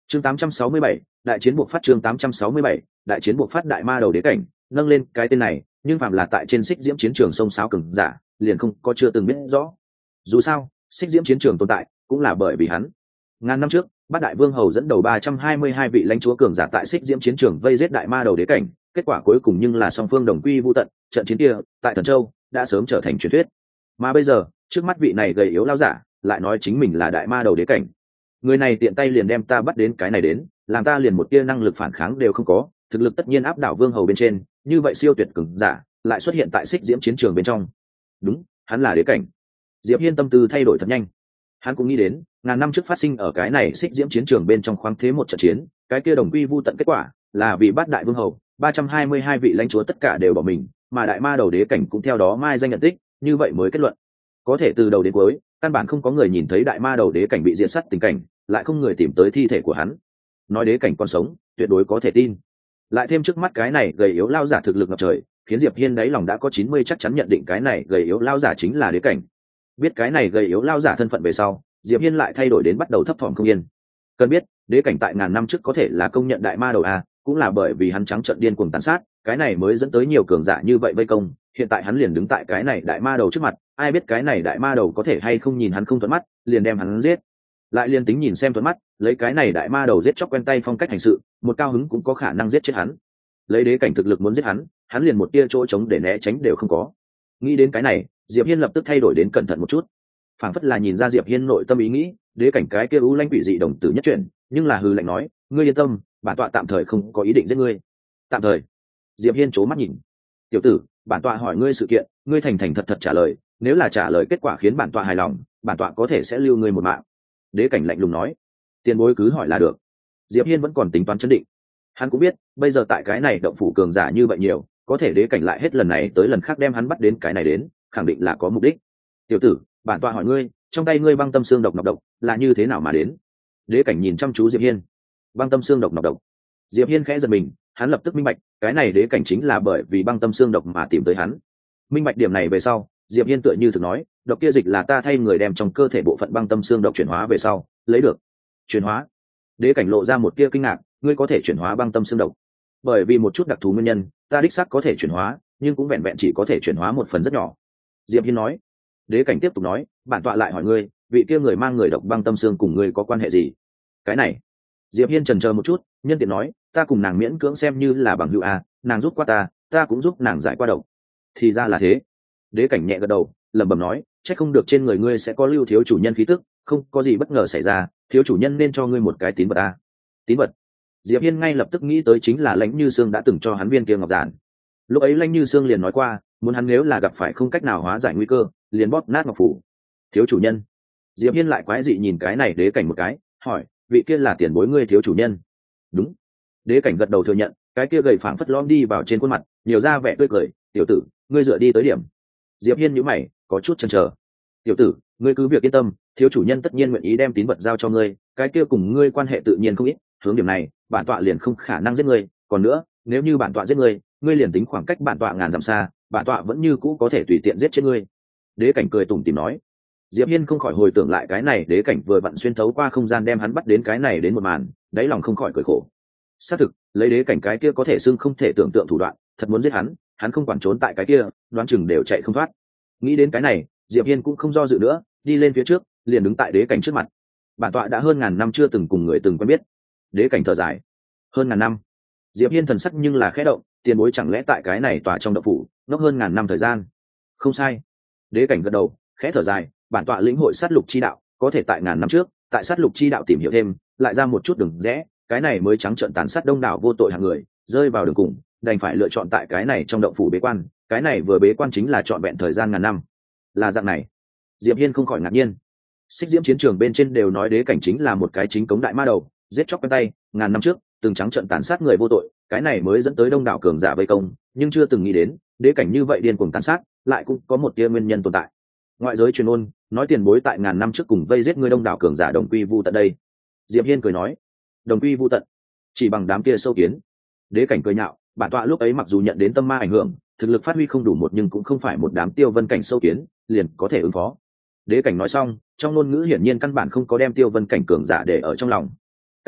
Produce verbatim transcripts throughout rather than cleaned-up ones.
chương tám trăm sáu mươi bảy, đại chiến buộc phát chương tám trăm sáu mươi bảy, đại chiến buộc phát đại ma đầu đế cảnh, nâng lên cái tên này, nhưng phạm là tại trên xích diễm chiến trường sông sáo cường giả, liền không có chưa từng biết rõ. Dù sao, xích diễm chiến trường tồn tại, cũng là bởi vì hắn. Ngàn năm trước, Bát Đại Vương Hầu dẫn đầu ba trăm hai mươi hai vị lãnh chúa cường giả tại xích diễm chiến trường vây giết đại ma đầu đế cảnh, kết quả cuối cùng nhưng là song phương đồng quy vu tận, trận chiến kia, tại Thần Châu, đã sớm trở thành truyền thuyết. Mà bây giờ, trước mắt vị này gầy yếu lao giả, lại nói chính mình là đại ma đầu đế cảnh. Người này tiện tay liền đem ta bắt đến cái này đến, làm ta liền một tia năng lực phản kháng đều không có, thực lực tất nhiên áp đảo Vương Hầu bên trên, như vậy siêu tuyệt cường giả, lại xuất hiện tại xích diễm chiến trường bên trong. Đúng, hắn là đế cảnh. Diệp Hiên tâm tư thay đổi thật nhanh. Hắn cũng nghĩ đến, ngàn năm trước phát sinh ở cái này xích diễm chiến trường bên trong khoáng thế một trận chiến, cái kia đồng quy vu tận kết quả, là vì Bát Đại Vương Hầu, ba trăm hai mươi hai vị lãnh chúa tất cả đều bỏ mình, mà đại ma đầu đế cảnh cũng theo đó mai danh nhận tích, như vậy mới kết luận. Có thể từ đầu đến cuối, căn bản không có người nhìn thấy đại ma đầu đế cảnh bị diệt sát tình cảnh, lại không người tìm tới thi thể của hắn. Nói đế cảnh còn sống, tuyệt đối có thể tin. Lại thêm trước mắt cái này gầy yếu lao giả thực lực ngập trời, khiến Diệp Hiên đáy lòng đã có chín mươi chắc chắn nhận định cái này gầy yếu lao giả chính là đế cảnh. Biết cái này gầy yếu lao giả thân phận về sau, Diệp Hiên lại thay đổi đến bắt đầu thấp thỏm không yên. Cần biết, đế cảnh tại ngàn năm trước có thể là công nhận đại ma đầu a, cũng là bởi vì hắn trắng trợn điên cuồng tàn sát, cái này mới dẫn tới nhiều cường giả như vậy vây công, hiện tại hắn liền đứng tại cái này đại ma đầu trước mặt, ai biết cái này đại ma đầu có thể hay không nhìn hắn không thuận mắt, liền đem hắn giết. Lại liên tính nhìn xem thuận mắt, lấy cái này đại ma đầu giết chóc quen tay phong cách hành sự, một cao hứng cũng có khả năng giết chết hắn. Lấy đế cảnh thực lực muốn giết hắn, hắn liền một tia chỗ trống để né tránh đều không có. Nghĩ đến cái này, Diệp Hiên lập tức thay đổi đến cẩn thận một chút. Phảng phất là nhìn ra Diệp Hiên nội tâm ý nghĩ, đế cảnh cái kia u lãnh quỷ dị đồng tử nhất chuyển, nhưng là hư lạnh nói, ngươi yên tâm, bản tọa tạm thời không có ý định giết ngươi. Tạm thời? Diệp Hiên trố mắt nhìn. Tiểu tử, bản tọa hỏi ngươi sự kiện, ngươi thành thành thật thật trả lời, nếu là trả lời kết quả khiến bản tọa hài lòng, bản tọa có thể sẽ lưu ngươi một mạng. Đế cảnh lạnh lùng nói. Tiền bối cứ hỏi là được. Diệp Hiên vẫn còn tính toán chấn định. Hắn cũng biết, bây giờ tại cái này động phủ cường giả như vậy nhiều, có thể đế cảnh lại hết lần này tới lần khác đem hắn bắt đến cái này đến, khẳng định là có mục đích. Tiểu tử, bản tọa hỏi ngươi, trong tay ngươi băng tâm xương độc nọc độc là như thế nào mà đến? Đế cảnh nhìn chăm chú Diệp Hiên. Băng tâm xương độc nọc độc. Diệp Hiên khẽ giật mình, hắn lập tức minh bạch, cái này đế cảnh chính là bởi vì băng tâm xương độc mà tìm tới hắn. Minh bạch điểm này về sau, Diệp Hiên tựa như thực nói, độc kia dịch là ta thay người đem trong cơ thể bộ phận băng tâm xương độc chuyển hóa về sau, lấy được. Chuyển hóa? Đế cảnh lộ ra một tia kinh ngạc, ngươi có thể chuyển hóa băng tâm xương độc? Bởi vì một chút đặc thù nguyên nhân, ta đích xác có thể chuyển hóa, nhưng cũng vẹn vẹn chỉ có thể chuyển hóa một phần rất nhỏ. Diệp Hiên nói. Đế cảnh tiếp tục nói, bản tọa lại hỏi ngươi, vị kia người mang người độc băng tâm xương cùng ngươi có quan hệ gì? Cái này. Diệp Hiên chần chờ một chút, nhân tiện nói, ta cùng nàng miễn cưỡng xem như là bằng hữu a, nàng giúp qua ta, ta cũng giúp nàng giải qua độc. Thì ra là thế. Đế cảnh nhẹ gật đầu, lẩm bẩm nói, chắc không được trên người ngươi sẽ có lưu thiếu chủ nhân khí tức, không có gì bất ngờ xảy ra, thiếu chủ nhân nên cho ngươi một cái tín vật a. Tín vật? Diệp Hiên ngay lập tức nghĩ tới chính là Lãnh Như Sương đã từng cho hắn viên kia ngọc giản. Lúc ấy Lãnh Như Sương liền nói qua, muốn hắn nếu là gặp phải không cách nào hóa giải nguy cơ, liền bóp nát ngọc phủ. Thiếu chủ nhân? Diệp Hiên lại quái dị nhìn cái này đế cảnh một cái, hỏi, vị kia là tiền bối ngươi thiếu chủ nhân? Đúng. Đế cảnh gật đầu thừa nhận, cái kia gầy phảng phất lõm đi vào trên khuôn mặt, nhiều ra vẻ tươi cười, tiểu tử, ngươi dựa đi tới điểm. Diệp Hiên nhíu mày, có chút chần chờ. Tiểu tử, ngươi cứ việc yên tâm, thiếu chủ nhân tất nhiên nguyện ý đem tín vật giao cho ngươi, cái kia cùng ngươi quan hệ tự nhiên không ít, hướng điểm này, bản tọa liền không khả năng giết ngươi, còn nữa, nếu như bản tọa giết ngươi, ngươi liền tính khoảng cách bản tọa ngàn dặm xa, bản tọa vẫn như cũ có thể tùy tiện giết chết ngươi. Đế cảnh cười tủm tỉm nói. Diệp Hiên không khỏi hồi tưởng lại cái này đế cảnh vừa vặn xuyên thấu qua không gian đem hắn bắt đến cái này đến một màn, đáy lòng không khỏi cười khổ. Xác thực, lấy đế cảnh cái kia có thể xưng không thể tưởng tượng thủ đoạn, thật muốn giết hắn, hắn không quản trốn tại cái kia, đoán chừng đều chạy không thoát. Nghĩ đến cái này, Diệp Hiên cũng không do dự nữa, đi lên phía trước, liền đứng tại đế cảnh trước mặt. Bản tọa đã hơn ngàn năm chưa từng cùng người từng quen biết. Đế cảnh thở dài. Hơn ngàn năm. Diệp Hiên thần sắc nhưng là khẽ động, tiền bối chẳng lẽ tại cái này tòa trong động phủ, ngốc hơn ngàn năm thời gian? Không sai. Đế cảnh gật đầu, khẽ thở dài, bản tọa lĩnh hội sát lục chi đạo, có thể tại ngàn năm trước, tại sát lục chi đạo tìm hiểu thêm, lại ra một chút đường rẽ, cái này mới trắng trợn tàn sát đông đảo vô tội hàng người, rơi vào đường cùng, đành phải lựa chọn tại cái này trong động phủ bế quan, cái này vừa bế quan chính là trọn vẹn thời gian ngàn năm. Là dạng này. Diệp Hiên không khỏi ngạc nhiên. Xích diễm chiến trường bên trên đều nói đế cảnh chính là một cái chính cống đại ma đầu, giết chóc quen tay, ngàn năm trước, từng trắng trợn tàn sát người vô tội, cái này mới dẫn tới đông đảo cường giả vây công, nhưng chưa từng nghĩ đến, đế cảnh như vậy điên cuồng tàn sát, lại cũng có một tia nguyên nhân tồn tại. Ngoại giới truyền ôn nói tiền bối tại ngàn năm trước cùng vây giết người đông đảo cường giả đồng quy vu tận đây. Diệp Hiên cười nói, đồng quy vu tận, chỉ bằng đám kia sâu kiến. Đế cảnh cười nhạo, bản tọa lúc ấy mặc dù nhận đến tâm ma ảnh hưởng, thực lực phát huy không đủ một nhưng cũng không phải một đám tiêu vân cảnh sâu kiến, liền có thể ứng phó. Đế cảnh nói xong, trong ngôn ngữ hiển nhiên căn bản không có đem tiêu vân cảnh cường giả để ở trong lòng.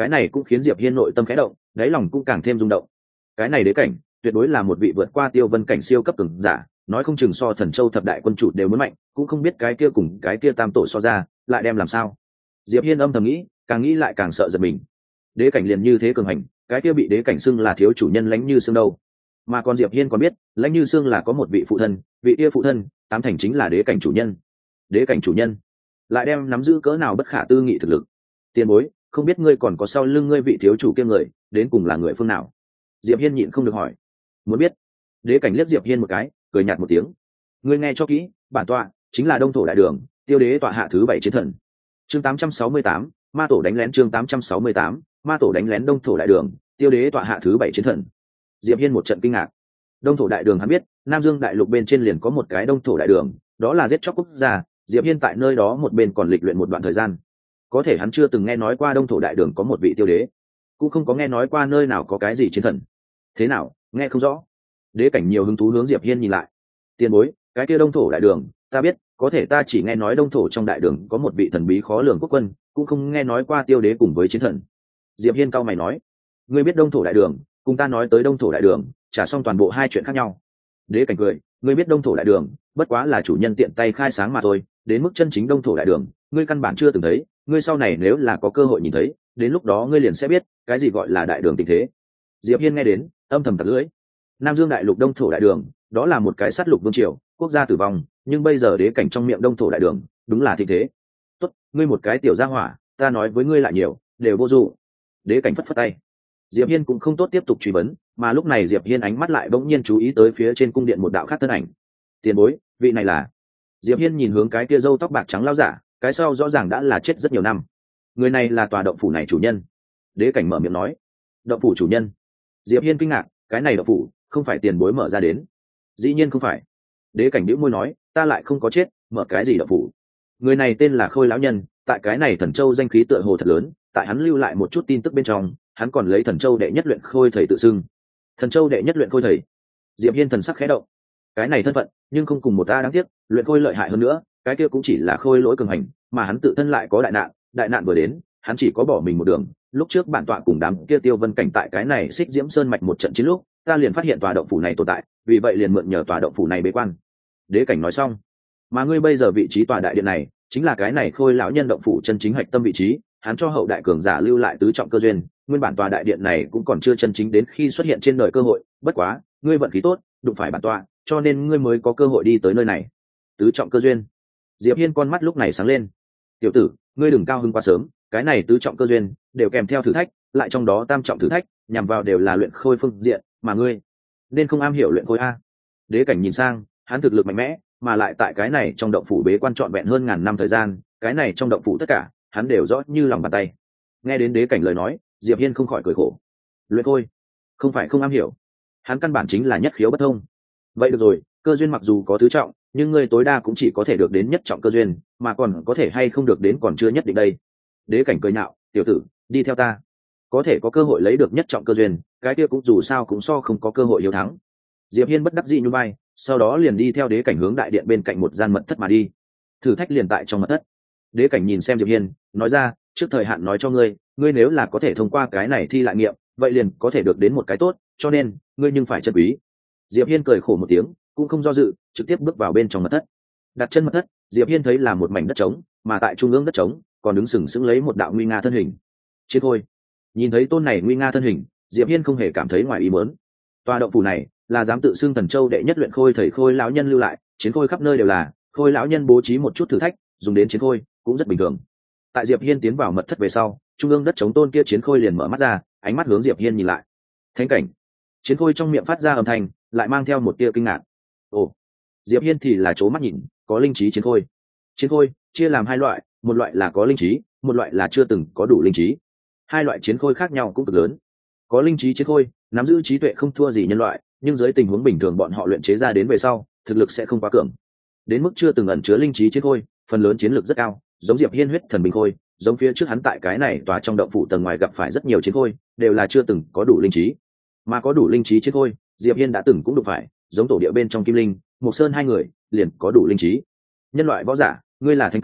cái này cũng khiến Diệp Hiên nội tâm khẽ động, đáy lòng cũng càng thêm rung động. Cái này đế cảnh tuyệt đối là một vị vượt qua tiêu vân cảnh siêu cấp cường giả, nói không chừng so Thần Châu thập đại quân chủ đều muốn mạnh, cũng không biết cái kia cùng cái kia tam tổ so ra lại đem làm sao. Diệp Hiên âm thầm nghĩ, càng nghĩ lại càng sợ giật mình. Đế cảnh liền như thế cường hành, cái kia bị đế cảnh xưng là thiếu chủ nhân Lãnh Như Sương đâu. Mà còn Diệp Hiên còn biết, Lãnh Như Sương là có một vị phụ thân, vị kia phụ thân tám thành chính là đế cảnh chủ nhân. Đế cảnh chủ nhân lại đem nắm giữ cỡ nào bất khả tư nghị thực lực. Tiền bối, không biết ngươi còn có sau lưng ngươi vị thiếu chủ kia người, đến cùng là người phương nào? Diệp Hiên nhịn không được hỏi. Muốn biết? Đế cảnh liếc Diệp Hiên một cái, cười nhạt một tiếng. Ngươi nghe cho kỹ, bản tọa chính là Đông Thổ đại đường, Tiêu đế tọa hạ thứ bảy chiến thần. Chương tám trăm sáu mươi tám, ma tổ đánh lén. Chương tám trăm sáu mươi tám, ma tổ đánh lén. Đông Thổ đại đường, Tiêu đế tọa hạ thứ bảy chiến thần. Diệp Hiên một trận kinh ngạc. Đông Thổ đại đường hắn biết, Nam Dương đại lục bên trên liền có một cái Đông Thổ đại đường, đó là giết chóc quốc gia. Diệp Hiên tại nơi đó một bên còn lịch luyện một đoạn thời gian, có thể hắn chưa từng nghe nói qua Đông Thổ đại đường có một vị tiêu đế, cũng không có nghe nói qua nơi nào có cái gì chiến thần. Thế nào, nghe không rõ? Đế cảnh nhiều hứng thú hướng Diệp Hiên nhìn lại. Tiền bối, cái kia Đông Thổ đại đường ta biết, có thể ta chỉ nghe nói Đông Thổ trong đại đường có một vị thần bí khó lường quốc quân, cũng không nghe nói qua tiêu đế cùng với chiến thần. Diệp Hiên cau mày nói. Ngươi biết Đông Thổ đại đường, cùng ta nói tới Đông Thổ đại đường trả xong toàn bộ hai chuyện khác nhau. Đế cảnh cười. Ngươi biết Đông Thổ đại đường bất quá là chủ nhân tiện tay khai sáng mà thôi, đến mức chân chính Đông Thổ đại đường ngươi căn bản chưa từng thấy, ngươi sau này nếu là có cơ hội nhìn thấy, đến lúc đó ngươi liền sẽ biết cái gì gọi là đại đường tình thế. Diệp Hiên nghe đến âm thầm tặc lưỡi. Nam Dương đại lục Đông Thổ đại đường đó là một cái sát lục vương triều, quốc gia tử vong, nhưng bây giờ đế cảnh trong miệng Đông Thổ đại đường đúng là thịnh thế. Tốt, ngươi một cái tiểu gia hỏa, ta nói với ngươi lại nhiều đều vô dụng. Đế cảnh phất phất tay. Diệp Hiên cũng không tốt tiếp tục truy vấn, mà lúc này Diệp Hiên ánh mắt lại bỗng nhiên chú ý tới phía trên cung điện một đạo khác thân ảnh. Tiền bối, vị này là? Diệp Hiên nhìn hướng cái kia râu tóc bạc trắng lão giả, cái sau rõ ràng đã là chết rất nhiều năm. Người này là tòa động phủ này chủ nhân. Đế cảnh mở miệng nói. Động phủ chủ nhân? Diệp Hiên kinh ngạc, cái này động phủ không phải tiền bối mở ra đến? Dĩ nhiên không phải. Đế cảnh bĩu môi nói, ta lại không có chết, mở cái gì động phủ? Người này tên là Khôi lão nhân, tại cái này Thần Châu danh khí tựa hồ thật lớn, tại hắn lưu lại một chút tin tức bên trong, hắn còn lấy Thần Châu đệ nhất luyện khôi thầy tự xưng. Thần Châu đệ nhất luyện khôi thầy? Diệp Hiên thần sắc khẽ động. Cái này thân phận, nhưng không cùng một ta đáng tiếc, luyện khôi lợi hại hơn nữa, cái kia cũng chỉ là khôi lỗi cường hành, mà hắn tự thân lại có đại nạn, đại nạn vừa đến, hắn chỉ có bỏ mình một đường. Lúc trước bản tọa cùng đám kia tiêu vân cảnh tại cái này Xích Diễm Sơn mạch một trận chiến lúc, ta liền phát hiện tòa động phủ này tồn tại, vì vậy liền mượn nhờ tòa động phủ này bế quan. Đế cảnh nói xong. Mà ngươi bây giờ vị trí tòa đại điện này, chính là cái này Khôi lão nhân động phủ chân chính hạch tâm vị trí, hắn cho hậu đại cường giả lưu lại tứ trọng cơ duyên, nguyên bản tòa đại điện này cũng còn chưa chân chính đến khi xuất hiện trên đời cơ hội, bất quá, ngươi vận khí tốt, đụng phải bản tọa, cho nên ngươi mới có cơ hội đi tới nơi này. Tứ trọng cơ duyên? Diệp Hiên con mắt lúc này sáng lên. Tiểu tử, ngươi đừng cao hứng quá sớm, cái này tứ trọng cơ duyên đều kèm theo thử thách, lại trong đó tam trọng thử thách nhằm vào đều là luyện khôi phương diện, mà ngươi nên không am hiểu luyện khôi a. Đế cảnh nhìn sang, hắn thực lực mạnh mẽ, mà lại tại cái này trong động phủ bế quan trọn vẹn hơn ngàn năm thời gian, cái này trong động phủ tất cả hắn đều rõ như lòng bàn tay. Nghe đến đế cảnh lời nói, Diệp Hiên không khỏi cười khổ. Luyện khôi không phải không am hiểu, hắn căn bản chính là nhất khiếu bất thông. Vậy được rồi, cơ duyên mặc dù có tứ trọng, nhưng ngươi tối đa cũng chỉ có thể được đến nhất trọng cơ duyên, mà còn có thể hay không được đến còn chưa nhất định đây. Đế cảnh cười nhạo, tiểu tử, đi theo ta, có thể có cơ hội lấy được nhất trọng cơ duyên, cái kia cũng dù sao cũng so không có cơ hội hiếu thắng. Diệp Hiên bất đắc dĩ nhún vai, sau đó liền đi theo đế cảnh hướng đại điện bên cạnh một gian mật thất mà đi. Thử thách liền tại trong mật thất. Đế cảnh nhìn xem Diệp Hiên, nói ra, trước thời hạn nói cho ngươi, ngươi nếu là có thể thông qua cái này thi lại nghiệm, vậy liền có thể được đến một cái tốt, cho nên ngươi nhưng phải trân quý. Diệp Hiên cười khổ một tiếng, cũng không do dự, trực tiếp bước vào bên trong mật thất. Đặt chân mật thất, Diệp Hiên thấy là một mảnh đất trống, mà tại trung ương đất trống còn đứng sừng sững lấy một đạo nguy nga thân hình. Chiến khôi. Nhìn thấy tôn này nguy nga thân hình, Diệp Hiên không hề cảm thấy ngoài ý muốn. Tòa động phủ này là dám tự xưng Thần Châu đệ nhất luyện khôi thầy Khôi lão nhân lưu lại, chiến khôi khắp nơi đều là, Khôi lão nhân bố trí một chút thử thách, dùng đến chiến khôi cũng rất bình thường. Tại Diệp Hiên tiến vào mật thất về sau, trung ương đất trống tôn kia chiến khôi liền mở mắt ra, ánh mắt hướng Diệp Hiên nhìn lại. Thánh cảnh. Chiến khôi trong miệng phát ra âm thanh, lại mang theo một tia kinh ngạc. Ồ. Diệp Hiên thì là chố mắt nhìn, có linh trí chiến khôi. Chiến khôi chia làm hai loại, một loại là có linh trí, một loại là chưa từng có đủ linh trí. Hai loại chiến khôi khác nhau cũng cực lớn. Có linh trí chiến khôi nắm giữ trí tuệ không thua gì nhân loại, nhưng dưới tình huống bình thường bọn họ luyện chế ra đến về sau, thực lực sẽ không quá cường. Đến mức chưa từng ẩn chứa linh trí chiến khôi, phần lớn chiến lược rất cao, giống Diệp Hiên huyết thần bình khôi, giống phía trước hắn tại cái này tòa trong động phủ tầng ngoài gặp phải rất nhiều chiến khôi, đều là chưa từng có đủ linh trí. Mà có đủ linh trí chiến khôi, Diệp Hiên đã từng cũng đụng phải, giống tổ địa bên trong Kim Linh, Mộc Sơn hai người, liền có đủ linh trí. Nhân loại võ giả, ngươi là thánh cảnh,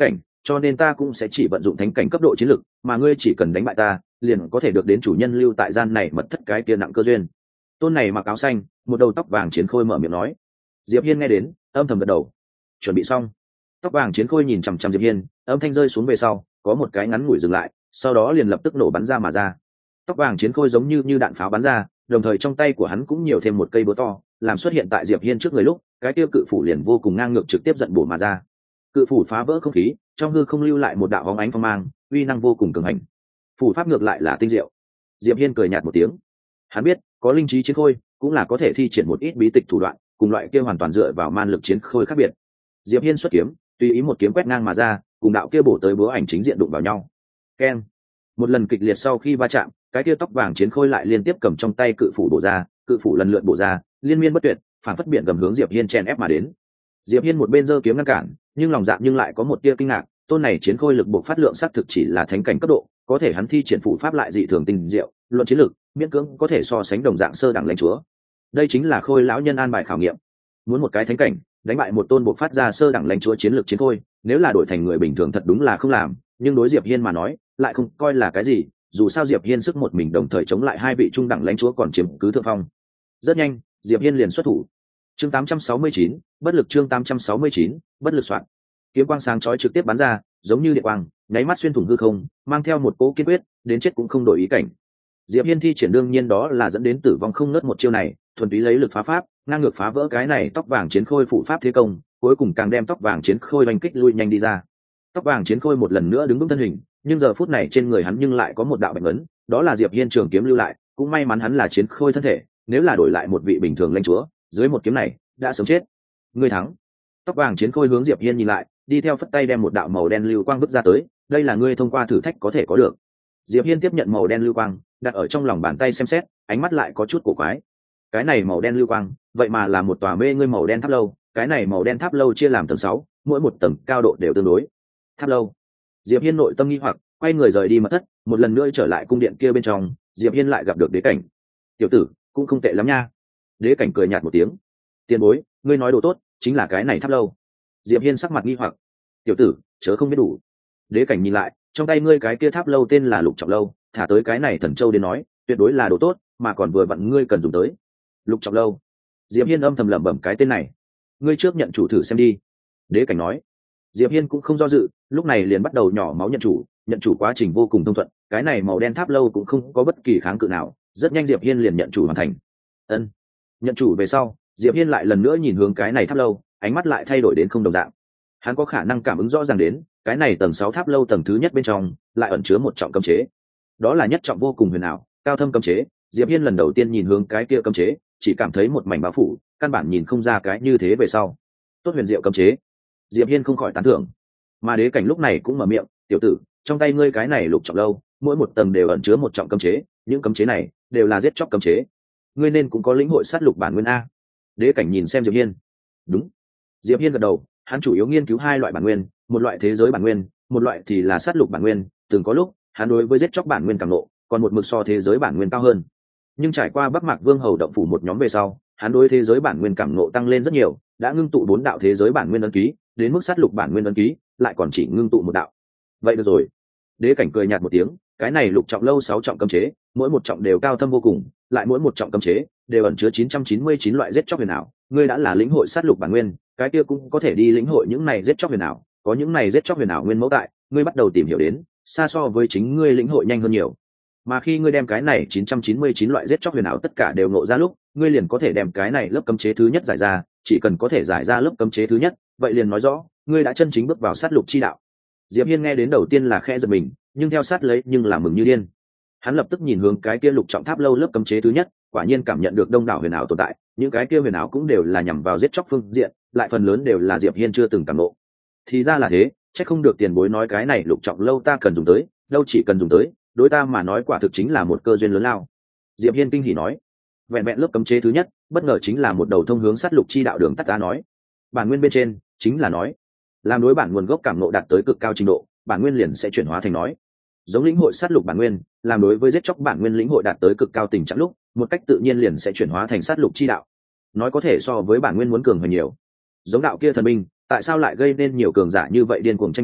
cho nên ta cũng sẽ chỉ vận dụng thánh cảnh cấp độ chiến lực, mà ngươi chỉ cần đánh bại ta liền có thể được đến chủ nhân lưu tại gian này mật thất cái kia nặng cơ duyên. Tôn này mặc áo xanh, một đầu tóc vàng chiến khôi mở miệng nói. Diệp Hiên nghe đến, âm thầm gật đầu. Chuẩn bị xong. Tóc vàng chiến khôi nhìn chằm chằm Diệp Hiên, âm thanh rơi xuống về sau, có một cái ngắn ngủi dừng lại, sau đó liền lập tức nổ bắn ra mà ra. Tóc vàng chiến khôi giống như như đạn pháo bắn ra, đồng thời trong tay của hắn cũng nhiều thêm một cây búa to, làm xuất hiện tại Diệp Hiên trước người lúc, cái tiêu cự phủ liền vô cùng ngang ngược trực tiếp giận bổ mà ra. Cự phủ phá vỡ không khí, trong hư không lưu lại một đạo bóng ánh phong mang, uy năng vô cùng cường hành. Phủ pháp ngược lại là tinh diệu. Diệp Hiên cười nhạt một tiếng. Hắn biết, có linh trí chiến khôi, cũng là có thể thi triển một ít bí tịch thủ đoạn, cùng loại kia hoàn toàn dựa vào man lực chiến khôi khác biệt. Diệp Hiên xuất kiếm, tùy ý một kiếm quét ngang mà ra, cùng đạo kia bổ tới búa ảnh chính diện đụng vào nhau. Keng! Một lần kịch liệt sau khi va chạm, cái kia tóc vàng chiến khôi lại liên tiếp cầm trong tay cự phủ bổ ra, cự phủ lần lượt bổ ra, liên miên bất tuyệt, phản phất biển gầm hướng Diệp Hiên chen ép mà đến. Diệp Hiên một bên giơ kiếm ngăn cản, nhưng lòng dạ nhưng lại có một tia kinh ngạc, tôn này chiến khôi lực buộc phát lượng xác thực chỉ là thánh cảnh cấp độ, có thể hắn thi triển phủ pháp lại dị thường tinh diệu, luận chiến lực, miễn cưỡng có thể so sánh đồng dạng sơ đẳng lãnh chúa. Đây chính là khôi lão nhân an bài khảo nghiệm. Muốn một cái thánh cảnh, đánh bại một tôn buộc phát ra sơ đẳng lãnh chúa chiến lược chiến khôi, nếu là đổi thành người bình thường thật đúng là không làm, nhưng đối Diệp Hiên mà nói, lại không coi là cái gì, dù sao Diệp Hiên sức một mình đồng thời chống lại hai vị trung đẳng lãnh chúa còn chiếm cứ thượng phong. Rất nhanh, Diệp Hiên liền xuất thủ. Chương tám trăm sáu mươi chín, bất lực chương tám trăm sáu mươi chín, bất lực soạn. Kiếm quang sáng chói trực tiếp bắn ra, giống như điện quang, nháy mắt xuyên thủng hư không, mang theo một cỗ kiên quyết, đến chết cũng không đổi ý cảnh. Diệp Hiên thi triển đương nhiên đó là dẫn đến tử vong không ngớt một chiêu này, thuần túy lấy lực phá pháp, ngang ngược phá vỡ cái này tóc vàng chiến khôi phụ pháp thế công, cuối cùng càng đem tóc vàng chiến khôi đánh kích lui nhanh đi ra. Tóc vàng chiến khôi một lần nữa đứng vững thân hình, nhưng giờ phút này trên người hắn nhưng lại có một đạo bạch ấn, đó là Diệp Hiên trường kiếm lưu lại, cũng may mắn hắn là chiến khôi thân thể, nếu là đổi lại một vị bình thường lãnh chúa, dưới một kiếm này đã sớm chết. Ngươi thắng. Tóc vàng chiến khôi hướng Diệp Hiên nhìn lại, đi theo phất tay đem một đạo màu đen lưu quang vứt ra tới, đây là ngươi thông qua thử thách có thể có được. Diệp Hiên tiếp nhận màu đen lưu quang, đặt ở trong lòng bàn tay xem xét, ánh mắt lại có chút cổ quái. Cái này màu đen lưu quang, vậy mà là một tòa mê ngươi màu đen tháp lâu, cái này màu đen tháp lâu chia làm tầng sáu, mỗi một tầng cao độ đều tương đối. Tháp lâu. Diệp Hiên nội tâm nghi hoặc, quay người rời đi mật thất, một lần nữa trở lại cung điện kia bên trong, Diệp Hiên lại gặp được Đế Cảnh. "Tiểu tử, cũng không tệ lắm nha." Đế Cảnh cười nhạt một tiếng. "Tiền bối, ngươi nói đồ tốt, chính là cái này tháp lâu." Diệp Hiên sắc mặt nghi hoặc. "Tiểu tử, chớ không biết đủ." Đế Cảnh nhìn lại, trong tay ngươi cái kia tháp lâu tên là Lục Trọng lâu, thả tới cái này Thần Châu đến nói, tuyệt đối là đồ tốt, mà còn vừa vặn ngươi cần dùng tới. Lục Trọng lâu. Diệp Hiên âm thầm lẩm bẩm cái tên này. "Ngươi trước nhận chủ thử xem đi." Đế Cảnh nói. Diệp Hiên cũng không do dự, lúc này liền bắt đầu nhỏ máu nhận chủ, nhận chủ quá trình vô cùng thông thuận, cái này màu đen tháp lâu cũng không có bất kỳ kháng cự nào, rất nhanh Diệp Hiên liền nhận chủ hoàn thành. Ân. Nhận chủ về sau, Diệp Hiên lại lần nữa nhìn hướng cái này tháp lâu, ánh mắt lại thay đổi đến không đồng dạng. Hắn có khả năng cảm ứng rõ ràng đến, cái này tầng sáu tháp lâu tầng thứ nhất bên trong lại ẩn chứa một trọng cấm chế. Đó là nhất trọng vô cùng huyền ảo, cao thâm cấm chế. Diệp Hiên lần đầu tiên nhìn hướng cái kia cấm chế, chỉ cảm thấy một mảnh bao phủ, căn bản nhìn không ra cái như thế về sau. Tốt huyền diệu cấm chế. Diệp Hiên không khỏi tán thưởng. Mà Đế Cảnh lúc này cũng mở miệng, "Tiểu tử, trong tay ngươi cái này Lục Trọng lâu, mỗi một tầng đều ẩn chứa một trọng cấm chế, những cấm chế này đều là giết chóc cấm chế. Ngươi nên cũng có lĩnh hội sát lục bản nguyên a." Đế Cảnh nhìn xem Diệp Hiên. "Đúng." Diệp Hiên gật đầu, hắn chủ yếu nghiên cứu hai loại bản nguyên, một loại thế giới bản nguyên, một loại thì là sát lục bản nguyên, từng có lúc, hắn đối với giết chóc bản nguyên càng nộ, còn một mực so thế giới bản nguyên cao hơn. Nhưng trải qua Bắc Mạc Vương hầu động phủ một nhóm về sau, hắn đối thế giới bản nguyên cảm nộ tăng lên rất nhiều, đã ngưng tụ bốn đạo thế giới bản nguyên ấn ký, đến mức sát lục bản nguyên ấn ký, lại còn chỉ ngưng tụ một đạo. Vậy được rồi. Đế Cảnh cười nhạt một tiếng, cái này Lục Trọng lâu sáu trọng cấm chế, mỗi một trọng đều cao thâm vô cùng, lại mỗi một trọng cấm chế đều ẩn chứa chín trăm chín mươi chín loại giết chóc huyền ảo, ngươi đã là lĩnh hội sát lục bản nguyên, cái kia cũng có thể đi lĩnh hội những này giết chóc huyền ảo, có những này giết chóc huyền ảo nguyên mẫu tại, ngươi bắt đầu tìm hiểu đến, xa so với chính ngươi lĩnh hội nhanh hơn nhiều. Mà khi ngươi đem cái này chín trăm chín mươi chín loại giết chóc huyền ảo tất cả đều ngộ ra lúc, ngươi liền có thể đem cái này lớp cấm chế thứ nhất giải ra, chỉ cần có thể giải ra lớp cấm chế thứ nhất, vậy liền nói rõ, ngươi đã chân chính bước vào sát lục chi đạo. Diệp Hiên nghe đến đầu tiên là khẽ giật mình, nhưng theo sát lấy nhưng là mừng như điên. Hắn lập tức nhìn hướng cái kia Lục Trọng tháp lâu lớp cấm chế thứ nhất, quả nhiên cảm nhận được đông đảo huyền ảo tồn tại, những cái kia huyền ảo cũng đều là nhằm vào giết chóc phương diện, lại phần lớn đều là Diệp Hiên chưa từng cảm ngộ. Thì ra là thế, chắc không được tiền bối nói cái này Lục Trọng lâu ta cần dùng tới, lâu chỉ cần dùng tới, đối ta mà nói quả thực chính là một cơ duyên lớn lao. Diệp Hiên kinh hỉ nói, vẹn vẹn lớp cấm chế thứ nhất, bất ngờ chính là một đầu thông hướng sát lục chi đạo đường tắt. Ta nói, bản nguyên bên trên chính là nói, làm đối bản nguồn gốc cảm ngộ đạt tới cực cao trình độ, bản nguyên liền sẽ chuyển hóa thành nói. Giống lĩnh hội sát lục bản nguyên, làm đối với giết chóc bản nguyên lĩnh hội đạt tới cực cao tình trạng lúc, một cách tự nhiên liền sẽ chuyển hóa thành sát lục chi đạo. Nói có thể so với bản nguyên muốn cường hơn nhiều. Giống đạo kia thần binh, tại sao lại gây nên nhiều cường giả như vậy điên cuồng tranh đoạt,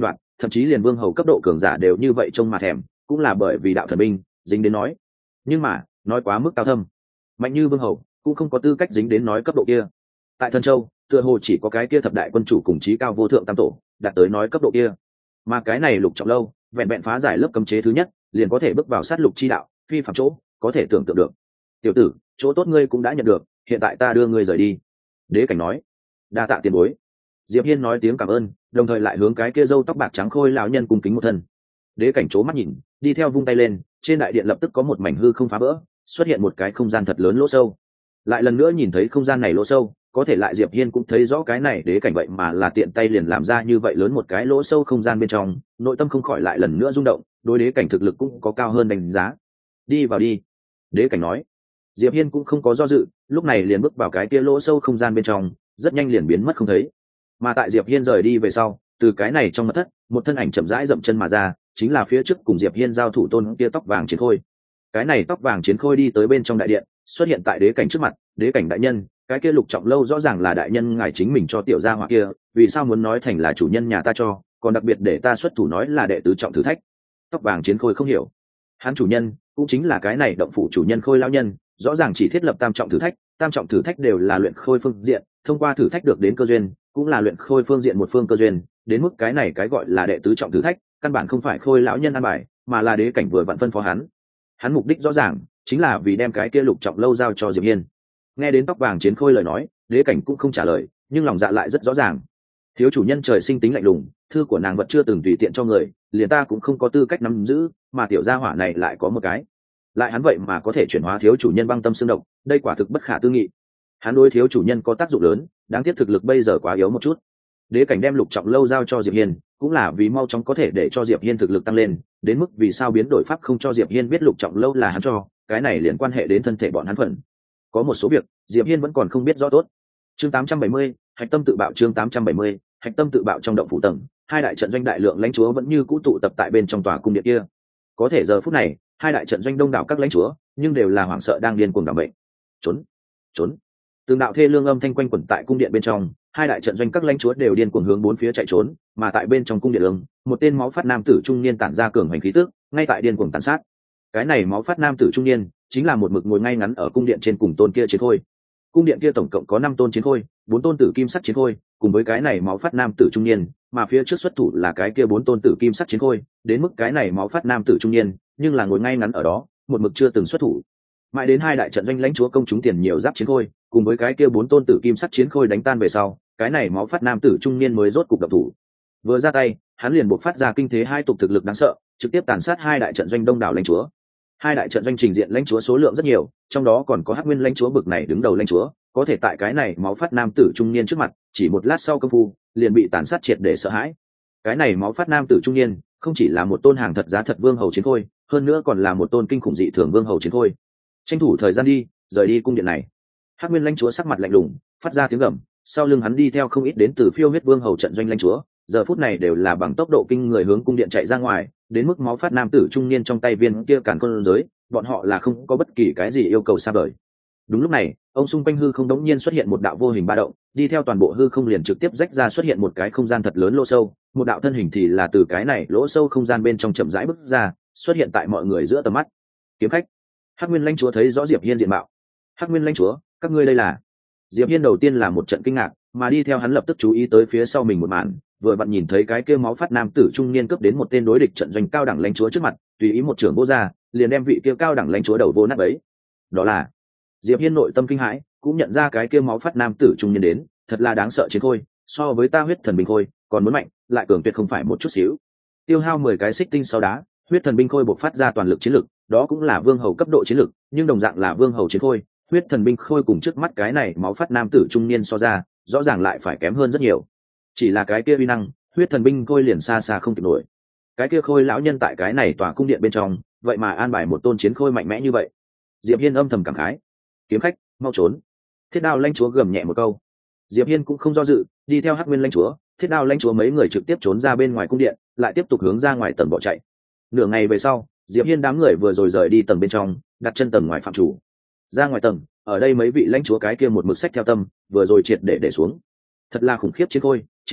thậm chí liền vương hầu cấp độ cường giả đều như vậy trông mà thèm, cũng là bởi vì đạo thần binh dính đến nói. Nhưng mà nói quá mức cao thâm, mạnh như vương hầu cũng không có tư cách dính đến nói cấp độ kia. Tại Thần Châu tựa hồ chỉ có cái kia thập đại quân chủ cùng chí cao vô thượng tam tổ đạt tới nói cấp độ kia, mà cái này Lục Trọng Lâu vẹn vẹn phá giải lớp cấm chế thứ nhất liền có thể bước vào sát lục chi đạo, phi phạm chỗ có thể tưởng tượng được. Tiểu tử, chỗ tốt ngươi cũng đã nhận được, hiện tại ta đưa ngươi rời đi. Đế Cảnh nói. Đa tạ tiền bối. Diệp Hiên nói tiếng cảm ơn, đồng thời lại hướng cái kia râu tóc bạc trắng khôi lão nhân cung kính một thân. Đế Cảnh chố mắt nhìn, đi theo vung tay lên, trên đại điện lập tức có một mảnh hư không phá vỡ, xuất hiện một cái không gian thật lớn lỗ sâu. Lại lần nữa nhìn thấy không gian này lỗ sâu, có thể lại Diệp Hiên cũng thấy rõ cái này Đế Cảnh vậy mà là tiện tay liền làm ra như vậy lớn một cái lỗ sâu không gian bên trong, nội tâm không khỏi lại lần nữa rung động, đối Đế Cảnh thực lực cũng có cao hơn đánh giá. Đi vào đi. Đế Cảnh nói. Diệp Hiên cũng không có do dự, lúc này liền bước vào cái kia lỗ sâu không gian bên trong, rất nhanh liền biến mất không thấy. Mà tại Diệp Hiên rời đi về sau, từ cái này trong mật thất, một thân ảnh chậm rãi dậm chân mà ra, chính là phía trước cùng Diệp Hiên giao thủ tôn kia tóc vàng chiến khôi. Cái này tóc vàng chiến khôi đi tới bên trong đại điện, xuất hiện tại Đế Cảnh trước mặt. Đế Cảnh đại nhân, cái kia Lục Trọng Lâu rõ ràng là đại nhân ngài chính mình cho tiểu gia hỏa kia, vì sao muốn nói thành là chủ nhân nhà ta cho, còn đặc biệt để ta xuất thủ nói là đệ tứ trọng thử thách. Tóc vàng chiến khôi không hiểu. Hắn chủ nhân cũng chính là cái này động phủ chủ nhân Khôi lão nhân, rõ ràng chỉ thiết lập tam trọng thử thách, tam trọng thử thách đều là luyện khôi phương diện, thông qua thử thách được đến cơ duyên, cũng là luyện khôi phương diện một phương cơ duyên, đến mức cái này cái gọi là đệ tứ trọng thử thách, căn bản không phải Khôi lão nhân an bài, mà là Đế Cảnh vừa vặn phân phó hắn. Hắn mục đích rõ ràng, chính là vì đem cái kia Lục Trọng Lâu giao cho Diệp Hiên. Nghe đến tóc vàng chiến khôi lời nói, Đế Cảnh cũng không trả lời, nhưng lòng dạ lại rất rõ ràng. Thiếu chủ nhân trời sinh tính lạnh lùng, thư của nàng vật chưa từng tùy tiện cho người, liền ta cũng không có tư cách nắm giữ, mà tiểu gia hỏa này lại có một cái. Lại hắn vậy mà có thể chuyển hóa thiếu chủ nhân băng tâm xương độc, đây quả thực bất khả tư nghị. Hắn đối thiếu chủ nhân có tác dụng lớn, đáng tiếc thực lực bây giờ quá yếu một chút. Đế Cảnh đem Lục Trọng Lâu giao cho Diệp Hiên, cũng là vì mau chóng có thể để cho Diệp Hiên thực lực tăng lên, đến mức vì sao biến đổi pháp không cho Diệp Hiên biết Lục Trọng Lâu là hắn cho, cái này liền quan hệ đến thân thể bọn hắn phần. Có một số việc, Diệp Hiên vẫn còn không biết rõ tốt. Chương tám trăm bảy mươi, Hạch Tâm tự bạo. Chương tám trăm bảy mươi, Hạch Tâm tự bạo. Trong động phủ tầng, hai đại trận doanh đại lượng lãnh chúa vẫn như cũ tụ tập tại bên trong tòa cung điện kia. Có thể giờ phút này, hai đại trận doanh đông đảo các lãnh chúa, nhưng đều là hoảng sợ đang điên cuồng đảm bệnh. Trốn, trốn. Từng đạo thê lương âm thanh quanh quẩn tại cung điện bên trong, hai đại trận doanh các lãnh chúa đều điên cuồng hướng bốn phía chạy trốn, mà tại bên trong cung điện lương, một tên máu phát nam tử trung niên tản ra cường hành khí tức, ngay tại điên cuồng tàn sát. Cái này máu phát nam tử trung niên, chính là một mực ngồi ngay ngắn ở cung điện trên cùng tôn kia chiến khôi. Cung điện kia tổng cộng có năm tôn chiến khôi, bốn tôn tử kim sắc chiến khôi, cùng với cái này máu phát nam tử trung niên, mà phía trước xuất thủ là cái kia bốn tôn tử kim sắc chiến khôi, đến mức cái này máu phát nam tử trung niên, nhưng là ngồi ngay ngắn ở đó, một mực chưa từng xuất thủ. Mãi đến hai đại trận doanh lãnh chúa công chúng tiền nhiều giáp chiến khôi, cùng với cái kia bốn tôn tử kim sắc chiến khôi đánh tan về sau, cái này máu phát nam tử trung niên mới rốt cục động thủ. Vừa ra tay, hắn liền buộc phát ra kinh thế hai tục thực lực đáng sợ, trực tiếp tàn sát hai đại trận doanh đông đảo lãnh chúa. Hai đại trận doanh trình diện lãnh chúa số lượng rất nhiều, trong đó còn có Hắc Nguyên lãnh chúa bực này đứng đầu lãnh chúa, có thể tại cái này máu phát nam tử trung niên trước mặt, chỉ một lát sau công phu, liền bị tàn sát triệt để sợ hãi. Cái này máu phát nam tử trung niên, không chỉ là một tôn hàng thật giá thật vương hầu chiến khôi, hơn nữa còn là một tôn kinh khủng dị thường vương hầu chiến khôi. Tranh thủ thời gian đi, rời đi cung điện này. Hắc Nguyên lãnh chúa sắc mặt lạnh lùng, phát ra tiếng gầm, sau lưng hắn đi theo không ít đến từ phiêu huyết vương hầu trận doanh lãnh chúa, giờ phút này đều là bằng tốc độ kinh người hướng cung điện chạy ra ngoài, đến mức máu phát nam tử trung niên trong tay viên kia càn khôn giới, bọn họ là không có bất kỳ cái gì yêu cầu xa vời. Đúng lúc này, ông xung quanh hư không đống nhiên xuất hiện một đạo vô hình ba động, đi theo toàn bộ hư không liền trực tiếp rách ra xuất hiện một cái không gian thật lớn lỗ sâu, một đạo thân hình thì là từ cái này lỗ sâu không gian bên trong chậm rãi bước ra, xuất hiện tại mọi người giữa tầm mắt. Kiếm khách. Hắc Nguyên lãnh chúa thấy rõ Diệp Hiên diện mạo. Hắc Nguyên lãnh chúa, các ngươi đây là? Diệp Hiên đầu tiên là một trận kinh ngạc, mà đi theo hắn lập tức chú ý tới phía sau mình một màn, vừa vặn nhìn thấy cái kia máu phát nam tử trung niên cướp đến một tên đối địch trận doanh cao đẳng lãnh chúa trước mặt, tùy ý một trưởng vô ra, liền đem vị kia cao đẳng lãnh chúa đầu vô nát bấy. Đó là Diệp Hiên nội tâm kinh hãi, cũng nhận ra cái kia máu phát nam tử trung niên đến, thật là đáng sợ chiến khôi, so với ta huyết thần binh khôi, còn muốn mạnh, lại cường tuyệt không phải một chút xíu. Tiêu hao mười cái xích tinh sau đá, huyết thần binh khôi bộc phát ra toàn lực chiến lực, đó cũng là vương hầu cấp độ chiến lực, nhưng đồng dạng là vương hầu chiến khôi, huyết thần binh khôi cùng trước mắt cái này máu phát nam tử trung niên so ra, rõ ràng lại phải kém hơn rất nhiều. Chỉ là cái kia uy năng, huyết thần binh khôi liền xa xa không kịp nổi. Cái kia khôi lão nhân tại cái này tòa cung điện bên trong, vậy mà an bài một tôn chiến khôi mạnh mẽ như vậy. Diệp Hiên âm thầm cảm khái. Kiếm khách, mau trốn. Thiết Đao lãnh chúa gầm nhẹ một câu. Diệp Hiên cũng không do dự, đi theo Hắc Nguyên lãnh chúa, Thiết Đao lãnh chúa mấy người trực tiếp trốn ra bên ngoài cung điện, lại tiếp tục hướng ra ngoài tầng bỏ chạy. Nửa ngày về sau, Diệp Hiên đám người vừa rồi rời đi tầng bên trong, đặt chân tầng ngoài phạm chủ. Ra ngoài tầng, ở đây mấy vị lãnh chúa cái kia một mực sách theo tâm, vừa rồi triệt để để xuống. Thật là khủng khiếp chiến khôi, chiến lược mạnh,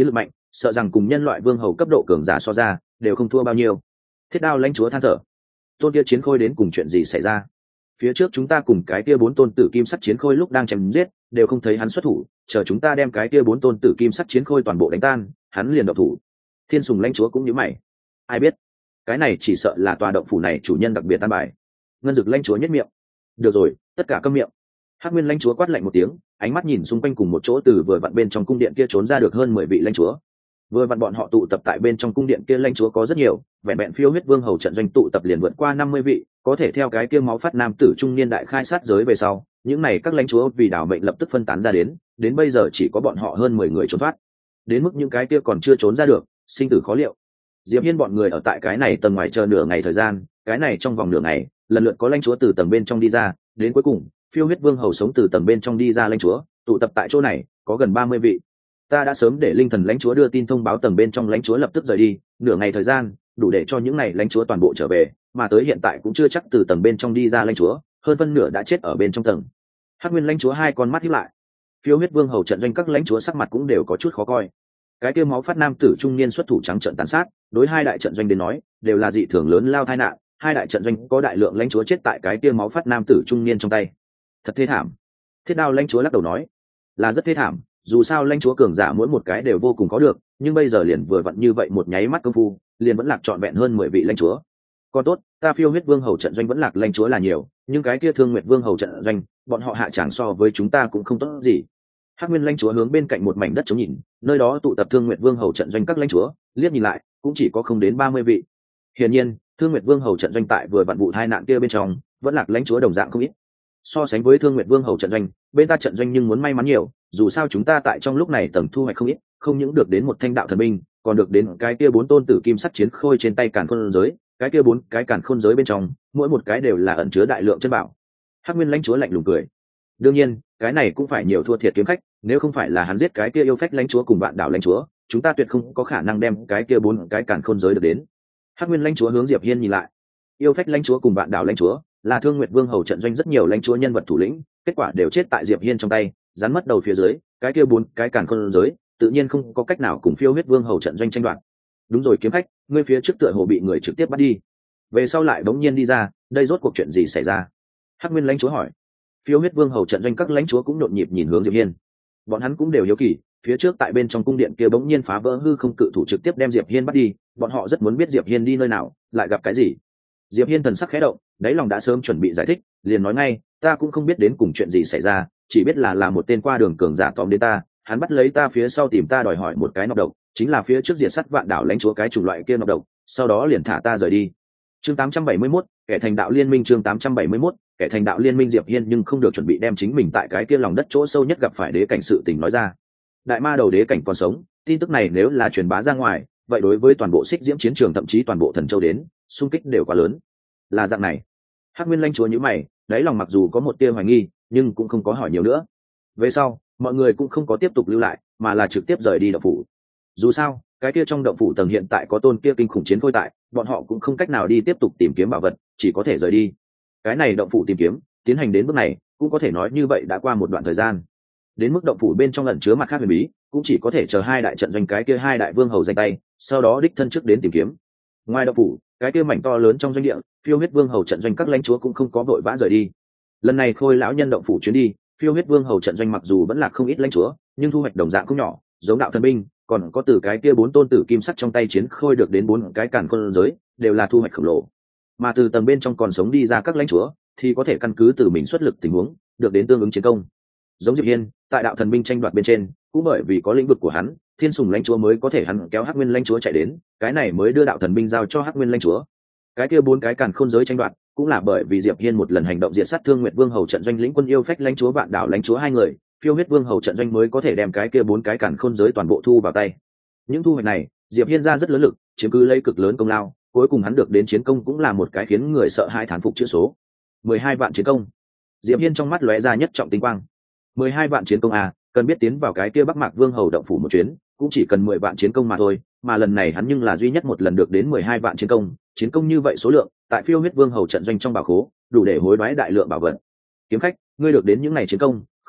sợ rằng cùng nhân loại vương hầu cấp độ cường giả so ra đều không thua bao nhiêu. Thiết đao lãnh chúa than thở, tôn kia chiến khôi đến cùng chuyện gì xảy ra? Phía trước chúng ta cùng cái kia bốn tôn tử kim sắt chiến khôi lúc đang chém giết đều không thấy hắn xuất thủ, chờ chúng ta đem cái kia bốn tôn tử kim sắt chiến khôi toàn bộ đánh tan, hắn liền động thủ. Thiên Sùng lãnh chúa cũng nhíu mày, ai biết, cái này chỉ sợ là tòa động phủ này chủ nhân đặc biệt tan bài. Ngân Dực lãnh chúa nhếch miệng, được rồi, tất cả câm miệng. Hắc Nguyên lãnh chúa quát lạnh một tiếng, ánh mắt nhìn xung quanh cùng một chỗ từ vừa vặn bên trong cung điện kia trốn ra được hơn mười vị lãnh chúa. Vừa vặn bọn họ tụ tập tại bên trong cung điện kia lãnh chúa có rất nhiều, vẹn vẹn phiêu huyết vương hầu trận doanh tụ tập liền vượt qua năm mươi vị, có thể theo cái kia máu phát nam tử trung niên đại khai sát giới về sau, những này các lãnh chúa vì đảo mệnh lập tức phân tán ra đến, đến bây giờ chỉ có bọn họ hơn mười người trốn thoát. Đến mức những cái kia còn chưa trốn ra được, sinh tử khó liệu. Diệp Hiên bọn người ở tại cái này tầng ngoài chờ nửa ngày thời gian, cái này trong vòng nửa ngày, lần lượt có lãnh chúa từ tầng bên trong đi ra, đến cuối cùng, phiêu huyết vương hầu sống từ tầng bên trong đi ra lãnh chúa, tụ tập tại chỗ này, có gần ba mươi vị. Ta đã sớm để linh thần lãnh chúa đưa tin thông báo tầng bên trong lãnh chúa lập tức rời đi, nửa ngày thời gian, đủ để cho những này lãnh chúa toàn bộ trở về, mà tới hiện tại cũng chưa chắc từ tầng bên trong đi ra lãnh chúa, hơn phân nửa đã chết ở bên trong tầng. Hắc Nguyên lãnh chúa hai con mắt híp lại. Phiêu huyết vương hầu trận doanh các lãnh chúa sắc mặt cũng đều có chút khó coi. Cái kia máu phát nam tử trung niên xuất thủ trắng trợn tàn sát, đối hai đại trận doanh đến nói, đều là dị thường lớn lao tai nạn, hai đại trận doanh có đại lượng lãnh chúa chết tại cái kia máu phát nam tử trung niên trong tay. Thật thê thảm. Thiết đao lãnh chúa lắc đầu nói, là rất thê thảm, dù sao lãnh chúa cường giả mỗi một cái đều vô cùng có được, nhưng bây giờ liền vừa vặn như vậy một nháy mắt công phu, liền vẫn lạc trọn vẹn hơn mười vị lãnh chúa. Còn tốt, ta phiêu huyết vương hầu trận doanh vẫn lạc lãnh chúa là nhiều, nhưng cái kia thương nguyệt vương hầu trận doanh, bọn họ hạ tràng so với chúng ta cũng không tốt gì. Hắc Nguyên lãnh chúa hướng bên cạnh một mảnh đất trống nhìn, nơi đó tụ tập thương nguyệt vương hầu trận doanh các lãnh chúa, liếc nhìn lại, cũng chỉ có không đến ba mươi vị. Hiển nhiên, thương nguyệt vương hầu trận doanh tại vừa vặn vụ tai nạn kia bên trong, vẫn lạc lãnh chúa đồng dạng không ít. So sánh với thương nguyệt vương hầu trận doanh, bên ta trận doanh nhưng muốn may mắn nhiều, dù sao chúng ta tại trong lúc này tầng thu hoạch không ít, không những được đến một thanh đạo thần binh, còn được đến cái kia bốn tôn tử kim sắt chiến khôi trên tay càn khôn giới, cái kia bốn cái càn khôn giới bên trong, mỗi một cái đều là ẩn chứa đại lượng chân bảo. Hắc Nguyên lãnh chúa lạnh lùng cười, đương nhiên, cái này cũng phải nhiều thua thiệt kiếm khách, nếu không phải là hắn giết cái kia yêu phách lãnh chúa cùng bạn đảo lãnh chúa, chúng ta tuyệt không có khả năng đem cái kia bốn cái càn khôn giới được đến. Hắc Nguyên lãnh chúa hướng Diệp Hiên nhìn lại, yêu phách lãnh chúa cùng bạn đảo lãnh chúa là thương nguyệt vương hầu trận doanh rất nhiều lãnh chúa nhân vật thủ lĩnh, kết quả đều chết tại Diệp Hiên trong tay, rắn mất đầu phía dưới, cái kia bốn cái càn khôn giới, tự nhiên không có cách nào cùng phiêu huyết vương hầu trận doanh tranh đoạt. Đúng rồi kiếm khách, ngươi phía trước tựa hồ bị người trực tiếp bắt đi, về sau lại bỗng nhiên đi ra, đây rốt cuộc chuyện gì xảy ra? Hắc Nguyên lãnh chúa hỏi. Phiêu huyết vương hầu trận doanh các lãnh chúa cũng nhộn nhịp nhìn hướng Diệp Hiên, bọn hắn cũng đều hiếu kỳ, phía trước tại bên trong cung điện kia bỗng nhiên phá vỡ hư không cự thủ trực tiếp đem Diệp Hiên bắt đi, bọn họ rất muốn biết Diệp Hiên đi nơi nào, lại gặp cái gì. Diệp Hiên thần sắc khẽ động, đáy lòng đã sớm chuẩn bị giải thích, liền nói ngay, ta cũng không biết đến cùng chuyện gì xảy ra, chỉ biết là là một tên qua đường cường giả tóm đến ta, hắn bắt lấy ta phía sau tìm ta đòi hỏi một cái nọc độc, chính là phía trước diệt sắt vạn đảo lãnh chúa cái chủng loại kia nọc độc, sau đó liền thả ta rời đi. Chương tám trăm bảy mươi mốt, kẻ thành đạo liên minh. Chương tám trăm bảy mươi mốt, kẻ thành đạo liên minh. Diệp Hiên nhưng không được chuẩn bị đem chính mình tại cái kia lòng đất chỗ sâu nhất gặp phải đế cảnh sự tình nói ra. Đại ma đầu đế cảnh còn sống, tin tức này nếu là truyền bá ra ngoài, vậy đối với toàn bộ xích diễm chiến trường thậm chí toàn bộ thần châu đến, xung kích đều quá lớn. Là dạng này. Hắc Nguyên lãnh chúa nhíu mày, đáy lòng mặc dù có một tia hoài nghi, nhưng cũng không có hỏi nhiều nữa. Về sau, mọi người cũng không có tiếp tục lưu lại, mà là trực tiếp rời đi động phủ. Dù sao, cái kia trong động phủ tầng hiện tại có tôn kia kinh khủng chiến khôi tại, bọn họ cũng không cách nào đi tiếp tục tìm kiếm bảo vật, chỉ có thể rời đi. Cái này động phủ tìm kiếm, tiến hành đến bước này, cũng có thể nói như vậy đã qua một đoạn thời gian. Đến mức động phủ bên trong ẩn chứa mặt khác huyền bí, cũng chỉ có thể chờ hai đại trận doanh cái kia hai đại vương hầu giành tay, sau đó đích thân trước đến tìm kiếm. Ngoài động phủ, cái kia mảnh to lớn trong doanh địa, phiêu huyết vương hầu trận doanh các lãnh chúa cũng không có vội vã rời đi. Lần này Khôi lão nhân động phủ chuyến đi, phiêu huyết vương hầu trận doanh mặc dù vẫn là không ít lãnh chúa, nhưng thu hoạch đồng dạng cũng nhỏ, giống đạo thần binh, còn có từ cái kia bốn tôn tử kim sắt trong tay chiến khôi được đến bốn cái càn khôn giới, đều là thu hoạch khổng lồ. Mà từ tầng bên trong còn sống đi ra các lãnh chúa, thì có thể căn cứ từ mình xuất lực tình huống, được đến tương ứng chiến công. Giống Diệp Hiên, tại đạo thần binh tranh đoạt bên trên, cũng bởi vì có lĩnh vực của hắn, Thiên Sùng lãnh chúa mới có thể hắn kéo Hắc Nguyên lãnh chúa chạy đến, cái này mới đưa đạo thần binh giao cho Hắc Nguyên lãnh chúa. Cái kia bốn cái càn khôn giới tranh đoạt, cũng là bởi vì Diệp Hiên một lần hành động diệt sát Thương Nguyệt Vương hầu trận doanh lĩnh quân yêu phách lãnh chúa Vạn Đảo lãnh chúa hai người, phiêu huyết vương hầu trận doanh mới có thể đem cái kia bốn cái càn khôn giới toàn bộ thu vào tay. Những thu hoạch này, Diệp Hiên ra rất lớn lực, chiếm cứ lấy cực lớn công lao, cuối cùng hắn được đến chiến công cũng là một cái khiến người sợ hãi thán phục chữ số. mười hai vạn chiến công. Diệp Hiên trong mắt lóe ra nhất trọng tinh quang. mười hai vạn chiến công à, cần biết tiến vào cái kia Bắc Mạc Vương hầu động phủ một chuyến, cũng chỉ cần mười vạn chiến công mà thôi, mà lần này hắn nhưng là duy nhất một lần được đến mười hai vạn chiến công, chiến công như vậy số lượng, tại phiêu huyết vương hầu trận doanh trong bảo khố, đủ để hối đoái đại lượng bảo vật. Kiếm khách, ngươi được đến những này chiến công,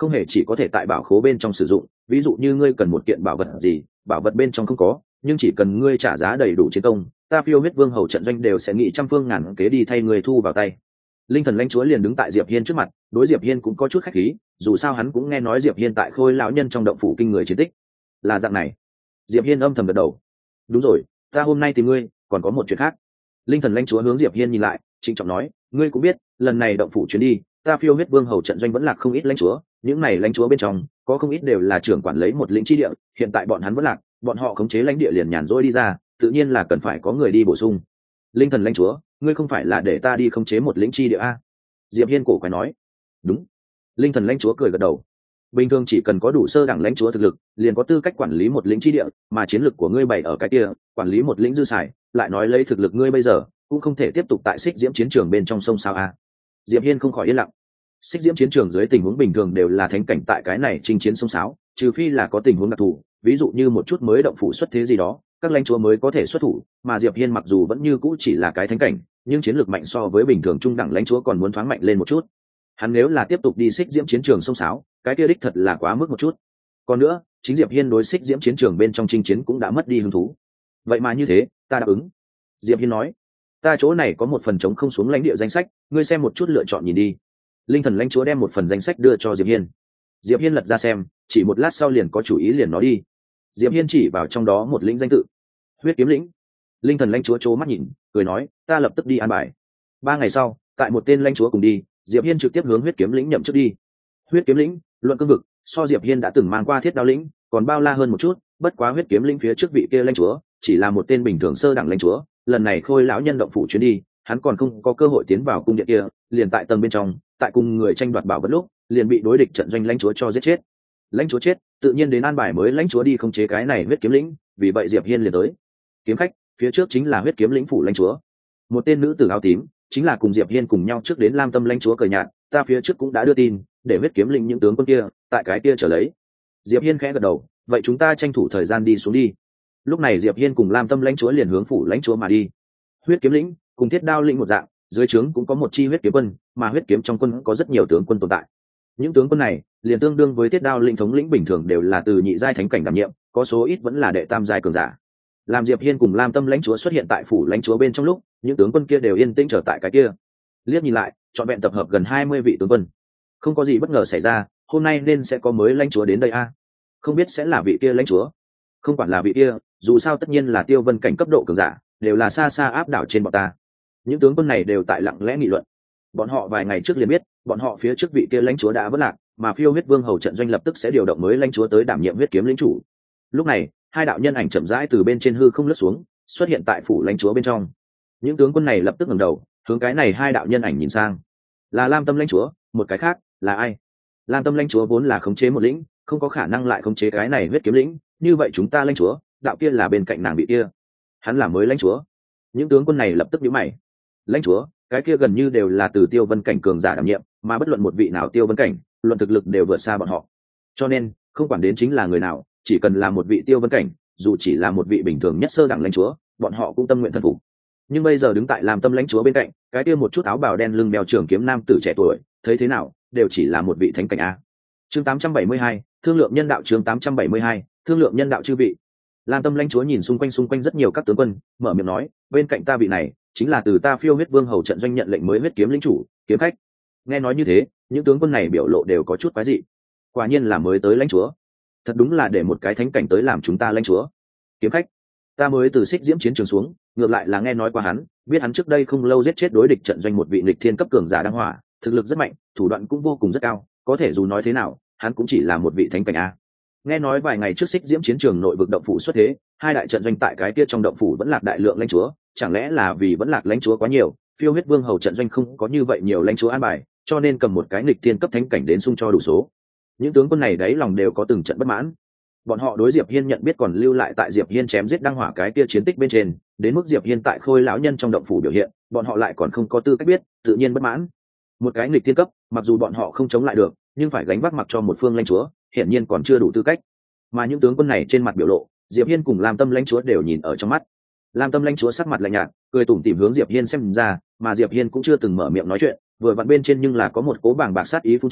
không hề chỉ có thể tại bảo khố bên trong sử dụng. Ví dụ như ngươi cần một kiện bảo vật gì, bảo vật bên trong không có, nhưng chỉ cần ngươi trả giá đầy đủ chiến công, ta Phiêu Huyết Vương hầu trận doanh đều sẽ nghĩ trăm phương ngàn kế đi thay người thu vào tay. Linh thần lãnh chúa liền đứng tại Diệp Hiên trước mặt, đối Diệp Hiên cũng có chút khách khí, dù sao hắn cũng nghe nói Diệp Hiên tại Khôi lão nhân trong động phủ kinh người chiến tích. Là dạng này. Diệp Hiên âm thầm gật đầu. Đúng rồi, ta hôm nay tìm ngươi, còn có một chuyện khác. Linh thần lãnh chúa hướng Diệp Hiên nhìn lại, trịnh trọng nói, ngươi cũng biết, lần này động phủ chuyến đi, ta Phiêu Huyết Vương hầu trận doanh vẫn lạc không ít lãnh chúa, những này lãnh chúa bên trong, có không ít đều là trưởng quản lấy một lĩnh chi địa, hiện tại bọn hắn vẫn lạc, bọn họ khống chế lãnh địa liền nhàn rỗi đi ra, tự nhiên là cần phải có người đi bổ sung. Linh thần lãnh chúa, ngươi không phải là để ta đi khống chế một lĩnh chi địa a? Diệp Hiên cổ quái nói. Đúng. Linh thần lãnh chúa cười gật đầu. Bình thường chỉ cần có đủ sơ đẳng lãnh chúa thực lực, liền có tư cách quản lý một lĩnh chi địa, mà chiến lực của ngươi bày ở cái kia, quản lý một lĩnh dư xài, lại nói lấy thực lực ngươi bây giờ, cũng không thể tiếp tục tại xích diễm chiến trường bên trong sông sao a. Diệp Hiên không khỏi yên lặng. Xích diễm chiến trường dưới tình huống bình thường đều là thánh cảnh tại cái này chinh chiến sông sáo, trừ phi là có tình huống đặc thù, ví dụ như một chút mới động phủ xuất thế gì đó, các lãnh chúa mới có thể xuất thủ, mà Diệp Hiên mặc dù vẫn như cũ chỉ là cái thánh cảnh, nhưng chiến lược mạnh so với bình thường trung đẳng lãnh chúa còn muốn thoáng mạnh lên một chút. Hắn nếu là tiếp tục đi xích diễm chiến trường sông sáo, cái kia đích thật là quá mức một chút. Còn nữa, chính Diệp Hiên đối xích diễm chiến trường bên trong chinh chiến cũng đã mất đi hứng thú. Vậy mà như thế, ta đáp ứng. Diệp Hiên nói, ta chỗ này có một phần trống không xuống lãnh địa danh sách, ngươi xem một chút lựa chọn nhìn đi. Linh thần lãnh chúa đem một phần danh sách đưa cho Diệp Hiên. Diệp Hiên lật ra xem, chỉ một lát sau liền có chủ ý liền nói đi. Diệp Hiên chỉ vào trong đó một lĩnh danh tự, huyết kiếm lĩnh. Linh thần lãnh chúa trố mắt nhìn, cười nói, ta lập tức đi an bài. Ba ngày sau, tại một tên lãnh chúa cùng đi, Diệp Hiên trực tiếp hướng huyết kiếm lĩnh nhậm chức đi. Huyết kiếm lĩnh, luận cương vực, so Diệp Hiên đã từng mang qua thiết đao lĩnh, còn bao la hơn một chút, bất quá huyết kiếm lĩnh phía trước vị kia lãnh chúa, chỉ là một tên bình thường sơ đẳng lãnh chúa, lần này Khôi lão nhân động phủ chuyến đi, hắn còn không có cơ hội tiến vào cung điện kia, liền tại tầng bên trong, tại cùng người tranh đoạt bảo vật lúc, liền bị đối địch trận doanh lãnh chúa cho giết chết. Lãnh chúa chết, tự nhiên đến an bài mới lãnh chúa đi khống chế cái này huyết kiếm lĩnh, vì vậy Diệp Hiên liền tới. Kiếm khách, phía trước chính là huyết kiếm lĩnh phủ lãnh chúa. Một tên nữ tử áo tím, chính là cùng Diệp Hiên cùng nhau trước đến Lam Tâm lãnh chúa cờ nhạt, ta phía trước cũng đã đưa tin, để huyết kiếm lĩnh những tướng quân kia, tại cái kia trở lấy. Diệp Hiên khẽ gật đầu, vậy chúng ta tranh thủ thời gian đi xuống đi. Lúc này Diệp Hiên cùng Lam Tâm lãnh chúa liền hướng phủ lãnh chúa mà đi. Huyết kiếm lĩnh, cùng thiết đao lĩnh một dạng, dưới trướng cũng có một chi huyết kiếm quân, mà huyết kiếm trong quân có rất nhiều tướng quân tồn tại. Những tướng quân này liền tương đương với thiết đao lĩnh thống lĩnh bình thường đều là từ nhị giai thánh cảnh đảm nhiệm, có số ít vẫn là đệ tam giai cường giả. Làm Diệp Hiên cùng Lam Tâm lãnh chúa xuất hiện tại phủ lãnh chúa bên trong lúc, những tướng quân kia đều yên tĩnh trở tại cái kia. Liếc nhìn lại, chọn vẹn tập hợp gần hai mươi vị tướng quân. Không có gì bất ngờ xảy ra, hôm nay nên sẽ có mới lãnh chúa đến đây a. À? Không biết sẽ là vị kia lãnh chúa. Không quản là vị kia, dù sao tất nhiên là Tiêu Vân cảnh cấp độ cường giả, đều là xa xa áp đảo trên bọn ta. Những tướng quân này đều tại lặng lẽ nghị luận. Bọn họ vài ngày trước liền biết, bọn họ phía trước vị kia lãnh chúa đã vỡ lạc, mà Phiêu Huyết Vương hầu trận doanh lập tức sẽ điều động mới lãnh chúa tới đảm nhiệm huyết kiếm lĩnh chủ. Lúc này, hai đạo nhân ảnh chậm rãi từ bên trên hư không lướt xuống, xuất hiện tại phủ lãnh chúa bên trong. Những tướng quân này lập tức ngẩng đầu, hướng cái này hai đạo nhân ảnh nhìn sang. Là Lam Tâm lãnh chúa, một cái khác là ai? Lam Tâm lãnh chúa vốn là khống chế một lĩnh, không có khả năng lại khống chế cái này huyết kiếm lĩnh, như vậy chúng ta lãnh chúa, đạo kia là bên cạnh nàng bị kia. Hắn là mới lãnh chúa. Những tướng quân này lập tức nhíu mày. Lãnh chúa, cái kia gần như đều là từ Tiêu Vân cảnh cường giả đảm nhiệm, mà bất luận một vị nào Tiêu Vân cảnh, luận thực lực đều vượt xa bọn họ. Cho nên, không quản đến chính là người nào, chỉ cần là một vị Tiêu Vân cảnh, dù chỉ là một vị bình thường nhất sơ đẳng lãnh chúa, bọn họ cũng tâm nguyện thần phục. Nhưng bây giờ đứng tại Lam Tâm lãnh chúa bên cạnh, cái kia một chút áo bào đen lưng đeo trường kiếm nam tử trẻ tuổi, thấy thế nào, đều chỉ là một vị thánh cảnh a. Chương tám trăm bảy mươi hai, thương lượng nhân đạo. Chương tám trăm bảy mươi hai, thương lượng nhân đạo chư vị. Lam Tâm lãnh chúa nhìn xung quanh xung quanh rất nhiều các tướng quân, mở miệng nói, bên cạnh ta vị này, chính là từ ta Phiêu Huyết Vương hầu trận doanh nhận lệnh mới huyết kiếm lĩnh chủ, kiếm khách. Nghe nói như thế, những tướng quân này biểu lộ đều có chút quái dị. Quả nhiên là mới tới lãnh chúa. Thật đúng là để một cái thánh cảnh tới làm chúng ta lãnh chúa. Kiếm khách, ta mới từ xích diễm chiến trường xuống, ngược lại là nghe nói qua hắn, biết hắn trước đây không lâu giết chết đối địch trận doanh một vị nghịch thiên cấp cường giả đăng hỏa, thực lực rất mạnh, thủ đoạn cũng vô cùng rất cao, có thể dù nói thế nào, hắn cũng chỉ là một vị thánh cảnh a. Nghe nói vài ngày trước xích diễm chiến trường nội vực động phủ xuất thế, hai đại trận doanh tại cái kia trong động phủ vẫn lạc đại lượng lãnh chúa, chẳng lẽ là vì vẫn lạc lãnh chúa quá nhiều, Phiêu Huyết Vương hầu trận doanh không có như vậy nhiều lãnh chúa an bài, cho nên cầm một cái nghịch thiên cấp thánh cảnh đến xung cho đủ số. Những tướng quân này đấy lòng đều có từng trận bất mãn. Bọn họ đối Diệp Hiên nhận biết còn lưu lại tại Diệp Hiên chém giết đăng hỏa cái kia chiến tích bên trên, đến mức Diệp Hiên tại Khôi lão nhân trong động phủ biểu hiện, bọn họ lại còn không có tư cách biết, tự nhiên bất mãn. Một cái nghịch thiên cấp, mặc dù bọn họ không chống lại được, nhưng phải gánh vác mặc cho một phương lãnh chúa, hiển nhiên còn chưa đủ tư cách. Mà những tướng quân này trên mặt biểu lộ, Diệp Hiên cùng Lam Tâm lãnh chúa đều nhìn ở trong mắt. Lam Tâm lãnh chúa sắc mặt lạnh nhạt, cười tủm tỉm hướng Diệp Hiên xem ra, mà Diệp Hiên cũng chưa từng mở miệng nói chuyện, vừa vặn bên trên nhưng là có một cố bảng bạc sát ý phun trào,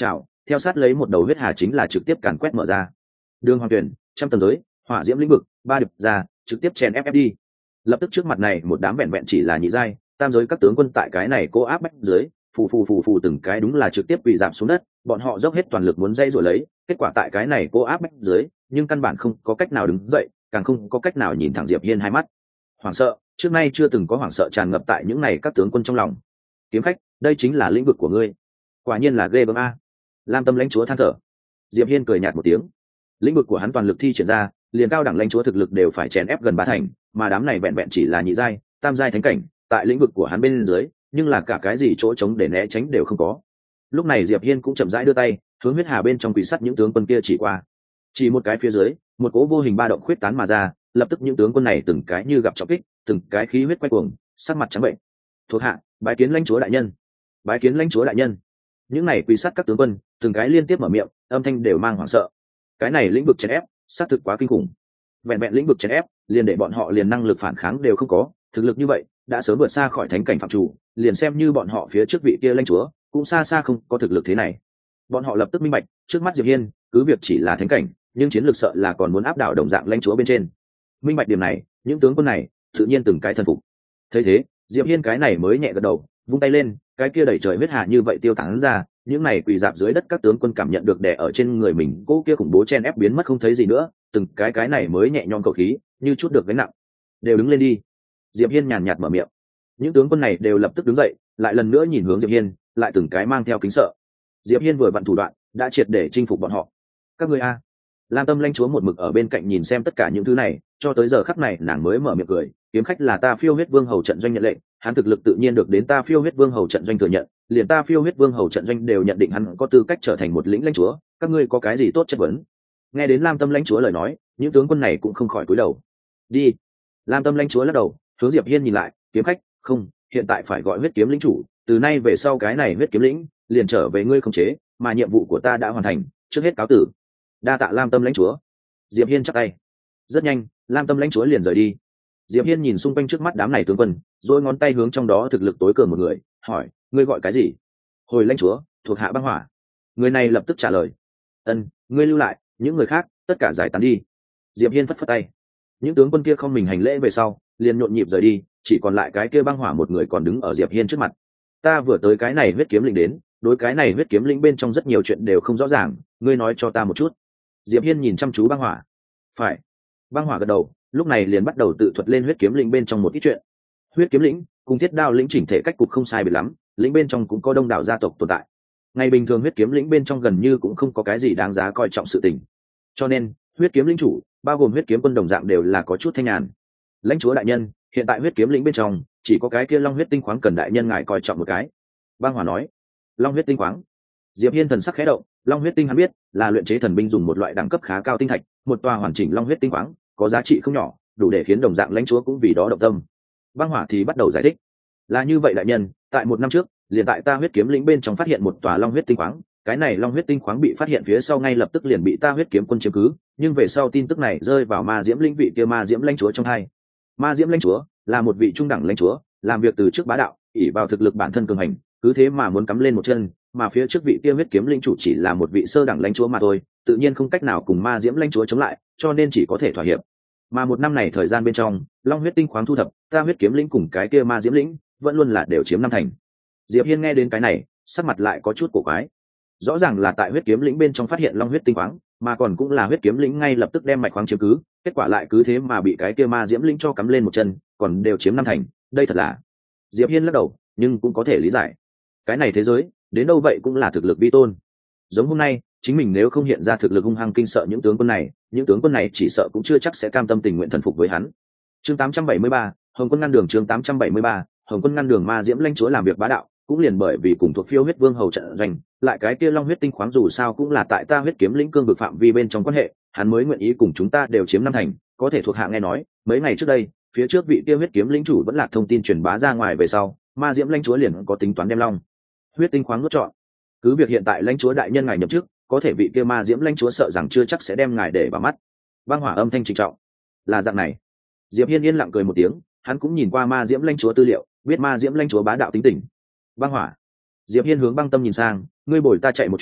theo sát lấy một đầu huyết hà chính là trực tiếp càn quét mở ra. Đường hoàng tuyển trăm tầng giới hỏa diễm lĩnh vực ba điệp ra trực tiếp chèn ép ép đi. Lập tức trước mặt này một đám vẹn vẹn chỉ là nhị giai tam giới các tướng quân tại cái này cố áp bách dưới phù phù phù phù từng cái đúng là trực tiếp bị giảm xuống đất, bọn họ dốc hết toàn lực muốn dây rồi lấy, kết quả tại cái này cố áp bách dưới nhưng căn bản không có cách nào đứng dậy, càng không có cách nào nhìn thẳng Diệp Hiên hai mắt. Hoảng sợ, trước nay chưa từng có hoảng sợ tràn ngập tại những này các tướng quân trong lòng. Kiếm khách, đây chính là lĩnh vực của ngươi, quả nhiên là ghê gớm a. Lam Tâm lãnh chúa than thở. Diệp Hiên cười nhạt một tiếng. Lĩnh vực của hắn toàn lực thi triển ra, liền cao đẳng lãnh chúa thực lực đều phải chèn ép gần ba thành, mà đám này vẹn vẹn chỉ là nhị giai tam giai thánh cảnh, tại lĩnh vực của hắn bên dưới nhưng là cả cái gì chỗ trống để né tránh đều không có. Lúc này Diệp Hiên cũng chậm rãi đưa tay hướng huyết hà bên trong quỷ sắt những tướng quân kia chỉ qua, chỉ một cái phía dưới một cỗ vô hình ba động khuyết tán mà ra, lập tức những tướng quân này từng cái như gặp trọng kích, từng cái khí huyết quay cuồng, sắc mặt trắng bệnh. Thuộc hạ bái kiến lãnh chúa đại nhân, bái kiến lãnh chúa đại nhân. Những này quỷ sắt các tướng quân từng cái liên tiếp mở miệng, âm thanh đều mang hoảng sợ. Cái này lĩnh vực chèn ép xác thực quá kinh khủng, vẹn vẹn lĩnh vực chèn ép liền để bọn họ liền năng lực phản kháng đều không có, thực lực như vậy đã sớm vượt xa khỏi thánh cảnh phạm chủ, liền xem như bọn họ phía trước vị kia lãnh chúa cũng xa xa không có thực lực thế này. Bọn họ lập tức minh bạch, trước mắt Diệp Hiên cứ việc chỉ là thánh cảnh nhưng chiến lược sợ là còn muốn áp đảo đồng dạng lãnh chúa bên trên. Minh bạch điểm này, những tướng quân này tự nhiên từng cái thần phục. Thấy thế, Diệp Hiên cái này mới nhẹ gật đầu, vung tay lên, cái kia đẩy trời huyết hà như vậy tiêu tán ra, những này quỳ dạp dưới đất các tướng quân cảm nhận được đè ở trên người mình cỗ kia khủng bố chen ép biến mất không thấy gì nữa, từng cái cái này mới nhẹ nhõm khẩu khí, như chút được gánh nặng. Đều đứng lên đi. Diệp Hiên nhàn nhạt mở miệng. Những tướng quân này đều lập tức đứng dậy, lại lần nữa nhìn hướng Diệp Hiên, lại từng cái mang theo kính sợ. Diệp Hiên vừa vặn thủ đoạn đã triệt để chinh phục bọn họ. Các ngươi a. Lam Tâm lãnh chúa một mực ở bên cạnh nhìn xem tất cả những thứ này, cho tới giờ khắc này nàng mới mở miệng cười, kiếm khách là ta Phiêu Huyết Vương hầu trận doanh nhận lệnh, hắn thực lực tự nhiên được đến ta Phiêu Huyết Vương hầu trận doanh thừa nhận, liền ta Phiêu Huyết Vương hầu trận doanh đều nhận định hắn có tư cách trở thành một lĩnh lãnh chúa, các ngươi có cái gì tốt chất vấn? Nghe đến Lam Tâm lãnh chúa lời nói, những tướng quân này cũng không khỏi cúi đầu. Đi. Lam Tâm lãnh chúa lắc đầu, hướng Diệp Hiên nhìn lại, kiếm khách, không, hiện tại phải gọi huyết kiếm lĩnh chủ, từ nay về sau cái này huyết kiếm lĩnh liền trở về ngươi không chế, mà nhiệm vụ của ta đã hoàn thành, trước hết cáo tử. Đa tạ Lam Tâm lãnh chúa. Diệp Hiên chắp tay. Rất nhanh, Lam Tâm lãnh chúa liền rời đi. Diệp Hiên nhìn xung quanh trước mắt đám này tướng quân, rồi ngón tay hướng trong đó thực lực tối cường một người, hỏi, ngươi gọi cái gì? Hồi lãnh chúa, thuộc hạ băng hỏa. Người này lập tức trả lời, ân, ngươi lưu lại, những người khác tất cả giải tán đi. Diệp Hiên phất phất tay. Những tướng quân kia không mình hành lễ về sau, liền nhộn nhịp rời đi, chỉ còn lại cái kia băng hỏa một người còn đứng ở Diệp Hiên trước mặt. Ta vừa tới cái này huyết kiếm lĩnh đến, đối cái này huyết kiếm lĩnh bên trong rất nhiều chuyện đều không rõ ràng, ngươi nói cho ta một chút. Diệp Hiên nhìn chăm chú băng hỏa. Phải. Băng hỏa gật đầu, lúc này liền bắt đầu tự thuật lên huyết kiếm lĩnh bên trong một ít chuyện. Huyết kiếm lĩnh cùng thiết đao lĩnh chỉnh thể cách cục không sai biệt lắm, lĩnh bên trong cũng có đông đảo gia tộc tồn tại. Ngày bình thường huyết kiếm lĩnh bên trong gần như cũng không có cái gì đáng giá coi trọng sự tình, cho nên huyết kiếm lĩnh chủ bao gồm huyết kiếm quân đồng dạng đều là có chút thanh nhàn. Lãnh chúa đại nhân, hiện tại huyết kiếm lĩnh bên trong chỉ có cái kia long huyết tinh khoáng cần đại nhân ngài coi trọng một cái. Băng hỏa nói. Long huyết tinh khoáng. Diệp Hiên thần sắc khẽ động, long huyết tinh hắn biết là luyện chế thần binh dùng một loại đẳng cấp khá cao tinh thạch, một tòa hoàn chỉnh long huyết tinh khoáng có giá trị không nhỏ, đủ để khiến đồng dạng lãnh chúa cũng vì đó động tâm. Băng hỏa thì bắt đầu giải thích. Là như vậy đại nhân, tại một năm trước, liền tại ta huyết kiếm lĩnh bên trong phát hiện một tòa long huyết tinh khoáng, cái này long huyết tinh khoáng bị phát hiện phía sau ngay lập tức liền bị ta huyết kiếm quân chiếm cứ, nhưng về sau tin tức này rơi vào ma diễm lĩnh vị kia ma diễm lãnh chúa trong hai. Ma diễm lãnh chúa là một vị trung đẳng lãnh chúa, làm việc từ trước bá đạo, ỷ vào thực lực bản thân cường hành, cứ thế mà muốn cắm lên một chân, mà phía trước vị kia huyết kiếm lĩnh chủ chỉ là một vị sơ đẳng lãnh chúa mà thôi, tự nhiên không cách nào cùng ma diễm lãnh chúa chống lại, cho nên chỉ có thể thỏa hiệp. Mà một năm này thời gian bên trong, long huyết tinh khoáng thu thập, ta huyết kiếm lĩnh cùng cái kia ma diễm lĩnh vẫn luôn là đều chiếm năm thành. Diệp Hiên nghe đến cái này, sắc mặt lại có chút cổ quái. Rõ ràng là tại huyết kiếm lĩnh bên trong phát hiện long huyết tinh khoáng, mà còn cũng là huyết kiếm lĩnh ngay lập tức đem mạch khoáng chiếm cứ, kết quả lại cứ thế mà bị cái kia ma diễm lĩnh cho cắm lên một chân, còn đều chiếm năm thành, đây thật là. Diệp Hiên lắc đầu, nhưng cũng có thể lý giải. Cái này thế giới, đến đâu vậy cũng là thực lực vi tôn. Giống hôm nay, chính mình nếu không hiện ra thực lực hung hăng kinh sợ những tướng quân này, những tướng quân này chỉ sợ cũng chưa chắc sẽ cam tâm tình nguyện thần phục với hắn. Chương tám trăm bảy mươi ba, Hồng Quân ngăn đường. Chương tám trăm bảy mươi ba, Hồng Quân ngăn đường. Ma diễm lãnh chúa làm việc bá đạo, cũng liền bởi vì cùng thuộc Phiêu Huyết Vương hầu trận doanh, lại cái kia long huyết tinh khoáng dù sao cũng là tại ta huyết kiếm lĩnh cương vực phạm vi bên trong quan hệ, hắn mới nguyện ý cùng chúng ta đều chiếm năm thành. Có thể thuộc hạ nghe nói, mấy ngày trước đây, phía trước vị kia huyết kiếm lĩnh chủ vẫn là thông tin truyền bá ra ngoài về sau, ma diễm lãnh chúa liền có tính toán đem long huyết tinh khoáng nuốt trọn. Cứ việc hiện tại lãnh chúa đại nhân ngài nhậm chức, có thể vị kia ma diễm lãnh chúa sợ rằng chưa chắc sẽ đem ngài để vào mắt. Băng hỏa âm thanh trịnh trọng. Là dạng này. Diệp Hiên yên lặng cười một tiếng, hắn cũng nhìn qua ma diễm lãnh chúa tư liệu, biết ma diễm lãnh chúa bá đạo tính tình. Băng hỏa. Diệp Hiên hướng Băng Tâm nhìn sang, ngươi bồi ta chạy một chuyến,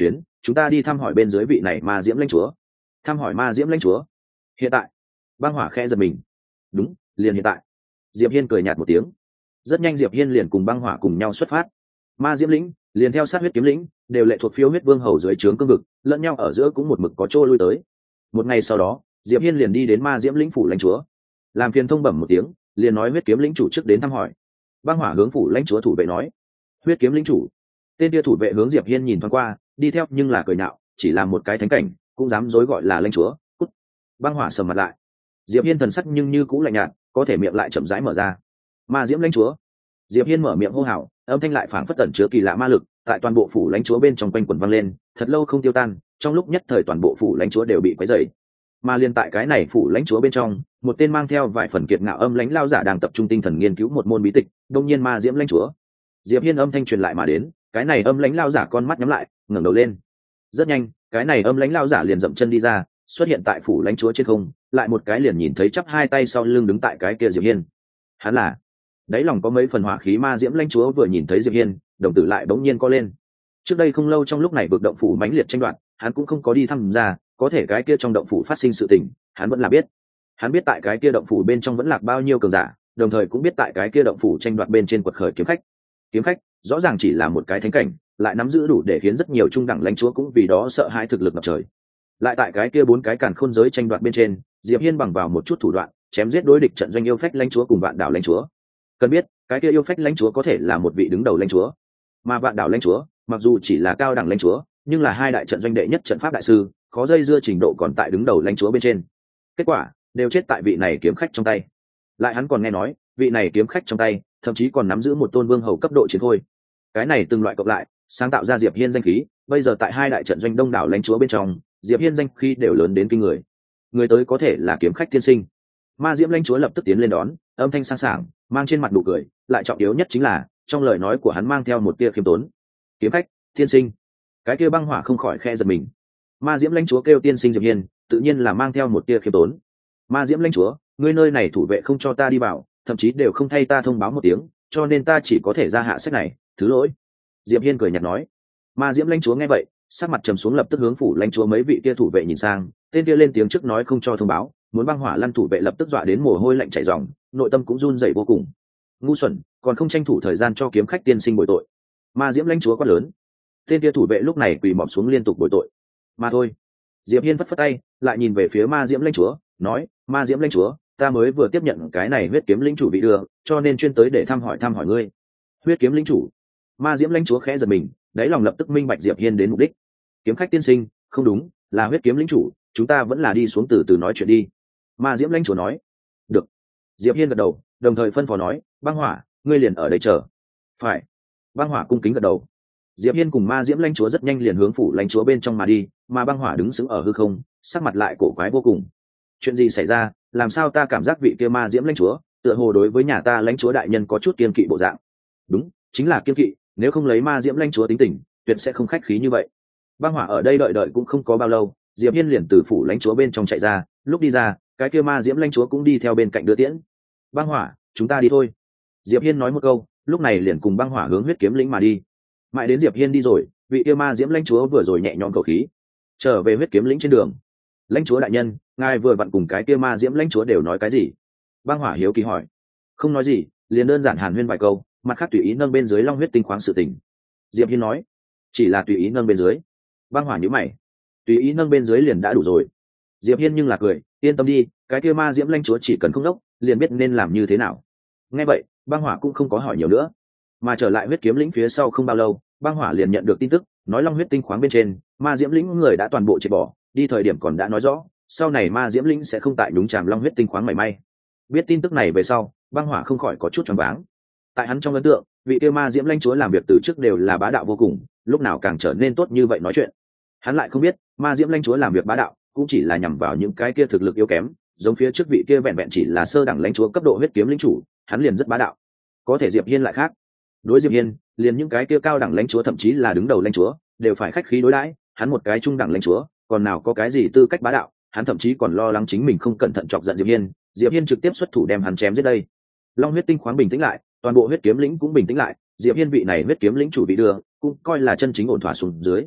chúng ta đi thăm hỏi bên dưới vị này ma diễm lãnh chúa. Thăm hỏi ma diễm lãnh chúa? Hiện tại? Băng hỏa khẽ giật mình. Đúng, liền hiện tại. Diệp Hiên cười nhạt một tiếng. Rất nhanh Diệp Hiên liền cùng băng hỏa cùng nhau xuất phát. Ma diễm lĩnh liền theo sát huyết kiếm lĩnh đều lệ thuộc phiêu huyết vương hầu dưới trướng cương vực, lẫn nhau ở giữa cũng một mực có chỗ lui tới. Một ngày sau đó, Diệp Hiên liền đi đến ma diễm lĩnh phủ lãnh chúa, làm phiền thông bẩm một tiếng, liền nói huyết kiếm lĩnh chủ trước đến thăm hỏi. Băng hỏa hướng phủ lãnh chúa thủ vệ nói. Huyết kiếm lĩnh chủ? Tên kia thủ vệ hướng Diệp Hiên nhìn thoáng qua, đi theo nhưng là cười nhạo, chỉ là một cái thánh cảnh cũng dám dối gọi là lãnh chúa, cút. Băng hỏa sầm mặt lại. Diệp Hiên thần sắc nhưng như cũng lạnh nhạt, có thể miệng lại chậm rãi mở ra. Ma diễm lãnh chúa. Diệp Hiên mở miệng hô hào, âm thanh lại phảng phất ẩn chứa kỳ lạ ma lực, tại toàn bộ phủ lãnh chúa bên trong quanh quẩn vang lên, thật lâu không tiêu tan, trong lúc nhất thời toàn bộ phủ lãnh chúa đều bị quấy rầy. Mà liên tại cái này phủ lãnh chúa bên trong, một tên mang theo vài phần kiệt ngạo âm lãnh lao giả đang tập trung tinh thần nghiên cứu một môn bí tịch, đông nhiên ma diễm lãnh chúa. Diệp Hiên âm thanh truyền lại mà đến, cái này âm lãnh lao giả con mắt nhắm lại, ngẩng đầu lên. Rất nhanh, cái này âm lãnh lao giả liền dậm chân đi ra, xuất hiện tại phủ lãnh chúa trên không, lại một cái liền nhìn thấy chắp hai tay sau lưng đứng tại cái kia Diệp Hiên. Hắn là đáy lòng có mấy phần hỏa khí ma diễm lãnh chúa vừa nhìn thấy Diệp Hiên, đồng tử lại bỗng nhiên co lên. Trước đây không lâu trong lúc này vực động phủ mãnh liệt tranh đoạt, hắn cũng không có đi thăm ra, có thể cái kia trong động phủ phát sinh sự tình, hắn vẫn là biết. Hắn biết tại cái kia động phủ bên trong vẫn lạc bao nhiêu cường giả, đồng thời cũng biết tại cái kia động phủ tranh đoạt bên trên quật khởi kiếm khách. Kiếm khách rõ ràng chỉ là một cái thánh cảnh, lại nắm giữ đủ để khiến rất nhiều trung đẳng lãnh chúa cũng vì đó sợ hãi thực lực ngập trời. Lại tại cái kia bốn cái càn khôn giới tranh đoạt bên trên, Diệp Hiên bằng vào một chút thủ đoạn, chém giết đối địch trận doanh yêu phách lãnh chúa cùng vạn đảo lãnh chúa. Cần biết, cái kia yêu phách lãnh chúa có thể là một vị đứng đầu lãnh chúa, mà vạn đảo lãnh chúa mặc dù chỉ là cao đẳng lãnh chúa, nhưng là hai đại trận doanh đệ nhất trận pháp đại sư, khó dây dưa trình độ còn tại đứng đầu lãnh chúa bên trên. Kết quả đều chết tại vị này kiếm khách trong tay. Lại hắn còn nghe nói, vị này kiếm khách trong tay thậm chí còn nắm giữ một tôn vương hầu cấp độ chiến khôi. Cái này từng loại cộng lại, sáng tạo ra Diệp Hiên danh khí, bây giờ tại hai đại trận doanh đông đảo lãnh chúa bên trong, Diệp Hiên danh khí đều lớn đến kinh người. Người tới có thể là kiếm khách tiên sinh. Ma diễm lãnh chúa lập tức tiến lên đón, âm thanh sang sảng, mang trên mặt nụ cười, lại trọng yếu nhất chính là trong lời nói của hắn mang theo một tia khiêm tốn. Kiếm khách tiên sinh. Cái kia băng hỏa không khỏi khe giật mình. Ma diễm lãnh chúa kêu tiên sinh Diệp Hiên, tự nhiên là mang theo một tia khiêm tốn. Ma diễm lãnh chúa, ngươi nơi này thủ vệ không cho ta đi vào, thậm chí đều không thay ta thông báo một tiếng, cho nên ta chỉ có thể ra hạ sách này, thứ lỗi. Diệp Hiên cười nhạt nói. Ma diễm lãnh chúa nghe vậy, sắc mặt trầm xuống, lập tức hướng phủ lãnh chúa mấy vị kia thủ vệ nhìn sang, tên kia lên tiếng trước nói không cho thông báo, muốn băng hỏa lăn thủ vệ lập tức dọa đến mồ hôi lạnh chảy ròng, nội tâm cũng run rẩy vô cùng. Ngu xuẩn, còn không tranh thủ thời gian cho kiếm khách tiên sinh bồi tội. Ma diễm lãnh chúa quát lớn. Tên kia thủ vệ lúc này quỳ mọp xuống liên tục bồi tội. Mà thôi. Diệp Hiên phất phất tay, lại nhìn về phía ma diễm lãnh chúa, nói, ma diễm lãnh chúa, ta mới vừa tiếp nhận cái này huyết kiếm lĩnh chủ bị đưa, cho nên chuyên tới để thăm hỏi thăm hỏi ngươi. Huyết kiếm lĩnh chủ. Ma diễm lãnh chúa khẽ giật mình, đáy lòng lập tức minh bạch Diệp Hiên đến mục đích. Kiếm khách tiên sinh, không đúng, là huyết kiếm lĩnh chủ, chúng ta vẫn là đi xuống từ từ nói chuyện đi. Ma diễm lãnh chúa nói. Được. Diệp Hiên gật đầu, đồng thời phân phó nói, băng hỏa, ngươi liền ở đây chờ. Phải. Băng hỏa cung kính gật đầu. Diệp Hiên cùng ma diễm lãnh chúa rất nhanh liền hướng phủ lãnh chúa bên trong mà đi, mà băng hỏa đứng sững ở hư không, sắc mặt lại cổ quái vô cùng. Chuyện gì xảy ra, làm sao ta cảm giác vị kia ma diễm lãnh chúa tựa hồ đối với nhà ta lãnh chúa đại nhân có chút kiên kỵ bộ dạng? Đúng, chính là kiên kỵ, nếu không lấy ma diễm lãnh chúa tính tình, tuyệt sẽ không khách khí như vậy. Băng hỏa ở đây đợi đợi cũng không có bao lâu, Diệp Hiên liền từ phủ lãnh chúa bên trong chạy ra, lúc đi ra, cái kia ma diễm lãnh chúa cũng đi theo bên cạnh đưa tiễn. Băng hỏa, chúng ta đi thôi. Diệp Hiên nói một câu, lúc này liền cùng băng hỏa hướng huyết kiếm lĩnh mà đi. Mãi đến Diệp Hiên đi rồi, vị kia ma diễm lãnh chúa vừa rồi nhẹ nhõm khẩu khí. Trở về huyết kiếm lĩnh trên đường, lãnh chúa đại nhân, ngài vừa vặn cùng cái kia ma diễm lãnh chúa đều nói cái gì? Băng hỏa hiếu kỳ hỏi. Không nói gì, liền đơn giản hàn huyên vài câu, mặt khác tùy ý nâng bên dưới long huyết tinh khoáng sự tình. Diệp Hiên nói. Chỉ là tùy ý nâng bên dưới. Băng hỏa nhíu mày. Tùy ý nâng bên dưới liền đã đủ rồi. Diệp Hiên nhưng là cười, yên tâm đi, cái kia ma diễm lãnh chúa chỉ cần không đốc, liền biết nên làm như thế nào. Nghe vậy, băng hỏa cũng không có hỏi nhiều nữa, mà trở lại huyết kiếm lĩnh phía sau không bao lâu, băng hỏa liền nhận được tin tức, nói long huyết tinh khoáng bên trên, ma diễm lĩnh người đã toàn bộ triệt bỏ, đi thời điểm còn đã nói rõ, sau này ma diễm lĩnh sẽ không tại đúng tràm long huyết tinh khoáng mảy may. Biết tin tức này về sau, băng hỏa không khỏi có chút choáng váng. Tại hắn trong ấn tượng, vị kia ma diễm lãnh chúa làm việc từ trước đều là bá đạo vô cùng, lúc nào càng trở nên tốt như vậy nói chuyện. Hắn lại không biết, ma diễm lãnh chúa làm việc bá đạo, cũng chỉ là nhằm vào những cái kia thực lực yếu kém, giống phía trước vị kia vẹn vẹn chỉ là sơ đẳng lãnh chúa cấp độ huyết kiếm lĩnh chủ, hắn liền rất bá đạo. Có thể Diệp Hiên lại khác. Đối Diệp Hiên, liền những cái kia cao đẳng lãnh chúa thậm chí là đứng đầu lãnh chúa, đều phải khách khí đối đãi, hắn một cái trung đẳng lãnh chúa, còn nào có cái gì tư cách bá đạo, hắn thậm chí còn lo lắng chính mình không cẩn thận chọc giận Diệp Hiên, Diệp Hiên trực tiếp xuất thủ đem hắn chém giết đây. Long huyết tinh khoáng bình tĩnh lại, toàn bộ huyết kiếm lĩnh cũng bình tĩnh lại, Diệp Hiên vị này huyết kiếm lĩnh chủ bị đưa, cũng coi là chân chính ổn thỏa xuống dưới.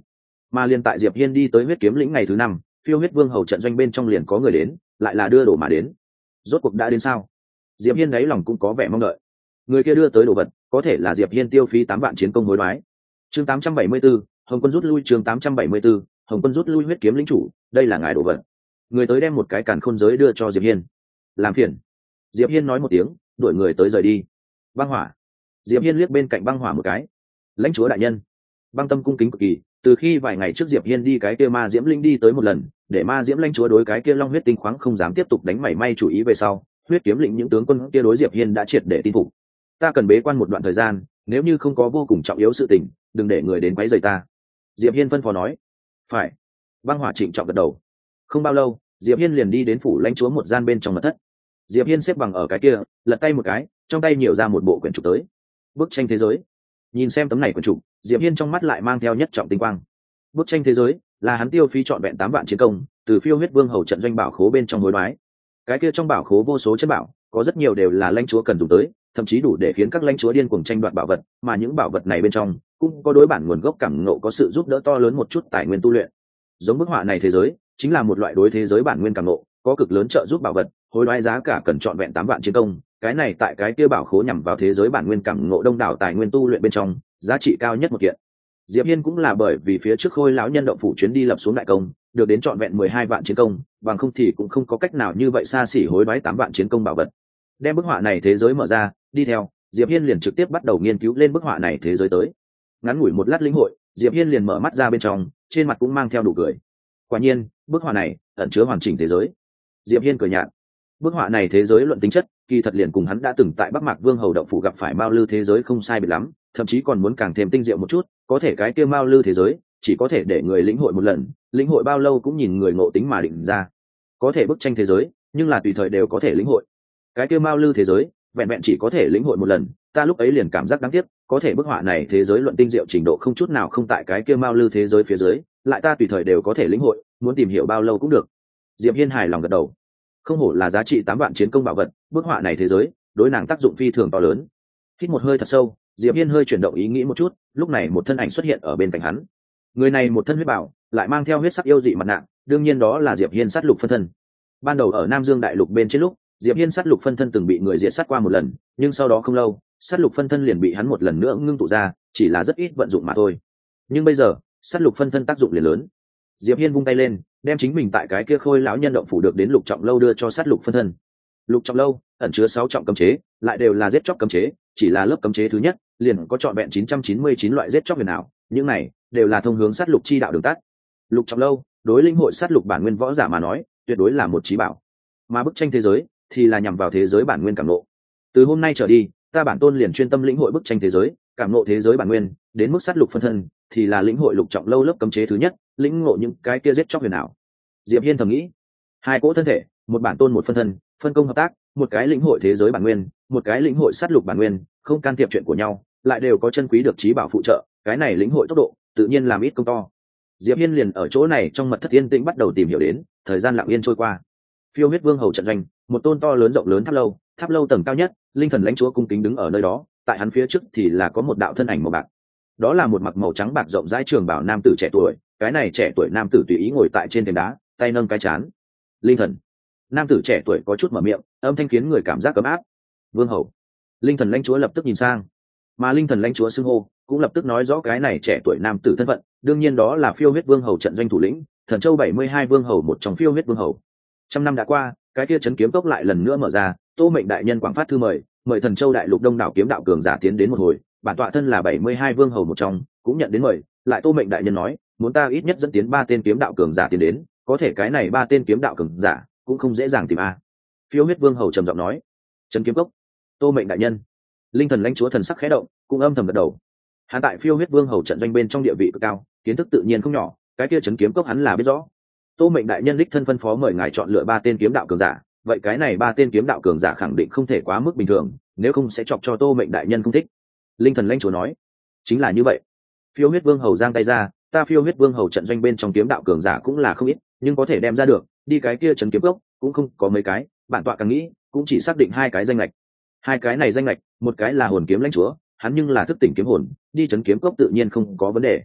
Mà liền tại Diệp Hiên đi tới huyết kiếm lĩnh ngày thứ năm, phiêu huyết vương hầu trận doanh bên trong liền có người đến, lại là đưa đồ mà đến. Rốt cuộc đã đến sao? Diệp Hiên đáy lòng cũng có vẻ mong đợi. Người kia đưa tới đồ vật, có thể là Diệp Hiên tiêu phí tám vạn chiến công hối đoái. Chương tám trăm bảy mươi tám, Hồng Quân rút lui. Chương tám trăm bảy mươi tám, Hồng Quân rút lui. Huyết kiếm lĩnh chủ, đây là ngài đồ vật. Người tới đem một cái càn khôn giới đưa cho Diệp Hiên. Làm phiền. Diệp Hiên nói một tiếng, đuổi người tới rời đi. Băng hỏa. Diệp Hiên liếc bên cạnh băng hỏa một cái. Lãnh chúa đại nhân. Băng tâm cung kính cực kỳ, từ khi vài ngày trước Diệp Hiên đi cái kia ma diễm linh đi tới một lần, để ma diễm lãnh chúa đối cái kia long huyết tinh khoáng không dám tiếp tục đánh mảy may chủ ý về sau, huyết kiếm lĩnh những tướng quân kia đối Diệp Hiên đã triệt để tin phục. Ta cần bế quan một đoạn thời gian, nếu như không có vô cùng trọng yếu sự tình, đừng để người đến quấy rầy ta. Diệp Hiên phân phó nói. Phải. Băng hỏa trịnh trọng gật đầu. Không bao lâu, Diệp Hiên liền đi đến phủ lãnh chúa một gian bên trong mật thất. Diệp Hiên xếp bằng ở cái kia, lật tay một cái, trong tay nhiều ra một bộ quyển trục tới. Bức tranh thế giới. Nhìn xem tấm này quyển trục, Diệp Hiên trong mắt lại mang theo nhất trọng tinh quang. Bức tranh thế giới là hắn tiêu phí trọn vẹn tám vạn chiến công, từ phiêu huyết vương hầu trận doanh bảo khố bên trong hối đoái. Cái kia trong bảo khố vô số chân bảo, có rất nhiều đều là lãnh chúa cần dùng tới, thậm chí đủ để khiến các lãnh chúa điên cuồng tranh đoạt bảo vật, mà những bảo vật này bên trong cũng có đối bản nguồn gốc cảm ngộ có sự giúp đỡ to lớn một chút tài nguyên tu luyện. Giống bức họa này thế giới, chính là một loại đối thế giới bản nguyên cảm ngộ, có cực lớn trợ giúp bảo vật, hối đoái giá cả cần trọn vẹn tám vạn chiến công, cái này tại cái kia bảo khố nhằm vào thế giới bản nguyên cảm ngộ đông đảo tài nguyên tu luyện bên trong, giá trị cao nhất một kiện. Diệp Hiên cũng là bởi vì phía trước Khôi lão nhân động phủ chuyến đi lập xuống đại công, được đến trọn vẹn mười hai vạn chiến công, bằng không thì cũng không có cách nào như vậy xa xỉ hối đoái tám vạn chiến công bảo vật. Đem bức họa này thế giới mở ra, đi theo, Diệp Hiên liền trực tiếp bắt đầu nghiên cứu lên bức họa này thế giới tới. Ngắn ngủi một lát lĩnh hội, Diệp Hiên liền mở mắt ra bên trong, trên mặt cũng mang theo nụ cười. Quả nhiên, bức họa này ẩn chứa hoàn chỉnh thế giới. Diệp Hiên cười nhạt. Bức họa này thế giới luận tính chất, kỳ thật liền cùng hắn đã từng tại Bắc Mạc Vương hầu động phủ gặp phải Mao Lư thế giới không sai biệt lắm, thậm chí còn muốn càng thêm tinh diệu một chút, có thể cái kia Mao Lư thế giới chỉ có thể để người lĩnh hội một lần, lĩnh hội bao lâu cũng nhìn người ngộ tính mà định ra. Có thể bức tranh thế giới, nhưng là tùy thời đều có thể lĩnh hội. Cái kia Mao Lư thế giới, vẹn vẹn chỉ có thể lĩnh hội một lần, ta lúc ấy liền cảm giác đáng tiếc, có thể bức họa này thế giới luận tinh diệu trình độ không chút nào không tại cái kia Mao Lư thế giới phía dưới, lại ta tùy thời đều có thể lĩnh hội, muốn tìm hiểu bao lâu cũng được. Diệp Hiên hài lòng gật đầu. Không hổ là giá trị tám vạn chiến công bảo vật, bức họa này thế giới, đối nàng tác dụng phi thường to lớn. Hít một hơi thật sâu, Diệp Hiên hơi chuyển động ý nghĩ một chút, lúc này một thân ảnh xuất hiện ở bên cạnh hắn. Người này một thân huyết bảo, lại mang theo huyết sắc yêu dị mặt nạ, đương nhiên đó là Diệp Hiên sát lục phân thân. Ban đầu ở Nam Dương đại lục bên trên lúc, Diệp Hiên sát lục phân thân từng bị người diệt sát qua một lần, nhưng sau đó không lâu, sát lục phân thân liền bị hắn một lần nữa ngưng tụ ra, chỉ là rất ít vận dụng mà thôi. Nhưng bây giờ, sát lục phân thân tác dụng liền lớn. Diệp Hiên vung tay lên, đem chính mình tại cái kia Khôi lão nhân động phủ được đến lục trọng lâu đưa cho sát lục phân thân. Lục trọng lâu ẩn chứa sáu trọng cấm chế, lại đều là giết chóc cấm chế, chỉ là lớp cấm chế thứ nhất, liền có trọn vẹn chín trăm chín mươi chín loại giết chóc huyền ảo, những này đều là thông hướng sát lục chi đạo đường tắt. Lục trọng lâu, đối linh hội sát lục bản nguyên võ giả mà nói, tuyệt đối là một chí bảo. Mà bức tranh thế giới thì là nhằm vào thế giới bản nguyên cảm ngộ. Từ hôm nay trở đi, ta bản tôn liền chuyên tâm lĩnh hội bức tranh thế giới, cảm ngộ thế giới bản nguyên, đến mức sát lục phân thân thì là lĩnh hội lục trọng lâu lớp cấm chế thứ nhất, lĩnh ngộ những cái kia giết chóc huyền ảo. Diệp Hiên thầm nghĩ, hai cỗ thân thể, một bản tôn một phân thân, phân công hợp tác, một cái lĩnh hội thế giới bản nguyên, một cái lĩnh hội sát lục bản nguyên, không can thiệp chuyện của nhau, lại đều có chân quý được trí bảo phụ trợ, cái này lĩnh hội tốc độ, tự nhiên làm ít công to. Diệp Hiên liền ở chỗ này trong mật thất yên tĩnh bắt đầu tìm hiểu đến, thời gian lặng yên trôi qua. Phiêu huyết vương hầu trận doanh, một tôn to lớn rộng lớn tháp lâu, tháp lâu tầng cao nhất, linh thần lãnh chúa cung kính đứng ở nơi đó, tại hắn phía trước thì là có một đạo thân ảnh màu bạc. Đó là một mặc màu trắng bạc rộng rãi trường bảo nam tử trẻ tuổi, cái này trẻ tuổi nam tử tùy ý ngồi tại trên thềm đá, tay nâng cái chán. Linh thần. Nam tử trẻ tuổi có chút mở miệng, âm thanh khiến người cảm giác ấm áp. Vương hầu. Linh thần lãnh chúa lập tức nhìn sang, mà linh thần lãnh chúa xưng hô cũng lập tức nói rõ cái này trẻ tuổi nam tử thân phận, đương nhiên đó là phiêu huyết vương hầu trận doanh thủ lĩnh, thần châu bảy mươi hai vương hầu một trong phiêu huyết vương hầu. Trăm năm đã qua, cái kia trấn kiếm cốc lại lần nữa mở ra, Tô Mệnh đại nhân quảng phát thư mời, mời thần châu đại lục đông đảo kiếm đạo cường giả tiến đến một hồi, bản tọa thân là bảy mươi hai vương hầu một trong, cũng nhận đến mời, lại Tô Mệnh đại nhân nói, muốn ta ít nhất dẫn tiến ba tên kiếm đạo cường giả tiến đến, có thể cái này ba tên kiếm đạo cường giả cũng không dễ dàng tìm a. Phiêu huyết vương hầu trầm giọng nói. Trấn kiếm cốc. Tô Mệnh đại nhân. Linh thần lãnh chúa thần sắc khẽ động, cũng âm thầm gật đầu. Hắn tại phiêu huyết vương hầu trận doanh bên trong địa vị cực cao, kiến thức tự nhiên không nhỏ, cái kia trấn kiếm cốc hắn là biết rõ. Tô Mệnh đại nhân đích thân phân phó mời ngài chọn lựa ba tên kiếm đạo cường giả, vậy cái này ba tên kiếm đạo cường giả khẳng định không thể quá mức bình thường, nếu không sẽ chọc cho Tô Mệnh đại nhân không thích. Linh thần lãnh chúa nói. Chính là như vậy. Phiêu huyết vương hầu giang tay ra, ta phiêu huyết vương hầu trận doanh bên trong kiếm đạo cường giả cũng là không ít, nhưng có thể đem ra được, đi cái kia trấn kiếm cốc cũng không có mấy cái, bản tọa càng nghĩ, cũng chỉ xác định hai cái danh lệch. Hai cái này danh lệch, một cái là hồn kiếm lãnh chúa, hắn nhưng là thức tỉnh kiếm hồn, đi trấn kiếm cốc tự nhiên không có vấn đề.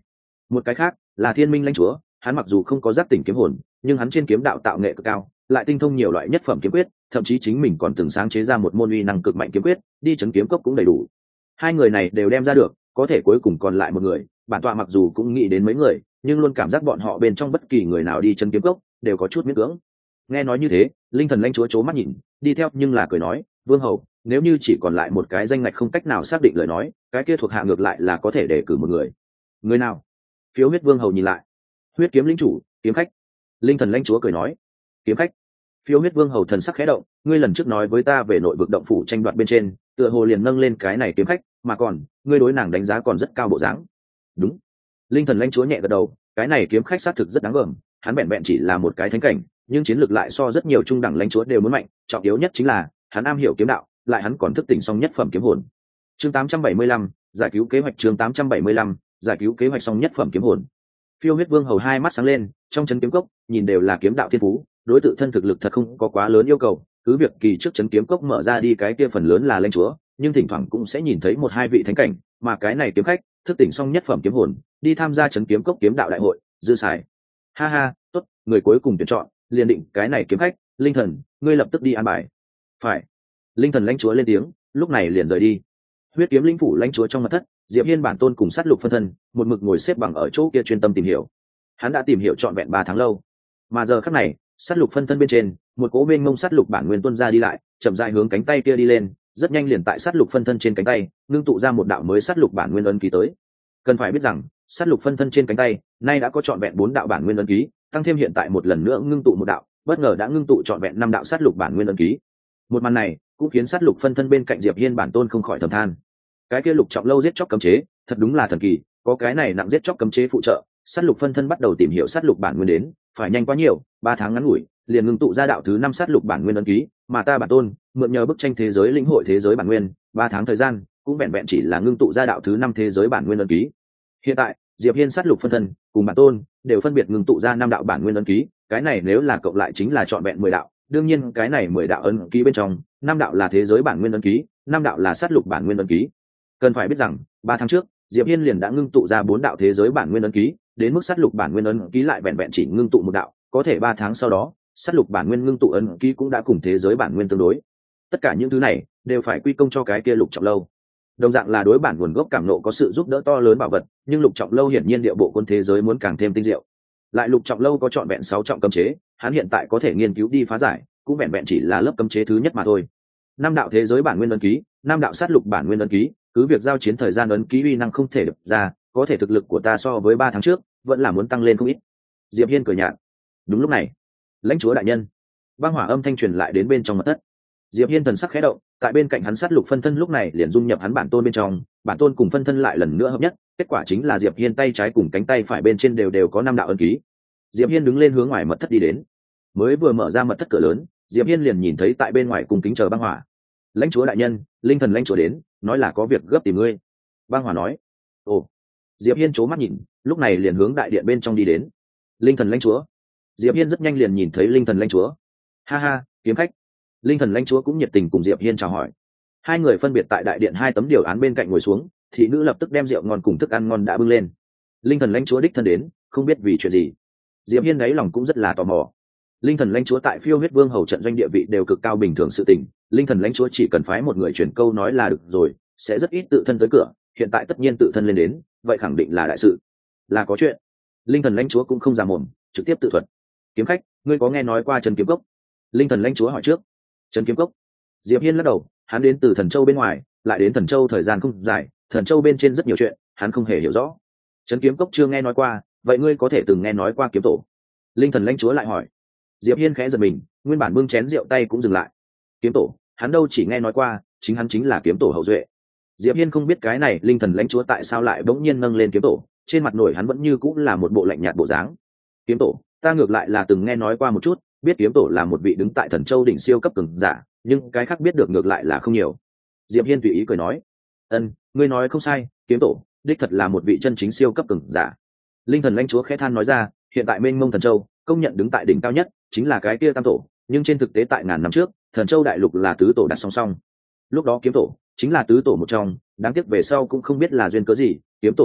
Một cái khác là thiên minh lãnh chúa, hắn mặc dù không có giác tỉnh kiếm hồn, nhưng hắn trên kiếm đạo tạo nghệ cực cao, lại tinh thông nhiều loại nhất phẩm kiếm quyết, thậm chí chính mình còn từng sáng chế ra một môn uy năng cực mạnh kiếm quyết, đi chấn kiếm cốc cũng đầy đủ. Hai người này đều đem ra được, có thể cuối cùng còn lại một người, bản tọa mặc dù cũng nghĩ đến mấy người, nhưng luôn cảm giác bọn họ bên trong bất kỳ người nào đi chấn kiếm cốc đều có chút miễn cưỡng. Nghe nói như thế, linh thần lãnh chúa chố mắt nhìn, đi theo nhưng là cười nói, vương hầu, nếu như chỉ còn lại một cái danh ngạch không cách nào xác định lời nói, cái kia thuộc hạ ngược lại là có thể đề cử một người. Người nào? Phiếu huyết vương hầu nhìn lại. Huyết kiếm lĩnh chủ, kiếm khách. Linh thần lãnh chúa cười nói, kiếm khách. Phiếu huyết vương hầu thần sắc khẽ động, ngươi lần trước nói với ta về nội vực động phủ tranh đoạt bên trên, tựa hồ liền nâng lên cái này kiếm khách, mà còn ngươi đối nàng đánh giá còn rất cao bộ dáng. Đúng. Linh thần lãnh chúa nhẹ gật đầu, cái này kiếm khách xác thực rất đáng gờm, hắn vẹn vẹn chỉ là một cái thánh cảnh, nhưng chiến lược lại so rất nhiều trung đẳng lãnh chúa đều muốn mạnh, trọng yếu nhất chính là hắn am hiểu kiếm đạo, lại hắn còn thức tỉnh song nhất phẩm kiếm hồn. Chương tám trăm bảy mươi lăm, giải cứu kế hoạch. Chương tám trăm bảy mươi lăm, giải cứu kế hoạch song nhất phẩm kiếm hồn. Phiêu huyết vương hầu hai mắt sáng lên, trong chấn kiếm cốc nhìn đều là kiếm đạo thiên phú, đối tự thân thực lực thật không có quá lớn yêu cầu, cứ việc kỳ trước chấn kiếm cốc mở ra đi cái kia phần lớn là lãnh chúa, nhưng thỉnh thoảng cũng sẽ nhìn thấy một hai vị thánh cảnh, mà cái này kiếm khách thức tỉnh song nhất phẩm kiếm hồn, đi tham gia chấn kiếm cốc kiếm đạo đại hội, dư xài. Ha ha, tốt, người cuối cùng tuyển chọn, liền định cái này kiếm khách, linh thần, ngươi lập tức đi an bài. Phải. Linh thần lãnh chúa lên tiếng, lúc này liền rời đi. Huyết kiếm linh phủ lãnh chúa trong mật thất, Diệp Hiên bản tôn cùng sát lục phân thân, một mực ngồi xếp bằng ở chỗ kia chuyên tâm tìm hiểu. Hắn đã tìm hiểu trọn vẹn ba tháng lâu, mà giờ khắc này, sát lục phân thân bên trên, một cỗ mênh mông sát lục bản nguyên tuôn ra đi lại, chậm rãi hướng cánh tay kia đi lên, rất nhanh liền tại sát lục phân thân trên cánh tay, ngưng tụ ra một đạo mới sát lục bản nguyên ấn ký tới. Cần phải biết rằng, sát lục phân thân trên cánh tay, nay đã có trọn vẹn bốn đạo bản nguyên ấn ký, tăng thêm hiện tại một lần nữa ngưng tụ một đạo, bất ngờ đã ngưng tụ trọn vẹn năm đạo sát lục bản nguyên ấn ký. Một màn này, cũng khiến sát lục phân thân bên cạnh Diệp Hiên bản tôn không khỏi thầm than. Cái kia lục trọng lâu giết chóc cấm chế, thật đúng là thần kỳ, có cái này nặng giết chóc cấm chế phụ trợ, sát lục phân thân bắt đầu tìm hiểu sát lục bản nguyên đến, phải nhanh quá nhiều, ba tháng ngắn ngủi, liền ngưng tụ ra đạo thứ năm sát lục bản nguyên ấn ký, mà ta bản tôn, mượn nhờ bức tranh thế giới lĩnh hội thế giới bản nguyên, ba tháng thời gian, cũng vẹn vẹn chỉ là ngưng tụ ra đạo thứ năm thế giới bản nguyên ấn ký. Hiện tại, Diệp Hiên sát lục phân thân cùng bản tôn đều phân biệt ngưng tụ ra năm đạo bản nguyên ấn ký, cái này nếu là cộng lại chính là trọn vẹn mười đạo, đương nhiên cái này mười đạo ấn ký bên trong, năm đạo là thế giới bản nguyên ấn ký, năm đạo là sát lục bản nguyên ấn ký. Cần phải biết rằng, ba tháng trước, Diệp Hiên liền đã ngưng tụ ra bốn đạo thế giới bản nguyên ấn ký, đến mức sát lục bản nguyên ấn ký lại vẹn vẹn chỉ ngưng tụ một đạo, có thể ba tháng sau đó, sát lục bản nguyên ngưng tụ ấn ký cũng đã cùng thế giới bản nguyên tương đối. Tất cả những thứ này đều phải quy công cho cái kia lục trọng lâu. Đồng dạng là đối bản nguồn gốc cảm nộ có sự giúp đỡ to lớn bảo vật, nhưng lục trọng lâu hiển nhiên địa bộ quân thế giới muốn càng thêm tinh diệu. Lại lục trọng lâu có trọn vẹn sáu trọng cấm chế, hắn hiện tại có thể nghiên cứu đi phá giải, cũng vẹn vẹn chỉ là lớp cấm chế thứ nhất mà thôi. Năm đạo thế giới bản nguyên ấn ký, năm đạo sát lục bản nguyên ấn ký, cứ việc giao chiến thời gian ấn ký uy năng không thể được ra, có thể thực lực của ta so với ba tháng trước vẫn là muốn tăng lên không ít. Diệp Hiên cười nhạt. Đúng lúc này, lãnh chúa đại nhân, băng hỏa âm thanh truyền lại đến bên trong mật thất. Diệp Hiên thần sắc khẽ động, tại bên cạnh hắn sát lục phân thân lúc này liền dung nhập hắn bản tôn bên trong, bản tôn cùng phân thân lại lần nữa hợp nhất, kết quả chính là Diệp Hiên tay trái cùng cánh tay phải bên trên đều đều có năm đạo ấn ký. Diệp Hiên đứng lên hướng ngoài mật thất đi đến. Mới vừa mở ra mật thất cửa lớn, Diệp Hiên liền nhìn thấy tại bên ngoài cùng kính chờ băng hỏa. Lãnh chúa đại nhân, linh thần lãnh chúa đến, nói là có việc gấp tìm ngươi. Băng hỏa nói. Ồ. Diệp Hiên chố mắt nhìn, lúc này liền hướng đại điện bên trong đi đến. Linh thần lãnh chúa. Diệp Hiên rất nhanh liền nhìn thấy linh thần lãnh chúa. Ha ha, kiếm khách. Linh thần lãnh chúa cũng nhiệt tình cùng Diệp Hiên chào hỏi. Hai người phân biệt tại đại điện hai tấm điều án bên cạnh ngồi xuống, thị nữ lập tức đem rượu ngon cùng thức ăn ngon đã bưng lên. Linh thần lãnh chúa đích thân đến, không biết vì chuyện gì. Diệp Hiên đáy lòng cũng rất là tò mò. Linh thần lãnh chúa tại Phiêu Huyết Vương hầu trận doanh địa vị đều cực cao bình thường sự tình, linh thần lãnh chúa chỉ cần phái một người truyền câu nói là được rồi, sẽ rất ít tự thân tới cửa, hiện tại tất nhiên tự thân lên đến, vậy khẳng định là đại sự, là có chuyện. Linh thần lãnh chúa cũng không già mồm, trực tiếp tự thuật. Kiếm khách, ngươi có nghe nói qua Trấn Kiếm Cốc? Linh thần lãnh chúa hỏi trước. Trấn Kiếm Cốc? Diệp Hiên lắc đầu, hắn đến từ Thần Châu bên ngoài, lại đến Thần Châu thời gian không dài, Thần Châu bên trên rất nhiều chuyện, hắn không hề hiểu rõ. Trấn Kiếm Cốc chưa nghe nói qua, vậy ngươi có thể từng nghe nói qua kiếm tổ? Linh thần lãnh chúa lại hỏi. Diệp Hiên khẽ giật mình, nguyên bản bưng chén rượu tay cũng dừng lại. Kiếm tổ, hắn đâu chỉ nghe nói qua, chính hắn chính là kiếm tổ hậu duệ. Diệp Hiên không biết cái này linh thần lãnh chúa tại sao lại bỗng nhiên nâng lên kiếm tổ, trên mặt nổi hắn vẫn như cũng là một bộ lạnh nhạt bộ dáng. Kiếm tổ, ta ngược lại là từng nghe nói qua một chút, biết kiếm tổ là một vị đứng tại Thần Châu đỉnh siêu cấp cường giả, nhưng cái khác biết được ngược lại là không nhiều. Diệp Hiên tùy ý cười nói. Ân, ngươi nói không sai, kiếm tổ đích thật là một vị chân chính siêu cấp cường giả. Linh thần lãnh chúa khẽ than nói ra, hiện tại mênh mông Thần Châu công nhận đứng tại đỉnh cao nhất chính là cái kia tam tổ, nhưng trên thực tế tại ngàn năm trước Thần Châu đại lục là tứ tổ đặt song song, lúc đó kiếm tổ chính là tứ tổ một trong, đáng tiếc về sau cũng không biết là duyên cớ gì kiếm tổ vẫn lạc,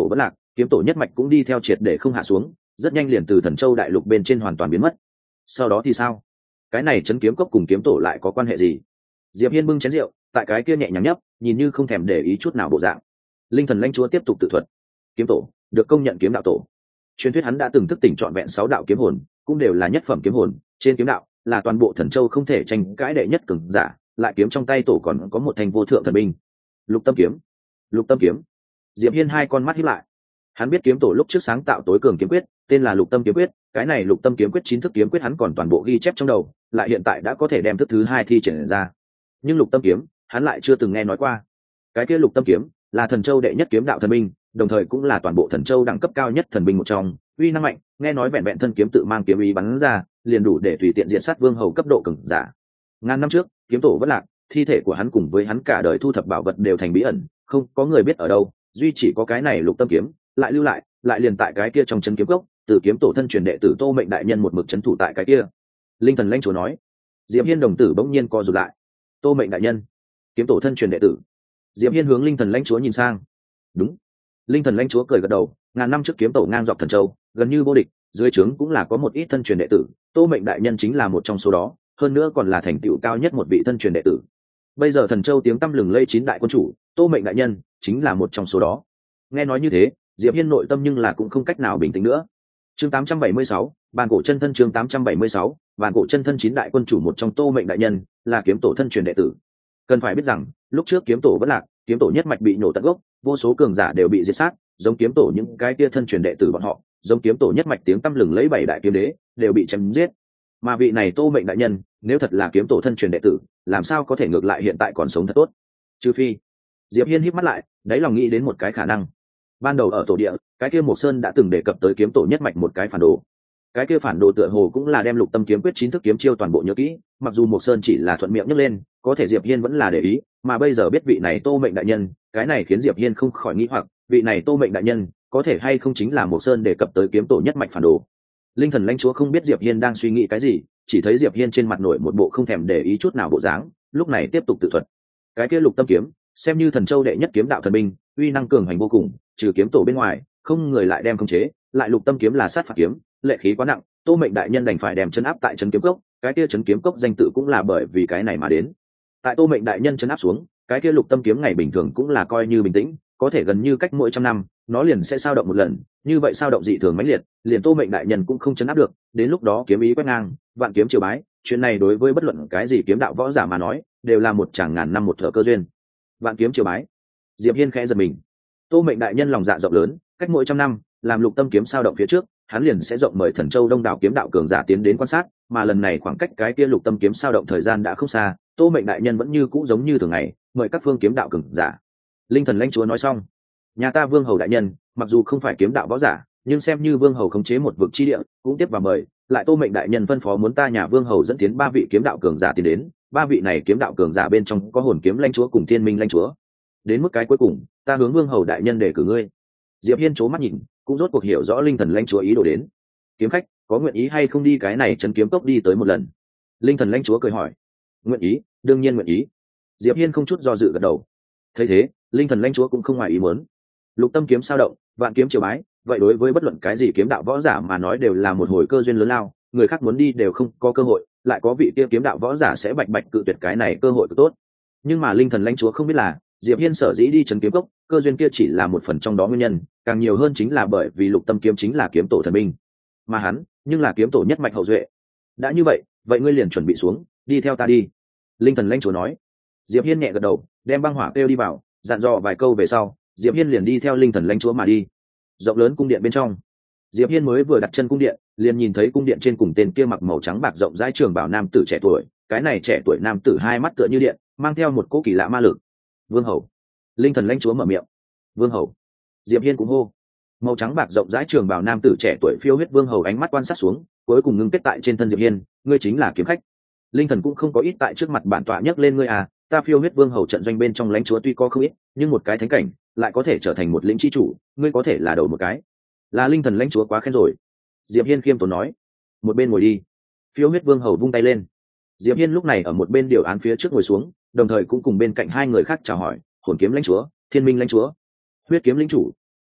kiếm tổ nhất mạch cũng đi theo triệt để không hạ xuống, rất nhanh liền từ Thần Châu đại lục bên trên hoàn toàn biến mất. Sau đó thì sao? Cái này chấn kiếm cốc cùng kiếm tổ lại có quan hệ gì? Diệp Hiên bưng chén rượu, tại cái kia nhẹ nhàng nhấp, nhìn như không thèm để ý chút nào bộ dạng. Linh thần lãnh chúa tiếp tục tự thuật. Kiếm tổ được công nhận kiếm đạo tổ. Truyền thuyết hắn đã từng thức tỉnh trọn vẹn sáu đạo kiếm hồn, cũng đều là nhất phẩm kiếm hồn, trên kiếm đạo là toàn bộ Thần Châu không thể tranh cãi đệ nhất cường giả, lại kiếm trong tay tổ còn có một thanh vô thượng thần binh. Lục Tâm kiếm. Lục Tâm kiếm. Diệp Hiên hai con mắt híp lại. Hắn biết kiếm tổ lúc trước sáng tạo tối cường kiếm quyết, tên là Lục Tâm kiếm quyết, cái này Lục Tâm kiếm quyết chín thức kiếm quyết hắn còn toàn bộ ghi chép trong đầu, lại hiện tại đã có thể đem thức thứ hai thi triển ra. Nhưng Lục Tâm kiếm, hắn lại chưa từng nghe nói qua. Cái kia Lục Tâm kiếm là Thần Châu đệ nhất kiếm đạo thần binh, đồng thời cũng là toàn bộ Thần Châu đẳng cấp cao nhất thần binh một trong, uy năng mạnh, nghe nói vẹn vẹn thân kiếm tự mang kiếm ý bắn ra, liền đủ để tùy tiện diện sát vương hầu cấp độ cường giả. Ngàn năm trước, kiếm tổ vẫn lạc, thi thể của hắn cùng với hắn cả đời thu thập bảo vật đều thành bí ẩn, không có người biết ở đâu, duy chỉ có cái này Lục Tâm kiếm lại lưu lại, lại liền tại cái kia trong chân kiếm cốc, từ kiếm tổ thân truyền đệ tử Tô Mệnh đại nhân một mực trấn thủ tại cái kia. Linh thần lãnh chúa nói. Diệp Hiên đồng tử bỗng nhiên co rụt lại. Tô Mệnh đại nhân, kiếm tổ thân truyền đệ tử. Diệp Hiên hướng linh thần lãnh chúa nhìn sang. Đúng. Linh thần lãnh chúa cười gật đầu, ngàn năm trước kiếm tổ ngang dọc Thần Châu, gần như vô địch, dưới trướng cũng là có một ít thân truyền đệ tử, Tô Mệnh đại nhân chính là một trong số đó, hơn nữa còn là thành tựu cao nhất một vị thân truyền đệ tử. Bây giờ Thần Châu tiếng tăm lừng lây chín đại quân chủ, Tô Mệnh đại nhân chính là một trong số đó. Nghe nói như thế, Diệp Hiên nội tâm nhưng là cũng không cách nào bình tĩnh nữa. Chương tám trăm bảy mươi sáu, bàn cổ chân thân. Chương tám trăm bảy mươi sáu, bàn cổ chân thân. Chín đại quân chủ một trong Tô Mệnh đại nhân là kiếm tổ thân truyền đệ tử. Cần phải biết rằng, lúc trước kiếm tổ vẫn lạc, kiếm tổ nhất mạch bị nổ tận gốc, vô số cường giả đều bị diệt sát, giống kiếm tổ những cái kia thân truyền đệ tử bọn họ, giống kiếm tổ nhất mạch tiếng tăm lừng lấy bảy đại kiếm đế, đều bị chém giết. Mà vị này Tô Mệnh đại nhân, nếu thật là kiếm tổ thân truyền đệ tử, làm sao có thể ngược lại hiện tại còn sống thật tốt? Trừ phi. Diệp Hiên híp mắt lại, đáy lòng nghĩ đến một cái khả năng. Ban đầu ở tổ địa, cái kia Mộc Sơn đã từng đề cập tới kiếm tổ nhất mạch một cái phản đồ. Cái kia phản đồ tựa hồ cũng là đem Lục Tâm kiếm quyết chín thức kiếm chiêu toàn bộ nhớ kỹ, mặc dù Mộc Sơn chỉ là thuận miệng nhắc lên, có thể Diệp Hiên vẫn là để ý, mà bây giờ biết vị này Tô Mệnh đại nhân, cái này khiến Diệp Hiên không khỏi nghĩ hoặc, vị này Tô Mệnh đại nhân, có thể hay không chính là Mộc Sơn đề cập tới kiếm tổ nhất mạch phản đồ. Linh thần lãnh chúa không biết Diệp Hiên đang suy nghĩ cái gì, chỉ thấy Diệp Hiên trên mặt nổi một bộ không thèm để ý chút nào bộ dáng, lúc này tiếp tục tự thuật. Cái kia Lục Tâm kiếm, xem như Thần Châu đệ nhất kiếm đạo thần binh, uy năng cường hành vô cùng, trừ kiếm tổ bên ngoài, không người lại đem khống chế, lại Lục Tâm kiếm là sát phạt kiếm, lệ khí quá nặng, Tô Mệnh đại nhân đành phải đem chân áp tại trấn kiếm cốc, cái kia trấn kiếm cốc danh tự cũng là bởi vì cái này mà đến. Tại Tô Mệnh đại nhân chân áp xuống, cái kia Lục Tâm kiếm ngày bình thường cũng là coi như bình tĩnh, có thể gần như cách mỗi trăm năm, nó liền sẽ sao động một lần, như vậy sao động dị thường mãnh liệt, liền Tô Mệnh đại nhân cũng không chấn áp được, đến lúc đó kiếm ý quét ngang, vạn kiếm triều bái, chuyện này đối với bất luận cái gì kiếm đạo võ giả mà nói, đều là một tràng ngàn năm một thở cơ duyên. Vạn kiếm triều bái. Diệp Hiên khẽ giật mình. Tô Mệnh đại nhân lòng dạ rộng lớn, cách mỗi trăm năm, làm Lục Tâm kiếm sao động phía trước, hắn liền sẽ rộng mời Thần Châu đông đảo kiếm đạo cường giả tiến đến quan sát, mà lần này khoảng cách cái kia Lục Tâm kiếm sao động thời gian đã không xa, Tô Mệnh đại nhân vẫn như cũ giống như thường ngày, mời các phương kiếm đạo cường giả. Linh thần lãnh chúa nói xong, nhà ta Vương hầu đại nhân, mặc dù không phải kiếm đạo võ giả, nhưng xem như Vương hầu khống chế một vực chi địa, cũng tiếp vào mời, lại Tô Mệnh đại nhân phân phó muốn ta nhà Vương hầu dẫn tiến ba vị kiếm đạo cường giả tiến đến, ba vị này kiếm đạo cường giả bên trong có Hồn kiếm lãnh chúa cùng Thiên minh lãnh chúa. Đến mức cái cuối cùng, ta hướng Vương hầu đại nhân để cử ngươi. Diệp Hiên chố mắt nhìn, cũng rốt cuộc hiểu rõ linh thần lãnh chúa ý đồ đến. Kiếm khách có nguyện ý hay không đi cái này trấn kiếm cốc đi tới một lần? Linh thần lãnh chúa cười hỏi. Nguyện ý, đương nhiên nguyện ý. Diệp Hiên không chút do dự gật đầu. Thấy thế, linh thần lãnh chúa cũng không ngoài ý muốn. Lục Tâm kiếm sao động, vạn kiếm triều bái, vậy đối với bất luận cái gì kiếm đạo võ giả mà nói đều là một hồi cơ duyên lớn lao, người khác muốn đi đều không có cơ hội, lại có vị kia kiếm đạo võ giả sẽ bạch bạch cự tuyệt cái này cơ hội cực tốt. Nhưng mà linh thần lãnh chúa không biết là, Diệp Hiên sở dĩ đi trấn kiếm cốc, cơ duyên kia chỉ là một phần trong đó nguyên nhân, càng nhiều hơn chính là bởi vì Lục Tâm kiếm chính là kiếm tổ thần binh, mà hắn nhưng là kiếm tổ nhất mạch hậu duệ. Đã như vậy, vậy ngươi liền chuẩn bị xuống, đi theo ta đi. Linh thần lãnh chúa nói. Diệp Hiên nhẹ gật đầu, đem băng hỏa kêu đi vào, dặn dò vài câu về sau, Diệp Hiên liền đi theo linh thần lãnh chúa mà đi. Rộng lớn cung điện bên trong, Diệp Hiên mới vừa đặt chân cung điện, liền nhìn thấy cung điện trên cùng tên kia mặc màu trắng bạc rộng rãi trường bảo nam tử trẻ tuổi, cái này trẻ tuổi nam tử hai mắt tựa như điện, mang theo một cỗ kỳ lạ ma lực. Vương hầu. Linh thần lãnh chúa mở miệng. Vương hầu. Diệp Hiên cũng hô. Màu trắng bạc rộng rãi trường bảo nam tử trẻ tuổi phiêu huyết vương hầu ánh mắt quan sát xuống, cuối cùng ngưng kết tại trên thân Diệp Hiên, ngươi chính là kiếm khách. Linh thần cũng không có ít tại trước mặt bản tọa nhấc lên ngươi à, ta phiêu huyết vương hầu trận doanh bên trong lãnh chúa tuy có không ít, nhưng một cái thánh cảnh lại có thể trở thành một lĩnh chi chủ, ngươi có thể là đầu một cái. Là linh thần lãnh chúa quá khen rồi. Diệp Hiên khiêm tốn nói. Một bên ngồi đi. Phiêu huyết vương hầu vung tay lên. Diệp Hiên lúc này ở một bên điều án phía trước ngồi xuống, đồng thời cũng cùng bên cạnh hai người khác chào hỏi, Hồn kiếm lãnh chúa, Thiên minh lãnh chúa, Huyết kiếm lãnh chủ.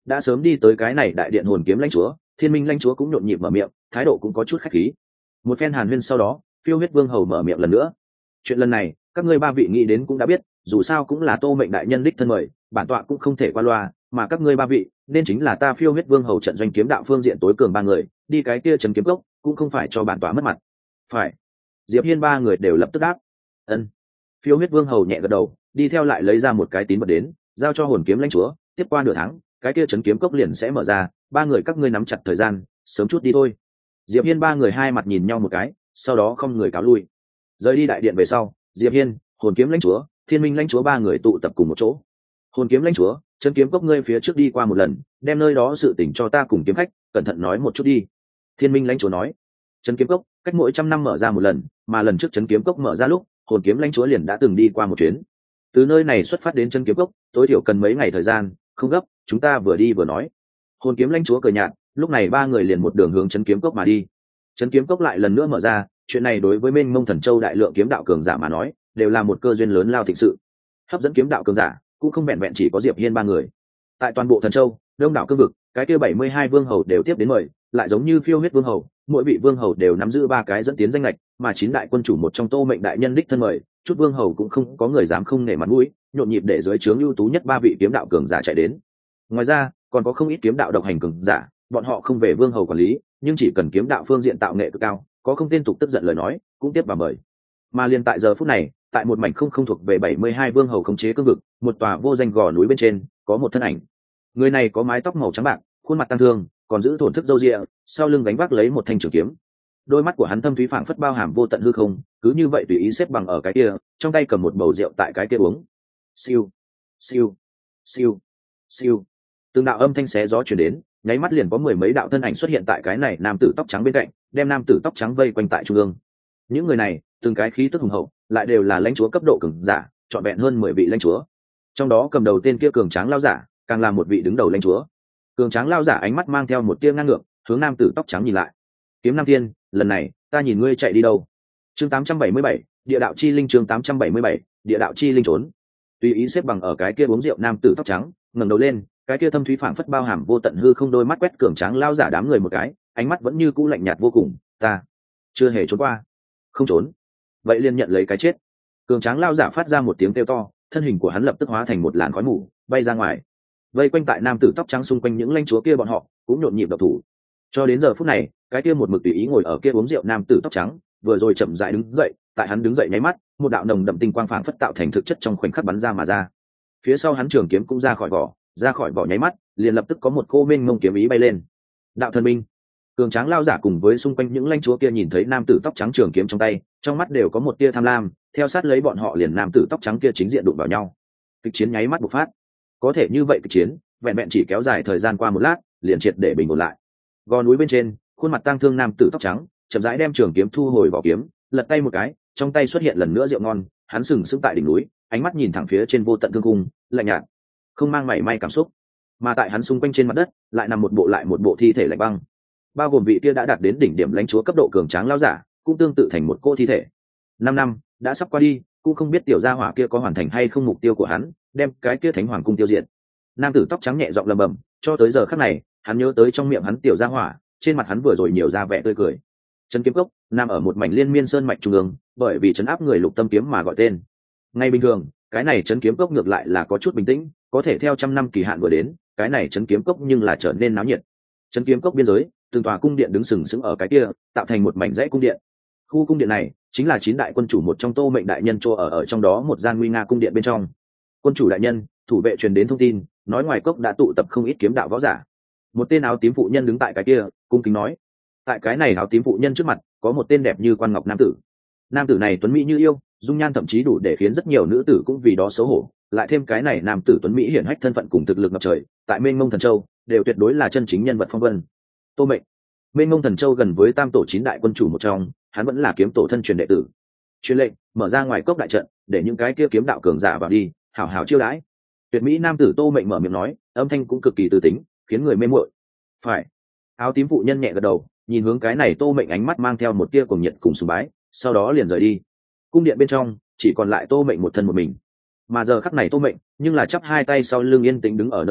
đã sớm đi tới cái này đại điện hồn kiếm lãnh chúa Thiên Minh lãnh chúa cũng nhộn nhịp mở miệng, thái độ cũng có chút khách khí. Một phen hàn huyên sau đó, Phiêu Huyết Vương hầu mở miệng lần nữa. Chuyện lần này, các ngươi ba vị nghĩ đến cũng đã biết, dù sao cũng là Tô Mệnh đại nhân đích thân mời, bản tọa cũng không thể qua loa, mà các ngươi ba vị, nên chính là ta Phiêu Huyết Vương hầu trận doanh kiếm đạo phương diện tối cường ba người, đi cái kia trấn kiếm cốc, cũng không phải cho bản tọa mất mặt. Phải. Diệp Hiên ba người đều lập tức đáp. Ân. Phiêu Huyết Vương hầu nhẹ gật đầu, đi theo lại lấy ra một cái tín vật đến, giao cho hồn kiếm lãnh chúa, tiếp qua nửa tháng, cái kia trấn kiếm cốc liền sẽ mở ra, ba người các ngươi nắm chặt thời gian, sớm chút đi thôi. Diệp Hiên ba người hai mặt nhìn nhau một cái, sau đó không người cáo lui. Rời đi đại điện về sau, Diệp Hiên, hồn kiếm lãnh chúa, Thiên Minh lãnh chúa ba người tụ tập cùng một chỗ. Hồn kiếm lãnh chúa, trấn kiếm cốc ngươi phía trước đi qua một lần, đem nơi đó sự tình cho ta cùng kiếm khách, cẩn thận nói một chút đi. Thiên Minh lãnh chúa nói. Trấn kiếm cốc cách mỗi trăm năm mở ra một lần, mà lần trước trấn kiếm cốc mở ra lúc, hồn kiếm lãnh chúa liền đã từng đi qua một chuyến. Từ nơi này xuất phát đến trấn kiếm cốc, tối thiểu cần mấy ngày thời gian, không gấp, chúng ta vừa đi vừa nói. Hồn kiếm lãnh chúa cười nhạt, lúc này ba người liền một đường hướng trấn kiếm cốc mà đi. Trấn kiếm cốc lại lần nữa mở ra, chuyện này đối với Mênh Mông Thần Châu đại lượng kiếm đạo cường giả mà nói, đều là một cơ duyên lớn lao thịnh sự. Hấp dẫn kiếm đạo cường giả, cũng không vẹn vẹn chỉ có Diệp Hiên ba người. Tại toàn bộ Thần Châu, đông đảo cương vực, cái kia bảy mươi hai vương hầu đều tiếp đến mời, lại giống như Phiêu Huyết Vương hầu, mỗi vị vương hầu đều nắm giữ ba cái dẫn tiến danh lệch, mà chín đại quân chủ một trong Tô Mệnh đại nhân đích thân mời, chút vương hầu cũng không có người dám không nể mặt mũi, nhộn nhịp để dưới trướng ưu tú nhất ba vị kiếm đạo cường giả chạy đến. Ngoài ra, còn có không ít kiếm đạo độc hành cường giả, bọn họ không về vương hầu quản lý, nhưng chỉ cần kiếm đạo phương diện tạo nghệ cực cao, có không tên tục tức giận lời nói, cũng tiếp vào mời. Mà liên tại giờ phút này, tại một mảnh không không thuộc về bảy mươi hai vương hầu khống chế cương vực, một tòa vô danh gò núi bên trên, có một thân ảnh. Người này có mái tóc màu trắng bạc, khuôn mặt tăng thương, còn giữ thổn thức râu ria, sau lưng gánh vác lấy một thanh trường kiếm. Đôi mắt của hắn thâm thúy phảng phất bao hàm vô tận hư không, cứ như vậy tùy ý xếp bằng ở cái kia, trong tay cầm một bầu rượu tại cái kia uống. Siêu, siêu, siêu, siêu. Từng đạo âm thanh xé gió truyền đến, nháy mắt liền có mười mấy đạo thân ảnh xuất hiện tại cái này nam tử tóc trắng bên cạnh, đem nam tử tóc trắng vây quanh tại trung ương. Những người này, từng cái khí tức hùng hậu, lại đều là lãnh chúa cấp độ cường giả, trọn vẹn hơn mười vị lãnh chúa. Trong đó cầm đầu tên kia cường tráng lao giả, càng là một vị đứng đầu lãnh chúa. Cường tráng lao giả ánh mắt mang theo một tia ngang ngược, hướng nam tử tóc trắng nhìn lại. Kiếm Nam Thiên, lần này, ta nhìn ngươi chạy đi đâu? Chương tám trăm bảy mươi bảy, Địa đạo chi linh chương tám trăm bảy mươi bảy, Địa đạo chi linh trốn. Tùy ý xếp bằng ở cái kia uống rượu nam tử tóc trắng, ngẩng đầu lên, cái kia thâm thúy phảng phất bao hàm vô tận hư không đôi mắt quét cường tráng lao giả đám người một cái, ánh mắt vẫn như cũ lạnh nhạt vô cùng, ta chưa hề trốn qua. Không trốn. Vậy liền nhận lấy cái chết. Cường tráng lao giả phát ra một tiếng kêu to, thân hình của hắn lập tức hóa thành một làn khói mù, bay ra ngoài. Vây quanh tại nam tử tóc trắng xung quanh những lãnh chúa kia bọn họ cũng nhộn nhịp độc thủ. Cho đến giờ phút này, cái kia một mực tùy ý ngồi ở kia uống rượu nam tử tóc trắng, vừa rồi chậm rãi đứng dậy, tại hắn đứng dậy nháy mắt, một đạo nồng đậm tinh quang phảng phất tạo thành thực chất trong khoảnh khắc bắn ra mà ra. Phía sau hắn trường kiếm cũng ra khỏi vỏ, ra khỏi vỏ nháy mắt, liền lập tức có một cô mênh mông kiếm ý bay lên. Đạo thần minh. Cường tráng lao giả cùng với xung quanh những lãnh chúa kia nhìn thấy nam tử tóc trắng trường kiếm trong tay, trong mắt đều có một tia tham lam, theo sát lấy bọn họ liền nam tử tóc trắng kia chính diện đụng vào nhau. Kịch chiến nháy mắt bộc phát. Có thể như vậy kịch chiến, vẹn vẹn chỉ kéo dài thời gian qua một lát, liền triệt để bình ổn lại. Gò núi bên trên, khuôn mặt tang thương nam tử tóc trắng, chậm rãi đem trường kiếm thu hồi vỏ kiếm, lật tay một cái, trong tay xuất hiện lần nữa rượu ngon, hắn sừng sững tại đỉnh núi, ánh mắt nhìn thẳng phía trên vô tận thương cung, lạnh nhạt, không mang mảy may cảm xúc. Mà tại hắn xung quanh trên mặt đất, lại nằm một bộ lại một bộ thi thể lạnh băng. Bao gồm vị kia đã đạt đến đỉnh điểm lãnh chúa cấp độ cường tráng lão giả, cũng tương tự thành một cô thi thể. Năm năm đã sắp qua đi, cũng không biết tiểu gia hỏa kia có hoàn thành hay không mục tiêu của hắn, đem cái kia thánh hoàng cung tiêu diệt. Nam tử tóc trắng nhẹ giọng lầm bầm, cho tới giờ khắc này, hắn nhớ tới trong miệng hắn tiểu gia hỏa, trên mặt hắn vừa rồi nhiều ra vẻ tươi cười. Trấn kiếm cốc nằm ở một mảnh liên miên sơn mạch trung ương, bởi vì trấn áp người lục tâm kiếm mà gọi tên. Ngay bình thường, cái này trấn kiếm cốc ngược lại là có chút bình tĩnh, có thể theo trăm năm kỳ hạn vừa đến, cái này trấn kiếm cốc nhưng là trở nên náo nhiệt. Trấn kiếm cốc biên giới, từng tòa cung điện đứng sừng sững ở cái kia, tạo thành một mảnh dãy cung điện. Khu cung điện này chính là chín đại quân chủ một trong Tô Mệnh đại nhân chỗ ở ở trong đó một gian nguy nga cung điện bên trong. Quân chủ đại nhân, thủ vệ truyền đến thông tin, nói ngoài cốc đã tụ tập không ít kiếm đạo võ giả. Một tên áo tím phụ nhân đứng tại cái kia, cung kính nói. Tại cái này áo tím phụ nhân trước mặt, có một tên đẹp như quan ngọc nam tử. Nam tử này tuấn mỹ như yêu, dung nhan thậm chí đủ để khiến rất nhiều nữ tử cũng vì đó xấu hổ. Lại thêm cái này nam tử tuấn mỹ hiển hách thân phận cùng thực lực ngập trời, tại Mênh Mông Thần Châu đều tuyệt đối là chân chính nhân vật phong vân. Tô Mệnh, Mênh Mông Thần Châu gần với tam tổ chín đại quân chủ một trong, hắn vẫn là kiếm tổ thân truyền đệ tử. Truyền lệnh, mở ra ngoài cốc đại trận, để những cái kia kiếm đạo cường giả vào đi, hảo hảo chiêu đãi. Tuyệt mỹ nam tử Tô Mệnh mở miệng nói, âm thanh cũng cực kỳ từ tính, khiến người mê muội. Phải. Áo tím phụ nhân nhẹ gật đầu, nhìn hướng cái này Tô Mệnh ánh mắt mang theo một tia cuồng nhiệt cùng sùng bái, sau đó liền rời đi. Cung điện bên trong chỉ còn lại Tô Mệnh một thân một mình. Mà giờ khắc này Tô Mệnh, nhưng là chắp hai tay sau lưng yên tĩnh đứng ở nơi đó,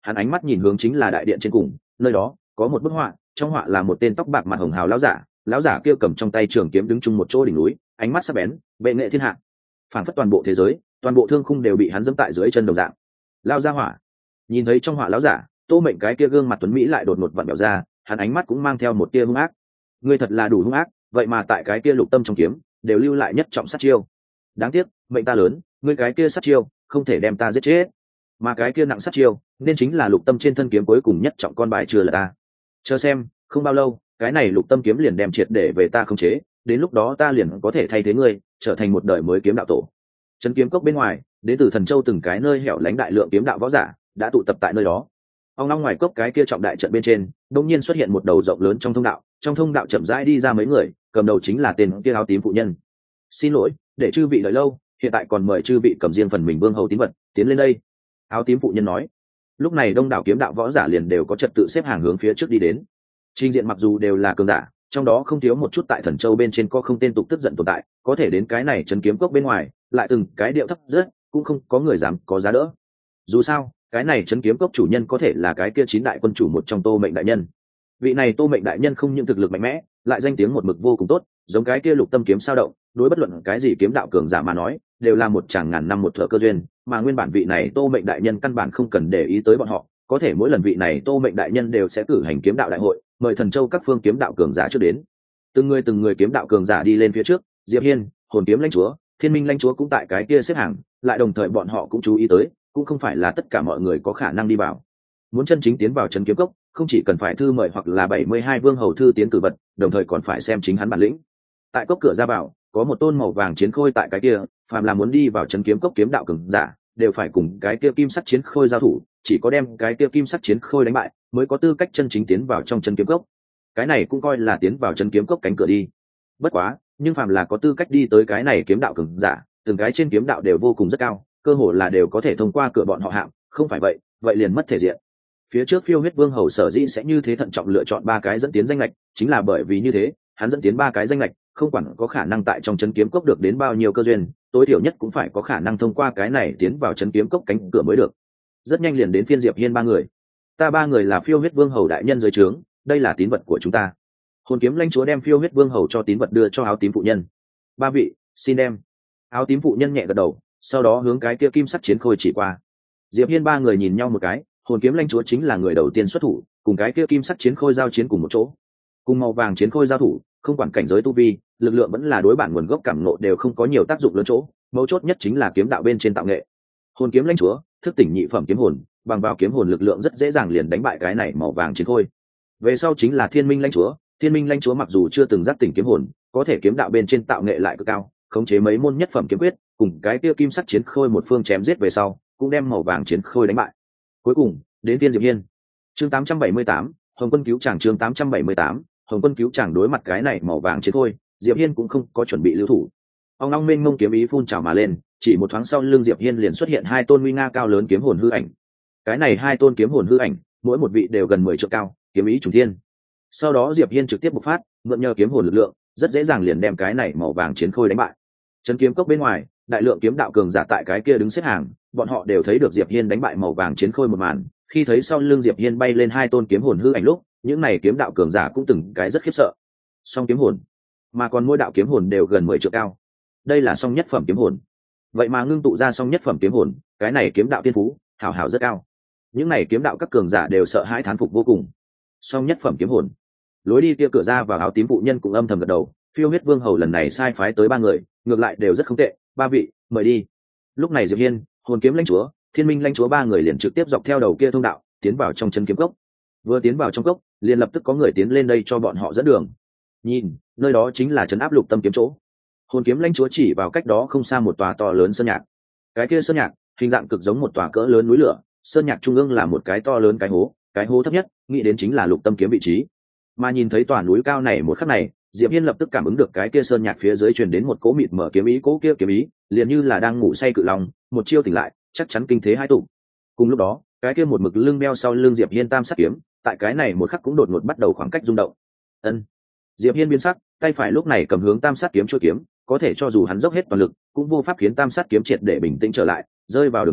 hắn ánh mắt nhìn hướng chính là đại điện trên cùng, nơi đó có một bức họa, trong họa là một tên tóc bạc mặt hồng hào lão giả, lão giả kia cầm trong tay trường kiếm đứng chung một chỗ đỉnh núi, ánh mắt sắc bén, bệ nghệ thiên hạ, phản phất toàn bộ thế giới, toàn bộ thương khung đều bị hắn dẫm tại dưới chân đồng dạng. Lao ra hỏa. Nhìn thấy trong họa lão giả, Tô Mệnh cái kia gương mặt tuấn mỹ lại đột ngột vặn vẹo ra, hắn ánh mắt cũng mang theo một tia hung ác. Ngươi thật là đủ hung ác, vậy mà tại cái kia lục tâm trong kiếm đều lưu lại nhất trọng sát chiêu. Đáng tiếc, mệnh ta lớn, ngươi cái kia sát chiêu không thể đem ta giết chết, mà cái kia nặng sát chiêu nên chính là lục tâm trên thân kiếm cuối cùng nhất trọng con bài chưa là ta. Chờ xem, không bao lâu, cái này lục tâm kiếm liền đem triệt để về ta khống chế, đến lúc đó ta liền có thể thay thế ngươi, trở thành một đời mới kiếm đạo tổ. Trấn kiếm cốc bên ngoài, đến từ Thần Châu từng cái nơi hẻo lánh đại lượng kiếm đạo võ giả đã tụ tập tại nơi đó. Ông long ngoài cốc cái kia trọng đại trận bên trên, đột nhiên xuất hiện một đầu rộng lớn trong thông đạo, trong thông đạo chậm rãi đi ra mấy người, cầm đầu chính là tên kia áo tím phụ nhân. Xin lỗi, để chư vị đợi lâu, hiện tại còn mời chư vị cầm riêng phần mình vương hầu tín vật tiến lên đây. Áo tím phụ nhân nói. Lúc này đông đảo kiếm đạo võ giả liền đều có trật tự xếp hàng hướng phía trước đi đến. Trình diện mặc dù đều là cường giả, trong đó không thiếu một chút tại Thần Châu bên trên có không tên tục tức giận tồn tại, có thể đến cái này trấn kiếm cốc bên ngoài, lại từng cái điệu thấp rất, cũng không có người dám có giá đỡ. Dù sao, cái này trấn kiếm cốc chủ nhân có thể là cái kia chín đại quân chủ một trong Tô Mệnh đại nhân. Vị này Tô Mệnh đại nhân không những thực lực mạnh mẽ, lại danh tiếng một mực vô cùng tốt, giống cái kia lục tâm kiếm sao động, đối bất luận cái gì kiếm đạo cường giả mà nói, đều là một chàng ngàn năm một thợ cơ duyên, mà nguyên bản vị này Tô Mệnh đại nhân căn bản không cần để ý tới bọn họ, có thể mỗi lần vị này Tô Mệnh đại nhân đều sẽ cử hành kiếm đạo đại hội, mời Thần Châu các phương kiếm đạo cường giả trước đến. Từng người từng người kiếm đạo cường giả đi lên phía trước, Diệp Hiên, Hồn kiếm lãnh chúa, Thiên minh lãnh chúa cũng tại cái kia xếp hàng, lại đồng thời bọn họ cũng chú ý tới, cũng không phải là tất cả mọi người có khả năng đi vào. Muốn chân chính tiến vào trấn kiếm cốc, không chỉ cần phải thư mời hoặc là bảy mươi hai vương hầu thư tiến cử vật, đồng thời còn phải xem chính hắn bản lĩnh. Tại cốc cửa ra vào, có một tôn màu vàng chiến khôi tại cái kia, phàm là muốn đi vào trấn kiếm cốc kiếm đạo cường giả, đều phải cùng cái kia kim sắc chiến khôi giao thủ, chỉ có đem cái kia kim sắc chiến khôi đánh bại, mới có tư cách chân chính tiến vào trong trấn kiếm cốc. Cái này cũng coi là tiến vào trấn kiếm cốc cánh cửa đi. Bất quá, nhưng phàm là có tư cách đi tới cái này kiếm đạo cường giả, từng cái trên kiếm đạo đều vô cùng rất cao, cơ hồ là đều có thể thông qua cửa bọn họ hạng, không phải vậy, vậy liền mất thể diện. Phía trước Phiêu Huyết Vương hầu sở dĩ sẽ như thế thận trọng lựa chọn ba cái dẫn tiến danh lệch, chính là bởi vì như thế, hắn dẫn tiến ba cái danh lệch, không quản có khả năng tại trong trấn kiếm cốc được đến bao nhiêu cơ duyên, tối thiểu nhất cũng phải có khả năng thông qua cái này tiến vào trấn kiếm cốc cánh cửa mới được. Rất nhanh liền đến phiên Diệp Hiên ba người. Ta ba người là Phiêu Huyết Vương hầu đại nhân dưới trướng, đây là tín vật của chúng ta. Hồn kiếm lãnh chúa đem Phiêu Huyết Vương hầu cho tín vật đưa cho áo tím phụ nhân. Ba vị, xin đem. Áo tím phụ nhân nhẹ gật đầu, sau đó hướng cái kia kim sắc chiến khôi chỉ qua. Diệp Hiên ba người nhìn nhau một cái, hồn kiếm lãnh chúa chính là người đầu tiên xuất thủ, cùng cái kia kim sắc chiến khôi giao chiến cùng một chỗ. Cùng màu vàng chiến khôi giao thủ, không quản cảnh giới tu vi, lực lượng vẫn là đối bản nguồn gốc cảm ngộ đều không có nhiều tác dụng lớn chỗ, mấu chốt nhất chính là kiếm đạo bên trên tạo nghệ. Hồn kiếm lãnh chúa, thức tỉnh nhị phẩm kiếm hồn, bằng vào kiếm hồn lực lượng rất dễ dàng liền đánh bại cái này màu vàng chiến khôi. Về sau chính là Thiên minh lãnh chúa, Thiên minh lãnh chúa mặc dù chưa từng giác tỉnh kiếm hồn, có thể kiếm đạo bên trên tạo nghệ lại cực cao, khống chế mấy môn nhất phẩm kiếm quyết, cùng cái kia kim sắc chiến khôi một phương chém giết về sau, cũng đem màu vàng chiến khôi đánh bại. Cuối cùng, đến Tiên Diệp Hiên. Chương tám trăm bảy mươi tám, Hồng Quân cứu chàng chương tám trăm bảy mươi tám, Hồng Quân cứu chàng đối mặt cái này màu vàng chiến khôi, Diệp Hiên cũng không có chuẩn bị lưu thủ. Ông long mênh mông kiếm ý phun trào mà lên, chỉ một thoáng sau lưng Diệp Hiên liền xuất hiện hai tôn nguy nga cao lớn kiếm hồn hư ảnh. Cái này hai tôn kiếm hồn hư ảnh, mỗi một vị đều gần mười trượng cao, kiếm ý trùng thiên. Sau đó Diệp Hiên trực tiếp bộc phát, mượn nhờ kiếm hồn lực lượng, rất dễ dàng liền đem cái này màu vàng chiến khôi đánh bại. Trấn kiếm cốc bên ngoài, đại lượng kiếm đạo cường giả tại cái kia đứng xếp hàng, bọn họ đều thấy được Diệp Hiên đánh bại màu vàng chiến khôi một màn, khi thấy sau lưng Diệp Hiên bay lên hai tôn kiếm hồn hư ảnh lúc, những này kiếm đạo cường giả cũng từng cái rất khiếp sợ. Song kiếm hồn, mà còn mỗi đạo kiếm hồn đều gần mười trượng cao. Đây là song nhất phẩm kiếm hồn. Vậy mà ngưng tụ ra song nhất phẩm kiếm hồn, cái này kiếm đạo tiên phú, hảo hảo rất cao. Những này kiếm đạo các cường giả đều sợ hãi thán phục vô cùng. Song nhất phẩm kiếm hồn. Lối đi kia cửa ra vào áo tím phụ nhân cũng âm thầm gật đầu, Phiêu Huyết Vương hầu lần này sai phái tới ba người, ngược lại đều rất không tệ, ba vị, mời đi. Lúc này Diệp Hiên, Hồn kiếm lãnh chúa, Thiên minh lãnh chúa ba người liền trực tiếp dọc theo đầu kia thông đạo, tiến vào trong chân kiếm cốc. Vừa tiến vào trong cốc, liền lập tức có người tiến lên đây cho bọn họ dẫn đường. Nhìn, nơi đó chính là trấn áp lục tâm kiếm chỗ. Hồn kiếm lãnh chúa chỉ vào cách đó không xa một tòa to lớn sơn nhạc. Cái kia sơn nhạc, hình dạng cực giống một tòa cỡ lớn núi lửa, sơn nhạc trung ương là một cái to lớn cái hố, cái hố thấp nhất, nghĩ đến chính là lục tâm kiếm vị trí. Mà nhìn thấy tòa núi cao này một khắc này, Diệp Hiên lập tức cảm ứng được cái kia sơn nhạc phía dưới truyền đến một cỗ mịt mở kiếm ý, cỗ kia kiếm ý, liền như là đang ngủ say cự long, một chiêu tỉnh lại, chắc chắn kinh thế hai tụ. Cùng lúc đó, cái kia một mực lưng beo sau lưng Diệp Hiên tam sắc kiếm, tại cái này một khắc cũng đột ngột bắt đầu khoảng cách rung động. Ân. Diệp Hiên biến sắc, tay phải lúc này cầm hướng tam sắc kiếm chuôi kiếm, có thể cho dù hắn dốc hết toàn lực, cũng vô pháp khiến tam sắc kiếm triệt để bình tĩnh trở lại, rơi vào đường cùng,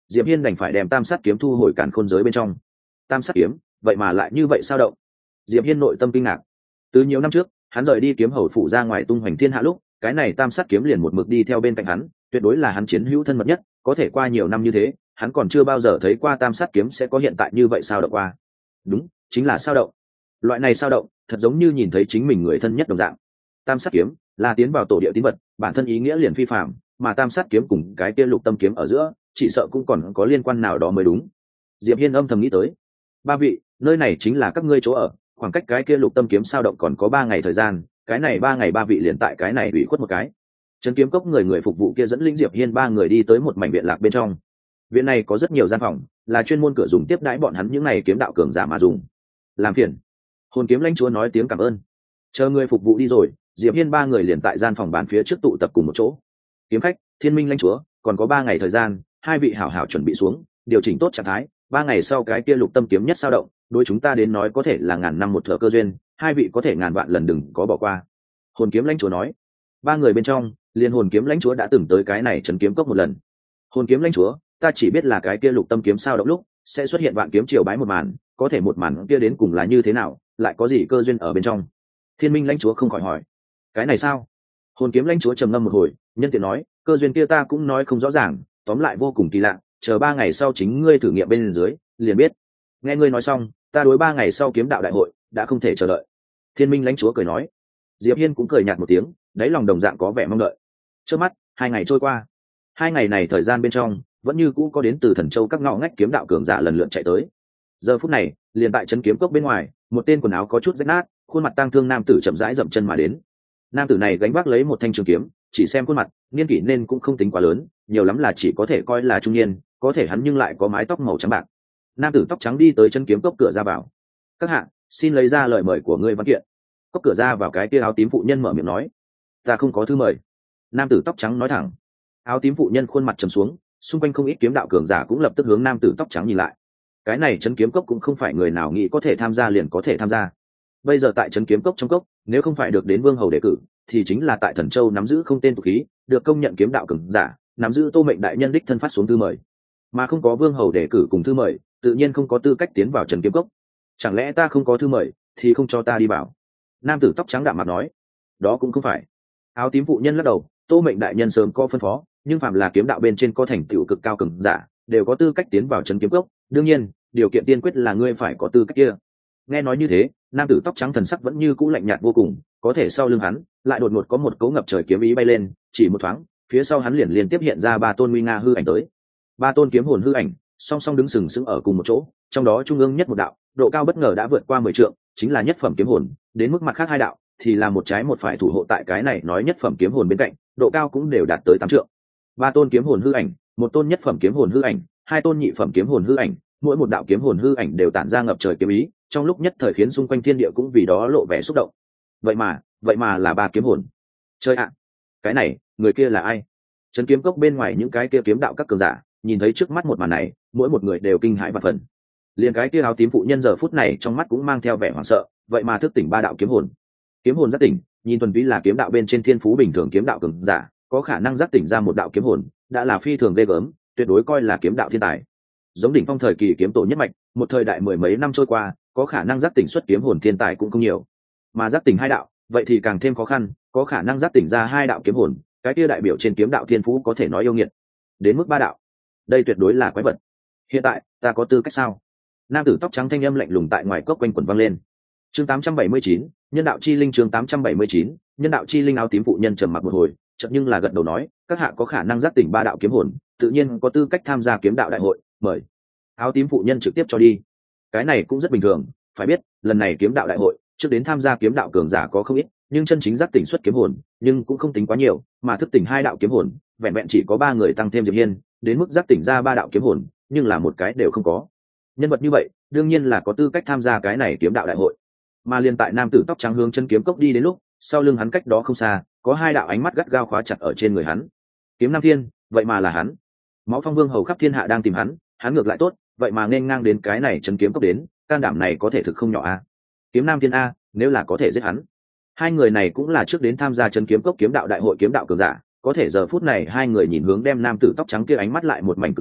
Diệp Hiên đành phải đem tam sát kiếm thu hồi càn khôn giới bên trong. Tam sát kiếm vậy mà lại như vậy sao động? Diệp Hiên nội tâm kinh ngạc. Từ nhiều năm trước hắn rời đi kiếm hầu phủ ra ngoài tung hoành thiên hạ lúc, cái này tam sát kiếm liền một mực đi theo bên cạnh hắn, tuyệt đối là hắn chiến hữu thân mật nhất. Có thể qua nhiều năm như thế, hắn còn chưa bao giờ thấy qua tam sát kiếm sẽ có hiện tại như vậy sao động qua. Đúng, chính là sao động. Loại này sao động thật giống như nhìn thấy chính mình người thân nhất đồng dạng. Tam sát kiếm là tiến vào tổ địa tín vật, bản thân ý nghĩa liền phi phàm, mà tam sát kiếm cùng cái kia lục tâm kiếm ở giữa chỉ sợ cũng còn có liên quan nào đó mới đúng. Diệp Hiên âm thầm nghĩ tới. Ba vị, nơi này chính là các ngươi chỗ ở, khoảng cách cái kia lục tâm kiếm sao động còn có ba ngày thời gian, cái này ba ngày ba vị liền tại cái này bị khuất một cái. Trấn Kiếm Cốc người người phục vụ kia dẫn lĩnh Diệp Hiên ba người đi tới một mảnh viện lạc bên trong. Viện này có rất nhiều gian phòng, là chuyên môn cửa dùng tiếp đãi bọn hắn những này kiếm đạo cường giả mà dùng. Làm phiền. Hồn Kiếm lãnh chúa nói tiếng cảm ơn. Chờ người phục vụ đi rồi, Diệp Hiên ba người liền tại gian phòng bàn phía trước tụ tập cùng một chỗ. Kiếm khách, Thiên Minh lãnh chúa, còn có ba ngày thời gian, hai vị hảo hảo chuẩn bị xuống, điều chỉnh tốt trạng thái, ba ngày sau cái kia lục tâm kiếm nhất sao động, đối chúng ta đến nói có thể là ngàn năm một thợ cơ duyên, hai vị có thể ngàn vạn lần đừng có bỏ qua. Hồn Kiếm lãnh chúa nói. Ba người bên trong, liên Hồn Kiếm lãnh chúa đã từng tới cái này Trấn Kiếm Cốc một lần. Hồn Kiếm lãnh chúa, ta chỉ biết là cái kia lục tâm kiếm sao động lúc sẽ xuất hiện vạn kiếm triều bái một màn, có thể một màn kia đến cùng là như thế nào, lại có gì cơ duyên ở bên trong? Thiên Minh lãnh chúa không khỏi hỏi. Cái này sao? Hồn Kiếm lãnh chúa trầm ngâm một hồi, nhân tiện nói, cơ duyên kia ta cũng nói không rõ ràng, tóm lại vô cùng kỳ lạ, chờ ba ngày sau chính ngươi thử nghiệm bên dưới liền biết. Nghe ngươi nói xong, ta đối ba ngày sau kiếm đạo đại hội đã không thể chờ đợi. Thiên Minh lãnh chúa cười nói. Diệp Hiên cũng cười nhạt một tiếng, đáy lòng đồng dạng có vẻ mong đợi. Trước mắt hai ngày trôi qua, hai ngày này thời gian bên trong vẫn như cũ có đến từ Thần Châu các ngõ ngách kiếm đạo cường giả lần lượt chạy tới. Giờ phút này, liền tại Trấn Kiếm Cốc bên ngoài, một tên quần áo có chút rách nát, khuôn mặt tang thương nam tử chậm rãi dậm chân mà đến. Nam tử này gánh vác lấy một thanh trường kiếm, chỉ xem khuôn mặt, niên kỷ nên cũng không tính quá lớn, nhiều lắm là chỉ có thể coi là trung niên, có thể hắn nhưng lại có mái tóc màu trắng bạc. Nam tử tóc trắng đi tới Trấn Kiếm Cốc cửa ra vào. Các hạ, xin lấy ra lời mời của ngươi văn kiện. Cốc cửa ra vào cái kia áo tím phụ nhân mở miệng nói. Ta không có thư mời. Nam tử tóc trắng nói thẳng. Áo tím phụ nhân khuôn mặt trầm xuống, xung quanh không ít kiếm đạo cường giả cũng lập tức hướng nam tử tóc trắng nhìn lại. Cái này Trấn Kiếm Cốc cũng không phải người nào nghĩ có thể tham gia liền có thể tham gia. Bây giờ tại Trấn Kiếm Cốc trong cốc, nếu không phải được đến vương hầu đề cử, thì chính là tại Thần Châu nắm giữ không tên tục khí, được công nhận kiếm đạo cường giả, nắm giữ Tô Mệnh đại nhân đích thân phát xuống thư mời, mà không có vương hầu đề cử cùng thư mời, tự nhiên không có tư cách tiến vào Trấn Kiếm Cốc. Chẳng lẽ ta không có thư mời thì không cho ta đi vào? Nam tử tóc trắng đạm mặt nói. Đó cũng không phải. Áo tím phụ nhân lắc đầu. Tô Mệnh đại nhân sớm có phân phó, nhưng phạm là kiếm đạo bên trên có thành tựu cực cao cường giả đều có tư cách tiến vào Trấn Kiếm Cốc, đương nhiên điều kiện tiên quyết là ngươi phải có tư cách kia. Nghe nói như thế, nam tử tóc trắng thần sắc vẫn như cũ lạnh nhạt vô cùng, có thể sau lưng hắn lại đột ngột có một cấu ngập trời kiếm ý bay lên, chỉ một thoáng phía sau hắn liền liên tiếp hiện ra ba tôn nguy nga hư ảnh tới. Ba tôn kiếm hồn hư ảnh song song đứng sừng sững ở cùng một chỗ, trong đó trung ương nhất một đạo độ cao bất ngờ đã vượt qua mười trượng, chính là nhất phẩm kiếm hồn, đến mức mặt khác hai đạo thì là một trái một phải thủ hộ tại cái này nói nhất phẩm kiếm hồn bên cạnh, độ cao cũng đều đạt tới tám trượng. Ba tôn kiếm hồn hư ảnh, một tôn nhất phẩm kiếm hồn hư ảnh, hai tôn nhị phẩm kiếm hồn hư ảnh, mỗi một đạo kiếm hồn hư ảnh đều tản ra ngập trời kiếm ý, trong lúc nhất thời khiến xung quanh thiên địa cũng vì đó lộ vẻ xúc động. Vậy mà, vậy mà là ba kiếm hồn. Chơi ạ, cái này, người kia là ai? Trấn Kiếm Cốc bên ngoài những cái kia kiếm đạo các cường giả, nhìn thấy trước mắt một màn này, mỗi một người đều kinh hãi và phần. Liền cái kia áo tím phụ nhân giờ phút này trong mắt cũng mang theo vẻ hoảng sợ, vậy mà thức tỉnh ba đạo kiếm hồn. Kiếm hồn giác tỉnh, nhìn thuần túy là kiếm đạo bên trên thiên phú bình thường kiếm đạo cường giả, có khả năng giác tỉnh ra một đạo kiếm hồn, đã là phi thường ghê gớm, tuyệt đối coi là kiếm đạo thiên tài. Giống đỉnh phong thời kỳ kiếm tổ nhất mạch, một thời đại mười mấy năm trôi qua, có khả năng giác tỉnh xuất kiếm hồn thiên tài cũng không nhiều. Mà giác tỉnh hai đạo, vậy thì càng thêm khó khăn, có khả năng giác tỉnh ra hai đạo kiếm hồn, cái kia đại biểu trên kiếm đạo thiên phú có thể nói yêu nghiệt. Đến mức ba đạo, đây tuyệt đối là quái vật. Hiện tại, ta có tư cách sao? Nam tử tóc trắng thanh âm lạnh lùng tại ngoài cốc quanh quẩn vang lên. Chương tám trăm bảy mươi chín, nhân đạo chi linh. Chương tám trăm bảy mươi chín, nhân đạo chi linh. Áo tím phụ nhân trầm mặc một hồi, chợt nhưng là gật đầu nói, các hạ có khả năng giác tỉnh ba đạo kiếm hồn, tự nhiên có tư cách tham gia kiếm đạo đại hội, mời. Áo tím phụ nhân trực tiếp cho đi. Cái này cũng rất bình thường, phải biết, lần này kiếm đạo đại hội, trước đến tham gia kiếm đạo cường giả có không ít, nhưng chân chính giác tỉnh xuất kiếm hồn, nhưng cũng không tính quá nhiều, mà thức tỉnh hai đạo kiếm hồn, vẹn vẹn chỉ có ba người tăng thêm Diệp Hiên, đến mức giác tỉnh ra ba đạo kiếm hồn, nhưng là một cái đều không có. Nhân vật như vậy, đương nhiên là có tư cách tham gia cái này kiếm đạo đại hội. Mà liên tại nam tử tóc trắng hướng Chân Kiếm Cốc đi đến lúc, sau lưng hắn cách đó không xa, có hai đạo ánh mắt gắt gao khóa chặt ở trên người hắn. Kiếm Nam Thiên, vậy mà là hắn. Máu Phong Vương hầu khắp thiên hạ đang tìm hắn, hắn ngược lại tốt, vậy mà nên ngang đến cái này Chân Kiếm Cốc đến, can đảm này có thể thực không nhỏ a. Kiếm Nam Thiên a, nếu là có thể giết hắn. Hai người này cũng là trước đến tham gia Chân Kiếm Cốc kiếm đạo đại hội kiếm đạo cường giả, có thể giờ phút này hai người nhìn hướng đem nam tử tóc trắng kia ánh mắt lại một mảnh cực nóng,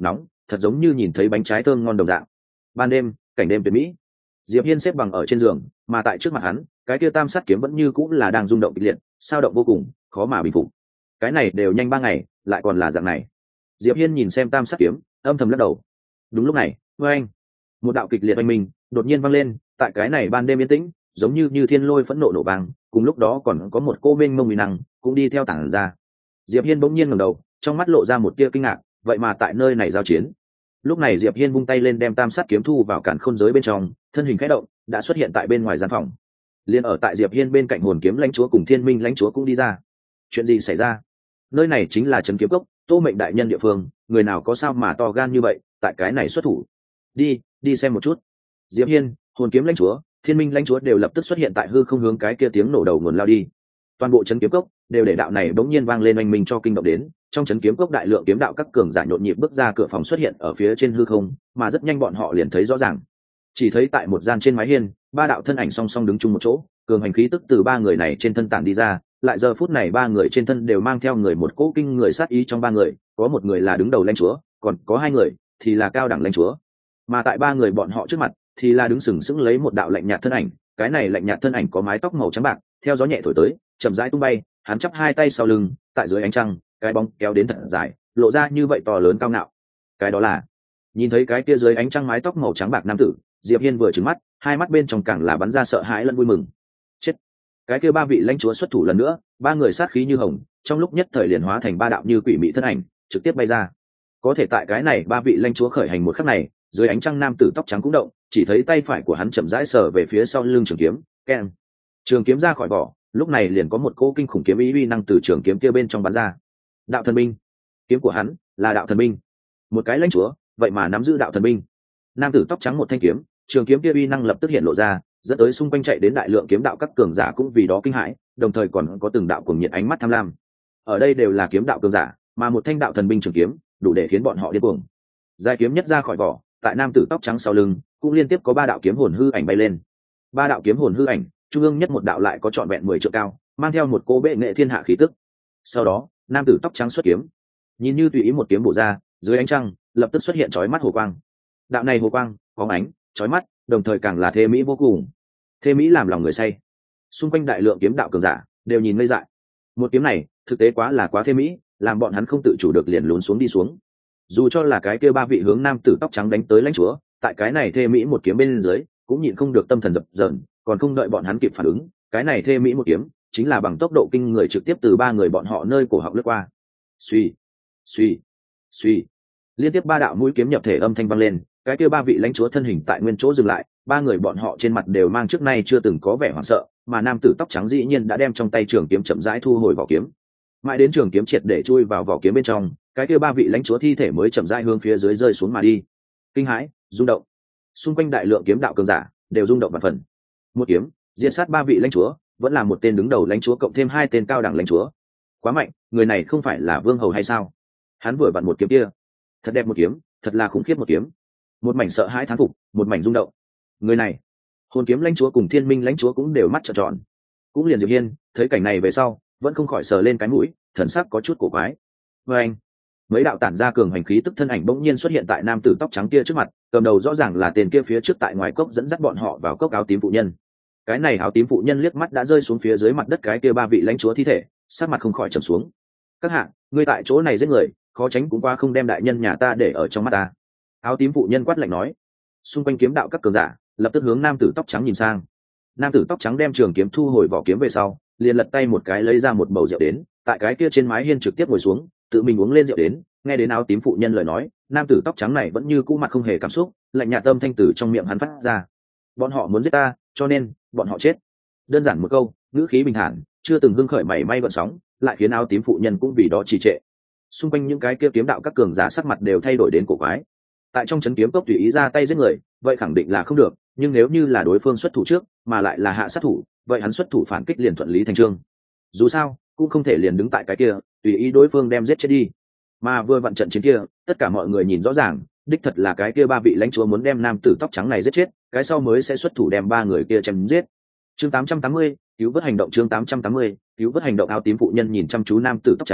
thật giống như nhìn thấy bánh trái thơm ngon đồng dạng. Ban đêm, cảnh đêm tuyệt mỹ. Diệp Hiên xếp bằng ở trên giường, mà tại trước mặt hắn, cái kia tam sát kiếm vẫn như cũng là đang rung động kịch liệt, sao động vô cùng, khó mà bình phục. Cái này đều nhanh ba ngày, lại còn là dạng này. Diệp Hiên nhìn xem tam sát kiếm, âm thầm lắc đầu. Đúng lúc này, oeng, một đạo kịch liệt oanh minh đột nhiên vang lên, tại cái này ban đêm yên tĩnh, giống như như thiên lôi phẫn nộ nổ vang, cùng lúc đó còn có một cô mênh mông uy năng cũng đi theo tản ra. Diệp Hiên bỗng nhiên ngẩng đầu, trong mắt lộ ra một tia kinh ngạc, vậy mà tại nơi này giao chiến. Lúc này Diệp Hiên vung tay lên đem tam sát kiếm thu vào cản khôn giới bên trong, thân hình khẽ động, đã xuất hiện tại bên ngoài gian phòng. Liên ở tại Diệp Hiên bên cạnh hồn kiếm lãnh chúa cùng thiên minh lãnh chúa cũng đi ra. Chuyện gì xảy ra? Nơi này chính là trấn kiếm cốc, Tô Mệnh đại nhân địa phương, người nào có sao mà to gan như vậy, tại cái này xuất thủ? Đi, đi xem một chút. Diệp Hiên, hồn kiếm lãnh chúa, thiên minh lãnh chúa đều lập tức xuất hiện tại hư không hướng cái kia tiếng nổ đầu nguồn lao đi. Toàn bộ trấn kiếm cốc đều để đạo này bỗng nhiên vang lên oanh minh cho kinh động đến, trong trấn kiếm cốc đại lượng kiếm đạo các cường giả nhộn nhịp bước ra cửa phòng xuất hiện ở phía trên hư không, mà rất nhanh bọn họ liền thấy rõ ràng. Chỉ thấy tại một gian trên mái hiên, ba đạo thân ảnh song song đứng chung một chỗ, cường hành khí tức từ ba người này trên thân tản đi ra, lại giờ phút này ba người trên thân đều mang theo người một cỗ kinh người sát ý. Trong ba người, có một người là đứng đầu lãnh chúa, còn có hai người thì là cao đẳng lãnh chúa. Mà tại ba người bọn họ trước mặt thì là đứng sừng sững lấy một đạo lạnh nhạt thân ảnh, cái này lạnh nhạt thân ảnh có mái tóc màu trắng bạc, theo gió nhẹ thổi tới, chậm rãi tung bay, hắn chắp hai tay sau lưng, tại dưới ánh trăng, cái bóng kéo đến thật dài, lộ ra như vậy to lớn cao ngạo. Cái đó là, nhìn thấy cái kia dưới ánh trăng mái tóc màu trắng bạc nam tử, Diệp Hiên vừa trừng mắt, hai mắt bên trong càng là bắn ra sợ hãi lẫn vui mừng. Chết! Cái kia ba vị lãnh chúa xuất thủ lần nữa, ba người sát khí như hồng, trong lúc nhất thời liền hóa thành ba đạo như quỷ mị thân ảnh, trực tiếp bay ra. Có thể tại cái này ba vị lãnh chúa khởi hành một khắc này, dưới ánh trăng nam tử tóc trắng cũng động, chỉ thấy tay phải của hắn chậm rãi sờ về phía sau lưng trường kiếm, keng. Trường kiếm ra khỏi vỏ, lúc này liền có một cỗ kinh khủng kiếm ý uy năng từ trường kiếm kia bên trong bắn ra. Đạo thần binh, kiếm của hắn là đạo thần binh. Một cái lãnh chúa, vậy mà nắm giữ đạo thần binh. Nam tử tóc trắng một thanh kiếm, trường kiếm kia uy năng lập tức hiện lộ ra, dẫn tới xung quanh chạy đến đại lượng kiếm đạo các cường giả cũng vì đó kinh hãi, đồng thời còn có từng đạo cuồng nhiệt ánh mắt tham lam. Ở đây đều là kiếm đạo cường giả, mà một thanh đạo thần binh trường kiếm, đủ để khiến bọn họ điên cuồng. Dài kiếm nhất ra khỏi vỏ, tại nam tử tóc trắng sau lưng, cũng liên tiếp có ba đạo kiếm hồn hư ảnh bay lên. Ba đạo kiếm hồn hư ảnh, trung ương nhất một đạo lại có trọn vẹn mười trượng cao, mang theo một cô bệ nghệ thiên hạ khí tức. Sau đó, nam tử tóc trắng xuất kiếm, nhìn như tùy ý một kiếm bổ ra, dưới ánh trăng, lập tức xuất hiện chói mắt hồ quang. Đạo này hồ quang, bóng ánh, chói mắt, đồng thời càng là thê mỹ vô cùng. Thê mỹ làm lòng người say. Xung quanh đại lượng kiếm đạo cường giả đều nhìn ngây dại. Một kiếm này, thực tế quá là quá thê mỹ, làm bọn hắn không tự chủ được liền lún xuống đi xuống. Dù cho là cái kia ba vị hướng nam tử tóc trắng đánh tới lãnh chúa, tại cái này thê mỹ một kiếm bên dưới, cũng nhịn không được tâm thần dập dờn, còn không đợi bọn hắn kịp phản ứng, cái này thê mỹ một kiếm, chính là bằng tốc độ kinh người trực tiếp từ ba người bọn họ nơi cổ họng lướt qua. Suy, suy, suy. Liên tiếp ba đạo mũi kiếm nhập thể âm thanh vang lên, cái kia ba vị lãnh chúa thân hình tại nguyên chỗ dừng lại, ba người bọn họ trên mặt đều mang trước nay chưa từng có vẻ hoảng sợ, mà nam tử tóc trắng dĩ nhiên đã đem trong tay trường kiếm chậm rãi thu hồi vỏ kiếm. Mãi đến trường kiếm triệt để chui vào vỏ kiếm bên trong, cái kia ba vị lãnh chúa thi thể mới chậm rãi hướng phía dưới rơi xuống mà đi. Kinh hãi, rung động. Xung quanh đại lượng kiếm đạo cường giả đều rung động vạn phần. Một kiếm, diệt sát ba vị lãnh chúa, vẫn là một tên đứng đầu lãnh chúa cộng thêm hai tên cao đẳng lãnh chúa. Quá mạnh, người này không phải là vương hầu hay sao? Hắn vừa vặn một kiếm kia, thật đẹp một kiếm, thật là khủng khiếp một kiếm. Một mảnh sợ hãi thán phục, một mảnh rung động. Người này, hồn kiếm lãnh chúa cùng thiên minh lãnh chúa cũng đều mắt trợn tròn. Cũng liền Diệp Hiên thấy cảnh này về sau, vẫn không khỏi sờ lên cái mũi, thần sắc có chút cổ quái. Với anh, mấy đạo tản ra cường hành khí tức thân ảnh bỗng nhiên xuất hiện tại nam tử tóc trắng kia trước mặt, cầm đầu rõ ràng là tên kia phía trước tại ngoài cốc dẫn dắt bọn họ vào cốc áo tím phụ nhân. Cái này áo tím phụ nhân liếc mắt đã rơi xuống phía dưới mặt đất cái kia ba vị lãnh chúa thi thể, sắc mặt không khỏi trầm xuống. Các hạ, ngươi tại chỗ này giết người, khó tránh cũng qua không đem đại nhân nhà ta để ở trong mắt ta. Áo tím phụ nhân quát lạnh nói. Xung quanh kiếm đạo các cường giả lập tức hướng nam tử tóc trắng nhìn sang. Nam tử tóc trắng đem trường kiếm thu hồi vỏ kiếm về sau, liền lật tay một cái lấy ra một bầu rượu đến, tại cái kia trên mái hiên trực tiếp ngồi xuống, tự mình uống lên rượu đến. Nghe đến áo tím phụ nhân lời nói, nam tử tóc trắng này vẫn như cũ mặt không hề cảm xúc, lạnh nhạt tâm thanh tử trong miệng hắn phát ra. Bọn họ muốn giết ta, cho nên bọn họ chết. Đơn giản một câu, ngữ khí bình thản, chưa từng hưng khởi mảy may gợn sóng, lại khiến áo tím phụ nhân cũng vì đó trì trệ. Xung quanh những cái kia kiếm đạo các cường giả sắc mặt đều thay đổi đến cổ quái. Tại trong chấn kiếm cốc tùy ý ra tay giết người, vậy khẳng định là không được, nhưng nếu như là đối phương xuất thủ trước, mà lại là hạ sát thủ, vậy hắn xuất thủ phản kích liền thuận lý thành chương. Dù sao, cũng không thể liền đứng tại cái kia, tùy ý đối phương đem giết chết đi. Mà vừa vặn trận chiến kia, tất cả mọi người nhìn rõ ràng, đích thật là cái kia ba vị lãnh chúa muốn đem nam tử tóc trắng này giết chết, cái sau mới sẽ xuất thủ đem ba người kia chém giết. Chương tám trăm tám mươi, cứu vớt hành động chương tám trăm tám mươi, cứu vớt hành động áo tím phụ nhân nhìn chăm chú nam tử tóc trắng,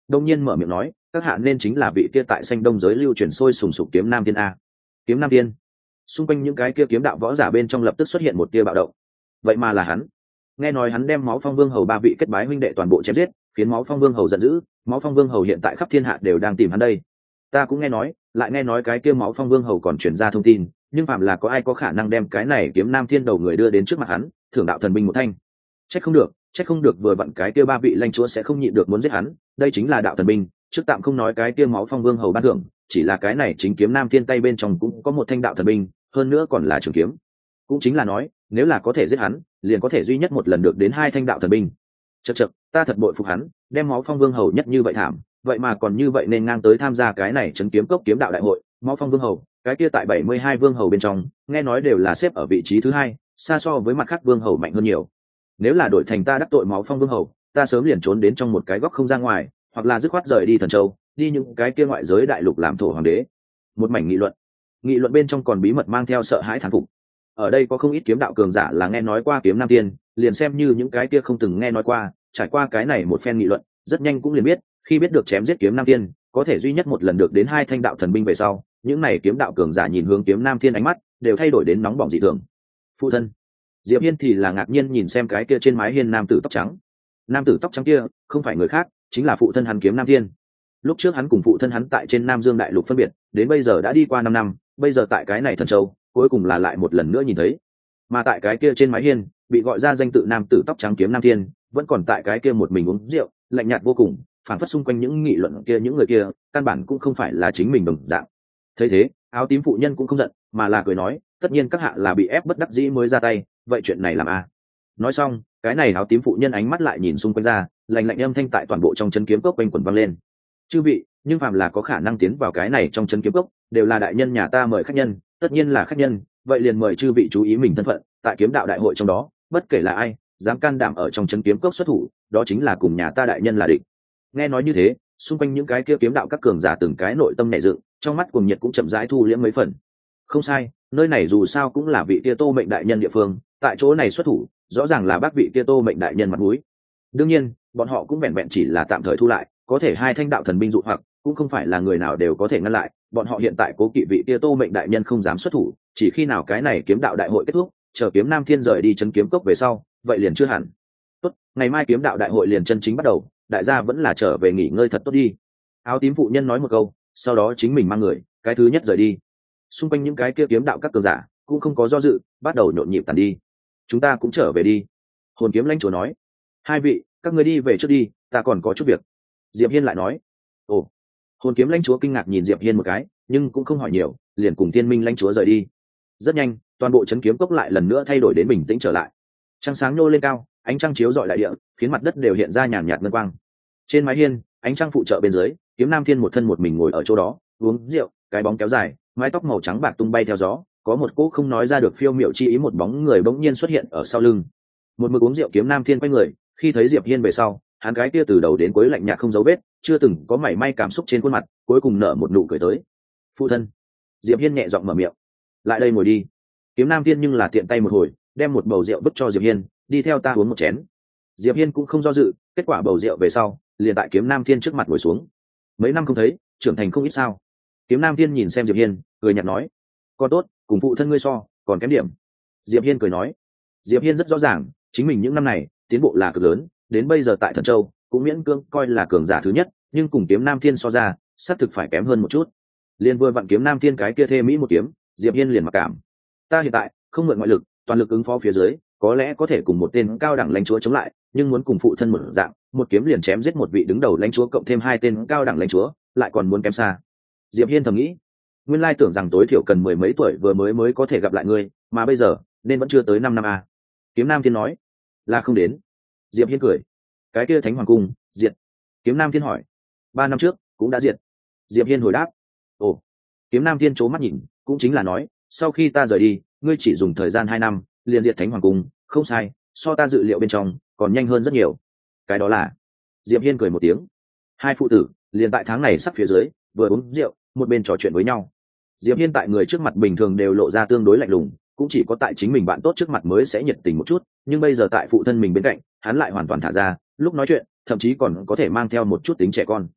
đông nhiên mở miệng nói, các hạ nên chính là vị kia tại xanh đông giới lưu truyền sôi sùng sục kiếm nam tiên a. Kiếm nam tiên. Xung quanh những cái kia kiếm đạo võ giả bên trong lập tức xuất hiện một tia bạo động. Vậy mà là hắn. Nghe nói hắn đem máu phong vương hầu ba vị kết bái huynh đệ toàn bộ chém giết, khiến máu phong vương hầu giận dữ. Máu phong vương hầu hiện tại khắp thiên hạ đều đang tìm hắn đây. Ta cũng nghe nói, lại nghe nói cái kia máu phong vương hầu còn truyền ra thông tin, nhưng phạm là có ai có khả năng đem cái này kiếm nam thiên đầu người đưa đến trước mặt hắn, thưởng đạo thần binh một thanh. Trách không được, trách không được vừa vặn cái kia ba vị lãnh chúa sẽ không nhịn được muốn giết hắn, đây chính là đạo thần binh. Trước tạm không nói cái kia máu phong vương hầu ban thưởng, chỉ là cái này chính kiếm nam thiên tay bên trong cũng có một thanh đạo thần binh, hơn nữa còn là trường kiếm. Cũng chính là nói, nếu là có thể giết hắn, liền có thể duy nhất một lần được đến hai thanh đạo thần binh. Chậc chậc, ta thật bội phục hắn, đem máu phong vương hầu nhất như vậy thảm, vậy mà còn như vậy nên ngang tới tham gia cái này trấn kiếm cốc kiếm đạo đại hội. Máu phong vương hầu, cái kia tại bảy mươi hai vương hầu bên trong, nghe nói đều là xếp ở vị trí thứ hai, xa so với mặt khác vương hầu mạnh hơn nhiều. Nếu là đổi thành ta đắc tội máu phong vương hầu, ta sớm liền trốn đến trong một cái góc không ra ngoài, hoặc là dứt khoát rời đi thần châu, đi những cái kia ngoại giới đại lục làm thổ hoàng đế. Một mảnh nghị luận, nghị luận bên trong còn bí mật mang theo sợ hãi thán phục. Ở đây có không ít kiếm đạo cường giả là nghe nói qua kiếm nam tiên, liền xem như những cái kia không từng nghe nói qua, trải qua cái này một phen nghị luận, rất nhanh cũng liền biết, khi biết được chém giết kiếm nam tiên, có thể duy nhất một lần được đến hai thanh đạo thần binh về sau, những này kiếm đạo cường giả nhìn hướng kiếm nam thiên ánh mắt đều thay đổi đến nóng bỏng dị thường. Phụ thân. Diệp Hiên thì là ngạc nhiên nhìn xem cái kia trên mái hiên nam tử tóc trắng. Nam tử tóc trắng kia không phải người khác, chính là phụ thân hắn kiếm nam thiên. Lúc trước hắn cùng phụ thân hắn tại trên Nam Dương đại lục phân biệt, đến bây giờ đã đi qua năm năm, bây giờ tại cái này thần châu, cuối cùng là lại một lần nữa nhìn thấy. Mà tại cái kia trên mái hiên, bị gọi ra danh tự nam tử tóc trắng kiếm nam thiên, vẫn còn tại cái kia một mình uống rượu, lạnh nhạt vô cùng, phản phất xung quanh những nghị luận kia những người kia, căn bản cũng không phải là chính mình đồng dạng. Thấy thế, áo tím phụ nhân cũng không giận, mà là cười nói, tất nhiên các hạ là bị ép bất đắc dĩ mới ra tay, vậy chuyện này làm a? À? Nói xong, cái này áo tím phụ nhân ánh mắt lại nhìn xung quanh ra, lạnh lạnh âm thanh tại toàn bộ trong chân kiếm cốc quanh quẩn vang lên. Chư vị, nhưng phàm là có khả năng tiến vào cái này trong chân kiếm cốc, đều là đại nhân nhà ta mời khách nhân, tất nhiên là khách nhân, vậy liền mời chư vị chú ý mình thân phận, tại kiếm đạo đại hội trong đó, bất kể là ai, dám can đảm ở trong chân kiếm cốc xuất thủ, đó chính là cùng nhà ta đại nhân là địch. Nghe nói như thế, xung quanh những cái kia kiếm đạo các cường giả từng cái nội tâm nảy dựng, trong mắt cuồng nhiệt cũng chậm rãi thu liễm mấy phần. Không sai, nơi này dù sao cũng là vị kia Tô Mệnh đại nhân địa phương, tại chỗ này xuất thủ, rõ ràng là bác vị kia Tô Mệnh đại nhân mặt mũi. Đương nhiên, bọn họ cũng vẹn vẹn chỉ là tạm thời thu lại, có thể hai thanh đạo thần binh dụ hoặc, cũng không phải là người nào đều có thể ngăn lại, bọn họ hiện tại cố kỵ vị kia Tô Mệnh đại nhân không dám xuất thủ, chỉ khi nào cái này kiếm đạo đại hội kết thúc, chờ kiếm Nam Thiên rời đi trấn kiếm cốc về sau, vậy liền chưa hẳn. Tốt, ngày mai kiếm đạo đại hội liền chân chính bắt đầu, đại gia vẫn là trở về nghỉ ngơi thật tốt đi. Áo tím phụ nhân nói một câu, sau đó chính mình mang người, cái thứ nhất rời đi. Xung quanh những cái kia kiếm đạo các cường giả cũng không có do dự, bắt đầu nhộn nhịp tàn đi. Chúng ta cũng trở về đi. Hồn kiếm lãnh chúa nói. Hai vị, các người đi về trước đi, ta còn có chút việc. Diệp Hiên lại nói. Ồ. Hồn kiếm lãnh chúa kinh ngạc nhìn Diệp Hiên một cái, nhưng cũng không hỏi nhiều, liền cùng Thiên Minh lãnh chúa rời đi. Rất nhanh, toàn bộ trấn kiếm cốc lại lần nữa thay đổi đến bình tĩnh trở lại. Trăng sáng nhô lên cao, ánh trăng chiếu rọi đại địa, khiến mặt đất đều hiện ra nhàn nhạt ngân quang. Trên mái hiên, ánh trăng phụ trợ bên dưới, kiếm Nam Thiên một thân một mình ngồi ở chỗ đó, uống rượu, cái bóng kéo dài, mái tóc màu trắng bạc tung bay theo gió, có một cỗ không nói ra được phiêu miểu chi ý, một bóng người bỗng nhiên xuất hiện ở sau lưng. Một mực uống rượu kiếm Nam Thiên quay người, khi thấy Diệp Hiên về sau, hắn cái kia từ đầu đến cuối lạnh nhạt không dấu vết, chưa từng có mảy may cảm xúc trên khuôn mặt, cuối cùng nở một nụ cười tới. Phụ thân. Diệp Hiên nhẹ giọng mở miệng. Lại đây ngồi đi. Kiếm Nam Thiên nhưng là tiện tay một hồi, đem một bầu rượu vứt cho Diệp Hiên, đi theo ta uống một chén. Diệp Hiên cũng không do dự, kết quả bầu rượu về sau, liền tại kiếm Nam Thiên trước mặt ngồi xuống. Mấy năm không thấy, trưởng thành không ít sao? Kiếm Nam Thiên nhìn xem Diệp Hiên, cười nhạt nói. Con tốt, cùng phụ thân ngươi so, còn kém điểm. Diệp Hiên cười nói. Diệp Hiên rất rõ ràng, chính mình những năm này tiến bộ là cực lớn, đến bây giờ tại Thần Châu cũng miễn cưỡng coi là cường giả thứ nhất, nhưng cùng kiếm Nam Thiên so ra, xác thực phải kém hơn một chút. Liên vừa vặn kiếm Nam Thiên cái kia thê mỹ một kiếm, Diệp Hiên liền mặc cảm. Ta hiện tại không mượn ngoại lực, toàn lực ứng phó phía dưới, có lẽ có thể cùng một tên cao đẳng lãnh chúa chống lại, nhưng muốn cùng phụ thân một dạng, một kiếm liền chém giết một vị đứng đầu lãnh chúa cộng thêm hai tên cao đẳng lãnh chúa, lại còn muốn kém xa. Diệp Hiên thầm nghĩ, nguyên lai tưởng rằng tối thiểu cần mười mấy tuổi vừa mới mới có thể gặp lại ngươi, mà bây giờ nên vẫn chưa tới năm năm à. Kiếm Nam Thiên nói, là không đến. Diệp Hiên cười, cái kia Thánh Hoàng cung diệt. Kiếm Nam Thiên hỏi, ba năm trước cũng đã diệt. Diệp Hiên hồi đáp, ồ. Kiếm Nam Thiên trố mắt nhìn, cũng chính là nói, sau khi ta rời đi, ngươi chỉ dùng thời gian hai năm liền diệt Thánh Hoàng cung, không sai, so ta dự liệu bên trong còn nhanh hơn rất nhiều. Cái đó là. Diệp Hiên cười một tiếng, hai phụ tử liền tại tháng này sắp phía dưới, vừa uống rượu một bên trò chuyện với nhau. Diệp Hiên tại người trước mặt bình thường đều lộ ra tương đối lạnh lùng, cũng chỉ có tại chính mình bạn tốt trước mặt mới sẽ nhiệt tình một chút, nhưng bây giờ tại phụ thân mình bên cạnh, hắn lại hoàn toàn thả ra, lúc nói chuyện thậm chí còn có thể mang theo một chút tính trẻ con.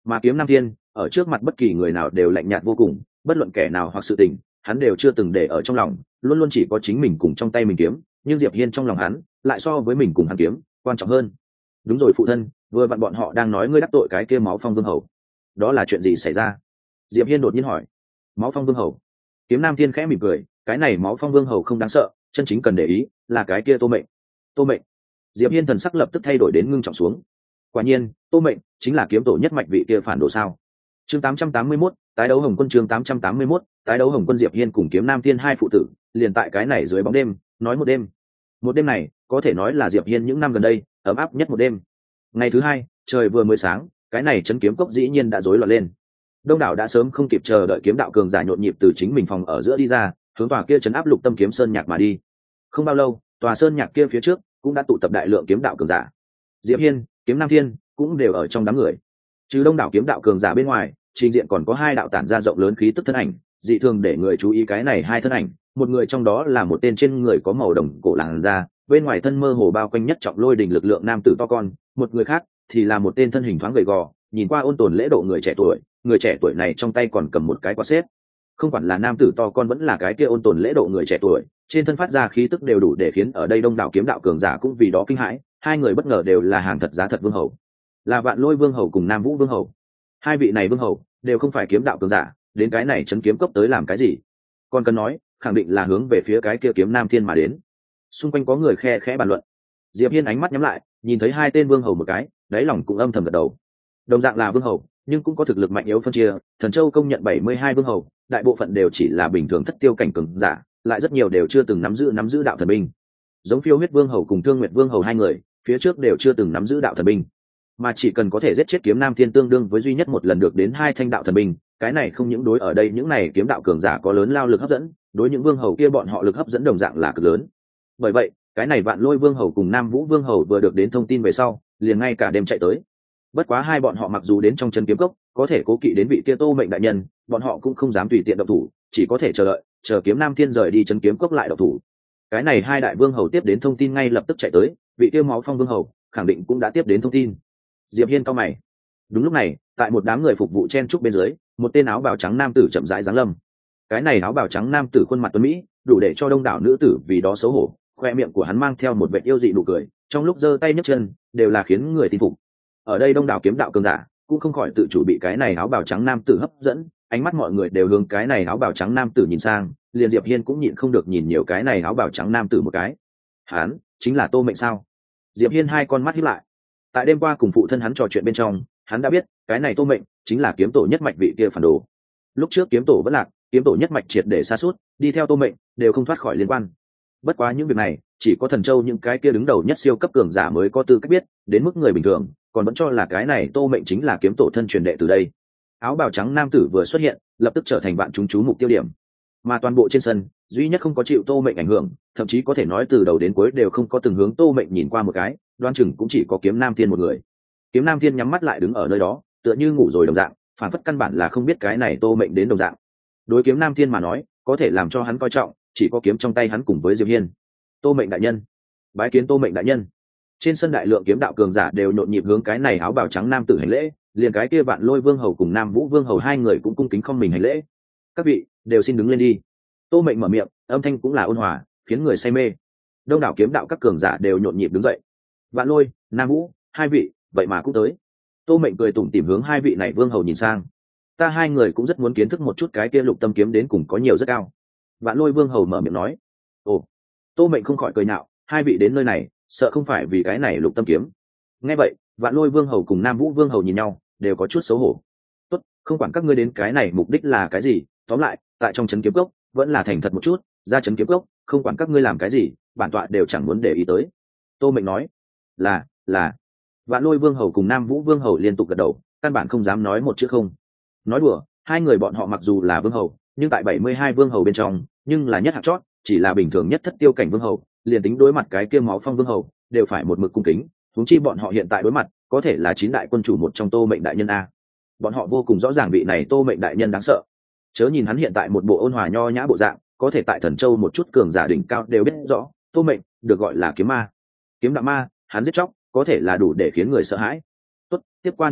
mà kiếm nam thiên ở trước mặt bất kỳ người nào đều lạnh nhạt vô cùng, bất luận kẻ nào hoặc sự tình hắn đều chưa từng để ở trong lòng, luôn luôn chỉ có chính mình cùng trong tay mình kiếm. Nhưng Diệp Hiên trong lòng hắn lại so với mình cùng hắn kiếm quan trọng hơn. Đúng rồi phụ thân, vừa vặn bọn họ đang nói ngươi đắc tội cái kia Máu Phong Vương hầu, đó là chuyện gì xảy ra? Diệp Hiên đột nhiên hỏi. Máu Phong Vương hầu? Kiếm nam thiên khẽ mỉm cười, cái này Máu Phong Vương hầu không đáng sợ, chân chính cần để ý là cái kia Tô Mệnh. Tô Mệnh? Diệp Hiên thần sắc lập tức thay đổi đến ngưng trọng xuống. Quả nhiên, Tô Mệnh chính là kiếm tổ nhất mạch vị kia phản đồ sao? Chương tám trăm tám mươi mốt, tái đấu Hồng Quân. Chương tám trăm tám mươi mốt, tái đấu Hồng Quân. Diệp Hiên cùng kiếm nam thiên hai phụ tử liền tại cái này dưới bóng đêm nói một đêm. Một đêm này có thể nói là Diệp Hiên những năm gần đây ấm áp nhất một đêm. Ngày thứ hai, trời vừa mới sáng, cái này chấn kiếm cốc dĩ nhiên đã rối loạn lên. Đông đảo đã sớm không kịp chờ đợi kiếm đạo cường giả nhộn nhịp từ chính mình phòng ở giữa đi ra, hướng tòa kia chấn áp Lục Tâm kiếm sơn nhạc mà đi. Không bao lâu, tòa sơn nhạc kia phía trước cũng đã tụ tập đại lượng kiếm đạo cường giả. Diệp Hiên, kiếm nam thiên cũng đều ở trong đám người. Trừ đông đảo kiếm đạo cường giả bên ngoài, trình diện còn có hai đạo tản ra rộng lớn khí tức thân ảnh, dị thường để người chú ý cái này hai thân ảnh. Một người trong đó là một tên trên người có màu đồng cổ làn da, bên ngoài thân mơ hồ bao quanh nhất trọng lôi đình lực lượng nam tử to con. Một người khác thì là một tên thân hình thoáng gầy gò, nhìn qua ôn tồn lễ độ người trẻ tuổi. Người trẻ tuổi này trong tay còn cầm một cái quạt xếp. Không quản là nam tử to con vẫn là cái kia ôn tồn lễ độ người trẻ tuổi, trên thân phát ra khí tức đều đủ để khiến ở đây đông đảo kiếm đạo cường giả cũng vì đó kinh hãi. Hai người bất ngờ đều là hàng thật giá thật vương hầu, là Vạn Lôi Vương hầu cùng Nam Vũ Vương hầu. Hai vị này vương hầu đều không phải kiếm đạo cường giả, đến cái này chấn kiếm cốc tới làm cái gì? Còn cần nói, khẳng định là hướng về phía cái kia kiếm nam thiên mà đến. Xung quanh có người khe khẽ bàn luận. Diệp Hiên ánh mắt nhắm lại, nhìn thấy hai tên vương hầu một cái, đáy lòng cũng âm thầm gật đầu. Đồng dạng là vương hầu, nhưng cũng có thực lực mạnh yếu phân chia. Thần Châu công nhận bảy mươi hai vương hầu, đại bộ phận đều chỉ là bình thường thất tiêu cảnh cường giả, lại rất nhiều đều chưa từng nắm giữ nắm giữ đạo thần binh. Giống Phiêu Huyết Vương hầu cùng Thương Nguyệt Vương hầu hai người, phía trước đều chưa từng nắm giữ đạo thần binh, mà chỉ cần có thể giết chết kiếm nam thiên tương đương với duy nhất một lần được đến hai thanh đạo thần binh. Cái này không những đối ở đây những này kiếm đạo cường giả có lớn lao lực hấp dẫn, đối những vương hầu kia bọn họ lực hấp dẫn đồng dạng là cực lớn. Bởi vậy, cái này Vạn Lôi Vương hầu cùng Nam Vũ Vương hầu vừa được đến thông tin về sau, liền ngay cả đêm chạy tới. Bất quá hai bọn họ mặc dù đến trong chân kiếm cốc, có thể cố kỵ đến vị kia Tô Mệnh đại nhân, bọn họ cũng không dám tùy tiện động thủ, chỉ có thể chờ đợi, chờ kiếm nam thiên rời đi chân kiếm cốc lại động thủ. Cái này hai đại vương hầu tiếp đến thông tin ngay lập tức chạy tới, vị kia Máu Phong Vương hầu khẳng định cũng đã tiếp đến thông tin. Diệp Hiên cao mày. Đúng lúc này, tại một đám người phục vụ chen trúc bên dưới, một tên áo bào trắng nam tử chậm rãi giáng lâm. Cái này áo bào trắng nam tử khuôn mặt tuấn mỹ, đủ để cho đông đảo nữ tử vì đó xấu hổ. Khoe miệng của hắn mang theo một vẻ yêu dị nụ cười, trong lúc giơ tay nhấc chân đều là khiến người tin phục. Ở đây đông đảo kiếm đạo cường giả cũng không khỏi tự chủ bị cái này áo bào trắng nam tử hấp dẫn, ánh mắt mọi người đều hướng cái này áo bào trắng nam tử nhìn sang, liền Diệp Hiên cũng nhịn không được nhìn nhiều cái này áo bào trắng nam tử một cái. Hắn chính là Tô Mệnh sao? Diệp Hiên hai con mắt híp lại. Tại đêm qua cùng phụ thân hắn trò chuyện bên trong, hắn đã biết cái này Tô Mệnh chính là kiếm tổ nhất mạch vị kia phản đồ. Lúc trước kiếm tổ vẫn lạc, kiếm tổ nhất mạch triệt để sa sút, đi theo Tô Mệnh đều không thoát khỏi liên quan. Bất quá những việc này chỉ có Thần Châu những cái kia đứng đầu nhất siêu cấp cường giả mới có tư cách biết, đến mức người bình thường còn vẫn cho là cái này Tô Mệnh chính là kiếm tổ thân truyền đệ từ đây. Áo bào trắng nam tử vừa xuất hiện, lập tức trở thành vạn chúng chú mục tiêu điểm. Mà toàn bộ trên sân, duy nhất không có chịu Tô Mệnh ảnh hưởng, thậm chí có thể nói từ đầu đến cuối đều không có từng hướng Tô Mệnh nhìn qua một cái, đoan chừng cũng chỉ có kiếm nam thiên một người. Kiếm nam thiên nhắm mắt lại đứng ở nơi đó, tựa như ngủ rồi đồng dạng, phản phất căn bản là không biết cái này Tô Mệnh đến đồng dạng. Đối kiếm nam thiên mà nói, có thể làm cho hắn coi trọng chỉ có kiếm trong tay hắn cùng với Diệp Hiên. Tô Mệnh đại nhân, bái kiến Tô Mệnh đại nhân. Trên sân đại lượng kiếm đạo cường giả đều nhộn nhịp hướng cái này áo bào trắng nam tử hành lễ, liền cái kia Vạn Lôi Vương hầu cùng Nam Vũ Vương hầu hai người cũng cung kính không mình hành lễ. Các vị đều xin đứng lên đi. Tô Mệnh mở miệng, âm thanh cũng là ôn hòa, khiến người say mê. Đông đảo kiếm đạo các cường giả đều nhộn nhịp đứng dậy. Vạn Lôi, Nam Vũ, hai vị vậy mà cũng tới. Tô Mệnh cười tủm tỉm hướng hai vị này vương hầu nhìn sang. Ta hai người cũng rất muốn kiến thức một chút cái kia Lục Tâm kiếm đến cùng có nhiều rất cao. Vạn Lôi Vương hầu mở miệng nói. Ồ. Tô Mệnh không khỏi cười nhạo, hai vị đến nơi này sợ không phải vì cái này Lục Tâm kiếm. Nghe vậy, Vạn Lôi Vương hầu cùng Nam Vũ Vương hầu nhìn nhau, đều có chút xấu hổ. Tốt, không quản các ngươi đến cái này mục đích là cái gì, tóm lại tại trong trấn kiếm cốc vẫn là thành thật một chút, ra trấn kiếm cốc không quản các ngươi làm cái gì, bản tọa đều chẳng muốn để ý tới. Tô Mệnh nói. Là là. Vạn Lôi Vương hầu cùng Nam Vũ Vương hầu liên tục gật đầu, căn bản không dám nói một chữ không. Nói đùa, hai người bọn họ mặc dù là vương hầu, nhưng tại bảy mươi hai vương hầu bên trong, nhưng là nhất hạng chót, chỉ là bình thường nhất thất tiêu cảnh vương hầu, liền tính đối mặt cái kia Máu Phong Vương hầu, đều phải một mực cung kính, huống chi bọn họ hiện tại đối mặt, có thể là chín đại quân chủ một trong Tô Mệnh đại nhân a. Bọn họ vô cùng rõ ràng vị này Tô Mệnh đại nhân đáng sợ. Chớ nhìn hắn hiện tại một bộ ôn hòa nho nhã bộ dạng, có thể tại Thần Châu một chút cường giả đỉnh cao đều biết rõ, Tô Mệnh được gọi là kiếm ma. Kiếm đạo ma, hắn giết chóc, có thể là đủ để khiến người sợ hãi. Tốt, tiếp qua nửa ngày,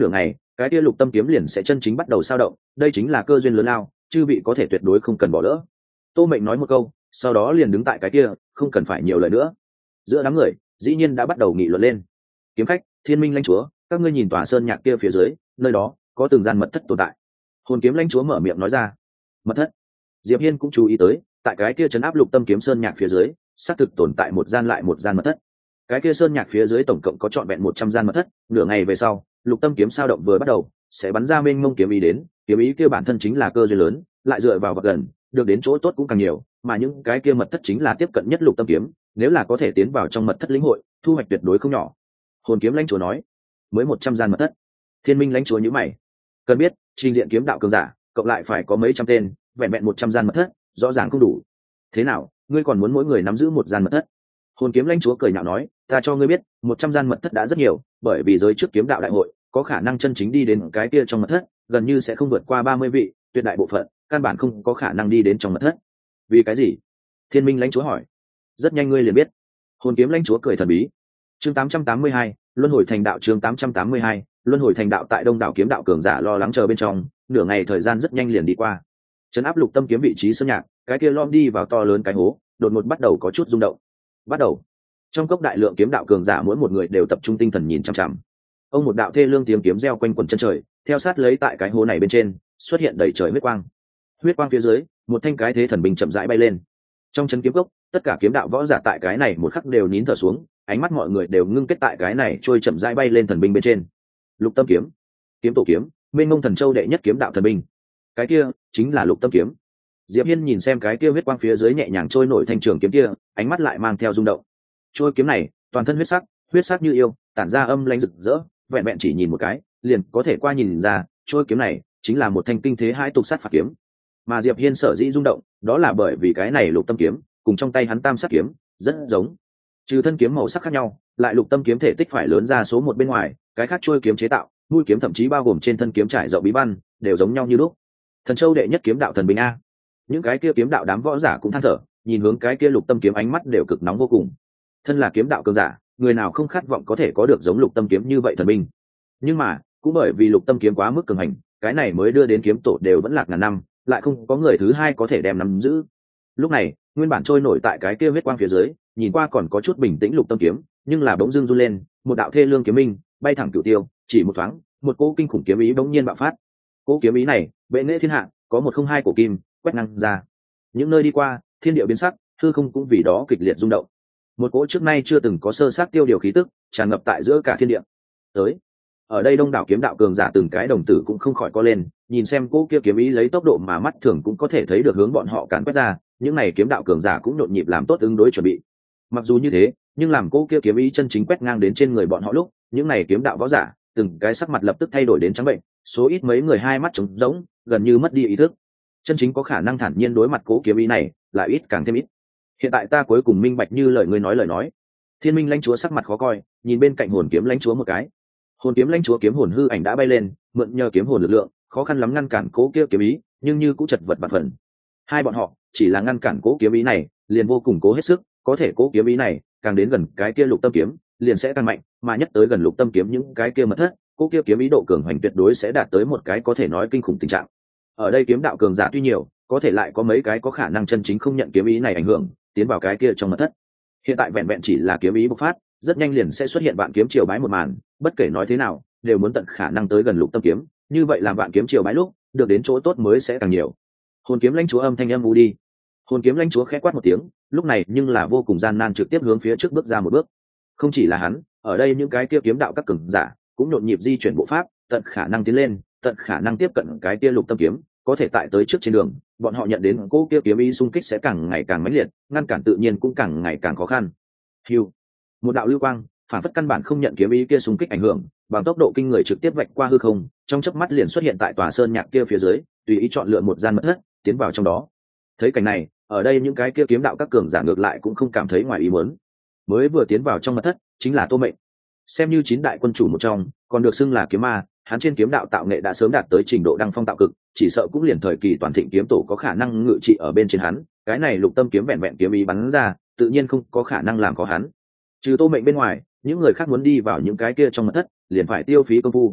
cái kia lục tâm kiếm liền sẽ chân chính bắt đầu sao động, đây chính là cơ duyên lớn lao, chư vị có thể tuyệt đối không cần bỏ lỡ. Tô Mệnh nói một câu, sau đó liền đứng tại cái kia, không cần phải nhiều lời nữa. Giữa đám người dĩ nhiên đã bắt đầu nghị luận lên. Kiếm khách, Thiên Minh lãnh chúa, các ngươi nhìn tòa sơn nhạc kia phía dưới, nơi đó có từng gian mật thất tồn tại. Hồn kiếm lãnh chúa mở miệng nói ra. Mật thất? Diệp Hiên cũng chú ý tới, tại cái kia trấn áp lục tâm kiếm sơn nhạc phía dưới, xác thực tồn tại một gian lại một gian mật thất. Cái kia sơn nhạc phía dưới tổng cộng có trọn vẹn một trăm gian mật thất, nửa ngày về sau, lục tâm kiếm sao động vừa bắt đầu, sẽ bắn ra mênh mông kiếm ý đến, kiếm ý kia bản thân chính là cơ duyên lớn, lại dựa vào vật gần, được đến chỗ tốt cũng càng nhiều, mà những cái kia mật thất chính là tiếp cận nhất lục tâm kiếm, nếu là có thể tiến vào trong mật thất lĩnh hội, thu hoạch tuyệt đối không nhỏ. Hồn kiếm lãnh chúa nói, mới một trăm gian mật thất. Thiên Minh lãnh chúa nhíu mày, cần biết, trình diện kiếm đạo cường giả, cộng lại phải có mấy trăm tên, vẹn vẹn một trăm gian mật thất, rõ ràng không đủ. Thế nào, ngươi còn muốn mỗi người nắm giữ một gian mật thất? Hồn kiếm lãnh chúa cười nhạo nói, ta cho ngươi biết, một trăm gian mật thất đã rất nhiều, bởi vì giới trước kiếm đạo đại hội, có khả năng chân chính đi đến cái kia trong mật thất, gần như sẽ không vượt qua ba mươi vị, tuyệt đại bộ phận, căn bản không có khả năng đi đến trong mật thất. Vì cái gì? Thiên Minh lãnh chúa hỏi. Rất nhanh ngươi liền biết. Hồn kiếm lãnh chúa cười thần bí. Chương tám trăm tám mươi hai, luân hồi thành đạo. Chương tám trăm tám mươi hai, luân hồi thành đạo. Tại đông đảo kiếm đạo cường giả lo lắng chờ bên trong, nửa ngày thời gian rất nhanh liền đi qua. Trấn áp lục tâm kiếm vị trí sơn nhạc, cái kia lom đi vào to lớn cái hố, đột ngột bắt đầu có chút rung động. Bắt đầu. Trong cốc đại lượng kiếm đạo cường giả mỗi một người đều tập trung tinh thần nhìn chăm chăm. Ông một đạo thê lương tiếng kiếm reo quanh quần chân trời, theo sát lấy tại cái hố này bên trên, xuất hiện đầy trời huyết quang. Huyết quang phía dưới, một thanh cái thế thần binh chậm rãi bay lên. Trong chân kiếm cốc, tất cả kiếm đạo võ giả tại cái này một khắc đều nín thở xuống, ánh mắt mọi người đều ngưng kết tại cái này trôi chậm rãi bay lên thần binh bên trên. Lục tâm kiếm, kiếm tổ kiếm, mênh mông thần châu đệ nhất kiếm đạo thần binh. Cái kia chính là lục tâm kiếm. Diệp Hiên nhìn xem cái kia huyết quang phía dưới nhẹ nhàng trôi nổi thanh trường kiếm kia, ánh mắt lại mang theo rung động. Trôi kiếm này, toàn thân huyết sắc, huyết sắc như yêu, tản ra âm lãnh rực rỡ, vẹn vẹn chỉ nhìn một cái, liền có thể qua nhìn ra, trôi kiếm này chính là một thanh kinh thế hai tục sát phạt kiếm. Mà Diệp Hiên sở dĩ rung động, đó là bởi vì cái này lục tâm kiếm, cùng trong tay hắn tam sát kiếm, rất giống. Trừ thân kiếm màu sắc khác nhau, lại lục tâm kiếm thể tích phải lớn ra số một bên ngoài, cái khác trôi kiếm chế tạo, mũi kiếm thậm chí bao gồm trên thân kiếm trải rộng bí văn, đều giống nhau như lúc. Thần châu đệ nhất kiếm đạo thần binh a. Những cái kia kiếm đạo đám võ giả cũng than thở, nhìn hướng cái kia lục tâm kiếm ánh mắt đều cực nóng vô cùng. Thân là kiếm đạo cường giả, người nào không khát vọng có thể có được giống lục tâm kiếm như vậy thần binh. Nhưng mà, cũng bởi vì lục tâm kiếm quá mức cường hành, cái này mới đưa đến kiếm tổ đều vẫn lạc ngàn năm, lại không có người thứ hai có thể đem nắm giữ. Lúc này, nguyên bản trôi nổi tại cái kia huyết quang phía dưới, nhìn qua còn có chút bình tĩnh lục tâm kiếm, nhưng là bỗng dưng run lên, một đạo thê lương kiếm minh bay thẳng cửu tiêu, chỉ một thoáng, một cỗ kinh khủng kiếm ý bỗng nhiên bạo phát. Cỗ kiếm ý này, bệ nghệ thiên hạ, có một không hai cổ kim quét ngang ra. Những nơi đi qua, thiên địa biến sắc, hư không cũng vì đó kịch liệt rung động. Một cỗ trước nay chưa từng có sơ sát tiêu điều khí tức tràn ngập tại giữa cả thiên địa. Tới, ở đây đông đảo kiếm đạo cường giả từng cái đồng tử cũng không khỏi co lên, nhìn xem cỗ kia kiếm ý lấy tốc độ mà mắt thường cũng có thể thấy được hướng bọn họ càn quét ra, những này kiếm đạo cường giả cũng nhộn nhịp làm tốt ứng đối chuẩn bị. Mặc dù như thế, nhưng làm cỗ kia kiếm ý chân chính quét ngang đến trên người bọn họ lúc, những này kiếm đạo võ giả từng cái sắc mặt lập tức thay đổi đến trắng bệnh, số ít mấy người hai mắt trống rỗng, gần như mất đi ý thức. Chân chính có khả năng thản nhiên đối mặt cỗ kiếm ý này, lại ít càng thêm ít. Hiện tại ta cuối cùng minh bạch như lời ngươi nói lời nói. Thiên Minh lãnh chúa sắc mặt khó coi, nhìn bên cạnh hồn kiếm lãnh chúa một cái. Hồn kiếm lãnh chúa kiếm hồn hư ảnh đã bay lên, mượn nhờ kiếm hồn lực lượng, khó khăn lắm ngăn cản cỗ kia kiếm ý, nhưng như cũng chật vật bạt phần. Hai bọn họ chỉ là ngăn cản cỗ kiếm ý này, liền vô cùng cố hết sức, có thể cỗ kiếm ý này càng đến gần cái kia lục tâm kiếm, liền sẽ càng mạnh, mà nhất tới gần lục tâm kiếm những cái kia mật thất, cỗ kia kiếm ý độ cường hoành tuyệt đối sẽ đạt tới một cái có thể nói kinh khủng tình trạng. Ở đây kiếm đạo cường giả tuy nhiều, có thể lại có mấy cái có khả năng chân chính không nhận kiếm ý này ảnh hưởng, tiến vào cái kia trong mật thất. Hiện tại vẹn vẹn chỉ là kiếm ý bộc phát, rất nhanh liền sẽ xuất hiện vạn kiếm triều bái một màn, bất kể nói thế nào, đều muốn tận khả năng tới gần lục tâm kiếm, như vậy làm vạn kiếm triều bái lúc, được đến chỗ tốt mới sẽ càng nhiều. Hồn kiếm lãnh chúa âm thanh âm u đi. Hồn kiếm lãnh chúa khẽ quát một tiếng, lúc này nhưng là vô cùng gian nan trực tiếp hướng phía trước bước ra một bước. Không chỉ là hắn, ở đây những cái kia kiếm đạo các cường giả cũng nhộn nhịp di chuyển bộ pháp, tận khả năng tiến lên, tận khả năng tiếp cận cái kia lục tâm kiếm, có thể tại tới trước trên đường, bọn họ nhận đến cô kia kiếm ý xung kích sẽ càng ngày càng mãnh liệt, ngăn cản tự nhiên cũng càng ngày càng khó khăn. Hưu, một đạo lưu quang, phản phất căn bản không nhận kiếm ý kia xung kích ảnh hưởng, bằng tốc độ kinh người trực tiếp vạch qua hư không, trong chớp mắt liền xuất hiện tại tòa sơn nhạc kia phía dưới, tùy ý chọn lựa một gian mật thất, tiến vào trong đó. Thấy cảnh này, ở đây những cái kia kiếm đạo các cường giả ngược lại cũng không cảm thấy ngoài ý muốn. Mới vừa tiến vào trong mật thất, chính là Tô Mệnh, xem như chín đại quân chủ một trong, còn được xưng là kiếm ma, hắn trên kiếm đạo tạo nghệ đã sớm đạt tới trình độ đăng phong tạo cực, chỉ sợ cũng liền thời kỳ toàn thịnh kiếm tổ có khả năng ngự trị ở bên trên hắn, cái này lục tâm kiếm vẹn vẹn kiếm ý bắn ra, tự nhiên không có khả năng làm khó hắn. Trừ Tô Mệnh bên ngoài, những người khác muốn đi vào những cái kia trong mật thất, liền phải tiêu phí công phu.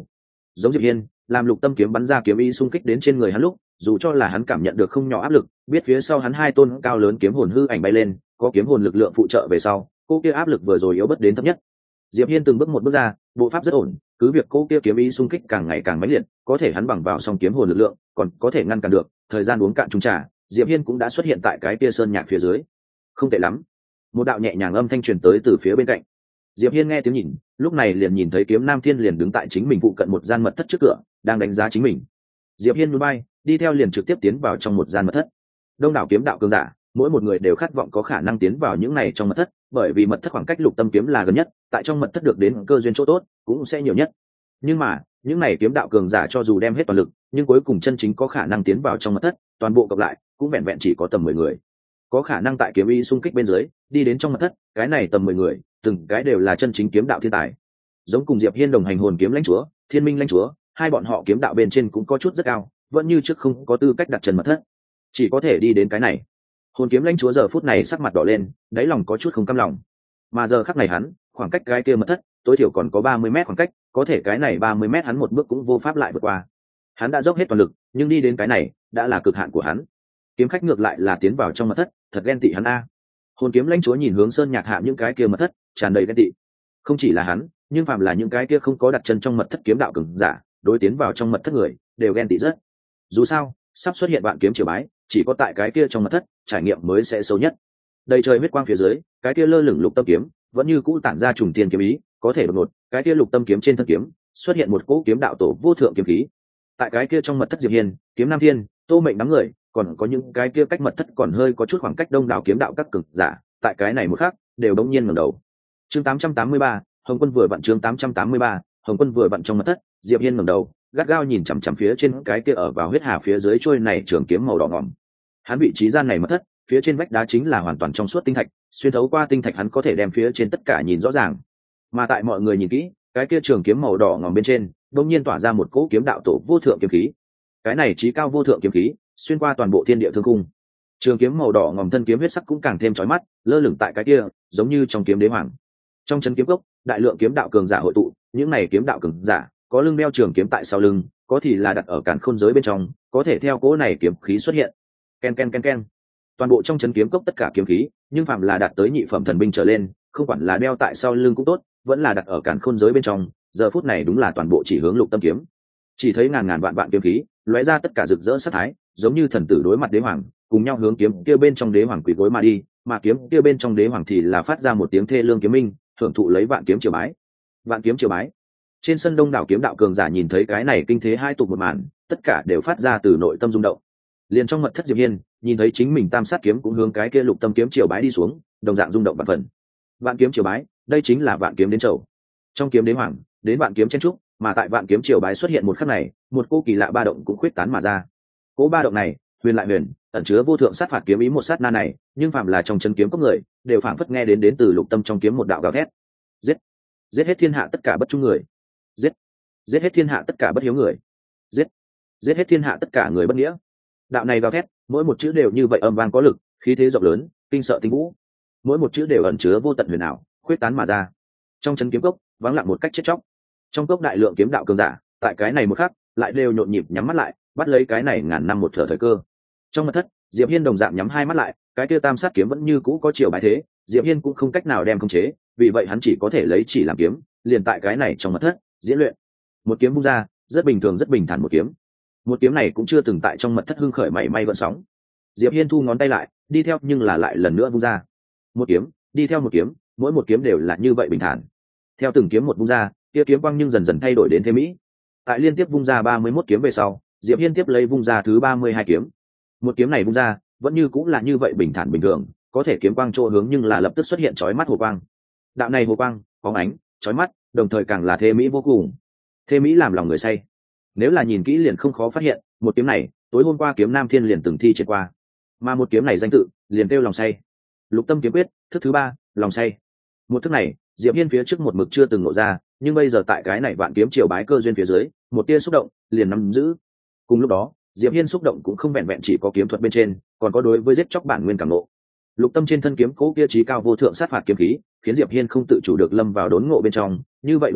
giống Diệp Hiên làm Lục Tâm kiếm bắn ra kiếm ý xung kích đến trên người hắn lúc, dù cho là hắn cảm nhận được không nhỏ áp lực, biết phía sau hắn hai tôn cao lớn kiếm hồn hư ảnh bay lên, có kiếm hồn lực lượng phụ trợ về sau, cô kia áp lực vừa rồi yếu bớt đến thấp nhất. Diệp Hiên từng bước một bước ra, bộ pháp rất ổn, cứ việc cô kia kiếm ý xung kích càng ngày càng mãnh liệt, có thể hắn bằng vào song kiếm hồn lực lượng, còn có thể ngăn cản được. Thời gian uống cạn chung trà, Diệp Hiên cũng đã xuất hiện tại cái kia sơn nhạc phía dưới. Không tệ lắm. Một đạo nhẹ nhàng âm thanh truyền tới từ phía bên cạnh. Diệp Hiên nghe tiếng nhìn, lúc này liền nhìn thấy Kiếm Nam Thiên liền đứng tại chính mình phụ cận một gian mật thất trước cửa, đang đánh giá chính mình. Diệp Hiên nhún vai, đi theo liền trực tiếp tiến vào trong một gian mật thất. Đông đảo kiếm đạo cường giả, mỗi một người đều khát vọng có khả năng tiến vào những này trong mật thất, bởi vì mật thất khoảng cách Lục Tâm kiếm là gần nhất, tại trong mật thất được đến cơ duyên chỗ tốt cũng sẽ nhiều nhất. Nhưng mà, những này kiếm đạo cường giả cho dù đem hết toàn lực, nhưng cuối cùng chân chính có khả năng tiến vào trong mật thất, toàn bộ cộng lại cũng vẹn vẹn chỉ có tầm mười người. Có khả năng tại kiếm ý xung kích bên dưới, đi đến trong mật thất, cái này tầm mười người, từng cái đều là chân chính kiếm đạo thiên tài. Giống cùng Diệp Hiên đồng hành hồn kiếm lãnh chúa, Thiên Minh lãnh chúa, hai bọn họ kiếm đạo bên trên cũng có chút rất cao, vẫn như trước không có tư cách đặt chân mật thất, chỉ có thể đi đến cái này. Hồn kiếm lãnh chúa giờ phút này sắc mặt đỏ lên, đáy lòng có chút không cam lòng. Mà giờ khắc này hắn, khoảng cách cái kia mật thất, tối thiểu còn có ba mươi mét khoảng cách, có thể cái này ba mươi mét hắn một bước cũng vô pháp lại vượt qua. Hắn đã dốc hết toàn lực, nhưng đi đến cái này, đã là cực hạn của hắn. Kiếm khách ngược lại là tiến vào trong mật thất, thật ghen tị hắn a. Hồn kiếm lãnh chúa nhìn hướng sơn nhạc hạ những cái kia mật thất, tràn đầy ghen tị. Không chỉ là hắn, nhưng phàm là những cái kia không có đặt chân trong mật thất kiếm đạo cường giả, đối tiến vào trong mật thất người, đều ghen tị rất. Dù sao, sắp xuất hiện vạn kiếm triều bái, chỉ có tại cái kia trong mật thất, trải nghiệm mới sẽ xấu nhất. Đầy trời huyết quang phía dưới, cái kia lơ lửng Lục Tâm kiếm, vẫn như cũ tản ra trùng tiên kiếm ý, có thể đột ngột, cái kia Lục Tâm kiếm trên thân kiếm, xuất hiện một cỗ kiếm đạo tổ vô thượng kiếm khí. Tại cái kia trong mật thất Diệp Hiên, Kiếm Nam Thiên, Tô Mệnh đám người, còn có những cái kia cách mật thất còn hơi có chút khoảng cách đông đảo kiếm đạo các cường giả, tại cái này một khắc, đều đống nhiên ngẩng đầu. Chương tám trăm tám mươi ba, Hồng Quân vừa vặn chương tám trăm tám mươi ba, Hồng Quân vừa vặn trong mật thất, Diệp Hiên ngẩng đầu, gắt gao nhìn chằm chằm phía trên cái kia ở vào huyết hà phía dưới trôi này trường kiếm màu đỏ ngòm. Hắn vị trí gian này mật thất, phía trên vách đá chính là hoàn toàn trong suốt tinh thạch, xuyên thấu qua tinh thạch hắn có thể đem phía trên tất cả nhìn rõ ràng. Mà tại mọi người nhìn kỹ, cái kia trường kiếm màu đỏ ngòm bên trên, đột nhiên tỏa ra một cỗ kiếm đạo tổ vô thượng kiếm khí. Cái này chí cao vô thượng kiếm khí, xuyên qua toàn bộ thiên địa thương khung. Trường kiếm màu đỏ ngòm thân kiếm huyết sắc cũng càng thêm chói mắt, lơ lửng tại cái kia, giống như trong kiếm đế hoàng. Trong chân kiếm cốc, đại lượng kiếm đạo cường giả hội tụ, những này kiếm đạo cường giả, có lưng đeo trường kiếm tại sau lưng, có thì là đặt ở cản khôn giới bên trong, có thể theo cỗ này kiếm khí xuất hiện. Ken ken ken ken. Toàn bộ trong chân kiếm cốc tất cả kiếm khí, nhưng phạm là đạt tới nhị phẩm thần binh trở lên, không quản là đeo tại sau lưng cũng tốt, vẫn là đặt ở cản khôn giới bên trong, giờ phút này đúng là toàn bộ chỉ hướng Lục Tâm kiếm. Chỉ thấy ngàn ngàn vạn vạn kiếm khí, lóe ra tất cả rực rỡ sát thái, giống như thần tử đối mặt đế hoàng, cùng nhau hướng kiếm kia bên trong đế hoàng quỳ gối mà đi, mà kiếm kia bên trong đế hoàng thì là phát ra một tiếng thê lương kiếm minh, thưởng thụ lấy vạn kiếm triều bái. Vạn kiếm triều bái. Trên sân đông đảo kiếm đạo cường giả nhìn thấy cái này kinh thế hai tục một màn, tất cả đều phát ra từ nội tâm rung động. Liền trong mật thất Diệp Hiên, nhìn thấy chính mình tam sát kiếm cũng hướng cái kia Lục Tâm kiếm triều bái đi xuống, đồng dạng rung động vạn phần. Vạn kiếm triều bái, đây chính là vạn kiếm đến chầu. Trong kiếm đế hoàng, đến vạn kiếm chen trúc, mà tại vạn kiếm triều bái xuất hiện một khắc này, một cô kỳ lạ ba động cũng khuyết tán mà ra. Cỗ ba động này, huyền lại huyền, ẩn chứa vô thượng sát phạt kiếm ý một sát na này, nhưng phàm là trong chân kiếm cốc người, đều phảng phất nghe đến đến từ Lục Tâm trong kiếm một đạo gào thét. Giết, giết hết thiên hạ tất cả bất trung người. Giết, giết hết thiên hạ tất cả bất hiếu người. Giết, giết hết thiên hạ tất cả người bất nghĩa. Đạo này gào thét, mỗi một chữ đều như vậy âm vang có lực, khí thế rộng lớn, kinh sợ tinh vũ. Mỗi một chữ đều ẩn chứa vô tận huyền ảo, khuyết tán mà ra. Trong chân kiếm cốc, vắng lặng một cách chết chóc. Trong cốc đại lượng kiếm đạo cường giả, tại cái này một khắc, lại đều nhộn nhịp nhắm mắt lại, bắt lấy cái này ngàn năm một thở thời cơ. Trong mật thất, Diệp Hiên đồng dạng nhắm hai mắt lại, cái kia tam sát kiếm vẫn như cũ có chiều bài thế, Diệp Hiên cũng không cách nào đem khống chế, vì vậy hắn chỉ có thể lấy chỉ làm kiếm, liền tại cái này trong mật thất diễn luyện. Một kiếm vung ra, rất bình thường rất bình thản một kiếm. Một kiếm này cũng chưa từng tại trong mật thất hưng khởi mảy may gợn sóng. Diệp Hiên thu ngón tay lại, đi theo nhưng là lại lần nữa vung ra. Một kiếm, đi theo một kiếm, mỗi một kiếm đều là như vậy bình thản. Theo từng kiếm một vung ra, kia kiếm quang nhưng dần dần thay đổi đến thế mỹ. Tại liên tiếp vung ra ba mươi mốt kiếm về sau, Diệp Hiên tiếp lấy vung ra thứ ba mươi hai kiếm. Một kiếm này vung ra, vẫn như cũng là như vậy bình thản bình thường, có thể kiếm quang chỗ hướng nhưng là lập tức xuất hiện chói mắt hồ quang. Đạo này hồ quang, phóng ánh, chói mắt, đồng thời càng là thế mỹ vô cùng. Thế mỹ làm lòng người say. Nếu là nhìn kỹ liền không khó phát hiện, một kiếm này, tối hôm qua Kiếm Nam Thiên liền từng thi triển qua, mà một kiếm này danh tự, liền kêu lòng say. Lục Tâm kiếm quyết, thức thứ ba, lòng say. Một thức này, Diệp Hiên phía trước một mực chưa từng ngộ ra, nhưng bây giờ tại cái này vạn kiếm triều bái cơ duyên phía dưới, một tia xúc động, liền nắm giữ. Cùng lúc đó, Diệp Hiên xúc động cũng không vẹn vẹn chỉ có kiếm thuật bên trên, còn có đối với giết chóc bản nguyên cảm ngộ. Lục Tâm trên thân kiếm cố kia chí cao vô thượng sát phạt kiếm khí, khiến Diệp Hiên không tự chủ được lâm vào đốn ngộ bên trong, như vậy đốn ngộ,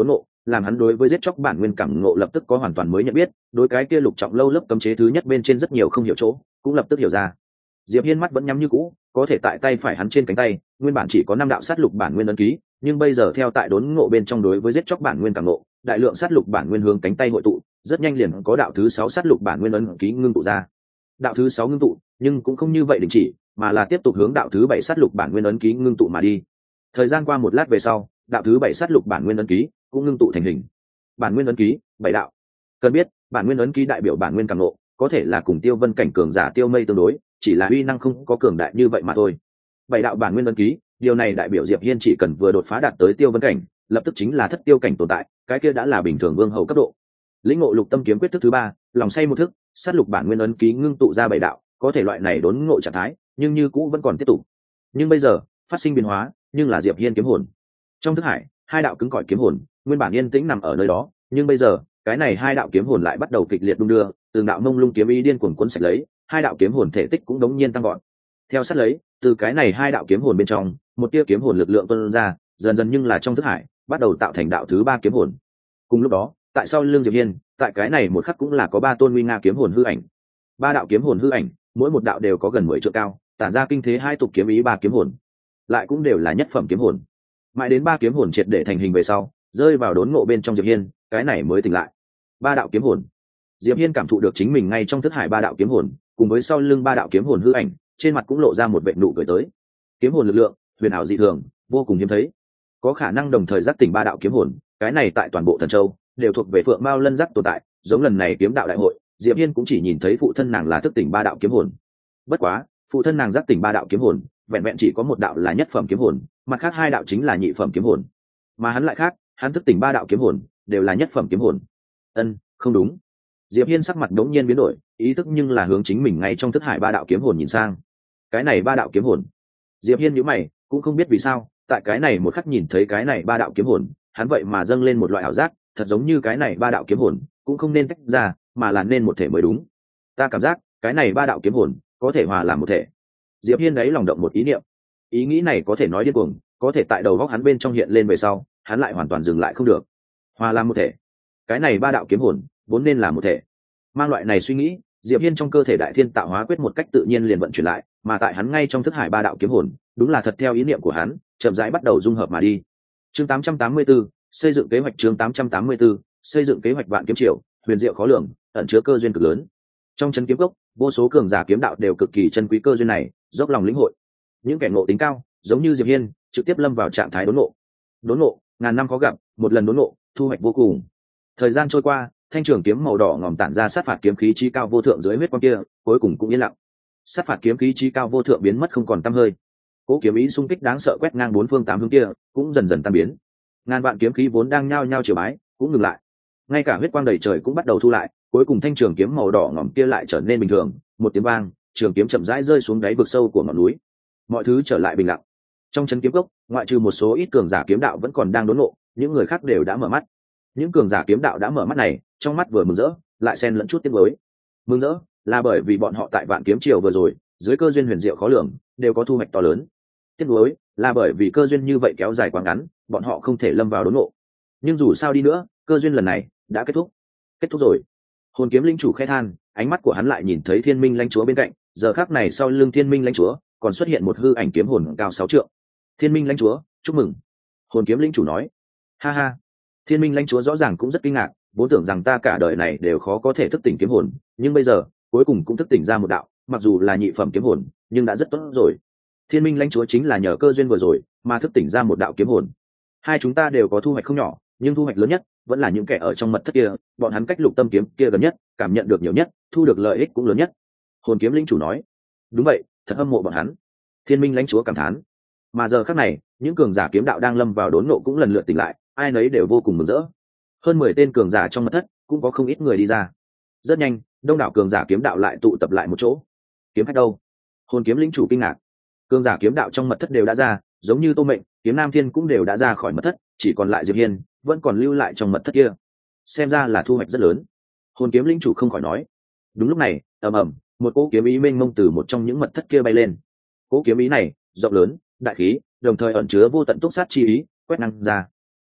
làm hắn đối với giết chóc bản nguyên cảm ngộ lập tức có hoàn toàn mới nhận biết, đối cái kia lục trọng lâu lớp cấm chế thứ nhất bên trên rất nhiều không hiểu chỗ cũng lập tức hiểu ra. Diệp Hiên mắt vẫn nhắm như cũ, có thể tại tay phải hắn trên cánh tay nguyên bản chỉ có năm đạo sát lục bản nguyên ấn ký, nhưng bây giờ theo tại đốn ngộ bên trong đối với giết chóc bản nguyên cảm ngộ, đại lượng sát lục bản nguyên hướng cánh tay hội tụ, rất nhanh liền có đạo thứ sáu sát lục bản nguyên ấn ký ngưng tụ ra. Đạo thứ sáu ngưng tụ, nhưng cũng không như vậy đình chỉ, mà là tiếp tục hướng đạo thứ bảy sát lục bản nguyên ấn ký ngưng tụ mà đi. Thời gian qua một lát về sau, đạo thứ bảy sát lục bản nguyên ấn ký cũng ngưng tụ thành hình. Bản nguyên ấn ký, bảy đạo. Cần biết, bản nguyên ấn ký đại biểu bản nguyên cảm ngộ, có thể là cùng Tiêu Vân cảnh cường giả Tiêu Mây tương đối, chỉ là uy năng không có cường đại như vậy mà thôi. Bảy đạo bản nguyên ấn ký, điều này đại biểu Diệp Hiên chỉ cần vừa đột phá đạt tới Tiêu Vân cảnh, lập tức chính là thất tiêu cảnh tồn tại, cái kia đã là bình thường vương hầu cấp độ. Lĩnh ngộ lục tâm kiếm quyết thức thứ ba, lòng say một thức, sát lục bản nguyên ấn ký ngưng tụ ra bảy đạo, có thể loại này đốn ngộ trạng thái, nhưng như cũ vẫn còn tiếp tục. Nhưng bây giờ, phát sinh biến hóa, nhưng là Diệp Hiên kiếm hồn. Trong thức hải, hai đạo cứng cỏi kiếm hồn, nguyên bản yên tĩnh nằm ở nơi đó, nhưng bây giờ, cái này hai đạo kiếm hồn lại bắt đầu kịch liệt đung đưa, từng đạo mông lung kiếm ý điên cuồng cuốn sạch lấy, hai đạo kiếm hồn thể tích cũng đống nhiên tăng gọn. Theo sát lấy, từ cái này hai đạo kiếm hồn bên trong, một tia kiếm hồn lực lượng tuôn ra, dần dần nhưng là trong thức hải, bắt đầu tạo thành đạo thứ ba kiếm hồn. Cùng lúc đó, tại sau lưng Diệp Hiên, tại cái này một khắc cũng là có ba tôn nguy nga kiếm hồn hư ảnh. Ba đạo kiếm hồn hư ảnh, mỗi một đạo đều có gần mười trượng cao, tản ra kinh thế hai tục kiếm ý ba kiếm hồn, lại cũng đều là nhất phẩm kiếm hồn. Mãi đến ba kiếm hồn triệt để thành hình về sau, rơi vào đốn ngộ bên trong Diệp Hiên, cái này mới tỉnh lại. Ba đạo kiếm hồn. Diệp Hiên cảm thụ được chính mình ngay trong thức hải ba đạo kiếm hồn, cùng với sau lưng ba đạo kiếm hồn hư ảnh, trên mặt cũng lộ ra một vệt nụ cười tới. Kiếm hồn lực lượng, huyền ảo dị thường, vô cùng hiếm thấy. Có khả năng đồng thời giác tỉnh ba đạo kiếm hồn, cái này tại toàn bộ Thần Châu đều thuộc về Phượng Mao Lân giác tồn tại, giống lần này kiếm đạo đại hội, Diệp Hiên cũng chỉ nhìn thấy phụ thân nàng là thức tỉnh ba đạo kiếm hồn. Bất quá, phụ thân nàng giác tỉnh ba đạo kiếm hồn, vẹn vẹn chỉ có một đạo là nhất phẩm kiếm hồn, mặt khác hai đạo chính là nhị phẩm kiếm hồn. Mà hắn lại khác, hắn thức tỉnh ba đạo kiếm hồn, đều là nhất phẩm kiếm hồn. Ân, không đúng. Diệp Hiên sắc mặt đống nhiên biến đổi, ý thức nhưng là hướng chính mình ngay trong thức hải ba đạo kiếm hồn nhìn sang. Cái này ba đạo kiếm hồn. Diệp Hiên nhíu mày, cũng không biết vì sao, tại cái này một khắc nhìn thấy cái này ba đạo kiếm hồn, hắn vậy mà dâng lên một loại ảo giác, thật giống như cái này ba đạo kiếm hồn cũng không nên tách ra, mà là nên một thể mới đúng. Ta cảm giác, cái này ba đạo kiếm hồn có thể hòa làm một thể. Diệp Hiên đấy lòng động một ý niệm. Ý nghĩ này có thể nói điên cuồng, có thể tại đầu óc hắn bên trong hiện lên về sau, hắn lại hoàn toàn dừng lại không được. Hòa làm một thể. Cái này ba đạo kiếm hồn vốn nên là một thể. Mang loại này suy nghĩ, Diệp Hiên trong cơ thể đại thiên tạo hóa quyết một cách tự nhiên liền vận chuyển lại, mà tại hắn ngay trong thức hải ba đạo kiếm hồn, đúng là thật theo ý niệm của hắn, chậm rãi bắt đầu dung hợp mà đi. Chương tám trăm tám mươi tư, xây dựng kế hoạch chương tám trăm tám mươi tư, xây dựng kế hoạch vạn kiếm triều, huyền diệu khó lường, ẩn chứa cơ duyên cực lớn. Trong chân kiếm cốc, vô số cường giả kiếm đạo đều cực kỳ chân quý cơ duyên này, dốc lòng lĩnh hội. Những kẻ ngộ tính cao, giống như Diệp Hiên, trực tiếp lâm vào trạng thái đốn ngộ. Đốn ngộ, ngàn năm khó gặp, một lần đốn ngộ, thu hoạch vô cùng. Thời gian trôi qua, thanh trường kiếm màu đỏ ngòm tản ra sát phạt kiếm khí chí cao vô thượng dưới huyết quang kia, cuối cùng cũng yên lặng. Sát phạt kiếm khí chí cao vô thượng biến mất không còn tăm hơi. Cố kiếm ý xung kích đáng sợ quét ngang bốn phương tám hướng kia, cũng dần dần tan biến. Ngàn vạn kiếm khí vốn đang nhao nhao triều bái, cũng ngừng lại. Ngay cả huyết quang đầy trời cũng bắt đầu thu lại, cuối cùng thanh trường kiếm màu đỏ ngòm kia lại trở nên bình thường, một tiếng vang, trường kiếm chậm rãi rơi xuống đáy vực sâu của ngọn núi. Mọi thứ trở lại bình lặng. Trong chân kiếm cốc, ngoại trừ một số ít cường giả kiếm đạo vẫn còn đang đốn ngộ, những người khác đều đã mở mắt. Những cường giả kiếm đạo đã mở mắt này, trong mắt vừa mừng rỡ, lại xen lẫn chút tiếc nuối. Mừng rỡ là bởi vì bọn họ tại Vạn Kiếm Triều vừa rồi, dưới cơ duyên huyền diệu khó lường, đều có thu hoạch to lớn. Tiếc nuối là bởi vì cơ duyên như vậy kéo dài quá ngắn, bọn họ không thể lâm vào đốn ngộ. Nhưng dù sao đi nữa, cơ duyên lần này đã kết thúc. Kết thúc rồi. Hồn kiếm linh chủ khẽ than, ánh mắt của hắn lại nhìn thấy Thiên Minh lãnh chúa bên cạnh, giờ khắc này sau lưng Thiên Minh lãnh chúa, còn xuất hiện một hư ảnh kiếm hồn cao sáu trượng. Thiên Minh lãnh chúa, chúc mừng. Hồn kiếm linh chủ nói. Ha ha. Thiên Minh lãnh chúa rõ ràng cũng rất kinh ngạc, vốn tưởng rằng ta cả đời này đều khó có thể thức tỉnh kiếm hồn, nhưng bây giờ, cuối cùng cũng thức tỉnh ra một đạo, mặc dù là nhị phẩm kiếm hồn, nhưng đã rất tốt rồi. Thiên Minh lãnh chúa chính là nhờ cơ duyên vừa rồi, mà thức tỉnh ra một đạo kiếm hồn. Hai chúng ta đều có thu hoạch không nhỏ, nhưng thu hoạch lớn nhất vẫn là những kẻ ở trong mật thất kia, bọn hắn cách lục tâm kiếm kia gần nhất, cảm nhận được nhiều nhất, thu được lợi ích cũng lớn nhất. Hồn kiếm linh chủ nói. Đúng vậy, thật hâm mộ bọn hắn. Thiên Minh lãnh chúa cảm thán. Mà giờ khắc này, những cường giả kiếm đạo đang lâm vào đốn ngộ cũng lần lượt tỉnh lại, ai nấy đều vô cùng mừng rỡ. Hơn mười tên cường giả trong mật thất, cũng có không ít người đi ra. Rất nhanh, đông đảo cường giả kiếm đạo lại tụ tập lại một chỗ. Kiếm khách đâu? Hồn kiếm linh chủ kinh ngạc. Cường giả kiếm đạo trong mật thất đều đã ra, giống như Tô Mệnh, Kiếm Nam Thiên cũng đều đã ra khỏi mật thất, chỉ còn lại Diệp Hiên vẫn còn lưu lại trong mật thất kia. Xem ra là thu hoạch rất lớn. Hồn kiếm linh chủ không khỏi nói. Đúng lúc này, ầm ầm, một cỗ kiếm ý mênh mông từ một trong những mật thất kia bay lên. Cỗ kiếm ý này rộng lớn, đại khí, đồng thời ẩn chứa vô tận túc sát chi ý, quét năng ra.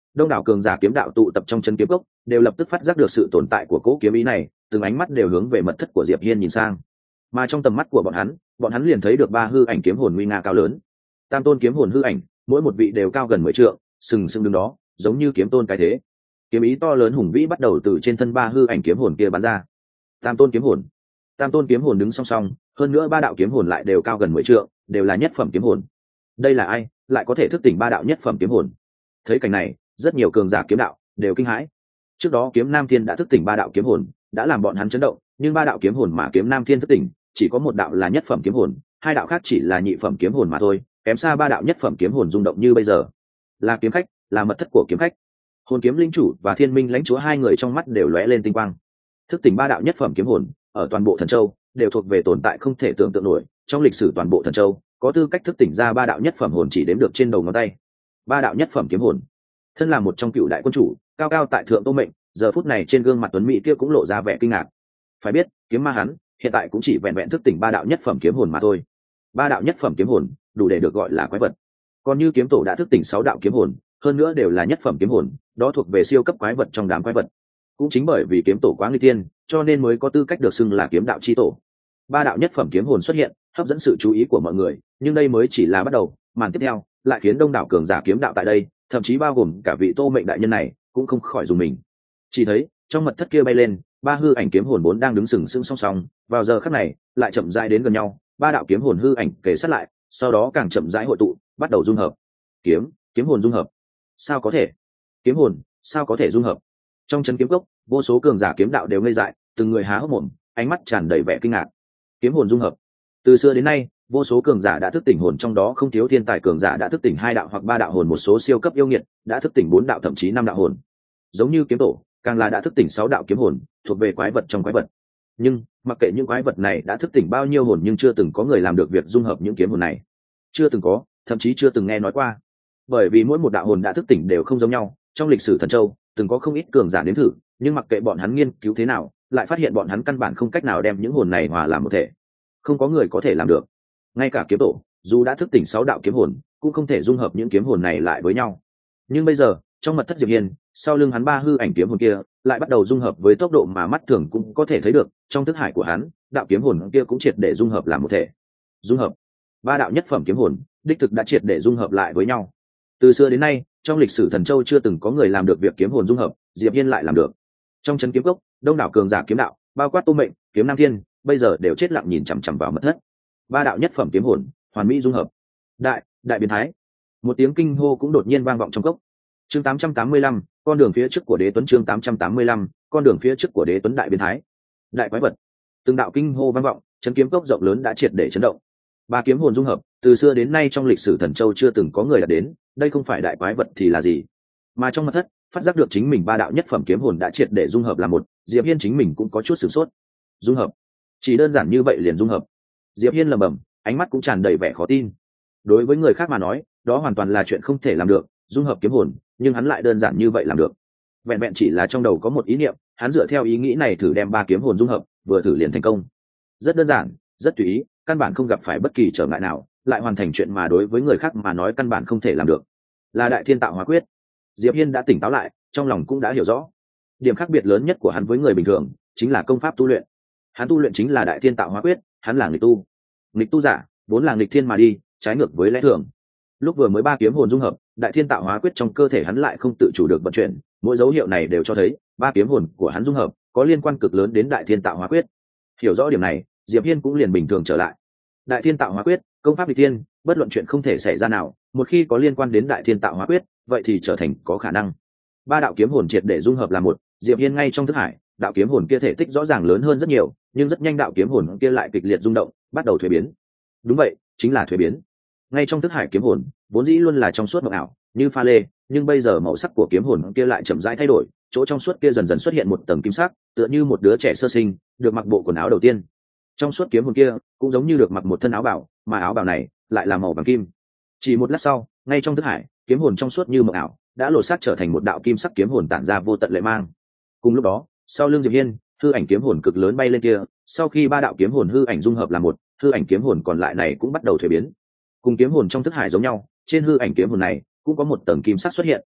đông đảo cường giả kiếm đạo tụ tập trong chân kiếm cốc đều lập tức phát giác được sự tồn tại của cỗ kiếm ý này, từng ánh mắt đều hướng về mật thất của Diệp Hiên nhìn sang. Mà trong tầm mắt của bọn hắn, bọn hắn liền thấy được ba hư ảnh kiếm hồn nguy nga cao lớn. Tam tôn kiếm hồn hư ảnh, mỗi một vị đều cao gần mười trượng, sừng sững đứng đó, giống như kiếm tôn cái thế. Kiếm ý to lớn hùng vĩ bắt đầu từ trên thân ba hư ảnh kiếm hồn kia bắn ra. Tam tôn kiếm hồn, tam tôn kiếm hồn đứng song song, hơn nữa ba đạo kiếm hồn lại đều cao gần mười trượng, đều là nhất phẩm kiếm hồn. Đây là ai, lại có thể thức tỉnh ba đạo nhất phẩm kiếm hồn? Thấy cảnh này, rất nhiều cường giả kiếm đạo đều kinh hãi. Trước đó Kiếm Nam Thiên đã thức tỉnh ba đạo kiếm hồn, đã làm bọn hắn chấn động, nhưng ba đạo kiếm hồn mà Kiếm Nam Thiên thức tỉnh, chỉ có một đạo là nhất phẩm kiếm hồn, hai đạo khác chỉ là nhị phẩm kiếm hồn mà thôi, kém xa ba đạo nhất phẩm kiếm hồn rung động như bây giờ. Là kiếm khách, là mật thất của kiếm khách. Hồn Kiếm linh chủ và Thiên Minh lãnh chúa hai người trong mắt đều lóe lên tinh quang. Thức tỉnh ba đạo nhất phẩm kiếm hồn, ở toàn bộ Thần Châu đều thuộc về tồn tại không thể tưởng tượng nổi, trong lịch sử toàn bộ Thần Châu, có tư cách thức tỉnh ra ba đạo nhất phẩm hồn chỉ đếm được trên đầu ngón tay. Ba đạo nhất phẩm kiếm hồn. Thân là một trong cựu đại quân chủ, cao cao tại thượng Tô Mệnh, giờ phút này trên gương mặt tuấn mỹ kia cũng lộ ra vẻ kinh ngạc. Phải biết, kiếm ma hắn hiện tại cũng chỉ vẹn vẹn thức tỉnh ba đạo nhất phẩm kiếm hồn mà thôi. Ba đạo nhất phẩm kiếm hồn, đủ để được gọi là quái vật. Còn như kiếm tổ đã thức tỉnh sáu đạo kiếm hồn, hơn nữa đều là nhất phẩm kiếm hồn, đó thuộc về siêu cấp quái vật trong đám quái vật. Cũng chính bởi vì kiếm tổ quá nguy tiên, cho nên mới có tư cách được xưng là kiếm đạo chi tổ. Ba đạo nhất phẩm kiếm hồn xuất hiện, hấp dẫn sự chú ý của mọi người, nhưng đây mới chỉ là bắt đầu, màn tiếp theo lại khiến đông đảo cường giả kiếm đạo tại đây, thậm chí bao gồm cả vị Tô Mệnh đại nhân này, cũng không khỏi dùng mình. Chỉ thấy trong mật thất kia bay lên ba hư ảnh kiếm hồn bốn đang đứng sừng sững song song, vào giờ khắc này lại chậm rãi đến gần nhau, ba đạo kiếm hồn hư ảnh kề sát lại, sau đó càng chậm rãi hội tụ, bắt đầu dung hợp. Kiếm, kiếm hồn dung hợp. Sao có thể? Kiếm hồn, sao có thể dung hợp? Trong chân kiếm cốc, vô số cường giả kiếm đạo đều ngây dại, từng người há hốc mồm, ánh mắt tràn đầy vẻ kinh ngạc. Kiếm hồn dung hợp. Từ xưa đến nay, vô số cường giả đã thức tỉnh hồn, trong đó không thiếu thiên tài cường giả đã thức tỉnh hai đạo hoặc ba đạo hồn, một số siêu cấp yêu nghiệt đã thức tỉnh bốn đạo thậm chí năm đạo hồn. Giống như kiếm tổ, càng là đã thức tỉnh sáu đạo kiếm hồn, thuộc về quái vật trong quái vật. Nhưng mặc kệ những quái vật này đã thức tỉnh bao nhiêu hồn, nhưng chưa từng có người làm được việc dung hợp những kiếm hồn này. Chưa từng có, thậm chí chưa từng nghe nói qua. Bởi vì mỗi một đạo hồn đã thức tỉnh đều không giống nhau, trong lịch sử Thần Châu từng có không ít cường giả nếm thử, nhưng mặc kệ bọn hắn nghiên cứu thế nào, lại phát hiện bọn hắn căn bản không cách nào đem những hồn này hòa làm một thể. Không có người có thể làm được. Ngay cả kiếm tổ, dù đã thức tỉnh sáu đạo kiếm hồn, cũng không thể dung hợp những kiếm hồn này lại với nhau. Nhưng bây giờ, trong mật thất Diệp Hiên, sau lưng hắn ba hư ảnh kiếm hồn kia lại bắt đầu dung hợp với tốc độ mà mắt thường cũng có thể thấy được, trong thức hải của hắn, đạo kiếm hồn kia cũng triệt để dung hợp làm một thể. Dung hợp. Ba đạo nhất phẩm kiếm hồn, đích thực đã triệt để dung hợp lại với nhau. Từ xưa đến nay, trong lịch sử Thần Châu chưa từng có người làm được việc kiếm hồn dung hợp, Diệp Hiên lại làm được. Trong chấn kiếm cốc, đông đảo cường giả kiếm đạo, bao quát Tô Mệnh, Kiếm Nam Thiên, bây giờ đều chết lặng nhìn chằm chằm vào mật thất. Ba đạo nhất phẩm kiếm hồn, hoàn mỹ dung hợp. Đại, đại biến thái. Một tiếng kinh hô cũng đột nhiên vang vọng trong cốc. Chương tám trăm tám mươi lăm, con đường phía trước của Đế Tuấn. Chương tám trăm tám mươi lăm, con đường phía trước của Đế Tuấn. Đại biến thái, đại quái vật. Từng đạo kinh hô vang vọng, chấn kiếm cốc rộng lớn đã triệt để chấn động. Ba kiếm hồn dung hợp, từ xưa đến nay trong lịch sử Thần Châu chưa từng có người đạt đến, đây không phải đại quái vật thì là gì? Mà trong mật thất, phát giác được chính mình ba đạo nhất phẩm kiếm hồn đã triệt để dung hợp làm một, Diệp Hiên chính mình cũng có chút sửng sốt. Dung hợp? Chỉ đơn giản như vậy liền dung hợp? Diệp Hiên lẩm bẩm, ánh mắt cũng tràn đầy vẻ khó tin. Đối với người khác mà nói, đó hoàn toàn là chuyện không thể làm được, dung hợp kiếm hồn, nhưng hắn lại đơn giản như vậy làm được. Vẹn vẹn chỉ là trong đầu có một ý niệm, hắn dựa theo ý nghĩ này thử đem ba kiếm hồn dung hợp, vừa thử liền thành công. Rất đơn giản, rất tùy ý, căn bản không gặp phải bất kỳ trở ngại nào, lại hoàn thành chuyện mà đối với người khác mà nói căn bản không thể làm được. Là Đại Thiên Tạo Hóa Quyết. Diệp Hiên đã tỉnh táo lại, trong lòng cũng đã hiểu rõ. Điểm khác biệt lớn nhất của hắn với người bình thường chính là công pháp tu luyện. Hắn tu luyện chính là Đại Thiên Tạo Hóa Quyết, hắn là nghịch tu. Nghịch tu giả, vốn là nghịch thiên mà đi, trái ngược với lẽ thường. Lúc vừa mới ba kiếm hồn dung hợp, Đại Thiên Tạo Hóa Quyết trong cơ thể hắn lại không tự chủ được vận chuyển, mỗi dấu hiệu này đều cho thấy ba kiếm hồn của hắn dung hợp có liên quan cực lớn đến Đại Thiên Tạo Hóa Quyết. Hiểu rõ điểm này, Diệp Hiên cũng liền bình thường trở lại. Đại Thiên Tạo Hóa Quyết, công pháp nghịch thiên, bất luận chuyện không thể xảy ra nào, một khi có liên quan đến Đại Thiên Tạo Hóa Quyết, vậy thì trở thành có khả năng. Ba đạo kiếm hồn triệt để dung hợp là một, Diệp Hiên ngay trong thức hải, đạo kiếm hồn kia thể tích rõ ràng lớn hơn rất nhiều, nhưng rất nhanh đạo kiếm hồn kia lại kịch liệt rung động, bắt đầu thuế biến. Đúng vậy, chính là thuế biến. Ngay trong thức hải kiếm hồn, vốn dĩ luôn là trong suốt mộng ảo, như pha lê, nhưng bây giờ màu sắc của kiếm hồn kia lại chậm rãi thay đổi, chỗ trong suốt kia dần dần xuất hiện một tầng kim sắc, tựa như một đứa trẻ sơ sinh được mặc bộ quần áo đầu tiên. Trong suốt kiếm hồn kia cũng giống như được mặc một thân áo bào, mà áo bào này lại là màu vàng kim. Chỉ một lát sau, ngay trong thức hải, kiếm hồn trong suốt như mộng ảo đã lột xác trở thành một đạo kim sắc kiếm hồn tản ra vô tận lệ mang. Cùng lúc đó, sau lưng Diệp Hiên, hư ảnh kiếm hồn cực lớn bay lên kia, sau khi ba đạo kiếm hồn hư ảnh dung hợp làm một, hư ảnh kiếm hồn còn lại này cũng bắt đầu thuế biến. Cùng kiếm hồn trong thức hải giống nhau, trên hư ảnh kiếm hồn này cũng có một tầng kim sắc xuất hiện,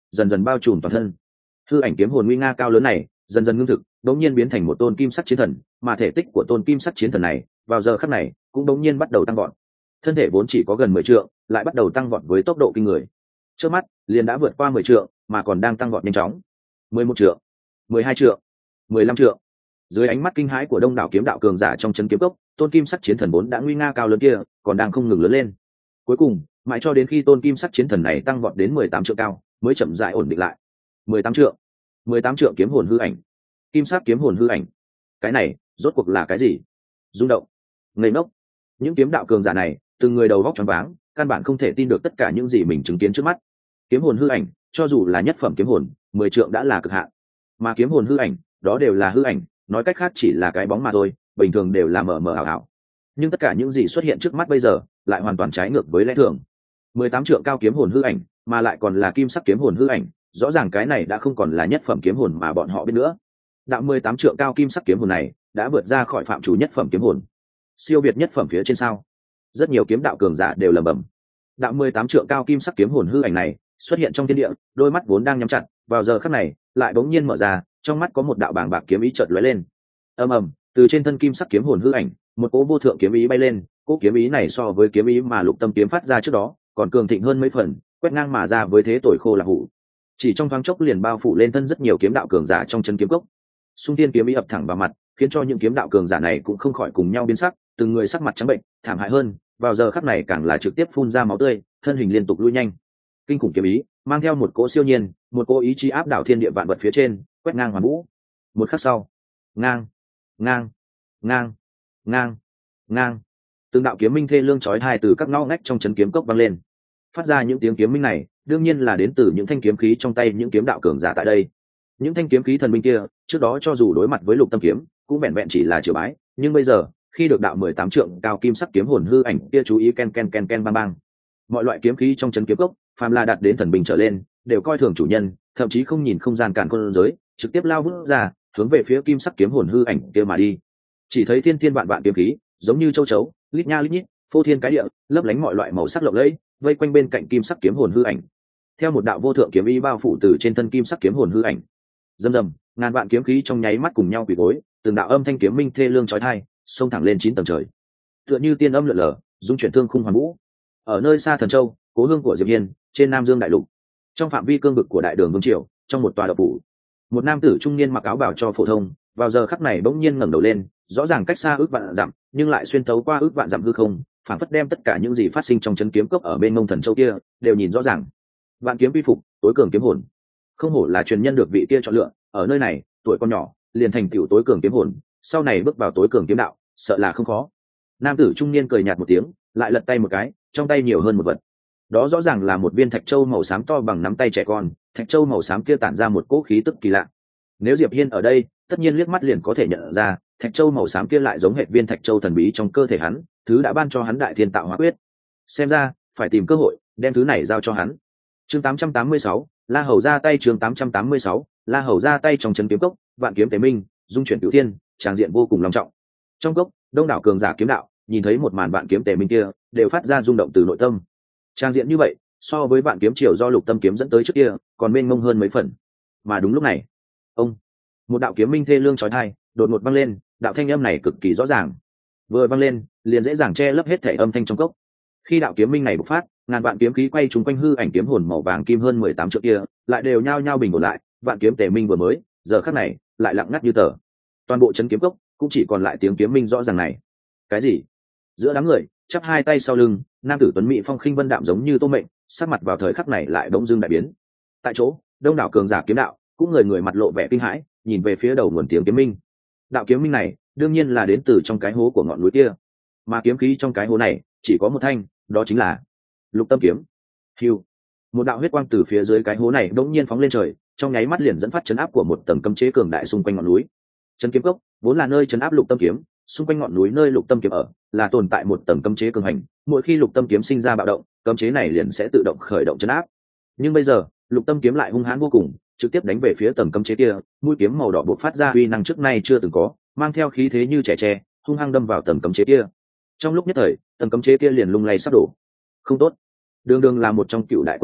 dần dần bao trùm toàn thân. Hư ảnh kiếm hồn nguy nga cao lớn này dần dần ngưng thực, đống nhiên biến thành một tôn kim sắc chiến thần, mà thể tích của tôn kim sắc chiến thần này vào giờ khắc này cũng đống nhiên bắt đầu tăng vọt. Thân thể vốn chỉ có gần mười trượng, lại bắt đầu tăng vọt với tốc độ kinh người. Trước mắt liền đã vượt qua mười trượng, mà còn đang tăng vọt nhanh chóng. mười một trượng, mười hai trượng, mười lăm trượng. Dưới ánh mắt kinh hãi của đông đảo kiếm đạo cường giả trong chân kiếm cốc, tôn kim sắc chiến thần vốn đã nguy nga cao lớn kia còn đang không ngừng lớn lên. Cuối cùng mãi cho đến khi tôn kim sắc chiến thần này tăng vọt đến mười tám trượng cao mới chậm rãi ổn định lại. mười tám trượng, mười tám trượng kiếm hồn hư ảnh, kim sắc kiếm hồn hư ảnh. Cái này rốt cuộc là cái gì? Rung động, ngây ngốc. Những kiếm đạo cường giả này từng người đầu góc choáng váng, căn bản không thể tin được tất cả những gì mình chứng kiến trước mắt. Kiếm hồn hư ảnh, cho dù là nhất phẩm kiếm hồn, mười trượng đã là cực hạn. Mà kiếm hồn hư ảnh, đó đều là hư ảnh, nói cách khác chỉ là cái bóng mà thôi, bình thường đều là mờ mờ ảo ảo. Nhưng tất cả những gì xuất hiện trước mắt bây giờ, lại hoàn toàn trái ngược với lẽ thường. mười tám trượng cao kiếm hồn hư ảnh, mà lại còn là kim sắc kiếm hồn hư ảnh, rõ ràng cái này đã không còn là nhất phẩm kiếm hồn mà bọn họ biết nữa. Đạo mười tám trượng cao kim sắc kiếm hồn này đã vượt ra khỏi phạm chủ nhất phẩm kiếm hồn, siêu việt nhất phẩm phía trên sao. Rất nhiều kiếm đạo cường giả đều lẩm bẩm. Đạo mười tám trượng cao kim sắc kiếm hồn hư ảnh này xuất hiện trong thiên địa, đôi mắt vốn đang nhắm chặt, vào giờ khắc này lại bỗng nhiên mở ra, trong mắt có một đạo bàng bạc kiếm ý chợt lóe lên. Ầm ầm, từ trên thân kim sắc kiếm hồn hư ảnh, một cỗ vô thượng kiếm ý bay lên, cỗ kiếm ý này so với kiếm ý mà Lục Tâm kiếm phát ra trước đó, còn cường thịnh hơn mấy phần, quét ngang mà ra với thế tội khô là hủ. Chỉ trong thoáng chốc liền bao phủ lên thân rất nhiều kiếm đạo cường giả trong chân kiếm cốc. Xung tiên kiếm ý ập thẳng vào mặt, khiến cho những kiếm đạo cường giả này cũng không khỏi cùng nhau biến sắc, từng người sắc mặt trắng bệnh, thảm hại hơn, vào giờ khắc này càng là trực tiếp phun ra máu tươi, thân hình liên tục lui nhanh. Kinh khủng kiếm ý mang theo một cỗ siêu nhiên, một cỗ ý chí áp đảo thiên địa vạn vật phía trên, quét ngang hoàn vũ. Một khắc sau, ngang, ngang, ngang, ngang, ngang, từng đạo kiếm minh thê lương chói tai từ các ngõ ngách trong chấn kiếm cốc vang lên. Phát ra những tiếng kiếm minh này, đương nhiên là đến từ những thanh kiếm khí trong tay những kiếm đạo cường giả tại đây. Những thanh kiếm khí thần minh kia, trước đó cho dù đối mặt với Lục Tâm kiếm, cũng vẹn vẹn chỉ là triều bái, nhưng bây giờ, khi được đạo mười tám trượng cao kim sắc kiếm hồn hư ảnh kia chú ý ken ken ken ken bang bang. Mọi loại kiếm khí trong chấn kiếm cốc, phàm là đạt đến thần binh trở lên, đều coi thường chủ nhân, thậm chí không nhìn không gian cản khôn giới, trực tiếp lao vút ra, hướng về phía kim sắc kiếm hồn hư ảnh kia mà đi. Chỉ thấy thiên thiên vạn vạn kiếm khí, giống như châu chấu, lít nha lít nhít, phô thiên cái địa, lấp lánh mọi loại màu sắc lộng lẫy, vây quanh bên cạnh kim sắc kiếm hồn hư ảnh. Theo một đạo vô thượng kiếm ý bao phủ từ trên thân kim sắc kiếm hồn hư ảnh. Rầm rầm, ngàn vạn kiếm khí trong nháy mắt cùng nhau quỳ gối, từng đạo âm thanh kiếm minh thê lương chói tai, xông thẳng lên chín tầng trời. Tựa như tiên âm lượn lờ, dung chuyển thương khung hoàn vũ. Ở nơi xa Thần Châu, cố hương của Diệp Hiên, trên Nam Dương đại lục, trong phạm vi cương vực của Đại Đường Vương triều, trong một tòa độc phủ, một nam tử trung niên mặc áo bào cho phổ thông, vào giờ khắc này bỗng nhiên ngẩng đầu lên, rõ ràng cách xa ước vạn dặm, nhưng lại xuyên thấu qua ước vạn dặm hư không, phản phất đem tất cả những gì phát sinh trong chấn kiếm cốc ở bên Mông Thần Châu kia, đều nhìn rõ ràng. Vạn kiếm vi phục, tối cường kiếm hồn. Không hổ là truyền nhân được vị kia chọn lựa, ở nơi này, tuổi con nhỏ, liền thành tiểu tối cường kiếm hồn, sau này bước vào tối cường kiếm đạo, sợ là không khó. Nam tử trung niên cười nhạt một tiếng, lại lật tay một cái, trong tay nhiều hơn một vật. Đó rõ ràng là một viên thạch châu màu xám to bằng nắm tay trẻ con, thạch châu màu xám kia tản ra một cỗ khí tức kỳ lạ. Nếu Diệp Hiên ở đây, tất nhiên liếc mắt liền có thể nhận ra, thạch châu màu xám kia lại giống hệt viên thạch châu thần bí trong cơ thể hắn, thứ đã ban cho hắn đại thiên tạo hóa quyết. Xem ra, phải tìm cơ hội đem thứ này giao cho hắn. Chương tám trăm tám mươi sáu, La Hầu ra tay. Chương tám trăm tám mươi sáu, La Hầu ra tay. Trong chân kiếm cốc, vạn kiếm tế minh, dung chuyển cửu thiên, tràng diện vô cùng long trọng. Trong cốc, đông đảo cường giả kiếm đạo nhìn thấy một màn vạn kiếm tế minh kia, đều phát ra rung động từ nội tâm. Tràng diện như vậy, so với vạn kiếm triều do Lục Tâm kiếm dẫn tới trước kia, còn mênh mông hơn mấy phần. Mà đúng lúc này, ông, một đạo kiếm minh thê lương chói tai, đột ngột vang lên, đạo thanh âm này cực kỳ rõ ràng. Vừa vang lên, liền dễ dàng che lấp hết thể âm thanh trong cốc. Khi đạo kiếm minh này bộc phát, ngàn vạn kiếm khí quay trúng quanh hư ảnh kiếm hồn màu vàng kim hơn mười tám triệu kia, lại đều nhao nhao bình ổn lại, vạn kiếm tề minh vừa mới, giờ khắc này, lại lặng ngắt như tờ. Toàn bộ chấn kiếm cốc cũng chỉ còn lại tiếng kiếm minh rõ ràng này. Cái gì? Giữa đám người, chắp hai tay sau lưng, nam tử tuấn mỹ phong khinh vân đạm giống như tô mệnh, sắc mặt vào thời khắc này lại bỗng dưng đại biến. Tại chỗ, đông đảo cường giả kiếm đạo, cũng người người mặt lộ vẻ kinh hãi, nhìn về phía đầu nguồn tiếng kiếm minh. Đạo kiếm minh này, đương nhiên là đến từ trong cái hố của ngọn núi kia, mà kiếm khí trong cái hố này chỉ có một thanh, đó chính là Lục Tâm kiếm. Hưu, một đạo huyết quang từ phía dưới cái hố này đột nhiên phóng lên trời, trong nháy mắt liền dẫn phát chấn áp của một tầng cấm chế cường đại xung quanh ngọn núi. Chấn kiếm cốc vốn là nơi chấn áp Lục Tâm kiếm, xung quanh ngọn núi nơi Lục Tâm kiếm ở là tồn tại một tầng cấm chế cường hành, mỗi khi Lục Tâm kiếm sinh ra bạo động, cấm chế này liền sẽ tự động khởi động chấn áp. Nhưng bây giờ, Lục Tâm kiếm lại hung hãn vô cùng, trực tiếp đánh về phía tầng cấm chế kia, mũi kiếm màu đỏ bộc phát ra uy năng trước nay chưa từng có, mang theo khí thế như trẻ tre, hung hăng đâm vào tầng cấm chế kia. Trong lúc nhất thời, tầng cấm chế kia liền lung lay sắp đổ. Không tốt, đường đường là một trong cựu đại quân chủ,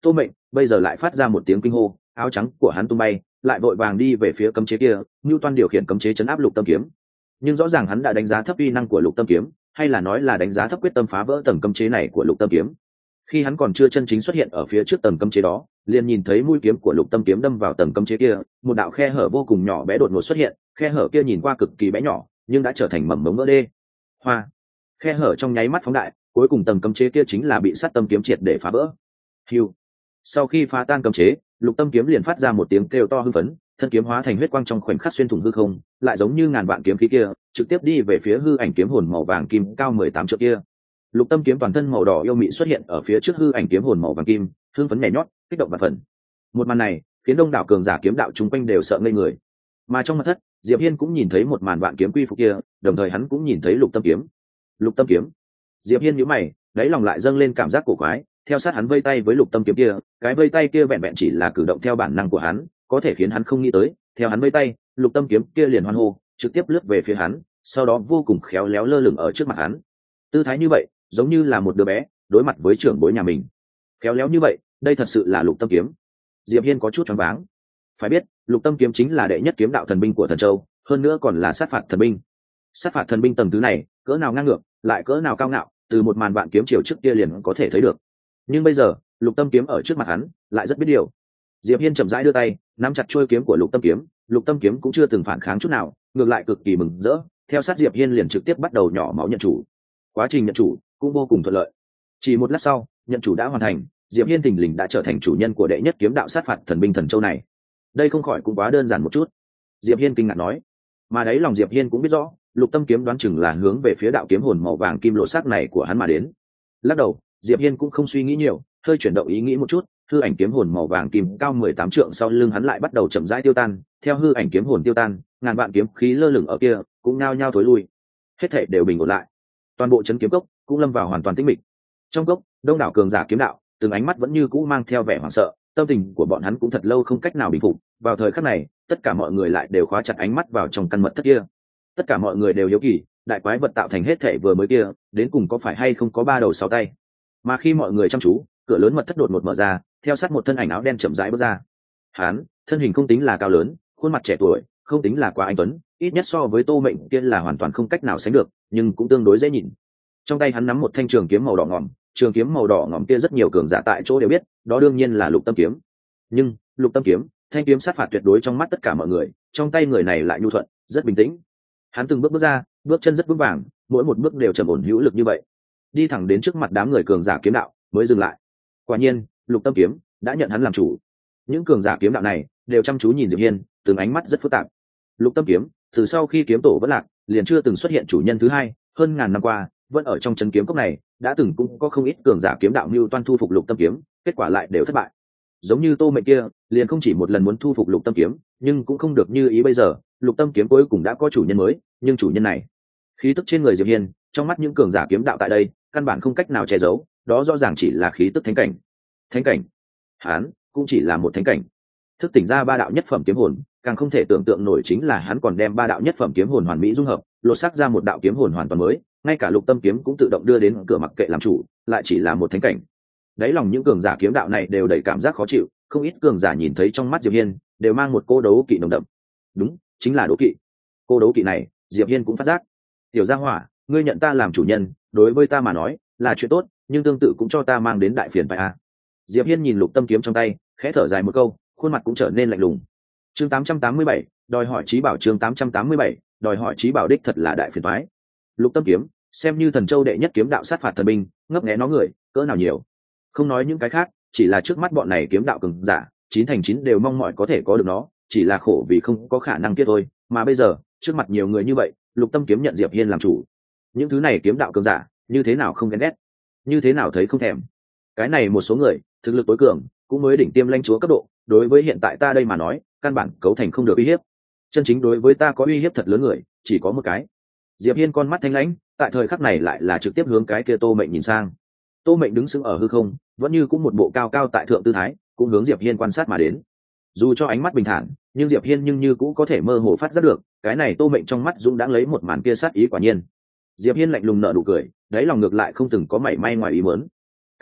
Tô Mệnh bây giờ lại phát ra một tiếng kinh hô, áo trắng của hắn tung bay, lại vội vàng đi về phía cấm chế kia, Nưu Toan điều khiển cấm chế chấn áp Lục Tâm Kiếm. Nhưng rõ ràng hắn đã đánh giá thấp uy năng của Lục Tâm Kiếm, hay là nói là đánh giá thấp quyết tâm phá vỡ tầng cấm chế này của Lục Tâm Kiếm. Khi hắn còn chưa chân chính xuất hiện ở phía trước tầng cấm chế đó, liền nhìn thấy mũi kiếm của Lục Tâm Kiếm đâm vào tầng cấm chế kia, một đạo khe hở vô cùng nhỏ bé đột ngột xuất hiện, khe hở kia nhìn qua cực kỳ bé nhỏ, nhưng đã trở thành mầm mống vỡ đê. Hoa. Khe hở trong nháy mắt phóng đại, cuối cùng tầng cấm chế kia chính là bị Sát Tâm Kiếm triệt để phá vỡ. Hưu. Sau khi phá tan cấm chế, Lục Tâm Kiếm liền phát ra một tiếng kêu to hưng phấn, thân kiếm hóa thành huyết quang trong khoảnh khắc xuyên thủng hư không, lại giống như ngàn vạn kiếm khí kia, trực tiếp đi về phía hư ảnh kiếm hồn màu vàng kim cao mười tám trượng kia. Lục Tâm Kiếm toàn thân màu đỏ yêu mị xuất hiện ở phía trước hư ảnh kiếm hồn màu vàng kim, hưng phấn nhảy nhót, kích động và phần. Một màn này khiến đông đảo cường giả kiếm đạo chúng quanh đều sợ ngây người. Mà trong mật thất, Diệp Hiên cũng nhìn thấy một màn vạn kiếm quy phục kia, đồng thời hắn cũng nhìn thấy Lục Tâm Kiếm. Lục Tâm Kiếm. Diệp Hiên nhíu mày, đáy lòng lại dâng lên cảm giác cổ quái, theo sát hắn vây tay với Lục Tâm Kiếm kia, cái vây tay kia vẹn vẹn chỉ là cử động theo bản năng của hắn, có thể khiến hắn không nghĩ tới, theo hắn vây tay, Lục Tâm Kiếm kia liền hoan hô, trực tiếp lướt về phía hắn, sau đó vô cùng khéo léo lơ lửng ở trước mặt hắn. Tư thái như vậy, giống như là một đứa bé đối mặt với trưởng bối nhà mình. Khéo léo như vậy, đây thật sự là Lục Tâm Kiếm. Diệp Hiên có chút choáng váng. Phải biết, Lục Tâm Kiếm chính là đệ nhất kiếm đạo thần binh của Thần Châu, hơn nữa còn là sát phạt thần binh. Sát phạt thần binh tầng thứ này, cỡ nào ngang ngược, lại cỡ nào cao ngạo, từ một màn vạn kiếm chiều trước kia liền có thể thấy được. Nhưng bây giờ, Lục Tâm Kiếm ở trước mặt hắn, lại rất biết điều. Diệp Hiên chậm rãi đưa tay, nắm chặt chuôi kiếm của Lục Tâm Kiếm, Lục Tâm Kiếm cũng chưa từng phản kháng chút nào, ngược lại cực kỳ mừng rỡ, theo sát Diệp Hiên liền trực tiếp bắt đầu nhỏ máu nhận chủ. Quá trình nhận chủ cũng vô cùng thuận lợi. Chỉ một lát sau, nhận chủ đã hoàn thành, Diệp Hiên thình lình đã trở thành chủ nhân của đệ nhất kiếm đạo sát phạt thần binh Thần Châu này. Đây không khỏi cũng quá đơn giản một chút. Diệp Hiên kinh ngạc nói. Mà đấy lòng Diệp Hiên cũng biết rõ, Lục Tâm Kiếm đoán chừng là hướng về phía đạo kiếm hồn màu vàng kim lộ sắc này của hắn mà đến. Lắc đầu, Diệp Hiên cũng không suy nghĩ nhiều, hơi chuyển động ý nghĩ một chút, hư ảnh kiếm hồn màu vàng kim cao mười tám trượng sau lưng hắn lại bắt đầu chậm rãi tiêu tan, theo hư ảnh kiếm hồn tiêu tan, ngàn vạn kiếm khí lơ lửng ở kia cũng nhao nhao thối lui. Hết thảy đều bình ổn lại. Toàn bộ chấn kiếm cốc cũng lâm vào hoàn toàn tĩnh mịch. Trong cốc, đông đảo cường giả kiếm đạo, từng ánh mắt vẫn như cũ mang theo vẻ hoảng sợ, tâm tình của bọn hắn cũng thật lâu không cách nào bình phục. Vào thời khắc này, tất cả mọi người lại đều khóa chặt ánh mắt vào trong căn mật thất kia. Tất cả mọi người đều hiếu kỳ, đại quái vật tạo thành hết thảy vừa mới kia, đến cùng có phải hay không có ba đầu sáu tay. Mà khi mọi người chăm chú, cửa lớn mật thất đột ngột mở ra, theo sát một thân ảnh áo đen chậm rãi bước ra. Hắn, thân hình không tính là cao lớn, khuôn mặt trẻ tuổi, không tính là quá anh tuấn, ít nhất so với Tô Mệnh kia là hoàn toàn không cách nào sánh được, nhưng cũng tương đối dễ nhìn. Trong tay hắn nắm một thanh trường kiếm màu đỏ ngòm, trường kiếm màu đỏ ngòm kia rất nhiều cường giả tại chỗ đều biết, đó đương nhiên là Lục Tâm Kiếm. Nhưng, Lục Tâm Kiếm, thanh kiếm sát phạt tuyệt đối trong mắt tất cả mọi người, trong tay người này lại nhu thuận, rất bình tĩnh. Hắn từng bước bước ra, bước chân rất vững vàng, mỗi một bước đều trầm ổn hữu lực như vậy, đi thẳng đến trước mặt đám người cường giả kiếm đạo, mới dừng lại. Quả nhiên, Lục Tâm Kiếm đã nhận hắn làm chủ. Những cường giả kiếm đạo này đều chăm chú nhìn Diệp Hiên, từng ánh mắt rất phức tạp. Lục Tâm Kiếm, từ sau khi kiếm tổ vỡ lạc, liền chưa từng xuất hiện chủ nhân thứ hai, hơn ngàn năm qua, vẫn ở trong chân kiếm cốc này, đã từng cũng có không ít cường giả kiếm đạo mưu toan thu phục Lục Tâm Kiếm, kết quả lại đều thất bại. Giống như Tô Mệnh kia, liền không chỉ một lần muốn thu phục Lục Tâm Kiếm, nhưng cũng không được như ý bây giờ, Lục Tâm Kiếm cuối cùng đã có chủ nhân mới, nhưng chủ nhân này, khí tức trên người Diệp Hiên, trong mắt những cường giả kiếm đạo tại đây, căn bản không cách nào che giấu, đó rõ ràng chỉ là khí tức thánh cảnh. Thánh cảnh? Hắn cũng chỉ là một thánh cảnh. Thức tỉnh ra ba đạo nhất phẩm kiếm hồn, càng không thể tưởng tượng nổi chính là hắn còn đem ba đạo nhất phẩm kiếm hồn hoàn mỹ dung hợp, lột xác ra một đạo kiếm hồn hoàn toàn mới, ngay cả Lục Tâm Kiếm cũng tự động đưa đến cửa mặc kệ làm chủ, lại chỉ là một thánh cảnh. Đấy lòng những cường giả kiếm đạo này đều đầy cảm giác khó chịu, không ít cường giả nhìn thấy trong mắt Diệp Hiên, đều mang một cô đấu kỵ nồng đậm. Đúng, chính là đấu kỵ. Cô đấu kỵ này, Diệp Hiên cũng phát giác. Tiểu Gia Hỏa, ngươi nhận ta làm chủ nhân, đối với ta mà nói, là chuyện tốt, nhưng tương tự cũng cho ta mang đến đại phiền phải à. Diệp Hiên nhìn Lục Tâm Kiếm trong tay, khẽ thở dài một câu, khuôn mặt cũng trở nên lạnh lùng. Chương tám trăm tám mươi bảy, đòi hỏi trí bảo. Chương tám trăm tám mươi bảy, đòi hỏi trí bảo đích thật là đại phiền toái. Lục Tâm Kiếm, xem như Thần Châu đệ nhất kiếm đạo sát phạt thần binh, ngấp nghé nó người, cỡ nào nhiều. Không nói những cái khác, chỉ là trước mắt bọn này kiếm đạo cường giả, chín thành chín đều mong mỏi có thể có được nó, chỉ là khổ vì không có khả năng kia thôi, mà bây giờ, trước mặt nhiều người như vậy, Lục Tâm Kiếm nhận Diệp Hiên làm chủ. Những thứ này kiếm đạo cường giả, như thế nào không ghen ghét, như thế nào thấy không thèm. Cái này một số người, thực lực tối cường, cũng mới đỉnh tiêm lãnh chúa cấp độ, đối với hiện tại ta đây mà nói, căn bản cấu thành không được uy hiếp. Chân chính đối với ta có uy hiếp thật lớn người, chỉ có một cái. Diệp Hiên con mắt thanh lãnh, tại thời khắc này lại là trực tiếp hướng cái kia Tô Mệnh nhìn sang. Tô Mệnh đứng sững ở hư không, vẫn như cũng một bộ cao cao tại thượng tư thái, cũng hướng Diệp Hiên quan sát mà đến. Dù cho ánh mắt bình thản, nhưng Diệp Hiên nhưng như cũng có thể mơ hồ phát giác được, cái này Tô Mệnh trong mắt dũng đã lấy một màn kia sát ý quả nhiên. Diệp Hiên lạnh lùng nở nụ cười, đáy lòng ngược lại không từng có mảy may ngoài ý muốn.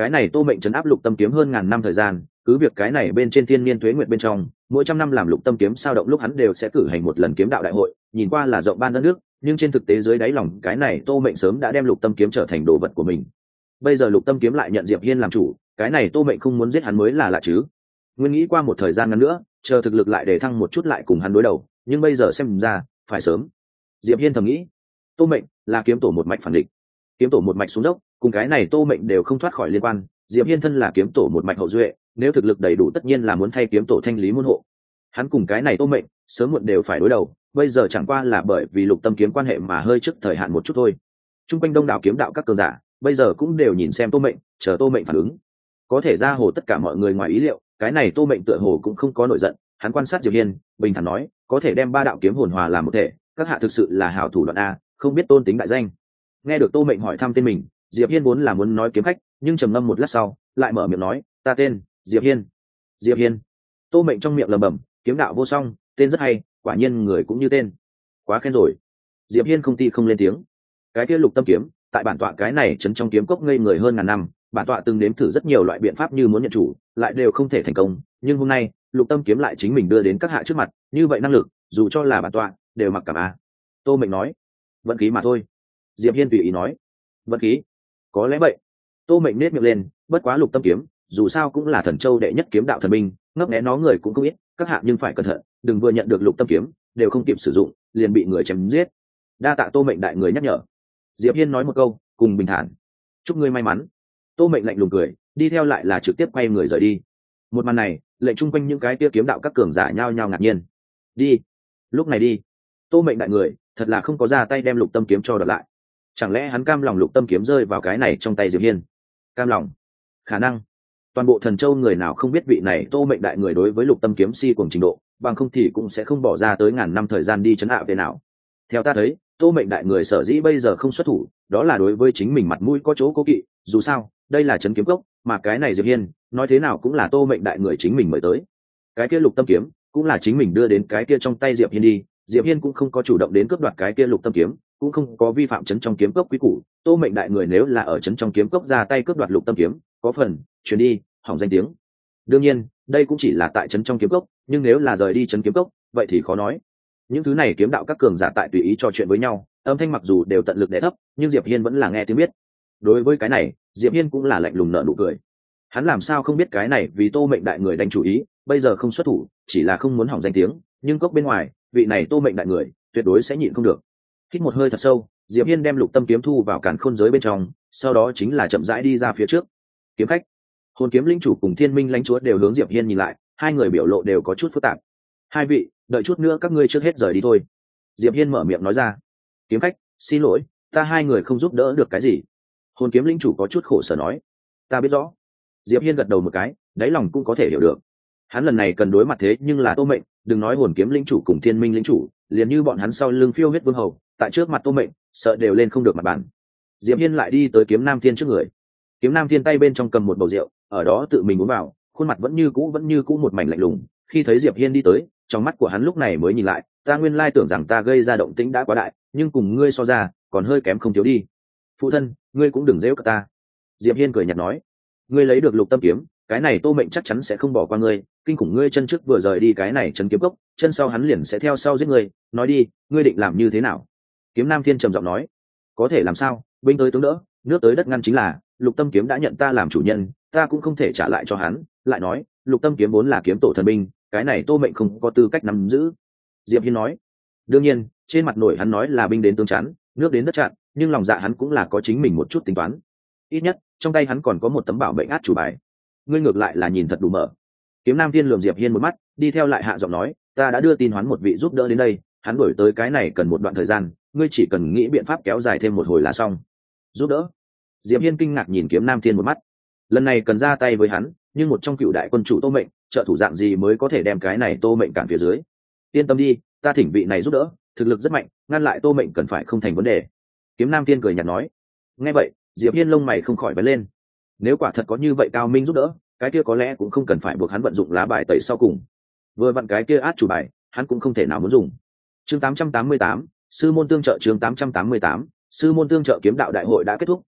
cái này Tô Mệnh trấn áp Lục Tâm kiếm hơn ngàn năm thời gian, cứ việc cái này bên trên thiên niên tuế nguyệt bên trong, mỗi trăm năm làm Lục Tâm kiếm sao động lúc hắn đều sẽ cử hành một lần kiếm đạo đại hội, nhìn qua là rộng ban đất nước, nhưng trên thực tế dưới đáy lòng cái này Tô Mệnh sớm đã đem Lục Tâm kiếm trở thành đồ vật của mình. Bây giờ Lục Tâm kiếm lại nhận Diệp Hiên làm chủ, cái này Tô Mệnh không muốn giết hắn mới là lạ chứ. Nguyên nghĩ qua một thời gian ngắn nữa, chờ thực lực lại để thăng một chút lại cùng hắn đối đầu, nhưng bây giờ xem ra phải sớm. Diệp Hiên thầm nghĩ, Tô Mệnh là kiếm tổ một mạch phản địch, kiếm tổ một mạch xuống dốc, cùng cái này Tô Mệnh đều không thoát khỏi liên quan. Diệp Hiên thân là kiếm tổ một mạch hậu duệ, nếu thực lực đầy đủ tất nhiên là muốn thay kiếm tổ thanh lý môn hộ. Hắn cùng cái này Tô Mệnh sớm muộn đều phải đối đầu, bây giờ chẳng qua là bởi vì Lục Tâm kiếm quan hệ mà hơi trước thời hạn một chút thôi. Trung quanh đông đảo kiếm đạo các cường giả bây giờ cũng đều nhìn xem Tô Mệnh, chờ Tô Mệnh phản ứng. Có thể ra hồ tất cả mọi người ngoài ý liệu, cái này Tô Mệnh tựa hồ cũng không có nổi giận, hắn quan sát Diệp Hiên, bình thản nói, có thể đem ba đạo kiếm hồn hòa làm một thể, các hạ thực sự là hảo thủ đoạn a, không biết tôn tính đại danh. Nghe được Tô Mệnh hỏi thăm tên mình, Diệp Hiên vốn là muốn nói kiếm khách, nhưng trầm ngâm một lát sau, lại mở miệng nói, ta tên Diệp Hiên. Diệp Hiên. Tô Mệnh trong miệng lẩm bẩm, kiếm đạo vô song, tên rất hay, quả nhiên người cũng như tên. Quá khen rồi. Diệp Hiên không ti không lên tiếng. Cái kia Lục Tâm kiếm, tại bản tọa cái này trấn trong kiếm cốc ngây người hơn ngàn năm, bản tọa từng nếm thử rất nhiều loại biện pháp như muốn nhận chủ, lại đều không thể thành công, nhưng hôm nay, Lục Tâm kiếm lại chính mình đưa đến các hạ trước mặt, như vậy năng lực, dù cho là bản tọa, đều mặc cảm a. Tô Mệnh nói, vận khí mà thôi. Diệp Hiên tùy ý nói, vận khí? Có lẽ vậy. Tô Mệnh nét miệng lên, bất quá Lục Tâm kiếm, dù sao cũng là Thần Châu đệ nhất kiếm đạo thần binh, ngấp nghé nó người cũng không ít, các hạ nhưng phải cẩn thận, đừng vừa nhận được Lục Tâm kiếm, đều không kịp sử dụng, liền bị người chém giết. Đa tạ Tô Mệnh đại người nhắc nhở. Diệp Hiên nói một câu, cùng bình thản, chúc ngươi may mắn. Tô Mệnh lạnh lùng cười, đi theo lại là trực tiếp quay người rời đi. Một màn này, lệnh chung quanh những cái kia kiếm đạo các cường giả nhao nhao ngạc nhiên. Đi, lúc này đi. Tô Mệnh đại người, thật là không có ra tay đem Lục Tâm kiếm cho đoạt lại. Chẳng lẽ hắn cam lòng Lục Tâm kiếm rơi vào cái này trong tay Diệp Hiên? Cam lòng? Khả năng. Toàn bộ Thần Châu người nào không biết vị này Tô Mệnh đại người đối với Lục Tâm kiếm si cuồng trình độ, bằng không thì cũng sẽ không bỏ ra tới ngàn năm thời gian đi chấn hạ về nào. Theo ta thấy, Tô Mệnh đại người sở dĩ bây giờ không xuất thủ, đó là đối với chính mình mặt mũi có chỗ cố kỵ, dù sao, đây là trấn kiếm cốc, mà cái này Diệp Hiên, nói thế nào cũng là Tô Mệnh đại người chính mình mời tới. Cái kia Lục Tâm kiếm, cũng là chính mình đưa đến cái kia trong tay Diệp Hiên đi, Diệp Hiên cũng không có chủ động đến cướp đoạt cái kia Lục Tâm kiếm, cũng không có vi phạm trấn trong kiếm cốc quý củ. Tô Mệnh đại người nếu là ở trấn trong kiếm cốc ra tay cướp đoạt Lục Tâm kiếm, có phần chuyển đi hỏng danh tiếng. Đương nhiên, đây cũng chỉ là tại trấn trong kiếm cốc, nhưng nếu là rời đi trấn kiếm cốc, vậy thì khó nói. Những thứ này kiếm đạo các cường giả tại tùy ý trò chuyện với nhau, âm thanh mặc dù đều tận lực đè thấp, nhưng Diệp Hiên vẫn là nghe tiếng biết. Đối với cái này, Diệp Hiên cũng là lạnh lùng nở nụ cười. Hắn làm sao không biết cái này vì Tô Mệnh đại người đánh chủ ý, bây giờ không xuất thủ, chỉ là không muốn hỏng danh tiếng, nhưng cốc bên ngoài, vị này Tô Mệnh đại người, tuyệt đối sẽ nhịn không được. Hít một hơi thật sâu, Diệp Hiên đem Lục Tâm kiếm thu vào càn khôn giới bên trong, sau đó chính là chậm rãi đi ra phía trước. Kiếm khách, Hồn kiếm linh chủ cùng Thiên Minh lãnh chúa đều hướng Diệp Hiên nhìn lại, hai người biểu lộ đều có chút phức tạp. Hai vị, đợi chút nữa các ngươi trước hết rời đi thôi. Diệp Hiên mở miệng nói ra. Kiếm khách, xin lỗi, ta hai người không giúp đỡ được cái gì. Hồn kiếm linh chủ có chút khổ sở nói. Ta biết rõ. Diệp Hiên gật đầu một cái, đáy lòng cũng có thể hiểu được. Hắn lần này cần đối mặt thế nhưng là Tô Mệnh, đừng nói hồn kiếm linh chủ cùng Thiên Minh linh chủ, liền như bọn hắn sau lưng phiêu huyết vương hầu, tại trước mặt Tô Mệnh, sợ đều lên không được mặt bàn. Diệp Hiên lại đi tới kiếm Nam Thiên trước người. Kiếm Nam Thiên tay bên trong cầm một bầu rượu, ở đó tự mình uống vào, khuôn mặt vẫn như cũ vẫn như cũ một mảnh lạnh lùng. Khi thấy Diệp Hiên đi tới, trong mắt của hắn lúc này mới nhìn lại, ta nguyên lai tưởng rằng ta gây ra động tĩnh đã quá đại, nhưng cùng ngươi so ra, còn hơi kém không thiếu đi. Phụ thân, ngươi cũng đừng giễu cả ta. Diệp Hiên cười nhạt nói, ngươi lấy được Lục Tâm kiếm, cái này Tô Mệnh chắc chắn sẽ không bỏ qua ngươi, kinh khủng ngươi chân trước vừa rời đi cái này trấn kiếm cốc, chân sau hắn liền sẽ theo sau giết ngươi, nói đi, ngươi định làm như thế nào? Kiếm Nam Thiên trầm giọng nói, có thể làm sao, binh tới tướng đỡ, nước tới đất ngăn chính là, Lục Tâm kiếm đã nhận ta làm chủ nhân, ta cũng không thể trả lại cho hắn, lại nói, Lục Tâm kiếm vốn là kiếm tổ thần binh, cái này Tô Mệnh không có tư cách nắm giữ. Diệp Hiên nói, đương nhiên, trên mặt nổi hắn nói là binh đến tướng chắn, nước đến đất chặn, nhưng lòng dạ hắn cũng là có chính mình một chút tính toán. Ít nhất, trong tay hắn còn có một tấm bảo mệnh át chủ bài. Ngươi ngược lại là nhìn thật đủ mở. Kiếm Nam Thiên lườm Diệp Hiên một mắt, đi theo lại hạ giọng nói, ta đã đưa tin hoán một vị giúp đỡ đến đây, hắn đổi tới cái này cần một đoạn thời gian, ngươi chỉ cần nghĩ biện pháp kéo dài thêm một hồi là xong. Giúp đỡ? Diệp Hiên kinh ngạc nhìn Kiếm Nam Thiên một mắt. Lần này cần ra tay với hắn, nhưng một trong cựu đại quân chủ Tô Mệnh, trợ thủ dạng gì mới có thể đem cái này Tô Mệnh cản phía dưới. Yên tâm đi, ta thỉnh vị này giúp đỡ, thực lực rất mạnh, ngăn lại Tô Mệnh cần phải không thành vấn đề. Kiếm Nam Thiên cười nhạt nói. Nghe vậy, Diệp Hiên lông mày không khỏi vén lên. Nếu quả thật có như vậy cao minh giúp đỡ, cái kia có lẽ cũng không cần phải buộc hắn vận dụng lá bài tẩy sau cùng. Vừa vặn cái kia át chủ bài, hắn cũng không thể nào muốn dùng. Chương tám trăm tám mươi tám, sư môn tương trợ chương tám trăm tám mươi tám, sư môn tương trợ kiếm đạo đại hội đã kết thúc,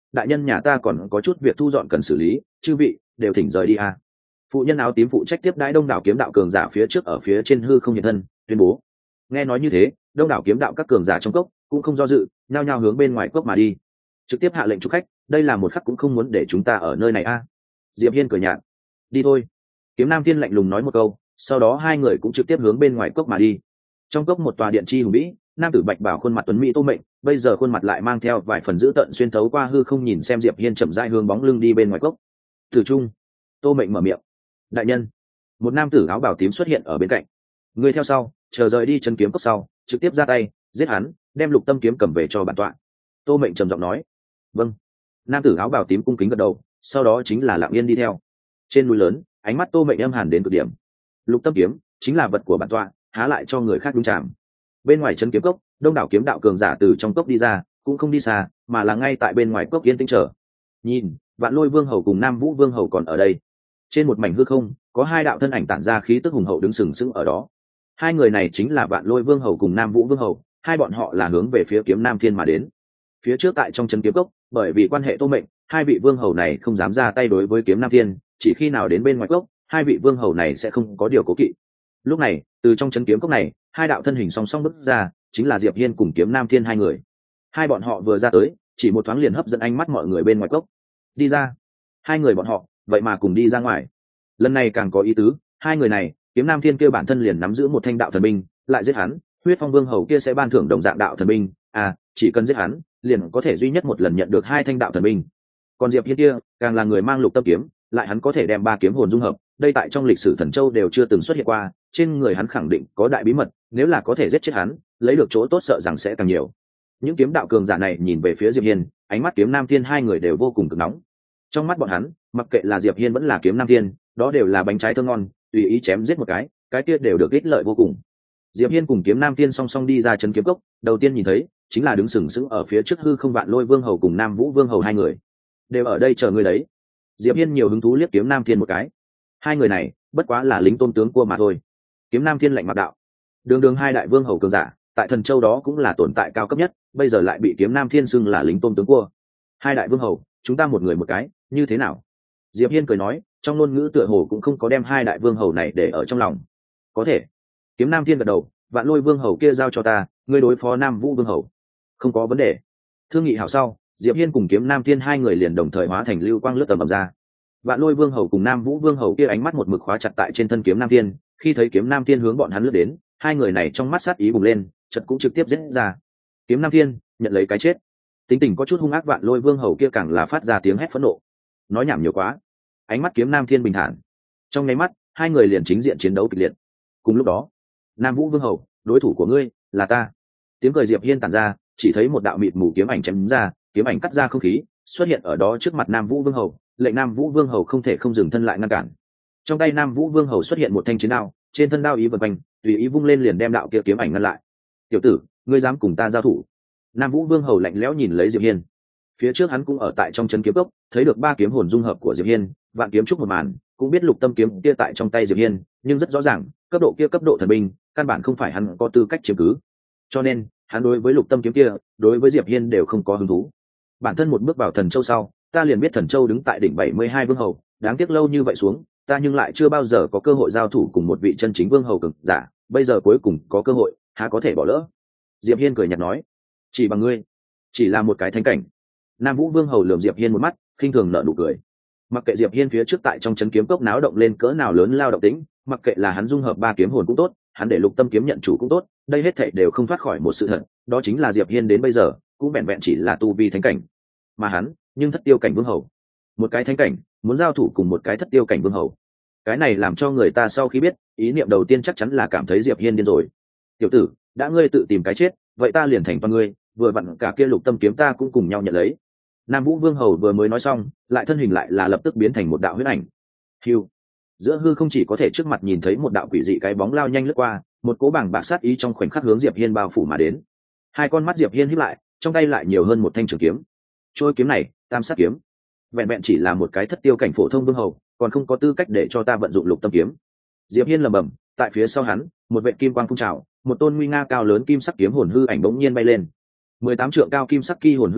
đại nhân nhà ta còn có chút việc thu dọn cần xử lý, chư vị đều thỉnh rời đi a. Phụ nhân áo tím phụ trách tiếp đãi đông đảo kiếm đạo cường giả phía trước ở phía trên hư không hiện thân tuyên bố. Nghe nói như thế, đông đảo kiếm đạo các cường giả trong cốc cũng không do dự, nhao nhao hướng bên ngoài cốc mà đi, trực tiếp hạ lệnh chúc khách, đây là một khắc cũng không muốn để chúng ta ở nơi này a. Diệp Hiên cười nhạt, đi thôi. Kiếm Nam Thiên lạnh lùng nói một câu, sau đó hai người cũng trực tiếp hướng bên ngoài cốc mà đi. Trong cốc một tòa điện chi hùng vĩ, nam tử bạch bảo khuôn mặt tuấn mỹ Tô Mệnh, bây giờ khuôn mặt lại mang theo vài phần dữ tợn xuyên thấu qua hư không nhìn xem Diệp Hiên chậm rãi hướng bóng lưng đi bên ngoài cốc. Tử Trung, Tô Mệnh mở miệng, đại nhân. Một nam tử áo bào tím xuất hiện ở bên cạnh, người theo sau, chờ rời đi chân kiếm cốc sau, trực tiếp ra tay giết hắn, đem lục tâm kiếm cầm về cho bản tọa. Tô Mệnh trầm giọng nói, vâng. Nam tử áo bào tím cung kính gật đầu, sau đó chính là lặng yên đi theo. Trên núi lớn, ánh mắt Tô Mệnh âm hàn đến cực điểm. Lục tâm kiếm chính là vật của bản tọa, há lại cho người khác đúng chạm. Bên ngoài chân kiếm cốc, đông đảo kiếm đạo cường giả từ trong cốc đi ra, cũng không đi xa, mà là ngay tại bên ngoài cốc yên tĩnh chờ. Nhìn, Vạn Lôi Vương hầu cùng Nam Vũ Vương hầu còn ở đây. Trên một mảnh hư không, có hai đạo thân ảnh tản ra khí tức hùng hậu đứng sừng sững ở đó. Hai người này chính là Vạn Lôi Vương hầu cùng Nam Vũ Vương hầu, hai bọn họ là hướng về phía Kiếm Nam Thiên mà đến. Phía trước tại trong chân kiếm cốc, bởi vì quan hệ Tô Mệnh, hai vị vương hầu này không dám ra tay đối với Kiếm Nam Thiên, chỉ khi nào đến bên ngoài cốc, hai vị vương hầu này sẽ không có điều cố kỵ. Lúc này, từ trong chân kiếm cốc này, hai đạo thân hình song song bước ra, chính là Diệp Hiên cùng Kiếm Nam Thiên hai người. Hai bọn họ vừa ra tới, chỉ một thoáng liền hấp dẫn ánh mắt mọi người bên ngoài cốc. Đi ra. Hai người bọn họ, vậy mà cùng đi ra ngoài. Lần này càng có ý tứ, hai người này, Kiếm Nam Thiên kia bản thân liền nắm giữ một thanh đạo thần binh, lại giết hắn, Huyết Phong Vương hầu kia sẽ ban thưởng đồng dạng đạo thần binh, à, chỉ cần giết hắn, liền có thể duy nhất một lần nhận được hai thanh đạo thần binh. Còn Diệp Hiên kia, càng là người mang lục tâm kiếm, lại hắn có thể đem ba kiếm hồn dung hợp, đây tại trong lịch sử Thần Châu đều chưa từng xuất hiện qua, trên người hắn khẳng định có đại bí mật, nếu là có thể giết chết hắn, lấy được chỗ tốt sợ rằng sẽ càng nhiều. Những kiếm đạo cường giả này nhìn về phía Diệp Hiên, ánh mắt Kiếm Nam Thiên hai người đều vô cùng cực nóng. Trong mắt bọn hắn, mặc kệ là Diệp Hiên vẫn là Kiếm Nam Thiên, đó đều là bánh trái thơm ngon, tùy ý chém giết một cái, cái kia đều được ích lợi vô cùng. Diệp Hiên cùng Kiếm Nam Thiên song song đi ra chân kiếm cốc, đầu tiên nhìn thấy chính là đứng sừng sững ở phía trước hư không Vạn Lôi Vương hầu cùng Nam Vũ Vương hầu hai người, đều ở đây chờ người đấy. Diệp Hiên nhiều hứng thú liếc Kiếm Nam Thiên một cái. Hai người này, bất quá là lính tôn tướng cua mà thôi. Kiếm Nam Thiên lạnh mặt đạo, đường đường hai đại vương hầu cường giả, tại Thần Châu đó cũng là tồn tại cao cấp nhất, bây giờ lại bị Kiếm Nam Thiên xưng là lính tôn tướng cua. Hai đại vương hầu, chúng ta một người một cái, như thế nào? Diệp Hiên cười nói, trong ngôn ngữ tựa hồ cũng không có đem hai đại vương hầu này để ở trong lòng. Có thể. Kiếm Nam Thiên gật đầu, Vạn Lôi Vương hầu kia giao cho ta, ngươi đối phó Nam Vũ Vương hầu. Không có vấn đề. Thương nghị hảo sau, Diệp Hiên cùng Kiếm Nam Thiên hai người liền đồng thời hóa thành lưu quang lướt tầm ầm ra. Vạn Lôi Vương hầu cùng Nam Vũ Vương hầu kia ánh mắt một mực khóa chặt tại trên thân Kiếm Nam Thiên, khi thấy Kiếm Nam Thiên hướng bọn hắn lướt đến, hai người này trong mắt sát ý bùng lên, chợt cũng trực tiếp giết ra. Kiếm Nam Thiên nhận lấy cái chết. Tính tình có chút hung ác Vạn Lôi Vương hầu kia càng là phát ra tiếng hét phẫn nộ. Nói nhảm nhiều quá. Ánh mắt Kiếm Nam Thiên bình thản. Trong nháy mắt, hai người liền chính diện chiến đấu kịch liệt. Cùng lúc đó, Nam Vũ Vương hầu, đối thủ của ngươi là ta. Tiếng cười Diệp Hiên tản ra, chỉ thấy một đạo mịt mù kiếm ảnh chém ra, kiếm ảnh cắt ra không khí, xuất hiện ở đó trước mặt Nam Vũ Vương hầu, lệnh Nam Vũ Vương hầu không thể không dừng thân lại ngăn cản. Trong tay Nam Vũ Vương hầu xuất hiện một thanh chiến đao, trên thân đao ý vần quanh, tùy ý vung lên liền đem đạo kia kiếm ảnh ngăn lại. Tiểu tử, ngươi dám cùng ta giao thủ? Nam Vũ Vương hầu lạnh lẽo nhìn lấy Diệp Hiên. Phía trước hắn cũng ở tại trong chân kiếm cốc, thấy được ba kiếm hồn dung hợp của Diệp Hiên, vạn kiếm trúc một màn, cũng biết lục tâm kiếm kia tại trong tay Diệp Hiên, nhưng rất rõ ràng, cấp độ kia cấp độ thần binh, căn bản không phải hắn có tư cách chiếm cứ. Cho nên, hắn đối với lục tâm kiếm kia, đối với Diệp Hiên đều không có hứng thú. Bản thân một bước vào Thần Châu sau, ta liền biết Thần Châu đứng tại đỉnh bảy mươi hai vương hầu, đáng tiếc lâu như vậy xuống, ta nhưng lại chưa bao giờ có cơ hội giao thủ cùng một vị chân chính vương hầu cường giả, bây giờ cuối cùng có cơ hội, há có thể bỏ lỡ. Diệp Hiên cười nhạt nói, chỉ bằng ngươi, chỉ là một cái thánh cảnh. Nam Vũ Vương hầu lườm Diệp Hiên một mắt, khinh thường nở nụ cười. Mặc kệ Diệp Hiên phía trước tại trong chấn kiếm cốc náo động lên cỡ nào lớn lao động tĩnh, mặc kệ là hắn dung hợp ba kiếm hồn cũng tốt, hắn để lục tâm kiếm nhận chủ cũng tốt, đây hết thảy đều không thoát khỏi một sự thật, đó chính là Diệp Hiên đến bây giờ cũng vẹn vẹn chỉ là tu vi thánh cảnh, mà hắn nhưng thất tiêu cảnh vương hầu. Một cái thánh cảnh muốn giao thủ cùng một cái thất tiêu cảnh vương hầu, cái này làm cho người ta sau khi biết, ý niệm đầu tiên chắc chắn là cảm thấy Diệp Hiên điên rồi. Tiểu tử, đã ngươi tự tìm cái chết, vậy ta liền thành toàn ngươi, vừa vặn cả kia lục tâm kiếm ta cũng cùng nhau nhận lấy. Nam Vũ Vương hầu vừa mới nói xong, lại thân hình lại là lập tức biến thành một đạo huyết ảnh. Hưu. Giữa hư không chỉ có thể trước mặt nhìn thấy một đạo quỷ dị cái bóng lao nhanh lướt qua, một cỗ bảng bạc sát ý trong khoảnh khắc hướng Diệp Hiên bao phủ mà đến. Hai con mắt Diệp Hiên híp lại, trong tay lại nhiều hơn một thanh trường kiếm. Trôi kiếm này, Tam Sát kiếm. Vẹn vẹn chỉ là một cái thất tiêu cảnh phổ thông vương hầu, còn không có tư cách để cho ta vận dụng lục tâm kiếm. Diệp Hiên lẩm bẩm, tại phía sau hắn, một vệ kim quang phun trào, một tôn nguy nga cao lớn kim sắc kiếm hồn hư ảnh bỗng nhiên bay lên. mười tám trượng cao kim sắc kỳ hồn hư ảnh,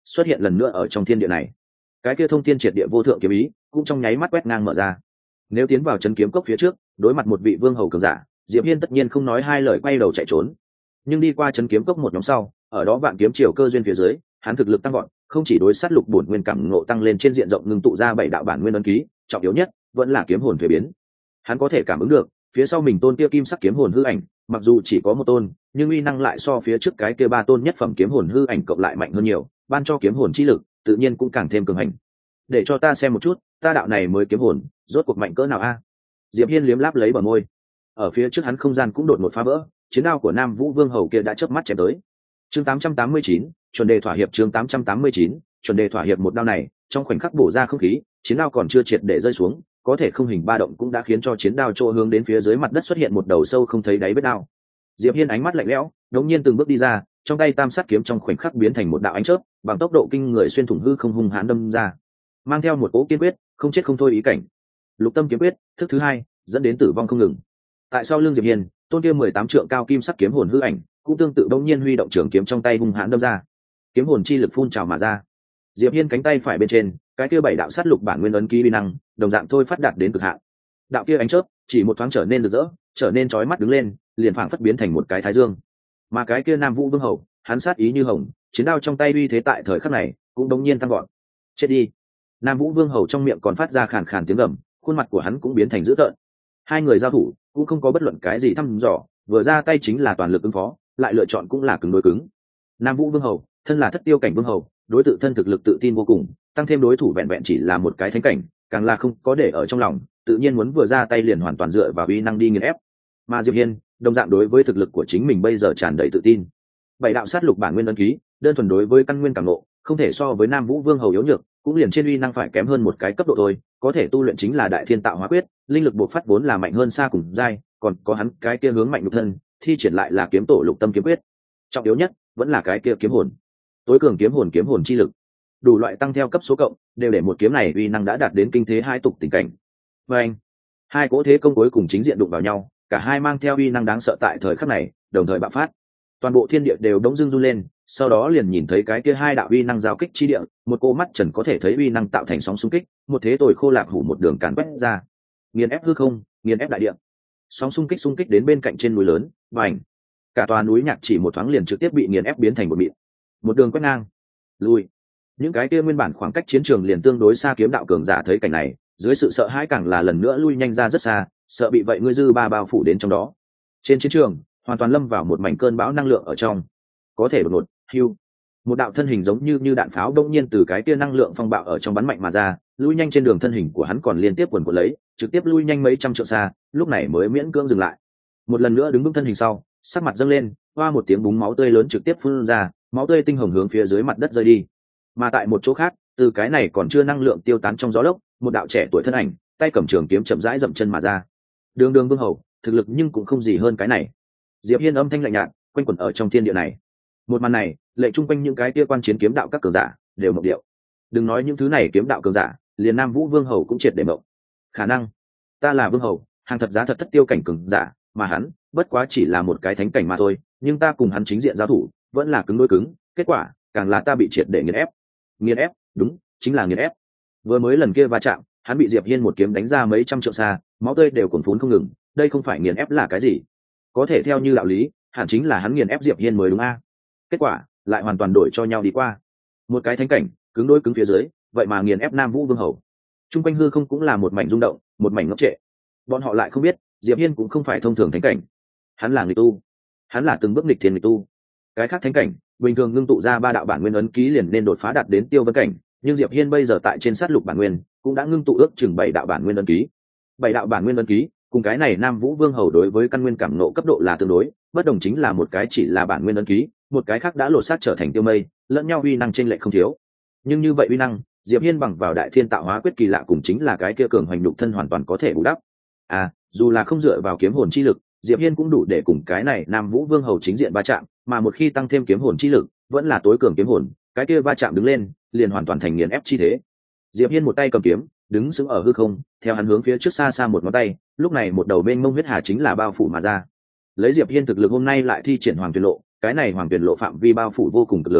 xuất hiện lần nữa ở trong thiên địa này. Cái kia thông thiên triệt địa vô thượng kiếm ý cũng trong nháy mắt quét ngang mở ra. Nếu tiến vào chân kiếm cốc phía trước, đối mặt một vị vương hầu cường giả, Diệp Hiên tất nhiên không nói hai lời quay đầu chạy trốn. Nhưng đi qua chân kiếm cốc một nhóm sau, ở đó vạn kiếm triều cơ duyên phía dưới, hắn thực lực tăng vọt, không chỉ đối sát lục bổn nguyên cảm ngộ tăng lên trên diện rộng, ngưng tụ ra bảy đạo bản nguyên ấn ký, trọng yếu nhất vẫn là kiếm hồn thuế biến. Hắn có thể cảm ứng được, phía sau mình tôn kia kim sắc kiếm hồn hư ảnh, mặc dù chỉ có một tôn, nhưng uy năng lại so phía trước cái kia ba tôn nhất phẩm kiếm hồn hư ảnh cộng lại mạnh hơn nhiều, ban cho kiếm hồn chi lực, tự nhiên cũng càng thêm cường hành. Để cho ta xem một chút, ta đạo này mới kiếm hồn, rốt cuộc mạnh cỡ nào a? Diệp Hiên liếm láp lấy bờ môi. Ở phía trước hắn không gian cũng đột ngột phá vỡ, chiến đao của Nam Vũ Vương hầu kia đã chớp mắt chém tới. Chương tám trăm tám mươi chín, chuẩn đề thỏa hiệp. Chương tám trăm tám mươi chín, chuẩn đề thỏa hiệp. Một đao này, trong khoảnh khắc bổ ra không khí, chiến đao còn chưa triệt để rơi xuống, có thể không hình ba động cũng đã khiến cho chiến đao chỗ hướng đến phía dưới mặt đất xuất hiện một đầu sâu không thấy đáy vết đao. Diệp Hiên ánh mắt lạnh lẽo, đống nhiên từng bước đi ra, trong tay tam sát kiếm trong khoảnh khắc biến thành một đạo ánh chớp, bằng tốc độ kinh người xuyên thủng hư không hung hãn đâm ra, mang theo một cỗ kiên quyết, không chết không thôi ý cảnh. Lục tâm kiếm quyết, thức thứ hai, dẫn đến tử vong không ngừng. Tại sau lưng Diệp Hiên, tôn kia mười tám trượng cao kim sắc kiếm hồn hư ảnh, cũng tương tự đống nhiên huy động trường kiếm trong tay hung hãn đâm ra. Kiếm hồn chi lực phun trào mà ra. Diệp Hiên cánh tay phải bên trên, cái kia bảy đạo sát lục bản nguyên ấn ký uy năng, đồng dạng thôi phát đạt đến cực hạn. Đạo kia ánh chớp, chỉ một thoáng trở nên rực rỡ, trở nên chói mắt đứng lên, liền phảng phất biến thành một cái thái dương. Mà cái kia Nam Vũ Vương hầu, hắn sát ý như hồng, chiến đao trong tay uy thế tại thời khắc này, cũng đống nhiên tăng vọt. Chết đi! Nam Vũ Vương hầu trong miệng còn phát ra khàn khàn tiếng gầm, khuôn mặt của hắn cũng biến thành dữ tợn. Hai người giao thủ, cũng không có bất luận cái gì thăm dò, vừa ra tay chính là toàn lực ứng phó, lại lựa chọn cũng là cứng đối cứng. Nam Vũ Vương hầu, thân là thất tiêu cảnh vương hầu, đối tự thân thực lực tự tin vô cùng, tăng thêm đối thủ vẹn vẹn chỉ là một cái thánh cảnh, càng là không có để ở trong lòng, tự nhiên muốn vừa ra tay liền hoàn toàn dựa vào uy năng đi nghiền ép. Mà Diệp Hiên, đồng dạng đối với thực lực của chính mình bây giờ tràn đầy tự tin. Bảy đạo sát lục bản nguyên ấn ký, đơn thuần đối với căn nguyên cảm ngộ, không thể so với Nam Vũ Vương hầu yếu nhược, cũng liền trên uy năng phải kém hơn một cái cấp độ thôi, có thể tu luyện chính là Đại Thiên Tạo Hóa Quyết, linh lực bộc phát vốn là mạnh hơn xa cùng giai, còn có hắn cái kia hướng mạnh lục thân, thi triển lại là kiếm tổ Lục Tâm kiếm quyết. Trọng yếu nhất vẫn là cái kia kiếm hồn. Tối cường kiếm hồn kiếm hồn chi lực, đủ loại tăng theo cấp số cộng, đều để một kiếm này uy năng đã đạt đến kinh thế hai tục tình cảnh. Và anh, hai cỗ thế công cuối cùng chính diện đụng vào nhau, cả hai mang theo uy năng đáng sợ tại thời khắc này, đồng thời bạo phát. Toàn bộ thiên địa đều đống dưng run lên, sau đó liền nhìn thấy cái kia hai đạo uy năng giao kích chi địa, một cô mắt trần có thể thấy uy năng tạo thành sóng xung kích, một thế tồi khô lạc hủ một đường càn quét ra, nghiền ép hư không, nghiền ép đại địa. Sóng xung kích xung kích đến bên cạnh trên núi lớn, bành, cả tòa núi nhạc chỉ một thoáng liền trực tiếp bị nghiền ép biến thành một mịn. Một đường quét ngang, lui. Những cái kia nguyên bản khoảng cách chiến trường liền tương đối xa kiếm đạo cường giả thấy cảnh này, dưới sự sợ hãi càng là lần nữa lui nhanh ra rất xa, sợ bị vậy ngươi dư ba bao phủ đến trong đó. Trên chiến trường, hoàn toàn lâm vào một mảnh cơn bão năng lượng ở trong. Có thể đột ngột, hưu, một đạo thân hình giống như như đạn pháo đông nhiên từ cái kia năng lượng phong bạo ở trong bắn mạnh mà ra, lui nhanh trên đường thân hình của hắn còn liên tiếp quần quật lấy, trực tiếp lui nhanh mấy trăm trượng xa, lúc này mới miễn cưỡng dừng lại. Một lần nữa đứng vững thân hình sau, sắc mặt dâng lên, hoa một tiếng búng máu tươi lớn trực tiếp phun ra, máu tươi tinh hồng hướng phía dưới mặt đất rơi đi. Mà tại một chỗ khác, từ cái này còn chưa năng lượng tiêu tán trong gió lốc, một đạo trẻ tuổi thân ảnh, tay cầm trường kiếm chậm rãi dậm chân mà ra. Đường Đường Vương hầu, thực lực nhưng cũng không gì hơn cái này. Diệp Hiên âm thanh lạnh nhạt, quanh quẩn ở trong thiên địa này. Một màn này, lệ chung quanh những cái kia quan chiến kiếm đạo các cường giả đều mộng điệu. Đừng nói những thứ này kiếm đạo cường giả, liền Nam Vũ Vương hầu cũng triệt để mộng. Khả năng, ta là vương hầu, hàng thật giá thật thất tiêu cảnh cường giả, mà hắn bất quá chỉ là một cái thánh cảnh mà thôi, nhưng ta cùng hắn chính diện giao thủ, vẫn là cứng đối cứng, kết quả càng là ta bị triệt để nghiền ép. Nghiền ép, đúng, chính là nghiền ép. Vừa mới lần kia va chạm, hắn bị Diệp Hiên một kiếm đánh ra mấy trăm trượng xa, máu tươi đều cuồn phún không ngừng, đây không phải nghiền ép là cái gì? Có thể theo như đạo lý, hẳn chính là hắn nghiền ép Diệp Hiên mới đúng a. Kết quả lại hoàn toàn đổi cho nhau đi qua. Một cái thánh cảnh, cứng đối cứng phía dưới, vậy mà nghiền ép Nam Vũ Vương hầu. Trung quanh hư không cũng là một mảnh rung động, một mảnh ngốc trệ. Bọn họ lại không biết, Diệp Hiên cũng không phải thông thường thánh cảnh, hắn là người tu, hắn là từng bước nghịch thiên người tu. Cái khác thánh cảnh, bình thường ngưng tụ ra ba đạo bản nguyên ấn ký liền nên đột phá đạt đến tiêu vân cảnh, nhưng Diệp Hiên bây giờ tại trên sát lục bản nguyên, cũng đã ngưng tụ ước chừng bảy đạo bản nguyên ấn ký. Bảy đạo bản nguyên ấn ký, cùng cái này Nam Vũ Vương hầu đối với căn nguyên cảm nộ cấp độ là tương đối, bất đồng chính là một cái chỉ là bản nguyên ấn ký, một cái khác đã lột xác trở thành tiêu mây, lẫn nhau uy năng chênh lệch không thiếu. Nhưng như vậy uy năng, Diệp Hiên bằng vào Đại Thiên Tạo Hóa Quyết kỳ lạ cùng chính là cái kia cường hoành nhục thân hoàn toàn có thể bù đắp. À, dù là không dựa vào kiếm hồn chi lực, Diệp Hiên cũng đủ để cùng cái này Nam Vũ Vương hầu chính diện va chạm, mà một khi tăng thêm kiếm hồn chi lực, vẫn là tối cường kiếm hồn, cái kia va chạm đứng lên, liền hoàn toàn thành nghiền ép chi thế. Diệp Hiên một tay cầm kiếm, đứng sững ở hư không, theo hắn hướng phía trước xa xa một ngón tay, lúc này một đầu bên mông huyết hà chính là bao phủ mà ra. Lấy Diệp Hiên thực lực hôm nay lại thi triển Hoàng Tuyển Lộ, cái này Hoàng Tuyển Lộ phạm vi bao phủ vô cùng cực lớn,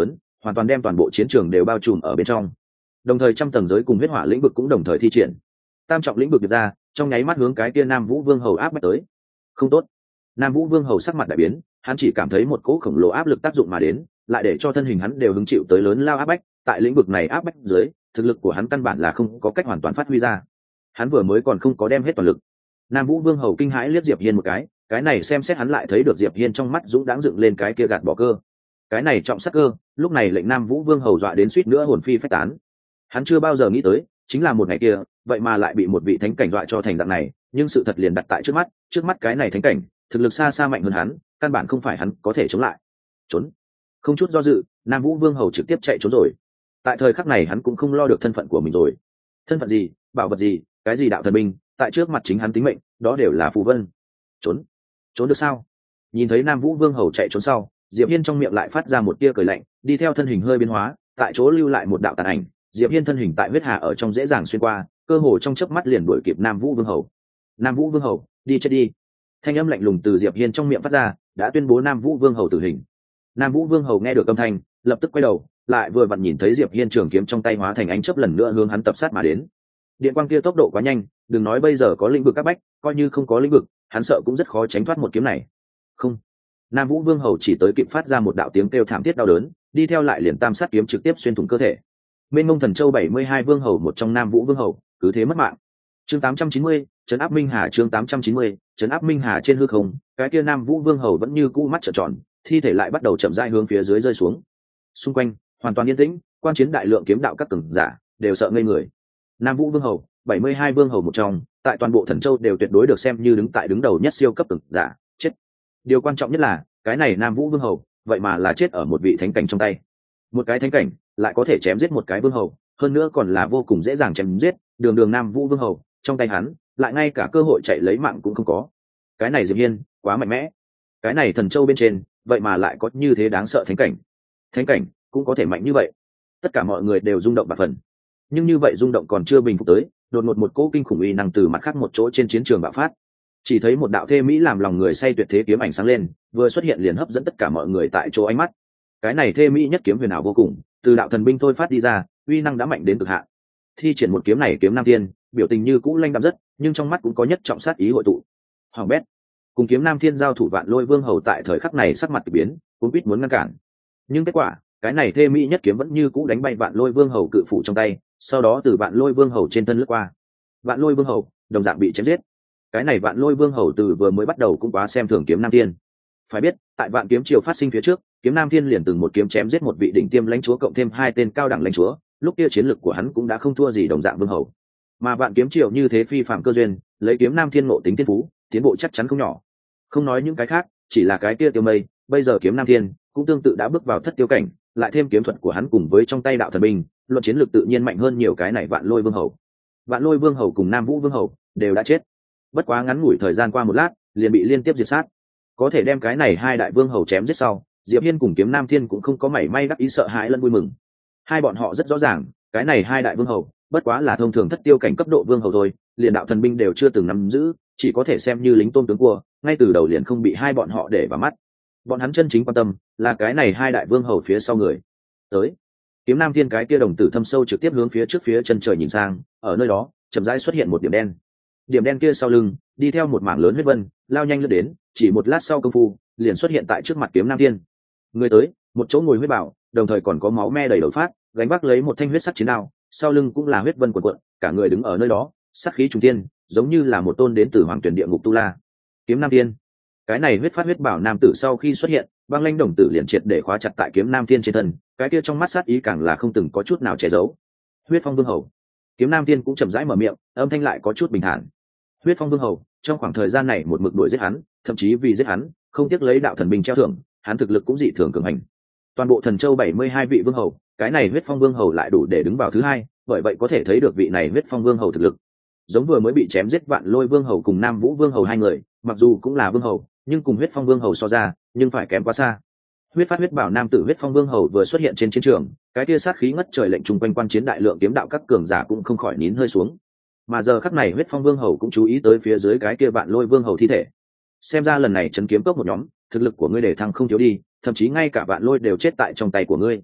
hoàn toàn đem toàn bộ chiến trường đều bao trùm ở bên trong. Đồng thời trăm tầng giới cùng huyết hỏa lĩnh vực cũng đồng thời thi triển. Tam trọng lĩnh vực được ra, trong nháy mắt hướng cái kia Nam Vũ Vương hầu áp bách tới. Không tốt. Nam Vũ Vương hầu sắc mặt đại biến, hắn chỉ cảm thấy một cỗ khổng lồ áp lực tác dụng mà đến, lại để cho thân hình hắn đều hứng chịu tới lớn lao áp bách, tại lĩnh vực này áp bách dưới, thực lực của hắn căn bản là không có cách hoàn toàn phát huy ra. Hắn vừa mới còn không có đem hết toàn lực. Nam Vũ Vương hầu kinh hãi liếc Diệp Hiên một cái, cái này xem xét hắn lại thấy được Diệp Hiên trong mắt dũng đãng dựng lên cái kia gạt bỏ cơ. Cái này trọng sắc cơ, lúc này lệnh Nam Vũ Vương hầu dọa đến suýt nữa hồn phi phách tán. Hắn chưa bao giờ nghĩ tới, chính là một ngày kia, vậy mà lại bị một vị thánh cảnh dọa cho thành dạng này, nhưng sự thật liền đặt tại trước mắt, trước mắt cái này thánh cảnh, thực lực xa xa mạnh hơn hắn, căn bản không phải hắn có thể chống lại. Trốn. Không chút do dự, Nam Vũ Vương hầu trực tiếp chạy trốn rồi. Tại thời khắc này hắn cũng không lo được thân phận của mình rồi. Thân phận gì, bảo vật gì, cái gì đạo thần binh, tại trước mặt chính hắn tính mệnh, đó đều là phù vân. Trốn. Trốn được sao? Nhìn thấy Nam Vũ Vương hầu chạy trốn sau, Diệp Hiên trong miệng lại phát ra một tia cười lạnh, đi theo thân hình hơi biến hóa, tại chỗ lưu lại một đạo tàn ảnh. Diệp Hiên thân hình tại huyết hà ở trong dễ dàng xuyên qua, cơ hồ trong chớp mắt liền đuổi kịp Nam Vũ Vương hầu. Nam Vũ Vương hầu, đi chết đi! Thanh âm lạnh lùng từ Diệp Hiên trong miệng phát ra, đã tuyên bố Nam Vũ Vương hầu tử hình. Nam Vũ Vương hầu nghe được âm thanh, lập tức quay đầu, lại vừa vặn nhìn thấy Diệp Hiên trường kiếm trong tay hóa thành ánh chớp lần nữa hướng hắn tập sát mà đến. Điện quang kia tốc độ quá nhanh, đừng nói bây giờ có lĩnh vực các bách, coi như không có lĩnh vực, hắn sợ cũng rất khó tránh thoát một kiếm này. Không. Nam Vũ Vương hầu chỉ tới kịp phát ra một đạo tiếng kêu thảm thiết đau đớn, đi theo lại liền tam sát kiếm trực tiếp xuyên thủng cơ thể. Mênh Mông Thần Châu bảy mươi hai Vương hầu một trong Nam Vũ Vương hầu, cứ thế mất mạng. Chương tám trăm chín mươi, trấn áp Minh Hà. Chương tám trăm chín mươi, trấn áp Minh Hà. Trên hư không, cái kia Nam Vũ Vương hầu vẫn như cũ mắt trợn tròn, thi thể lại bắt đầu chậm rãi hướng phía dưới rơi xuống. Xung quanh hoàn toàn yên tĩnh, quan chiến đại lượng kiếm đạo các cường giả đều sợ ngây người. Nam Vũ Vương hầu, bảy mươi hai Vương hầu một trong, tại toàn bộ Thần Châu đều tuyệt đối được xem như đứng tại đứng đầu nhất siêu cấp cường giả, chết. Điều quan trọng nhất là, cái này Nam Vũ Vương hầu, vậy mà là chết ở một vị thánh cảnh trong tay. Một cái thánh cảnh lại có thể chém giết một cái vương hầu, hơn nữa còn là vô cùng dễ dàng chém giết, đường đường Nam Vũ Vương hầu, trong tay hắn, lại ngay cả cơ hội chạy lấy mạng cũng không có. Cái này Diệp Hiên, quá mạnh mẽ. Cái này Thần Châu bên trên, vậy mà lại có như thế đáng sợ thánh cảnh. Thánh cảnh cũng có thể mạnh như vậy. Tất cả mọi người đều rung động bạc phần. Nhưng như vậy rung động còn chưa bình phục tới, đột ngột một cỗ kinh khủng uy năng từ mặt khác một chỗ trên chiến trường bạo phát. Chỉ thấy một đạo thê mỹ làm lòng người say tuyệt thế kiếm ảnh sáng lên, vừa xuất hiện liền hấp dẫn tất cả mọi người tại chỗ ánh mắt. Cái này thê mỹ nhất kiếm huyền ảo vô cùng, từ đạo thần binh thôi phát đi ra, uy năng đã mạnh đến cực hạn. Thi triển một kiếm này kiếm Nam Thiên, biểu tình như cũ lanh đạm rất, nhưng trong mắt cũng có nhất trọng sát ý hội tụ. Hoàng bét, cùng kiếm Nam Thiên giao thủ Vạn Lôi Vương hầu tại thời khắc này sắc mặt kỳ biến, cũng biết muốn ngăn cản. Nhưng kết quả, cái này thê mỹ nhất kiếm vẫn như cũ đánh bay Vạn Lôi Vương hầu cự phủ trong tay, sau đó từ Vạn Lôi Vương hầu trên thân lướt qua. Vạn Lôi Vương hầu đồng dạng bị chém giết. Cái này Vạn Lôi Vương hầu từ vừa mới bắt đầu cũng quá xem thường kiếm Nam Thiên. Phải biết, tại Vạn Kiếm Triều phát sinh phía trước, kiếm Nam Thiên liền từng một kiếm chém giết một vị đỉnh tiêm lãnh chúa cộng thêm hai tên cao đẳng lãnh chúa, lúc kia chiến lực của hắn cũng đã không thua gì đồng dạng vương hầu. Mà Vạn Kiếm Triều như thế phi phạm cơ duyên, lấy kiếm Nam Thiên ngộ tính thiên phú, tiến bộ chắc chắn không nhỏ. Không nói những cái khác, chỉ là cái kia Tiêu Mây, bây giờ kiếm Nam Thiên cũng tương tự đã bước vào thất tiêu cảnh, lại thêm kiếm thuật của hắn cùng với trong tay đạo thần binh, luận chiến lực tự nhiên mạnh hơn nhiều cái này Vạn Lôi Vương hầu. Vạn Lôi Vương hầu cùng Nam Vũ Vương hầu đều đã chết. Bất quá ngắn ngủi thời gian qua một lát, liền bị liên tiếp diệt sát. Có thể đem cái này hai đại vương hầu chém giết sau, Diệp Hiên cùng kiếm Nam Thiên cũng không có mảy may đắc ý sợ hãi lẫn vui mừng. Hai bọn họ rất rõ ràng, cái này hai đại vương hầu, bất quá là thông thường thất tiêu cảnh cấp độ vương hầu thôi, liền đạo thần binh đều chưa từng nắm giữ, chỉ có thể xem như lính tôn tướng cua, ngay từ đầu liền không bị hai bọn họ để vào mắt. Bọn hắn chân chính quan tâm là cái này hai đại vương hầu phía sau người. Tới, kiếm Nam Thiên cái kia đồng tử thâm sâu trực tiếp hướng phía trước phía chân trời nhìn sang, ở nơi đó, chậm rãi xuất hiện một điểm đen. Điểm đen kia sau lưng, đi theo một mảng lớn huyết vân, lao nhanh lướt đến, chỉ một lát sau công phu, liền xuất hiện tại trước mặt kiếm Nam Thiên. Người tới, một chỗ ngồi huyết bảo, đồng thời còn có máu me đầy đầu phát, gánh vác lấy một thanh huyết sắc chiến đao, sau lưng cũng là huyết vân cuộn cuộn, cả người đứng ở nơi đó, sát khí trùng thiên, giống như là một tôn đến từ hoàng tuyển địa ngục tu la. Kiếm Nam Thiên. Cái này huyết phát huyết bảo nam tử sau khi xuất hiện, băng lãnh đồng tử liền triệt để khóa chặt tại kiếm Nam Thiên trên thân, cái kia trong mắt sát ý càng là không từng có chút nào che giấu. Huyết Phong Vương hầu. Kiếm Nam Thiên cũng chậm rãi mở miệng, âm thanh lại có chút bình thản. Huyết Phong Vương hầu, trong khoảng thời gian này một mực đuổi giết hắn, thậm chí vì giết hắn, không tiếc lấy đạo thần binh treo thưởng, hắn thực lực cũng dị thường cường hành. Toàn bộ Thần Châu bảy mươi hai vị vương hầu, cái này Huyết Phong Vương hầu lại đủ để đứng vào thứ hai, bởi vậy có thể thấy được vị này Huyết Phong Vương hầu thực lực. Giống vừa mới bị chém giết Vạn Lôi Vương hầu cùng Nam Vũ Vương hầu hai người, mặc dù cũng là vương hầu, nhưng cùng Huyết Phong Vương hầu so ra, nhưng phải kém quá xa. Huyết phát huyết bảo nam tử Huyết Phong Vương hầu vừa xuất hiện trên chiến trường, cái tia sát khí ngất trời lệnh chung quanh quan chiến đại lượng kiếm đạo các cường giả cũng không khỏi nín hơi xuống. Mà giờ khắc này Huyết Phong Vương hầu cũng chú ý tới phía dưới cái kia Vạn Lôi Vương hầu thi thể. Xem ra lần này trấn kiếm cốc một nhóm, thực lực của ngươi để thăng không thiếu đi, thậm chí ngay cả Vạn Lôi đều chết tại trong tay của ngươi.